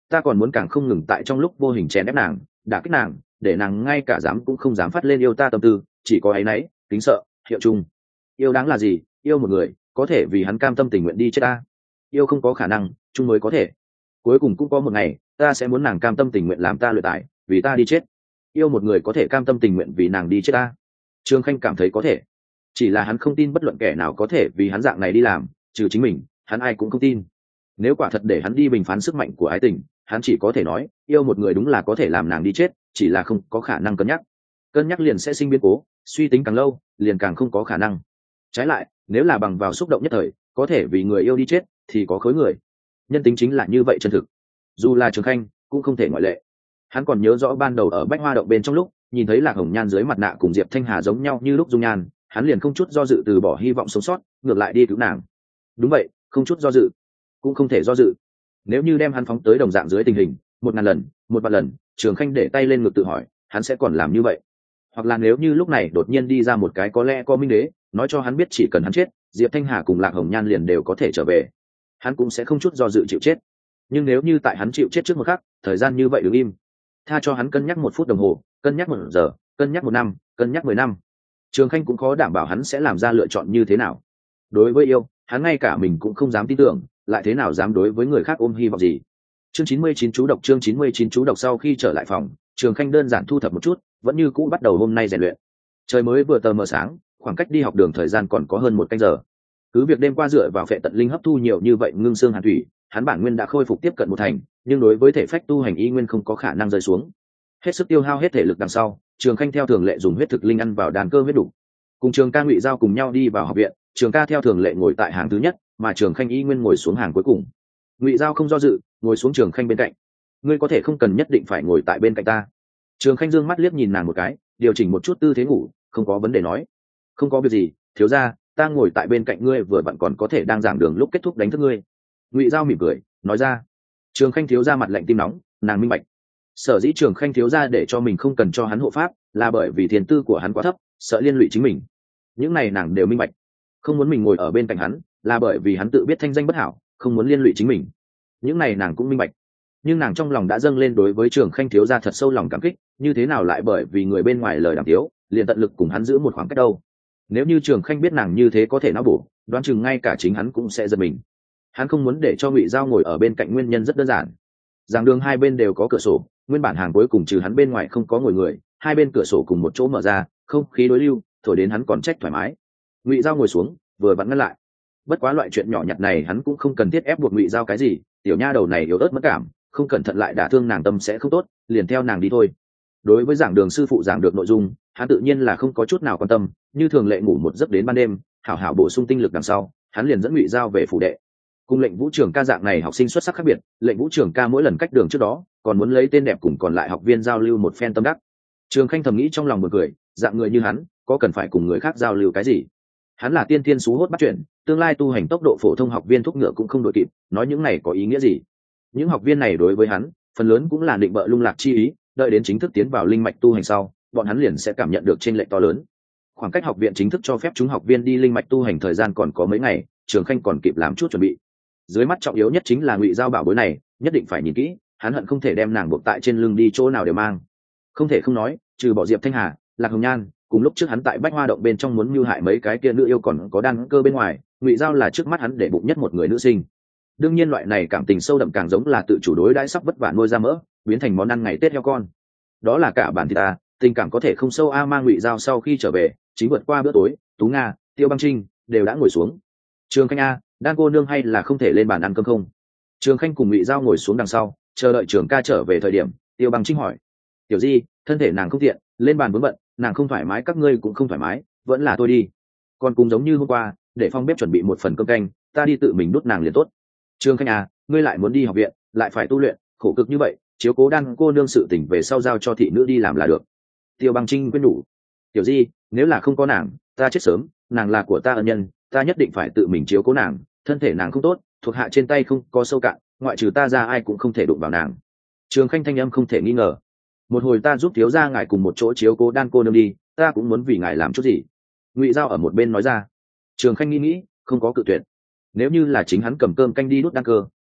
ta còn muốn càng không ngừng tại trong lúc vô hình chèn ép nàng, đả kích nàng, để nàng ngay cả dám cũng không dám phát lên yêu ta tâm tư, chỉ có áy náy, kính sợ, hiệu chung. Yêu đáng là gì? Yêu một người có thể vì hắn cam tâm tình nguyện đi chết ta. Yêu không có khả năng, chung mới có thể. Cuối cùng cũng có một ngày ta sẽ muốn nàng cam tâm tình nguyện làm ta luyện tải, vì ta đi chết. Yêu một người có thể cam tâm tình nguyện vì nàng đi chết ta. Trường Khanh cảm thấy có thể, chỉ là hắn không tin bất luận kẻ nào có thể vì hắn dạng này đi làm, trừ chính mình hắn ai cũng không tin. Nếu quả thật để hắn đi bình phán sức mạnh của ái tình, hắn chỉ có thể nói yêu một người đúng là có thể làm nàng đi chết, chỉ là không có khả năng cân nhắc. Cân nhắc liền sẽ sinh biến cố, suy tính càng lâu liền càng không có khả năng. Trái lại, nếu là bằng vào xúc động nhất thời có thể vì người yêu đi chết thì có khối người. Nhân tính chính là như vậy chân thực, dù là Trường Khanh cũng không thể ngoại lệ. Hắn còn nhớ rõ ban đầu ở Bách Hoa động bên trong lúc nhìn thấy Lạc Hồng Nhan dưới mặt nạ cùng Diệp Thanh Hà giống nhau như lúc dung nhan, hắn liền không chút do dự từ bỏ hy vọng sống sót, ngược lại đi cứu nàng. Đúng vậy, không chút do dự, cũng không thể do dự. Nếu như đem hắn phóng tới đồng dạng dưới tình hình, một ngàn lần, một vạn lần, Trường Khanh để tay lên ngực tự hỏi, hắn sẽ còn làm như vậy? Hoặc là nếu như lúc này đột nhiên đi ra một cái có lẽ có minh đế, nói cho hắn biết chỉ cần hắn chết, Diệp Thanh Hà cùng Lạc Hồng Nhan liền đều có thể trở về, hắn cũng sẽ không chút do dự chịu chết. Nhưng nếu như tại hắn chịu chết trước một khắc, thời gian như vậy đứng im, tha cho hắn cân nhắc một phút đồng hồ, cân nhắc một giờ, cân nhắc một năm, cân nhắc mười năm, Trường Khanh cũng khó đảm bảo hắn sẽ làm ra lựa chọn như thế nào. Đối với yêu, hắn ngay cả mình cũng không dám tin tưởng, lại thế nào dám đối với người khác ôm hy vọng gì. Chương chín mươi chín chú độc. Chương chín mươi chín chú độc. Sau khi trở lại phòng, Trường Khanh đơn giản thu thập một chút, vẫn như cũ bắt đầu hôm nay rèn luyện. Trời mới vừa tờ mờ sáng, khoảng cách đi học đường thời gian còn có hơn một canh giờ. Cứ việc đêm qua dựa vào phệ tận linh hấp thu nhiều như vậy ngưng xương hàn thủy, hắn bản nguyên đã khôi phục tiếp cận một thành, nhưng đối với thể phách tu hành y nguyên không có khả năng rơi xuống. Hết sức tiêu hao hết thể lực đằng sau, Trường Khanh theo thường lệ dùng huyết thực linh ăn vào đàn cơ huyết đủ. Cùng Trường Ca Ngụy Giao cùng nhau đi vào học viện, Trường Ca theo thường lệ ngồi tại hàng thứ nhất, mà Trường Khanh y nguyên ngồi xuống hàng cuối cùng. Ngụy Giao không do dự, ngồi xuống Trường Khanh bên cạnh. Ngươi có thể không cần nhất định phải ngồi tại bên cạnh ta. Trường Khanh dương mắt liếc nhìn nàng một cái, điều chỉnh một chút tư thế ngủ, không có vấn đề nói. Không có việc gì, thiếu gia, ta ngồi tại bên cạnh ngươi vừa vặn còn có thể đang giảng đường lúc kết thúc đánh thức ngươi. Ngụy Giao mỉm cười nói ra. Trường Khanh thiếu gia mặt lạnh tim nóng, nàng minh bạch. Sở dĩ Trường Khanh thiếu gia để cho mình không cần cho hắn hộ pháp, là bởi vì thiên tư của hắn quá thấp, sợ liên lụy chính mình. Những này nàng đều minh bạch. Không muốn mình ngồi ở bên cạnh hắn, là bởi vì hắn tự biết thanh danh bất hảo, không muốn liên lụy chính mình. Những này nàng cũng minh bạch. Nhưng nàng trong lòng đã dâng lên đối với Trường Khanh thiếu gia thật sâu lòng cảm kích, như thế nào lại bởi vì người bên ngoài lời đàm tiếu, liền tận lực cùng hắn giữ một khoảng cách đâu. Nếu như Trường Khanh biết nàng như thế có thể não bổ, đoán chừng ngay cả chính hắn cũng sẽ giật mình. Hắn không muốn để cho Ngụy Giao ngồi ở bên cạnh nguyên nhân rất đơn giản. Giảng đường hai bên đều có cửa sổ, nguyên bản hàng cuối cùng trừ hắn bên ngoài không có ngồi người, hai bên cửa sổ cùng một chỗ mở ra, không khí đối lưu, thổi đến hắn còn trách thoải mái. Ngụy Giao ngồi xuống, vừa vặn ngăn lại. Bất quá loại chuyện nhỏ nhặt này hắn cũng không cần thiết ép buộc Ngụy Giao cái gì, tiểu nha đầu này yếu ớt mất cảm, không cẩn thận lại đả thương nàng tâm sẽ không tốt, liền theo nàng đi thôi. Đối với giảng đường sư phụ giảng được nội dung, hắn tự nhiên là không có chút nào quan tâm, như thường lệ ngủ một giấc đến ban đêm, hảo hảo bổ sung tinh lực đằng sau, hắn liền dẫn Ngụy Giao về phủ đệ. Cùng Lệnh Vũ Trường Ca dạng này học sinh xuất sắc khác biệt, Lệnh Vũ Trường Ca mỗi lần cách đường trước đó, còn muốn lấy tên đẹp cùng còn lại học viên giao lưu một phen tâm đắc. Trường Khanh thầm nghĩ trong lòng một cười, dạng người như hắn, có cần phải cùng người khác giao lưu cái gì? Hắn là tiên tiên xú hốt bắt chuyện, tương lai tu hành tốc độ phổ thông học viên thúc ngựa cũng không đội kịp, nói những này có ý nghĩa gì? Những học viên này đối với hắn, phần lớn cũng là định bợ lung lạc chi ý, đợi đến chính thức tiến vào linh mạch tu hành sau, bọn hắn liền sẽ cảm nhận được chênh lệch to lớn. Khoảng cách học viện chính thức cho phép chúng học viên đi linh mạch tu hành thời gian còn có mấy ngày, Trường Khanh còn kịp làm chút chuẩn bị. Dưới mắt trọng yếu nhất chính là Ngụy Giao bảo bối này, nhất định phải nhìn kỹ, hắn hận không thể đem nàng buộc tại trên lưng đi chỗ nào đều mang. Không thể không nói, trừ bỏ Diệp Thanh Hà, Lạc Hồng Nhan, cùng lúc trước hắn tại Bách Hoa động bên trong muốn mưu hại mấy cái kia nữ yêu còn có đan cơ bên ngoài, Ngụy Giao là trước mắt hắn để bụng nhất một người nữ sinh. Đương nhiên loại này cảm tình sâu đậm càng giống là tự chủ đối đãi sắp vất vả nuôi ra mỡ, biến thành món ăn ngày Tết heo con. Đó là cả bản thịt ta, tình cảm có thể không sâu a. Mang Ngụy Giao sau khi trở về, chính vượt qua bữa tối, Tú Nga, Tiêu Băng Trinh đều đã ngồi xuống. Trường Khanh a, đan cô nương hay là không thể lên bàn ăn cơm không? Trường Khanh cùng Ngụy Giao ngồi xuống đằng sau, chờ đợi Trường Ca trở về thời điểm, Tiêu Băng Trinh hỏi: tiểu di, thân thể nàng không tiện, lên bàn vướng bận, nàng không thoải mái, các ngươi cũng không thoải mái, vẫn là tôi đi. Còn cùng giống như hôm qua, để phong bếp chuẩn bị một phần cơm canh, ta đi tự mình đút nàng liền tốt. Trường Khanh à, ngươi lại muốn đi học viện, lại phải tu luyện, khổ cực như vậy, chiếu cố đan cô nương sự tỉnh về sau giao cho thị nữ đi làm là được. Tiêu Băng Trinh khuyên nhủ: tiểu di, nếu là không có nàng, ta chết sớm, nàng là của ta ân nhân, ta nhất định phải tự mình chiếu cố nàng, thân thể nàng không tốt, thuộc hạ trên tay không có sâu cạn, ngoại trừ ta ra ai cũng không thể đụng vào nàng. Trường Khanh thanh âm không thể nghi ngờ: một hồi ta giúp thiếu gia ngài cùng một chỗ chiếu cố đan cô nương đi, ta cũng muốn vì ngài làm chút gì. Ngụy Giao ở một bên nói ra. Trường Khanh nghĩ nghĩ, không có cự tuyệt. Nếu như là chính hắn cầm cơm canh đi đút đan cơ,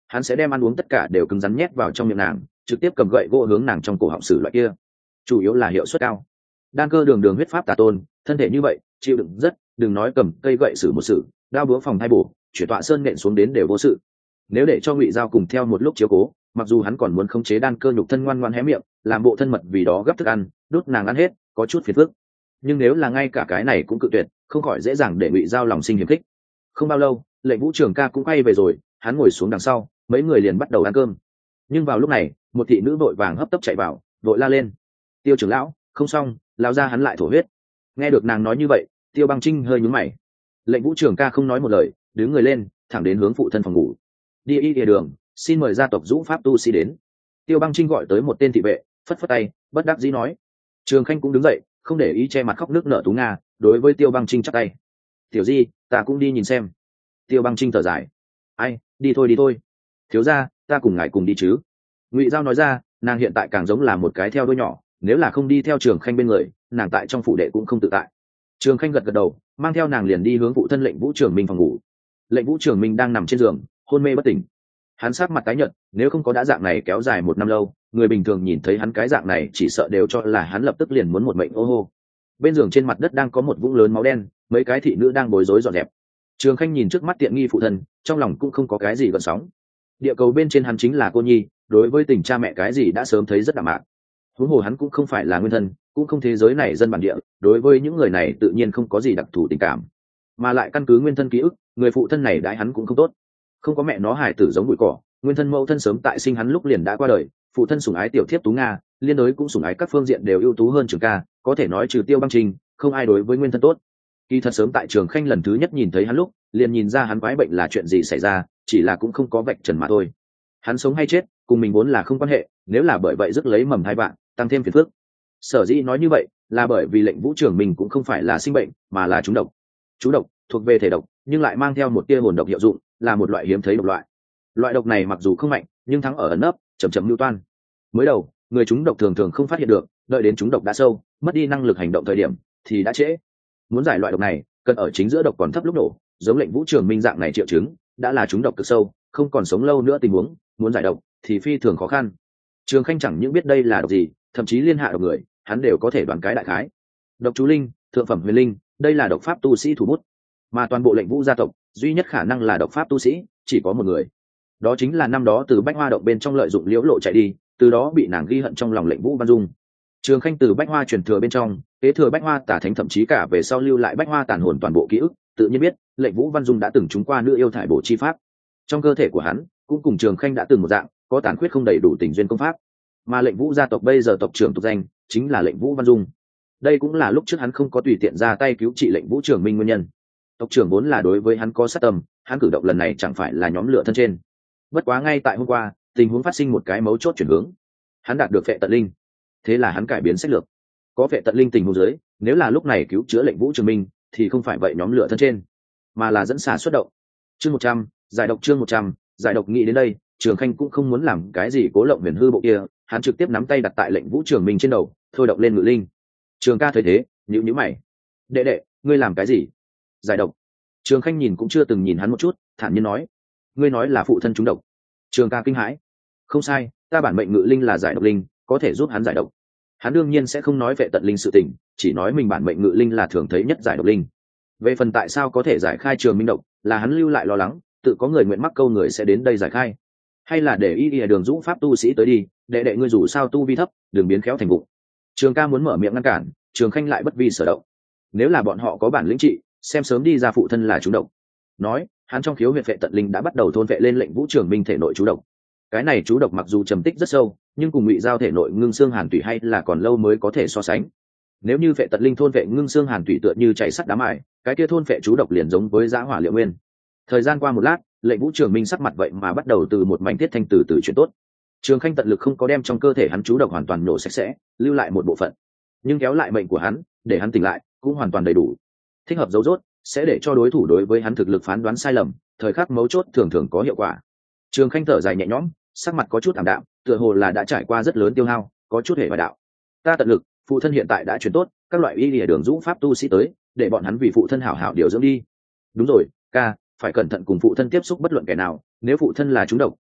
hắn sẽ đem ăn uống tất cả đều cứng rắn nhét vào trong miệng nàng, trực tiếp cầm gậy gỗ hướng nàng trong cổ họng xử loại kia, chủ yếu là hiệu suất cao. Đan cơ đường đường huyết pháp tà tôn, thân thể như vậy chịu đựng rất, đừng nói cầm cây gậy xử một sự, đao búa phòng thay bổ, chuyển tọa sơn nện xuống đến đều vô sự. Nếu để cho Ngụy Giao cùng theo một lúc chiếu cố, mặc dù hắn còn muốn khống chế đan cơ nhục thân ngoan ngoãn hé miệng, làm bộ thân mật vì đó gấp thức ăn, đút nàng ăn hết, có chút phiền phức. Nhưng nếu là ngay cả cái này cũng cự tuyệt, không khỏi dễ dàng để Ngụy Giao lòng sinh hiềm khích. Không bao lâu, Lệnh Vũ Trường ca cũng quay về rồi, hắn ngồi xuống đằng sau, mấy người liền bắt đầu ăn cơm. Nhưng vào lúc này, một thị nữ vội vàng hấp tấp chạy vào, vội la lên: "Tiêu trưởng lão, không xong, lão gia hắn lại thổ huyết." Nghe được nàng nói như vậy, Tiêu Băng Trinh hơi nhướng mày. Lệnh Vũ Trường ca không nói một lời, đứng người lên, thẳng đến hướng phụ thân phòng ngủ. "Đi y địa đường, xin mời gia tộc Dũ Pháp tu sĩ đến." Tiêu Băng Trinh gọi tới một tên thị vệ, phất phất tay, bất đắc dĩ nói. Trường Khanh cũng đứng dậy, không để ý che mặt khóc nước nở Tú Nga, đối với Tiêu Băng Trinh chắp tay: "Tiểu Di, ta cũng đi nhìn xem." Tiêu Băng Trinh thở dài: "Ai, đi thôi đi thôi. Thiếu gia, ta cùng ngài cùng đi chứ." Ngụy Giao nói ra, nàng hiện tại càng giống là một cái theo đuôi nhỏ, nếu là không đi theo Trường Khanh bên người, nàng tại trong phủ đệ cũng không tự tại. Trường Khanh gật gật đầu, mang theo nàng liền đi hướng phụ thân Lệnh Vũ Trường Minh phòng ngủ. Lệnh Vũ Trường Minh đang nằm trên giường, hôn mê bất tỉnh. Hắn sắc mặt tái nhợt, nếu không có đã dạng này kéo dài một năm lâu, người bình thường nhìn thấy hắn cái dạng này chỉ sợ đều cho là hắn lập tức liền muốn một mệnh ô hô. Bên giường trên mặt đất đang có một vũng lớn máu đen, mấy cái thị nữ đang bối rối dọn dẹp. Trường Khanh nhìn trước mắt tiện nghi phụ thân, trong lòng cũng không có cái gì gợn sóng. Địa cầu bên trên hắn chính là cô nhi, đối với tình cha mẹ cái gì đã sớm thấy rất đạm mạc. Huống hồ hắn cũng không phải là nguyên thân, cũng không thế giới này dân bản địa, đối với những người này tự nhiên không có gì đặc thù tình cảm. Mà lại căn cứ nguyên thân ký ức, người phụ thân này đãi hắn cũng không tốt. Không có mẹ nó hài tử giống bụi cỏ, nguyên thân mẫu thân sớm tại sinh hắn lúc liền đã qua đời, phụ thân sủng ái tiểu thiếp Tú Nga, liên đối cũng sủng ái các phương diện đều ưu tú hơn Trường ca, có thể nói trừ Tiêu Băng Trinh, không ai đối với nguyên thân tốt. Kỳ thật sớm tại Trường Khanh lần thứ nhất nhìn thấy hắn lúc, liền nhìn ra hắn quái bệnh là chuyện gì xảy ra, chỉ là cũng không có vạch trần mà thôi. Hắn sống hay chết, cùng mình vốn là không quan hệ, nếu là bởi vậy rước lấy mầm hai bạn, tăng thêm phiền phức. Sở dĩ nói như vậy, là bởi vì Lệnh Vũ Trường mình cũng không phải là sinh bệnh, mà là trúng độc. Trúng độc thuộc về thể độc, nhưng lại mang theo một tia hồn độc hiệu dụng, là một loại hiếm thấy độc loại. Loại độc này mặc dù không mạnh, nhưng thắng ở ẩn nấp, chậm chậm lưu toan. Mới đầu, người trúng độc thường thường không phát hiện được, đợi đến trúng độc đã sâu, mất đi năng lực hành động thời điểm, thì đã trễ. Muốn giải loại độc này, cần ở chính giữa độc còn thấp lúc nổ, giống Lệnh Vũ Trường Minh dạng này triệu chứng, đã là trúng độc cực sâu, không còn sống lâu nữa tình huống, muốn giải độc thì phi thường khó khăn. Trường Khanh chẳng những biết đây là độc gì, thậm chí liên hạ độc người, hắn đều có thể đoán cái đại khái. Độc chú linh, thượng phẩm huyền linh, đây là độc pháp tu sĩ thủ bút, mà toàn bộ Lệnh Vũ gia tộc, duy nhất khả năng là độc pháp tu sĩ, chỉ có một người. Đó chính là năm đó từ Bách Hoa động bên trong lợi dụng Liễu Lộ chạy đi, từ đó bị nàng ghi hận trong lòng Lệnh Vũ Văn Dung. Trường Khanh từ Bách Hoa truyền thừa bên trong, kế thừa Bách Hoa tả thánh thậm chí cả về sau lưu lại Bách Hoa tàn hồn toàn bộ ký ức, tự nhiên biết, Lệnh Vũ Văn Dung đã từng trúng qua nữ yêu thải bổ chi pháp. Trong cơ thể của hắn, cũng cùng Trường Khanh đã từng một dạng, có tàn khuyết không đầy đủ tình duyên công pháp. Mà Lệnh Vũ gia tộc bây giờ tộc trưởng tục danh chính là Lệnh Vũ Văn Dung. Đây cũng là lúc trước hắn không có tùy tiện ra tay cứu trị Lệnh Vũ Trường Minh nguyên nhân. Tộc trưởng vốn là đối với hắn có sát tâm, hắn cử động lần này chẳng phải là nhóm lửa thân trên. Bất quá ngay tại hôm qua, tình huống phát sinh một cái mấu chốt chuyển hướng. Hắn đạt được phệ tận linh, thế là hắn cải biến sách lược. Có phệ tận linh tình huống dưới, nếu là lúc này cứu chữa Lệnh Vũ Trường Minh, thì không phải vậy nhóm lửa thân trên, mà là dẫn xả xuất động. Chương một trăm, giải độc chương một trăm, giải độc nghĩ đến đây, Trường Khanh cũng không muốn làm cái gì cố lộng huyền hư bộ kia, hắn trực tiếp nắm tay đặt tại Lệnh Vũ Trường Minh trên đầu, thôi động lên ngự linh. Trường ca thấy thế, nhíu nhíu mày. "Đệ đệ, ngươi làm cái gì?" "Giải độc." Trường Khanh nhìn cũng chưa từng nhìn hắn một chút, thản nhiên nói. "Ngươi nói là phụ thân trúng độc?" Trường ca kinh hãi. "Không sai, ta bản mệnh ngự linh là giải độc linh, có thể giúp hắn giải độc." Hắn đương nhiên sẽ không nói về tận linh sự tình, chỉ nói mình bản mệnh ngự linh là thường thấy nhất giải độc linh. Về phần tại sao có thể giải khai Trường Minh độc, là hắn lưu lại lo lắng, tự có người nguyện mắc câu người sẽ đến đây giải khai, hay là để y y đường Dũ pháp tu sĩ tới đi, đệ đệ ngươi dù sao tu vi thấp, đừng biến khéo thành vụng. Trường ca muốn mở miệng ngăn cản, Trường Khanh lại bất vi sở động. Nếu là bọn họ có bản lĩnh trị, xem sớm đi ra phụ thân là trúng độc. Nói, hắn trong khiếu huyệt phệ tận linh đã bắt đầu thôn vệ lên Lệnh Vũ Trường Minh thể nội chú độc. Cái này chú độc mặc dù trầm tích rất sâu, nhưng cùng Ngụy Giao thể nội ngưng xương hàn tủy hay là còn lâu mới có thể so sánh. Nếu như phệ tận linh thôn vệ ngưng xương hàn tủy tựa như chảy sắt đá mài, cái kia thôn vệ chú độc liền giống với giã hỏa liệu nguyên. Thời gian qua một lát, Lệnh Vũ Trường Minh sắc mặt vậy mà bắt đầu từ một mảnh tiết thanh từ từ chuyển tốt. Trường Khanh tận lực không có đem trong cơ thể hắn chú độc hoàn toàn nổ sạch sẽ, lưu lại một bộ phận, nhưng kéo lại mệnh của hắn, để hắn tỉnh lại, cũng hoàn toàn đầy đủ. Thích hợp dấu rốt, sẽ để cho đối thủ đối với hắn thực lực phán đoán sai lầm, thời khắc mấu chốt thường thường có hiệu quả. Trường Khanh thở dài nhẹ nhõm, sắc mặt có chút ảm đạm, tựa hồ là đã trải qua rất lớn tiêu hao, có chút hề bại đạo. Ta tận lực, phụ thân hiện tại đã chuyển tốt, các loại y lìa đường Dũ pháp tu sĩ tới, để bọn hắn vì phụ thân hảo hảo điều dưỡng đi. Đúng rồi, ca, phải cẩn thận cùng phụ thân tiếp xúc bất luận kẻ nào, nếu phụ thân là trúng độc,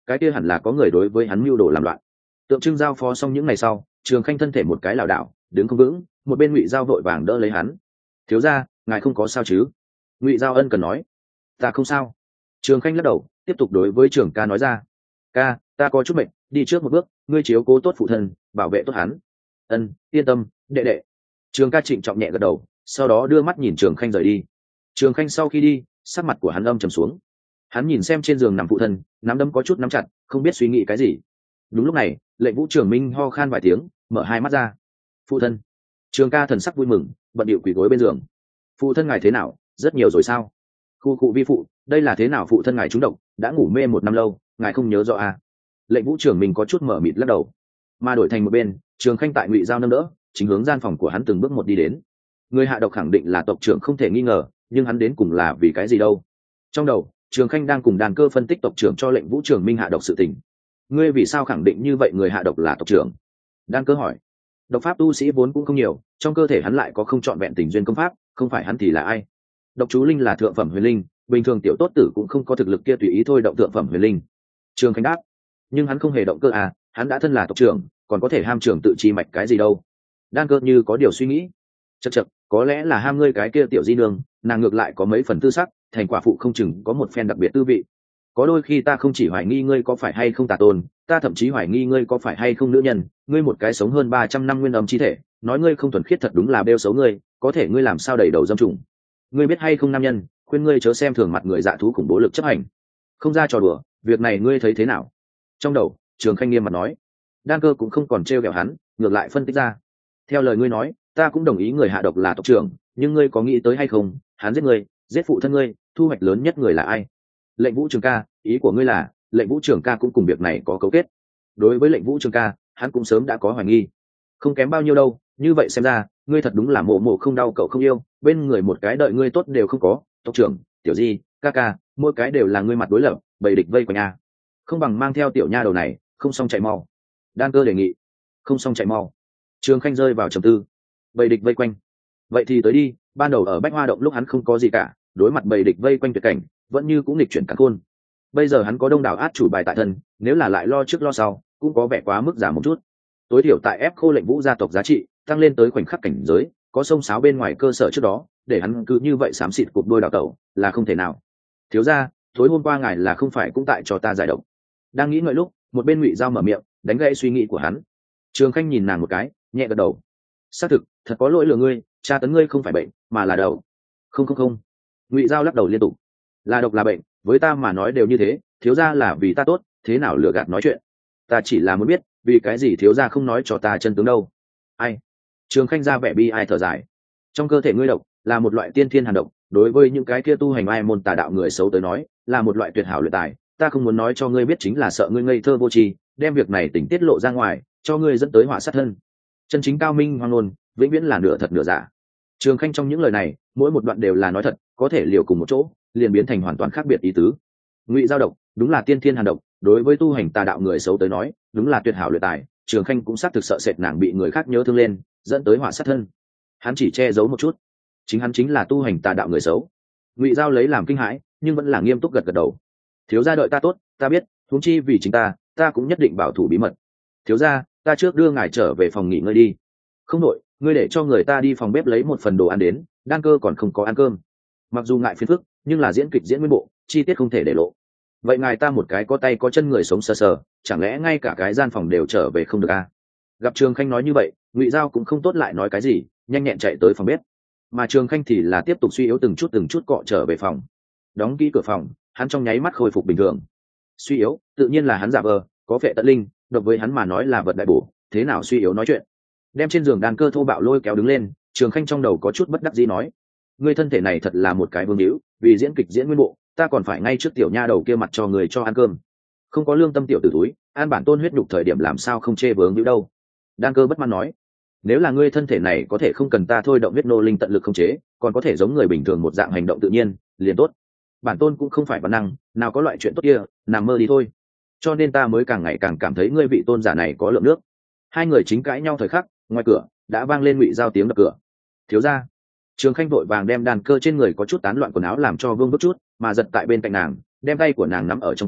cái kia hẳn là có người đối với hắn mưu đồ làm loạn. Tượng trưng giao phó xong những ngày sau, Trường Khanh thân thể một cái lảo đảo đứng không vững, một bên Ngụy Giao vội vàng đỡ lấy hắn. Thiếu gia, ngài không có sao chứ? Ngụy Giao ân cần nói. Ta không sao. Trường Khanh lắc đầu tiếp tục đối với Trường ca nói ra. Ca, ta có chút mệt, đi trước một bước, ngươi chiếu cố tốt phụ thân, bảo vệ tốt hắn. Ân, yên tâm, đệ đệ. Trường ca trịnh trọng nhẹ gật đầu, sau đó đưa mắt nhìn Trường Khanh rời đi. Trường Khanh sau khi đi, sắc mặt của hắn âm trầm xuống. Hắn nhìn xem trên giường nằm phụ thân, nắm đấm có chút nắm chặt, không biết suy nghĩ cái gì. Đúng lúc này, Lệnh Vũ Trường Minh ho khan vài tiếng, mở hai mắt ra. Phụ thân. Trường ca thần sắc vui mừng, bận điệu quỳ gối bên giường. Phụ thân ngài thế nào, rất nhiều rồi sao? Khu cụ vi phụ, đây là thế nào phụ thân ngài trúng độc, đã ngủ mê một năm lâu, ngài không nhớ rõ à? Lệnh Vũ Trường Minh có chút mở mịt lắc đầu. Mà đổi thành một bên, Trường Khanh tại Ngụy Giao nâng đỡ, chính hướng gian phòng của hắn từng bước một đi đến. Người hạ độc khẳng định là tộc trưởng không thể nghi ngờ, nhưng hắn đến cùng là vì cái gì đâu? Trong đầu, Trường Khanh đang cùng đàn cơ phân tích tộc trưởng cho Lệnh Vũ Trường Minh hạ độc sự tình. Ngươi vì sao khẳng định như vậy người hạ độc là tộc trưởng? Đan cơ hỏi. Độc pháp tu sĩ vốn cũng không nhiều, trong cơ thể hắn lại có không trọn vẹn tình duyên công pháp, không phải hắn thì là ai? Độc chú linh là thượng phẩm huyền linh, bình thường tiểu tốt tử cũng không có thực lực kia tùy ý thôi động thượng phẩm huyền linh. Trường Khanh đáp. Nhưng hắn không hề động cơ à, hắn đã thân là tộc trưởng, còn có thể ham trường tự chi mạch cái gì đâu? Đan cơ như có điều suy nghĩ. Chậc chậc, có lẽ là ham ngươi cái kia tiểu di nương, nàng ngược lại có mấy phần tư sắc, thành quả phụ không chừng có một phen đặc biệt tư vị. Có đôi khi ta không chỉ hoài nghi ngươi có phải hay không tà tôn, ta thậm chí hoài nghi ngươi có phải hay không nữ nhân, ngươi một cái sống hơn ba trăm năm nguyên âm chi thể, nói ngươi không thuần khiết thật đúng là bêu xấu ngươi, có thể ngươi làm sao đầy đầu dâm trùng. Ngươi biết hay không nam nhân, khuyên ngươi chớ xem thường mặt người dạ thú khủng bố lực chấp hành. Không ra trò đùa, việc này ngươi thấy thế nào? Trong đầu, Trường Khanh nghiêm mặt nói. Đan cơ cũng không còn trêu ghẹo hắn, ngược lại phân tích ra. Theo lời ngươi nói, ta cũng đồng ý người hạ độc là tộc trưởng, nhưng ngươi có nghĩ tới hay không, hắn giết ngươi, giết phụ thân ngươi, thu hoạch lớn nhất người là ai? Lệnh Vũ Trường ca, ý của ngươi là Lệnh Vũ Trường ca cũng cùng việc này có cấu kết? Đối với Lệnh Vũ Trường ca, hắn cũng sớm đã có hoài nghi. Không kém bao nhiêu đâu, như vậy xem ra, ngươi thật đúng là mộ mộ không đau cậu không yêu, bên người một cái đợi ngươi tốt đều không có, tộc trưởng, tiểu di, ca ca, mỗi cái đều là ngươi mặt đối lập, bầy địch vây quanh a. Không bằng mang theo tiểu nha đầu này, không xong chạy mau. Đan cơ đề nghị. Không xong chạy mau. Trường Khanh rơi vào trầm tư. Bầy địch vây quanh. Vậy thì tới đi, ban đầu ở Bách Hoa động lúc hắn không có gì cả, đối mặt bầy địch vây quanh tuyệt cảnh, vẫn như cũng nghịch chuyển cắn khôn. Bây giờ hắn có đông đảo át chủ bài tại thân, nếu là lại lo trước lo sau, cũng có vẻ quá mức giảm một chút. Tối thiểu tại ép khô Lệnh Vũ gia tộc giá trị, tăng lên tới khoảnh khắc cảnh giới, có sông sáo bên ngoài cơ sở trước đó, để hắn cứ như vậy xám xịt cục đôi đào tẩu, là không thể nào. Thiếu gia, tối hôm qua ngài là không phải cũng tại cho ta giải độc? Đang nghĩ ngợi lúc, một bên Ngụy Giao mở miệng, đánh gãy suy nghĩ của hắn. Trường Khanh nhìn nàng một cái, nhẹ gật đầu. Xác thực, thật có lỗi lừa ngươi, tra tấn ngươi không phải bệnh, mà là đầu. Không không không. Ngụy Giao lắc đầu liên tục. Là độc là bệnh, với ta mà nói đều như thế, thiếu gia là vì ta tốt, thế nào lừa gạt nói chuyện? Ta chỉ là muốn biết, vì cái gì thiếu gia không nói cho ta chân tướng đâu? Ai? Trường Khanh ra vẻ bi ai thở dài. Trong cơ thể ngươi độc là một loại tiên thiên hàn độc, đối với những cái kia tu hành ai môn tà đạo người xấu tới nói, là một loại tuyệt hảo luyện tài. Ta không muốn nói cho ngươi biết chính là sợ ngươi ngây thơ vô tri, đem việc này tỉnh tiết lộ ra ngoài, cho ngươi dẫn tới họa sát thân. Chân chính cao minh hoang ngôn, vĩnh viễn là nửa thật nửa giả. Trường Khanh trong những lời này, mỗi một đoạn đều là nói thật, có thể liều cùng một chỗ, liền biến thành hoàn toàn khác biệt ý tứ. Ngụy Giao độc, đúng là tiên thiên hàn độc, đối với tu hành tà đạo người xấu tới nói, đúng là tuyệt hảo luyện tài. Trường Khanh cũng xác thực sợ sệt nàng bị người khác nhớ thương lên, dẫn tới họa sát thân. Hắn chỉ che giấu một chút, chính hắn chính là tu hành tà đạo người xấu. Ngụy Giao lấy làm kinh hãi, nhưng vẫn là nghiêm túc gật gật đầu. Thiếu gia đợi ta tốt, ta biết, huống chi vì chính ta, ta cũng nhất định bảo thủ bí mật. Thiếu gia, ta trước đưa ngài trở về phòng nghỉ ngơi đi. Không đội, ngươi để cho người ta đi phòng bếp lấy một phần đồ ăn đến, Đan cơ còn không có ăn cơm. Mặc dù ngại phiền phức, nhưng là diễn kịch diễn nguyên bộ, chi tiết không thể để lộ. Vậy ngài ta một cái có tay có chân người sống sờ sờ, chẳng lẽ ngay cả cái gian phòng đều trở về không được à? Gặp Trường Khanh nói như vậy, Ngụy Giao cũng không tốt lại nói cái gì, nhanh nhẹn chạy tới phòng bếp. Mà Trường Khanh thì là tiếp tục suy yếu từng chút từng chút cọ trở về phòng. Đóng kỹ cửa phòng, hắn trong nháy mắt khôi phục bình thường. Suy yếu, tự nhiên là hắn giả vờ, có phệ tận linh, độc với hắn mà nói là vật đại bổ, thế nào suy yếu nói chuyện. Đem trên giường đàn cơ thô bạo lôi kéo đứng lên, Trường Khanh trong đầu có chút bất đắc dĩ nói: ngươi thân thể này thật là một cái vương hữu, vì diễn kịch diễn nguyên bộ, ta còn phải ngay trước tiểu nha đầu kia mặt cho người cho ăn cơm. Không có lương tâm tiểu tử túi, an bản tôn huyết nhục thời điểm làm sao không chê vướng hữu đâu. Đan cơ bất mãn nói: nếu là ngươi thân thể này có thể không cần ta thôi động huyết nô linh tận lực không chế, còn có thể giống người bình thường một dạng hành động tự nhiên, liền tốt. Bản tôn cũng không phải văn năng, nào có loại chuyện tốt kia, nằm mơ đi thôi. Cho nên ta mới càng ngày càng cảm thấy ngươi vị tôn giả này có lượng nước. Hai người chính cãi nhau thời khắc, ngoài cửa đã vang lên Ngụy Giao tiếng đập cửa. Thiếu gia. Trường Khanh vội vàng đem đàn cơ trên người có chút tán loạn quần áo làm cho vương bước chút, mà giật tại bên cạnh nàng, đem tay của nàng nắm ở trong tay,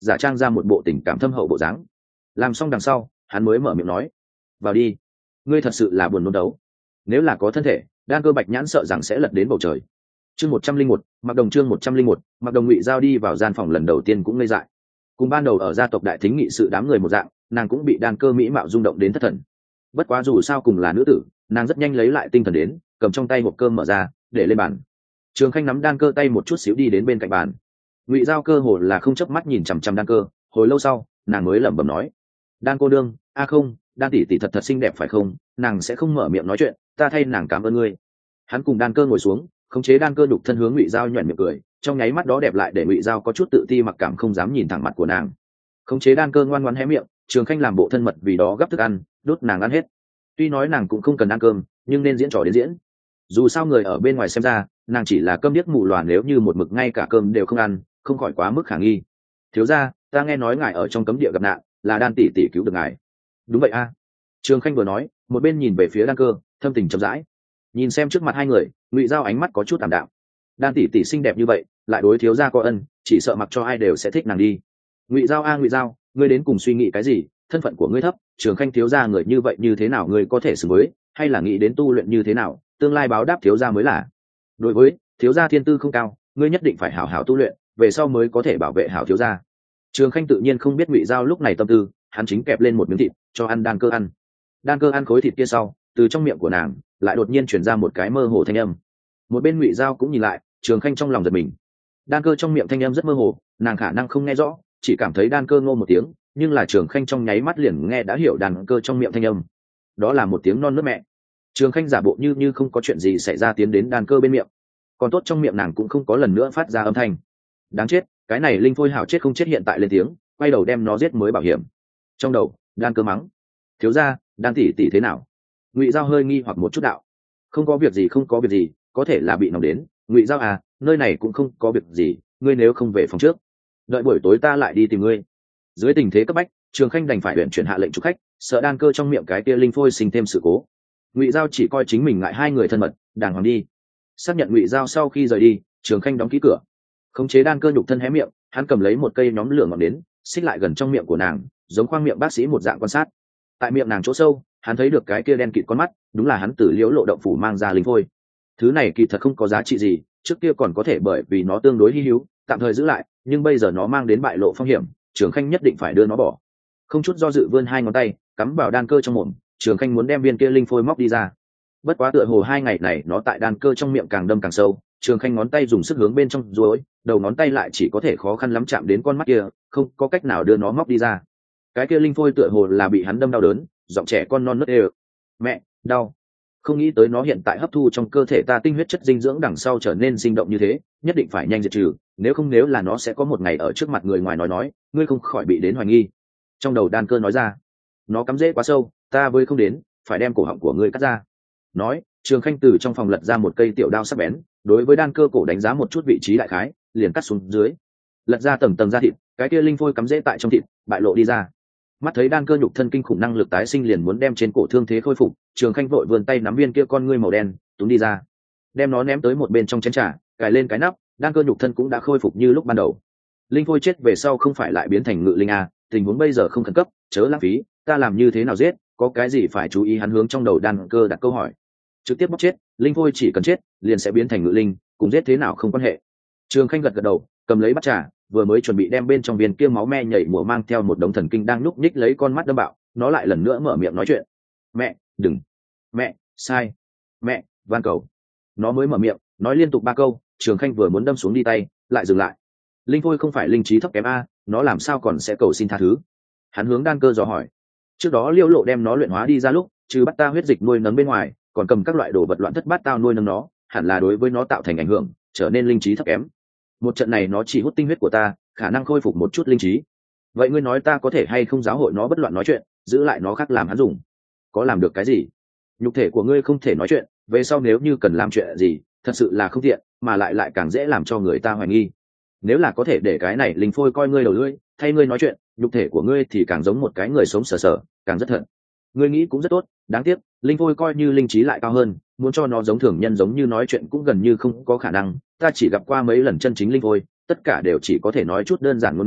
giả trang ra một bộ tình cảm thâm hậu bộ dáng. Làm xong đằng sau hắn mới mở miệng nói: vào đi, ngươi thật sự là buồn nôn đấu. Nếu là có thân thể, đan cơ bạch nhãn sợ rằng sẽ lật đến bầu trời. Chương một trăm linh một, mặc đồng chương một trăm linh một, mặc đồng Ngụy Giao đi vào gian phòng lần đầu tiên cũng ngây dại. Cùng ban đầu ở gia tộc đại thính nghị sự đám người một dạng, nàng cũng bị đan cơ mỹ mạo rung động đến thất thần. Bất quá dù sao cùng là nữ tử, nàng rất nhanh lấy lại tinh thần đến, cầm trong tay hộp cơm mở ra để lên bàn. Trường Khanh nắm đan cơ tay một chút xíu đi đến bên cạnh bàn. Ngụy Giao cơ hồ là không chớp mắt nhìn chằm chằm đan cơ, hồi lâu sau nàng mới lẩm bẩm nói: đan cô đương, a không, đan tỷ tỷ thật thật xinh đẹp phải không? Nàng sẽ không mở miệng nói chuyện, ta thay nàng cảm ơn ngươi. Hắn cùng đan cơ ngồi xuống, khống chế đan cơ đục thân hướng Ngụy Giao nhoẻn miệng cười, trong nháy mắt đó đẹp lại để Ngụy Giao có chút tự ti mặc cảm không dám nhìn thẳng mặt của nàng. Khống chế đan cơ ngoan ngoãn hé miệng, Trường Khanh làm bộ thân mật vì đó gấp thức ăn, đốt nàng ăn hết. Tuy nói nàng cũng không cần ăn cơm, nhưng nên diễn trò đến diễn. Dù sao người ở bên ngoài xem ra, nàng chỉ là câm điếc mù lòa, nếu như một mực ngay cả cơm đều không ăn, không khỏi quá mức khả nghi. Thiếu gia, ta nghe nói ngài ở trong cấm địa gặp nạn, là đan tỷ tỷ cứu được ngài. Đúng vậy a. Trường Khanh vừa nói, một bên nhìn về phía đan cơ, thâm tình chậm rãi. Nhìn xem trước mặt hai người, Ngụy Giao ánh mắt có chút tạm đạm. Đan tỷ tỷ xinh đẹp như vậy, lại đối thiếu gia có ân, chỉ sợ mặc cho ai đều sẽ thích nàng đi. Ngụy Giao a Ngụy Giao, ngươi đến cùng suy nghĩ cái gì? Thân phận của ngươi thấp, Trường Khanh thiếu gia người như vậy như thế nào ngươi có thể xử với, hay là nghĩ đến tu luyện như thế nào, tương lai báo đáp thiếu gia mới là. Đối với thiếu gia thiên tư không cao, ngươi nhất định phải hảo hảo tu luyện, về sau mới có thể bảo vệ hảo thiếu gia. Trường Khanh tự nhiên không biết Ngụy Giao lúc này tâm tư, hắn chính kẹp lên một miếng thịt cho ăn đan cơ ăn. Đan cơ ăn khối thịt kia sau, từ trong miệng của nàng lại đột nhiên truyền ra một cái mơ hồ thanh âm. Một bên Ngụy Giao cũng nhìn lại, Trường Khanh trong lòng giật mình. Đan cơ trong miệng thanh âm rất mơ hồ, nàng khả năng không nghe rõ, chỉ cảm thấy đan cơ ngô một tiếng, nhưng là Trường Khanh trong nháy mắt liền nghe đã hiểu đan cơ trong miệng thanh âm. Đó là một tiếng non nước mẹ. Trường Khanh giả bộ như như không có chuyện gì xảy ra tiến đến đan cơ bên miệng. Còn tốt trong miệng nàng cũng không có lần nữa phát ra âm thanh. Đáng chết, cái này linh phôi hảo chết không chết hiện tại lên tiếng, quay đầu đem nó giết mới bảo hiểm. Trong đầu đan cơ mắng: thiếu gia, đan tỷ tỷ thế nào? Ngụy Giao hơi nghi hoặc một chút đạo: không có việc gì, không có việc gì, có thể là bị nóng đến. Ngụy Giao à, nơi này cũng không có việc gì, ngươi nếu không về phòng trước, đợi buổi tối ta lại đi tìm ngươi. Dưới tình thế cấp bách, Trường Khanh đành phải luyện chuyển hạ lệnh chụp khách, sợ đan cơ trong miệng cái tia linh phôi sinh thêm sự cố. Ngụy Giao chỉ coi chính mình ngại hai người thân mật, đàng hoàng đi. Xác nhận Ngụy Giao sau khi rời đi, Trường Khanh đóng kỹ cửa, khống chế đan cơ nhục thân hé miệng, hắn cầm lấy một cây nhóm lửa ngọn nến, xích lại gần trong miệng của nàng, giống khoang miệng bác sĩ một dạng quan sát. Tại miệng nàng chỗ sâu, hắn thấy được cái kia đen kịt con mắt, đúng là hắn từ Liễu Lộ động phủ mang ra linh phôi. Thứ này kỳ thật không có giá trị gì, trước kia còn có thể bởi vì nó tương đối hi hữu, tạm thời giữ lại, nhưng bây giờ nó mang đến bại lộ phong hiểm, Trường Khanh nhất định phải đưa nó bỏ. Không chút do dự vươn hai ngón tay, cắm vào đan cơ trong mồm, Trường Khanh muốn đem viên kia linh phôi móc đi ra. Bất quá tựa hồ hai ngày này nó tại đan cơ trong miệng càng đâm càng sâu, Trường Khanh ngón tay dùng sức hướng bên trong duỗi, đầu ngón tay lại chỉ có thể khó khăn lắm chạm đến con mắt kia, không có cách nào đưa nó móc đi ra. Cái kia linh phôi tựa hồ là bị hắn đâm đau đớn, giọng trẻ con non nớt ê. Mẹ, đau. Không nghĩ tới nó hiện tại hấp thu trong cơ thể ta tinh huyết chất dinh dưỡng đằng sau trở nên sinh động như thế, nhất định phải nhanh diệt trừ, nếu không nếu là nó sẽ có một ngày ở trước mặt người ngoài nói nói, ngươi không khỏi bị đến hoài nghi. Trong đầu đan cơ nói ra: nó cắm rễ quá sâu, ta với không đến, phải đem cổ họng của ngươi cắt ra. Nói, Trường Khanh từ trong phòng lật ra một cây tiểu đao sắc bén, đối với đan cơ cổ đánh giá một chút vị trí đại khái, liền cắt xuống dưới. Lật ra tầng tầng da thịt, cái kia linh phôi cắm rễ tại trong thịt, bại lộ đi ra. Mắt thấy đan cơ nhục thân kinh khủng năng lực tái sinh liền muốn đem trên cổ thương thế khôi phục, Trường Khanh vội vươn tay nắm viên kia con ngươi màu đen, túm đi ra, đem nó ném tới một bên trong chén trà, cài lên cái nắp, đan cơ nhục thân cũng đã khôi phục như lúc ban đầu. Linh phôi chết về sau không phải lại biến thành ngự linh à, tình huống bây giờ không khẩn cấp, chớ lãng phí, ta làm như thế nào giết, có cái gì phải chú ý? Hắn hướng trong đầu đan cơ đặt câu hỏi. Trực tiếp bóc chết, linh phôi chỉ cần chết, liền sẽ biến thành ngự linh, cùng giết thế nào không quan hệ. Trường Khanh gật gật đầu, cầm lấy bát trà, vừa mới chuẩn bị đem bên trong viên kia máu me nhảy mùa mang theo một đống thần kinh đang núp nhích lấy con mắt đâm bạo, nó lại lần nữa mở miệng nói chuyện. Mẹ, đừng. Mẹ, sai. Mẹ, van cầu. Nó mới mở miệng, nói liên tục ba câu, Trường Khanh vừa muốn đâm xuống đi tay, lại dừng lại. Linh phôi không phải linh trí thấp kém a, nó làm sao còn sẽ cầu xin tha thứ? Hắn hướng đan cơ dò hỏi. Trước đó Liễu Lộ đem nó luyện hóa đi ra lúc, trừ bắt ta huyết dịch nuôi nấng bên ngoài, còn cầm các loại đồ vật loạn thất bát tao nuôi nấng nó, hẳn là đối với nó tạo thành ảnh hưởng, trở nên linh trí thấp kém. Một trận này nó chỉ hút tinh huyết của ta, khả năng khôi phục một chút linh trí. Vậy ngươi nói ta có thể hay không giáo hội nó bất loạn nói chuyện, giữ lại nó khác làm hắn dùng? Có làm được cái gì? Nhục thể của ngươi không thể nói chuyện, về sau nếu như cần làm chuyện gì, thật sự là không tiện, mà lại lại càng dễ làm cho người ta hoài nghi. Nếu là có thể để cái này linh phôi coi ngươi đầu lưỡi, thay ngươi nói chuyện, nhục thể của ngươi thì càng giống một cái người sống sờ sờ, càng rất thận. Ngươi nghĩ cũng rất tốt, đáng tiếc, linh phôi coi như linh trí lại cao hơn, muốn cho nó giống thường nhân giống như nói chuyện cũng gần như không có khả năng. Ta chỉ gặp qua mấy lần chân chính linh phôi, tất cả đều chỉ có thể nói chút đơn giản ngôn ngữ,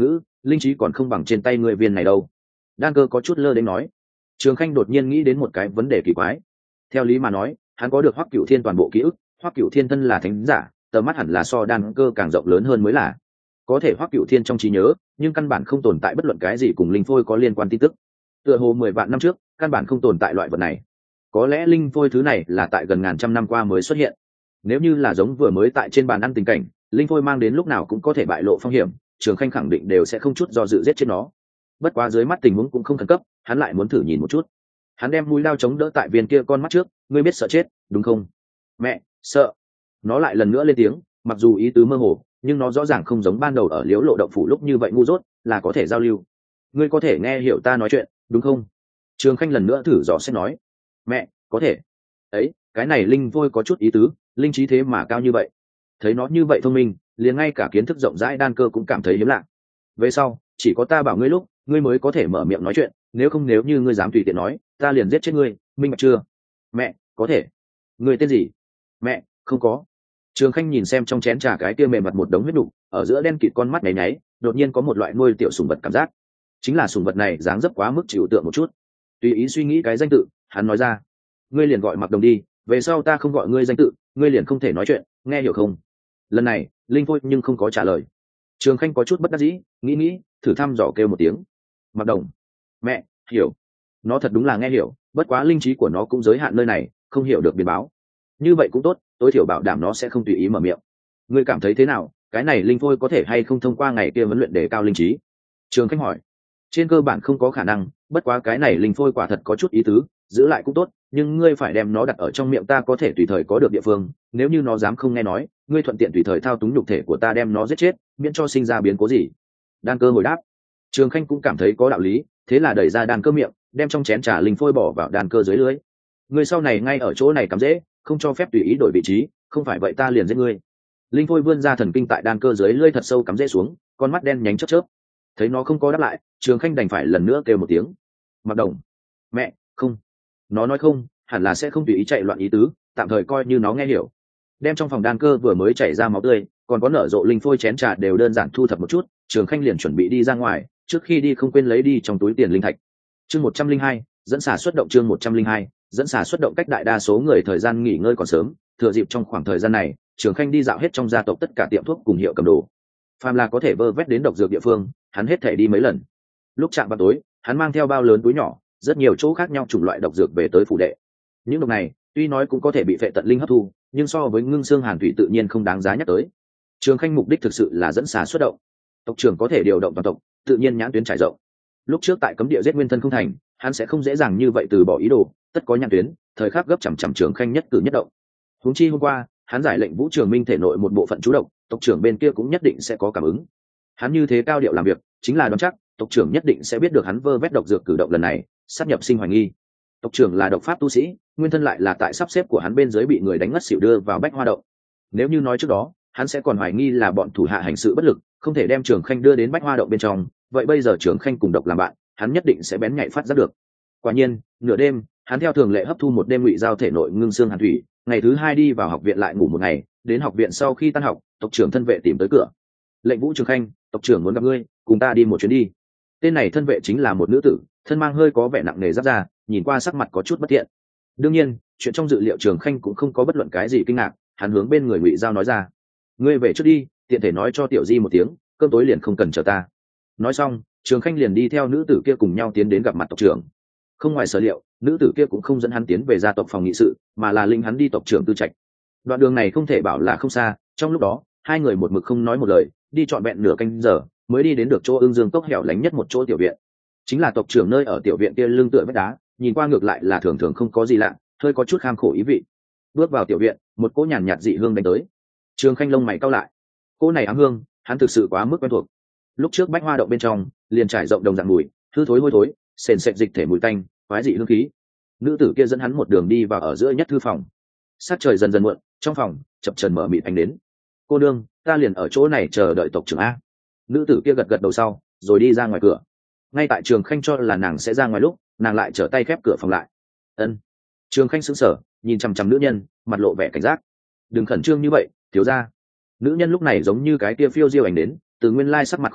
linh trí còn không bằng trên tay ngươi viên này đâu. Đan Cơ có chút lơ đến nói. Trường Khanh đột nhiên nghĩ đến một cái vấn đề kỳ quái. Theo lý mà nói, hắn có được Hoắc Cửu Thiên toàn bộ ký ức, Hoắc Cửu Thiên thân là thánh giả, tầm mắt hẳn là so Đan Cơ càng rộng lớn hơn mới là. Có thể Hoắc Cửu Thiên trong trí nhớ, nhưng căn bản không tồn tại bất luận cái gì cùng linh phôi có liên quan tin tức. Tựa hồ mười vạn năm trước, căn bản không tồn tại loại vật này. Có lẽ linh phôi thứ này là tại gần ngàn trăm năm qua mới xuất hiện. Nếu như là giống vừa mới tại trên bàn ăn tình cảnh, linh phôi mang đến lúc nào cũng có thể bại lộ phong hiểm, Trường Khanh khẳng định đều sẽ không chút do dự giết chết nó. Bất quá dưới mắt tình huống cũng không khẩn cấp, hắn lại muốn thử nhìn một chút. Hắn đem mũi lao chống đỡ tại viên kia con mắt trước, ngươi biết sợ chết, đúng không? Mẹ, sợ. Nó lại lần nữa lên tiếng, mặc dù ý tứ mơ hồ, nhưng nó rõ ràng không giống ban đầu ở Liễu Lộ động phủ lúc như vậy ngu dốt, là có thể giao lưu. Ngươi có thể nghe hiểu ta nói chuyện, đúng không? Trường Khanh lần nữa thử dò xét nói. Mẹ, có thể. Ấy, cái này linh vôi có chút ý tứ, linh trí thế mà cao như vậy. Thấy nó như vậy thông minh, liền ngay cả kiến thức rộng rãi Đan Cơ cũng cảm thấy hiếm lạ. Về sau, chỉ có ta bảo ngươi lúc, ngươi mới có thể mở miệng nói chuyện, nếu không nếu như ngươi dám tùy tiện nói, ta liền giết chết ngươi, minh bạch chưa? Mẹ, có thể. Ngươi tên gì? Mẹ, không có. Trường Khanh nhìn xem trong chén trà cái kia mềm mặt một đống huyết đục, ở giữa đen kịt con mắt nháy nháy, đột nhiên có một loại nuôi tiểu sủng vật cảm giác. Chính là sủng vật này dáng dấp quá mức chịu tượng một chút. Tùy ý suy nghĩ cái danh tự, hắn nói ra, ngươi liền gọi Mặc Đồng đi, về sau ta không gọi ngươi danh tự, ngươi liền không thể nói chuyện, nghe hiểu không? Lần này, linh phôi nhưng không có trả lời. Trường Khanh có chút bất đắc dĩ, nghĩ nghĩ, thử thăm dò kêu một tiếng. Mặc Đồng. Mẹ, hiểu. Nó thật đúng là nghe hiểu, bất quá linh trí của nó cũng giới hạn nơi này, không hiểu được biến báo. Như vậy cũng tốt, tối thiểu bảo đảm nó sẽ không tùy ý mở miệng. Ngươi cảm thấy thế nào, cái này linh phôi có thể hay không thông qua ngày kia huấn luyện để cao linh trí? Trường Khanh hỏi. Trên cơ bản không có khả năng, bất quá cái này linh phôi quả thật có chút ý tứ, giữ lại cũng tốt, nhưng ngươi phải đem nó đặt ở trong miệng ta có thể tùy thời có được địa phương, nếu như nó dám không nghe nói, ngươi thuận tiện tùy thời thao túng nhục thể của ta đem nó giết chết, miễn cho sinh ra biến cố gì. Đan Cơ hồi đáp. Trường Khanh cũng cảm thấy có đạo lý, thế là đẩy ra Đan Cơ miệng, đem trong chén trà linh phôi bỏ vào Đan Cơ dưới lưới. Ngươi sau này ngay ở chỗ này cắm dễ, không cho phép tùy ý đổi vị trí, không phải vậy ta liền giết ngươi. Linh phôi vươn ra thần kinh tại Đan Cơ dưới lưỡi thật sâu cắm rễ xuống, con mắt đen nhánh chớp chớp. Thấy nó không có đáp lại, Trường Khanh đành phải lần nữa kêu một tiếng. Mặc Đồng. Mẹ, không. Nó nói không, hẳn là sẽ không tùy ý chạy loạn ý tứ, tạm thời coi như nó nghe hiểu. Đem trong phòng Đan Cơ vừa mới chảy ra máu tươi, còn có nở rộ linh phôi chén trà đều đơn giản thu thập một chút, Trường Khanh liền chuẩn bị đi ra ngoài, trước khi đi không quên lấy đi trong túi tiền linh thạch. Chương một trăm linh hai, dẫn xả xuất động chương một trăm linh hai, dẫn xả xuất động cách đại đa số người thời gian nghỉ ngơi còn sớm, thừa dịp trong khoảng thời gian này, Trường Khanh đi dạo hết trong gia tộc tất cả tiệm thuốc cùng hiệu cầm đồ. Phàm là có thể vơ vét đến độc dược địa phương, hắn hết thể đi mấy lần. Lúc chạm vào tối, hắn mang theo bao lớn túi nhỏ, rất nhiều chỗ khác nhau chủng loại độc dược về tới phủ đệ. Những độc này, tuy nói cũng có thể bị phệ tận linh hấp thu, nhưng so với ngưng xương hàn thủy tự nhiên không đáng giá nhắc tới. Trường Khanh mục đích thực sự là dẫn xả xuất động. Tộc trưởng có thể điều động toàn tộc, tự nhiên nhãn tuyến trải rộng. Lúc trước tại cấm địa giết nguyên thân không thành, hắn sẽ không dễ dàng như vậy từ bỏ ý đồ, tất có nhãn tuyến, thời khắc gấp chằm chằm Trường Khanh nhất cử nhất động. Huống chi hôm qua, hắn giải lệnh Vũ Trường Minh thể nội một bộ phận chú độc, tộc trưởng bên kia cũng nhất định sẽ có cảm ứng. Hắn như thế cao điệu làm việc, chính là đoán chắc tộc trưởng nhất định sẽ biết được hắn vơ vét độc dược cử động lần này, sát nhập sinh hoài nghi. Tộc trưởng là độc pháp tu sĩ, nguyên thân lại là tại sắp xếp của hắn bên dưới bị người đánh ngất xỉu đưa vào Bách Hoa động. Nếu như nói trước đó, hắn sẽ còn hoài nghi là bọn thủ hạ hành sự bất lực, không thể đem Trường Khanh đưa đến Bách Hoa động bên trong, vậy bây giờ Trường Khanh cùng độc làm bạn, hắn nhất định sẽ bén nhạy phát giác được. Quả nhiên, nửa đêm, hắn theo thường lệ hấp thu một đêm ngụy giao thể nội ngưng xương hàn thủy, ngày thứ hai đi vào học viện lại ngủ một ngày, đến học viện sau khi tan học, tộc trưởng thân vệ tìm tới cửa. Lệnh Vũ Trường Khanh, tộc trưởng muốn gặp ngươi, cùng ta đi một chuyến đi. Tên này thân vệ chính là một nữ tử, thân mang hơi có vẻ nặng nề giáp da, nhìn qua sắc mặt có chút bất thiện. Đương nhiên, chuyện trong dự liệu Trường Khanh cũng không có bất luận cái gì kinh ngạc, hắn hướng bên người ngụy giao nói ra, ngươi về trước đi, tiện thể nói cho tiểu di một tiếng, cơm tối liền không cần chờ ta. Nói xong, Trường Khanh liền đi theo nữ tử kia cùng nhau tiến đến gặp mặt tộc trưởng. Không ngoài sở liệu, nữ tử kia cũng không dẫn hắn tiến về gia tộc phòng nghị sự, mà là linh hắn đi tộc trưởng tư trạch. Đoạn đường này không thể bảo là không xa, trong lúc đó hai người một mực không nói một lời, đi trọn vẹn nửa canh giờ mới đi đến được chỗ Ưng Dương cốc hẻo lánh nhất một chỗ tiểu viện. Chính là tộc trưởng nơi ở tiểu viện kia lưng tựa vách đá, nhìn qua ngược lại là thường thường không có gì lạ, hơi có chút kham khổ ý vị. Bước vào tiểu viện, một cỗ nhàn nhạt dị hương đánh tới. Trường Khanh lông mày cau lại. Cỗ này ám hương, hắn thực sự quá mức quen thuộc. Lúc trước Bách Hoa động bên trong, liền trải rộng đồng dạng mùi, hư thối hôi thối, sền sệt dịch thể mùi tanh, quái dị hương khí. Nữ tử kia dẫn hắn một đường đi vào ở giữa nhất thư phòng. Sát trời dần dần muộn, trong phòng chập chờn mở mịt ánh đến. Cô đương, ta liền ở chỗ này chờ đợi tộc trưởng a. Nữ tử kia gật gật đầu sau, rồi đi ra ngoài cửa. Ngay tại Trường Khanh cho là nàng sẽ ra ngoài lúc, nàng lại trở tay khép cửa phòng lại. Ân. Trường Khanh sững sờ, nhìn chằm chằm nữ nhân, mặt lộ vẻ cảnh giác. Đừng khẩn trương như vậy, thiếu gia. Nữ nhân lúc này giống như cái tia phiêu diêu ảnh đến, từ nguyên lai sắc mặt khó coi,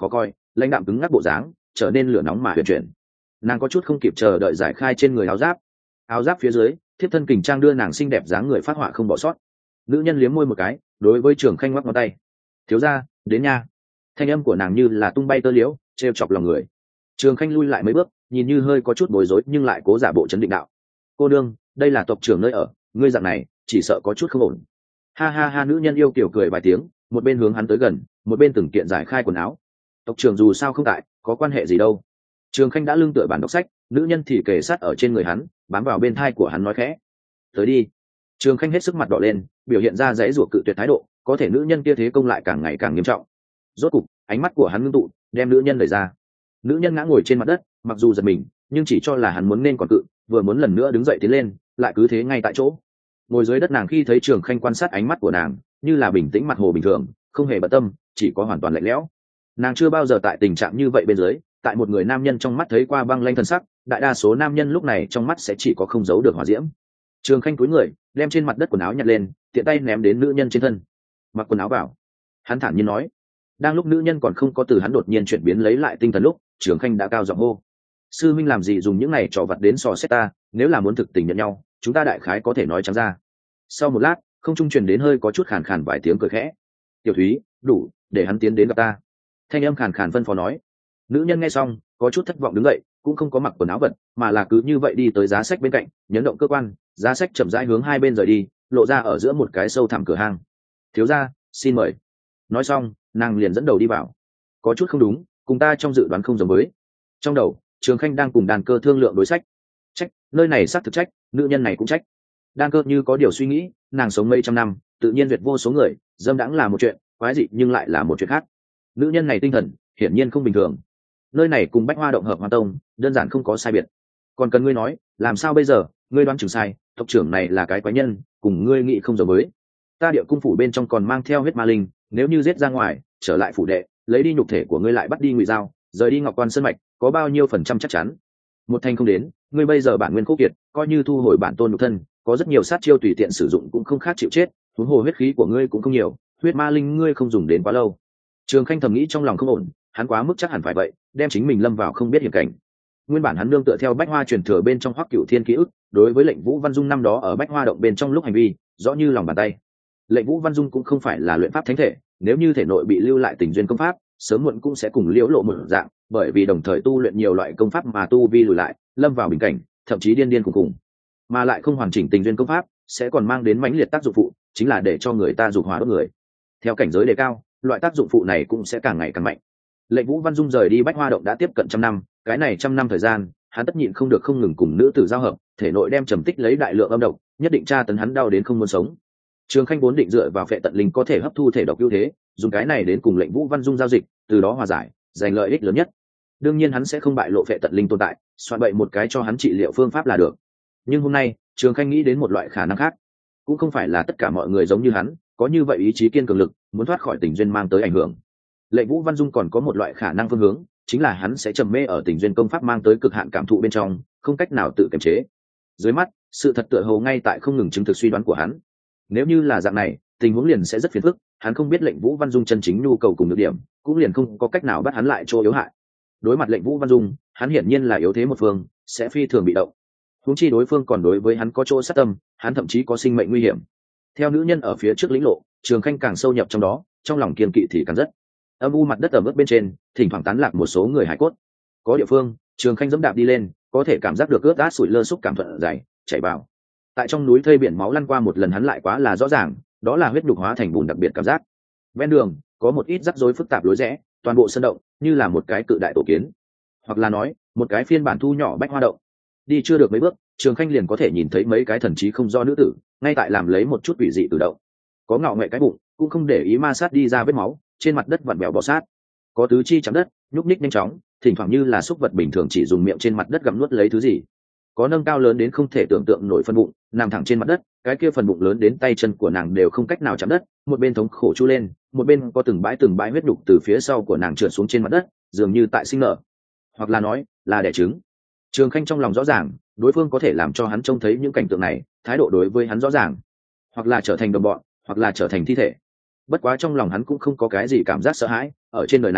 lãnh đạm cứng ngắc bộ dáng trở nên lửa nóng mà huyền chuyển. Nàng có chút không kịp chờ đợi giải khai trên người áo giáp, áo giáp phía dưới thiếp thân kình trang đưa nàng xinh đẹp dáng người phát họa không bỏ sót. Nữ nhân liếm môi một cái, đối với Trường Khanh ngoắc ngón tay. Thiếu gia, đến nha. Thanh âm của nàng như là tung bay tơ liễu, trêu chọc lòng người. Trường Khanh lui lại mấy bước, nhìn như hơi có chút bối rối nhưng lại cố giả bộ trấn định đạo: cô đương, đây là tộc trưởng nơi ở, ngươi dạng này chỉ sợ có chút không ổn. Ha ha ha, nữ nhân yêu kiểu cười vài tiếng, một bên hướng hắn tới gần, một bên từng kiện giải khai quần áo. Tộc trưởng dù sao không tại, có quan hệ gì đâu. Trường Khanh đã lưng tựa bản đọc sách, nữ nhân thì kề sát ở trên người hắn, bám vào bên thai của hắn nói khẽ: tới đi. Trường Khanh hết sức mặt đỏ lên, biểu hiện ra dãy rủa cự tuyệt thái độ, có thể nữ nhân kia thế công lại càng ngày càng nghiêm trọng. Rốt cục ánh mắt của hắn ngưng tụ, đem nữ nhân đẩy ra. Nữ nhân ngã ngồi trên mặt đất, mặc dù giật mình nhưng chỉ cho là hắn muốn nên còn cự, vừa muốn lần nữa đứng dậy tiến lên, lại cứ thế ngay tại chỗ. Ngồi dưới đất nàng khi thấy Trường Khanh quan sát ánh mắt của nàng, như là bình tĩnh mặt hồ bình thường, không hề bận tâm, chỉ có hoàn toàn lạnh lẽo. Nàng chưa bao giờ tại tình trạng như vậy bên dưới, tại một người nam nhân trong mắt thấy qua băng lanh thần sắc, đại đa số nam nhân lúc này trong mắt sẽ chỉ có không giấu được hỏa diễm. Trường Khanh cúi người, đem trên mặt đất quần áo nhặt lên, tiện tay ném đến nữ nhân trên thân. Mặc quần áo vào. Hắn thản nhiên nói. Đang lúc nữ nhân còn không có từ hắn đột nhiên chuyển biến lấy lại tinh thần lúc, Trường Khanh đã cao giọng hô: sư minh làm gì dùng những này trò vặt đến sò xét ta, nếu là muốn thực tình nhận nhau, chúng ta đại khái có thể nói trắng ra. Sau một lát, không trung truyền đến hơi có chút khàn khàn vài tiếng cười khẽ. Tiểu Thúy, đủ, để hắn tiến đến gặp ta. Thanh âm khàn khàn phân phó nói. Nữ nhân nghe xong, có chút thất vọng đứng dậy, cũng không có mặc quần áo vật, mà là cứ như vậy đi tới giá sách bên cạnh, nhấn động cơ quan, giá sách chậm rãi hướng hai bên rời đi, lộ ra ở giữa một cái sâu thẳm cửa hang. Thiếu gia, xin mời. Nói xong, nàng liền dẫn đầu đi vào. Có chút không đúng, cùng ta trong dự đoán không giống với. Trong đầu, Trường Khanh đang cùng đàn cơ thương lượng đối sách. Trách, nơi này xác thực trách, nữ nhân này cũng trách. Đan cơ như có điều suy nghĩ, nàng sống mấy trăm năm, tự nhiên duyệt vô số người, dâm đãng là một chuyện, quái dị nhưng lại là một chuyện khác. Nữ nhân này tinh thần hiển nhiên không bình thường. Nơi này cùng Bách Hoa động hợp Hoa tông, đơn giản không có sai biệt. Còn cần ngươi nói, làm sao bây giờ? Ngươi đoán chừng sai, tộc trưởng này là cái quái nhân, cùng ngươi nghĩ không giống với. Ta địa cung phủ bên trong còn mang theo huyết ma linh, nếu như giết ra ngoài, trở lại phủ đệ, lấy đi nhục thể của ngươi lại bắt đi ngụy dao, rời đi Ngọc Quan Sơn mạch, có bao nhiêu phần trăm chắc chắn? Một thành không đến, ngươi bây giờ bản nguyên khô kiệt, coi như thu hồi bản tôn nhục thân, có rất nhiều sát chiêu tùy tiện sử dụng cũng không khác chịu chết, huống hồ huyết khí của ngươi cũng không nhiều, huyết ma linh ngươi không dùng đến quá lâu. Trường Khanh thầm nghĩ trong lòng không ổn, hắn quá mức chắc hẳn phải vậy, đem chính mình lâm vào không biết hiểm cảnh. Nguyên bản hắn nương tựa theo Bách Hoa truyền thừa bên trong Hoắc Cửu Thiên ký ức, đối với lệnh Vũ Văn Dung năm đó ở Bách Hoa động bên trong lúc hành vi, rõ như lòng bàn tay. Lệnh Vũ Văn Dung cũng không phải là luyện pháp thánh thể, nếu như thể nội bị lưu lại tình duyên công pháp, sớm muộn cũng sẽ cùng liễu lộ một dạng, bởi vì đồng thời tu luyện nhiều loại công pháp mà tu vi lùi lại, lâm vào bình cảnh, thậm chí điên điên cùng cùng. Mà lại không hoàn chỉnh tình duyên công pháp, sẽ còn mang đến mãnh liệt tác dụng phụ, chính là để cho người ta dục hỏa đốt người. Theo cảnh giới đề cao, loại tác dụng phụ này cũng sẽ càng ngày càng mạnh. Lệnh Vũ Văn Dung rời đi Bách Hoa động đã tiếp cận trăm năm, cái này trăm năm thời gian, hắn tất nhịn không được không ngừng cùng nữ tử giao hợp, thể nội đem trầm tích lấy đại lượng âm độc, nhất định tra tấn hắn đau đến không muốn sống. Trường Khanh vốn định dựa vào phệ tận linh có thể hấp thu thể độc ưu thế, dùng cái này đến cùng lệnh Vũ Văn Dung giao dịch, từ đó hòa giải, giành lợi ích lớn nhất. Đương nhiên hắn sẽ không bại lộ phệ tận linh tồn tại, soạn bậy một cái cho hắn trị liệu phương pháp là được. Nhưng hôm nay, Trường Khanh nghĩ đến một loại khả năng khác, cũng không phải là tất cả mọi người giống như hắn, có như vậy ý chí kiên cường lực, muốn thoát khỏi tình duyên mang tới ảnh hưởng. Lệnh Vũ Văn Dung còn có một loại khả năng phương hướng, chính là hắn sẽ trầm mê ở tình duyên công pháp mang tới cực hạn cảm thụ bên trong, không cách nào tự kiềm chế. Dưới mắt, sự thật tựa hồ ngay tại không ngừng chứng thực suy đoán của hắn. Nếu như là dạng này, tình huống liền sẽ rất phiền phức, hắn không biết lệnh Vũ Văn Dung chân chính nhu cầu cùng nhược điểm, cũng liền không có cách nào bắt hắn lại chỗ yếu hại. Đối mặt lệnh Vũ Văn Dung, hắn hiển nhiên là yếu thế một phương, sẽ phi thường bị động. Huống chi đối phương còn đối với hắn có chỗ sát tâm, hắn thậm chí có sinh mệnh nguy hiểm. Theo nữ nhân ở phía trước lĩnh lộ, Trường Khanh càng sâu nhập trong đó, trong lòng kiên kỵ thì càng rất. Âm u mặt đất ở mức bên trên, thỉnh thoảng tán lạc một số người hải cốt. Có địa phương, Trường Khanh dẫm đạp đi lên, có thể cảm giác được ướt át sủi lơ xúc cảm thuận dày, chảy vào. Tại trong núi thây biển máu lăn qua một lần hắn lại quá là rõ ràng, đó là huyết nhục hóa thành bùn đặc biệt cảm giác. Ven đường, có một ít rắc rối phức tạp lối rẽ, toàn bộ sân động như là một cái cự đại tổ kiến, hoặc là nói, một cái phiên bản thu nhỏ Bách Hoa động. Đi chưa được mấy bước, Trường Khanh liền có thể nhìn thấy mấy cái thần trí không do nữ tử, ngay tại làm lấy một chút quỷ dị tự động. Có ngạo nghệ cái bụng, cũng không để ý ma sát đi ra vết máu, trên mặt đất vặn vẹo bò sát. Có tứ chi chạm đất, nhúc nhích nhanh chóng, thỉnh thoảng như là xúc vật bình thường chỉ dùng miệng trên mặt đất gặm nuốt lấy thứ gì. Có nâng cao lớn đến không thể tưởng tượng nổi phần bụng, nằm thẳng trên mặt đất, cái kia phần bụng lớn đến tay chân của nàng đều không cách nào chạm đất, một bên thống khổ chu lên, một bên có từng bãi từng bãi huyết đục từ phía sau của nàng trượt xuống trên mặt đất, dường như tại sinh nở, hoặc là nói là đẻ trứng. Trường Khanh trong lòng rõ ràng, đối phương có thể làm cho hắn trông thấy những cảnh tượng này, thái độ đối với hắn rõ ràng, hoặc là trở thành đồng bọn, hoặc là trở thành thi thể. Bất quá trong lòng hắn cũng không có cái gì cảm giác sợ hãi, ở trên đời này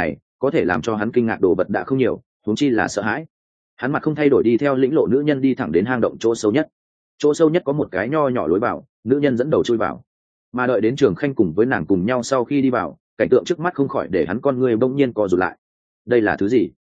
có thể làm cho hắn kinh ngạc đồ vật đã không nhiều, huống chi là sợ hãi. Hắn mặt không thay đổi đi theo lĩnh lộ nữ nhân đi thẳng đến hang động chỗ sâu nhất. Chỗ sâu nhất có một cái nho nhỏ lối vào, nữ nhân dẫn đầu chui vào. Mà đợi đến Trường Khanh cùng với nàng cùng nhau sau khi đi vào, cảnh tượng trước mắt không khỏi để hắn con người bỗng nhiên co rụt lại. Đây là thứ gì?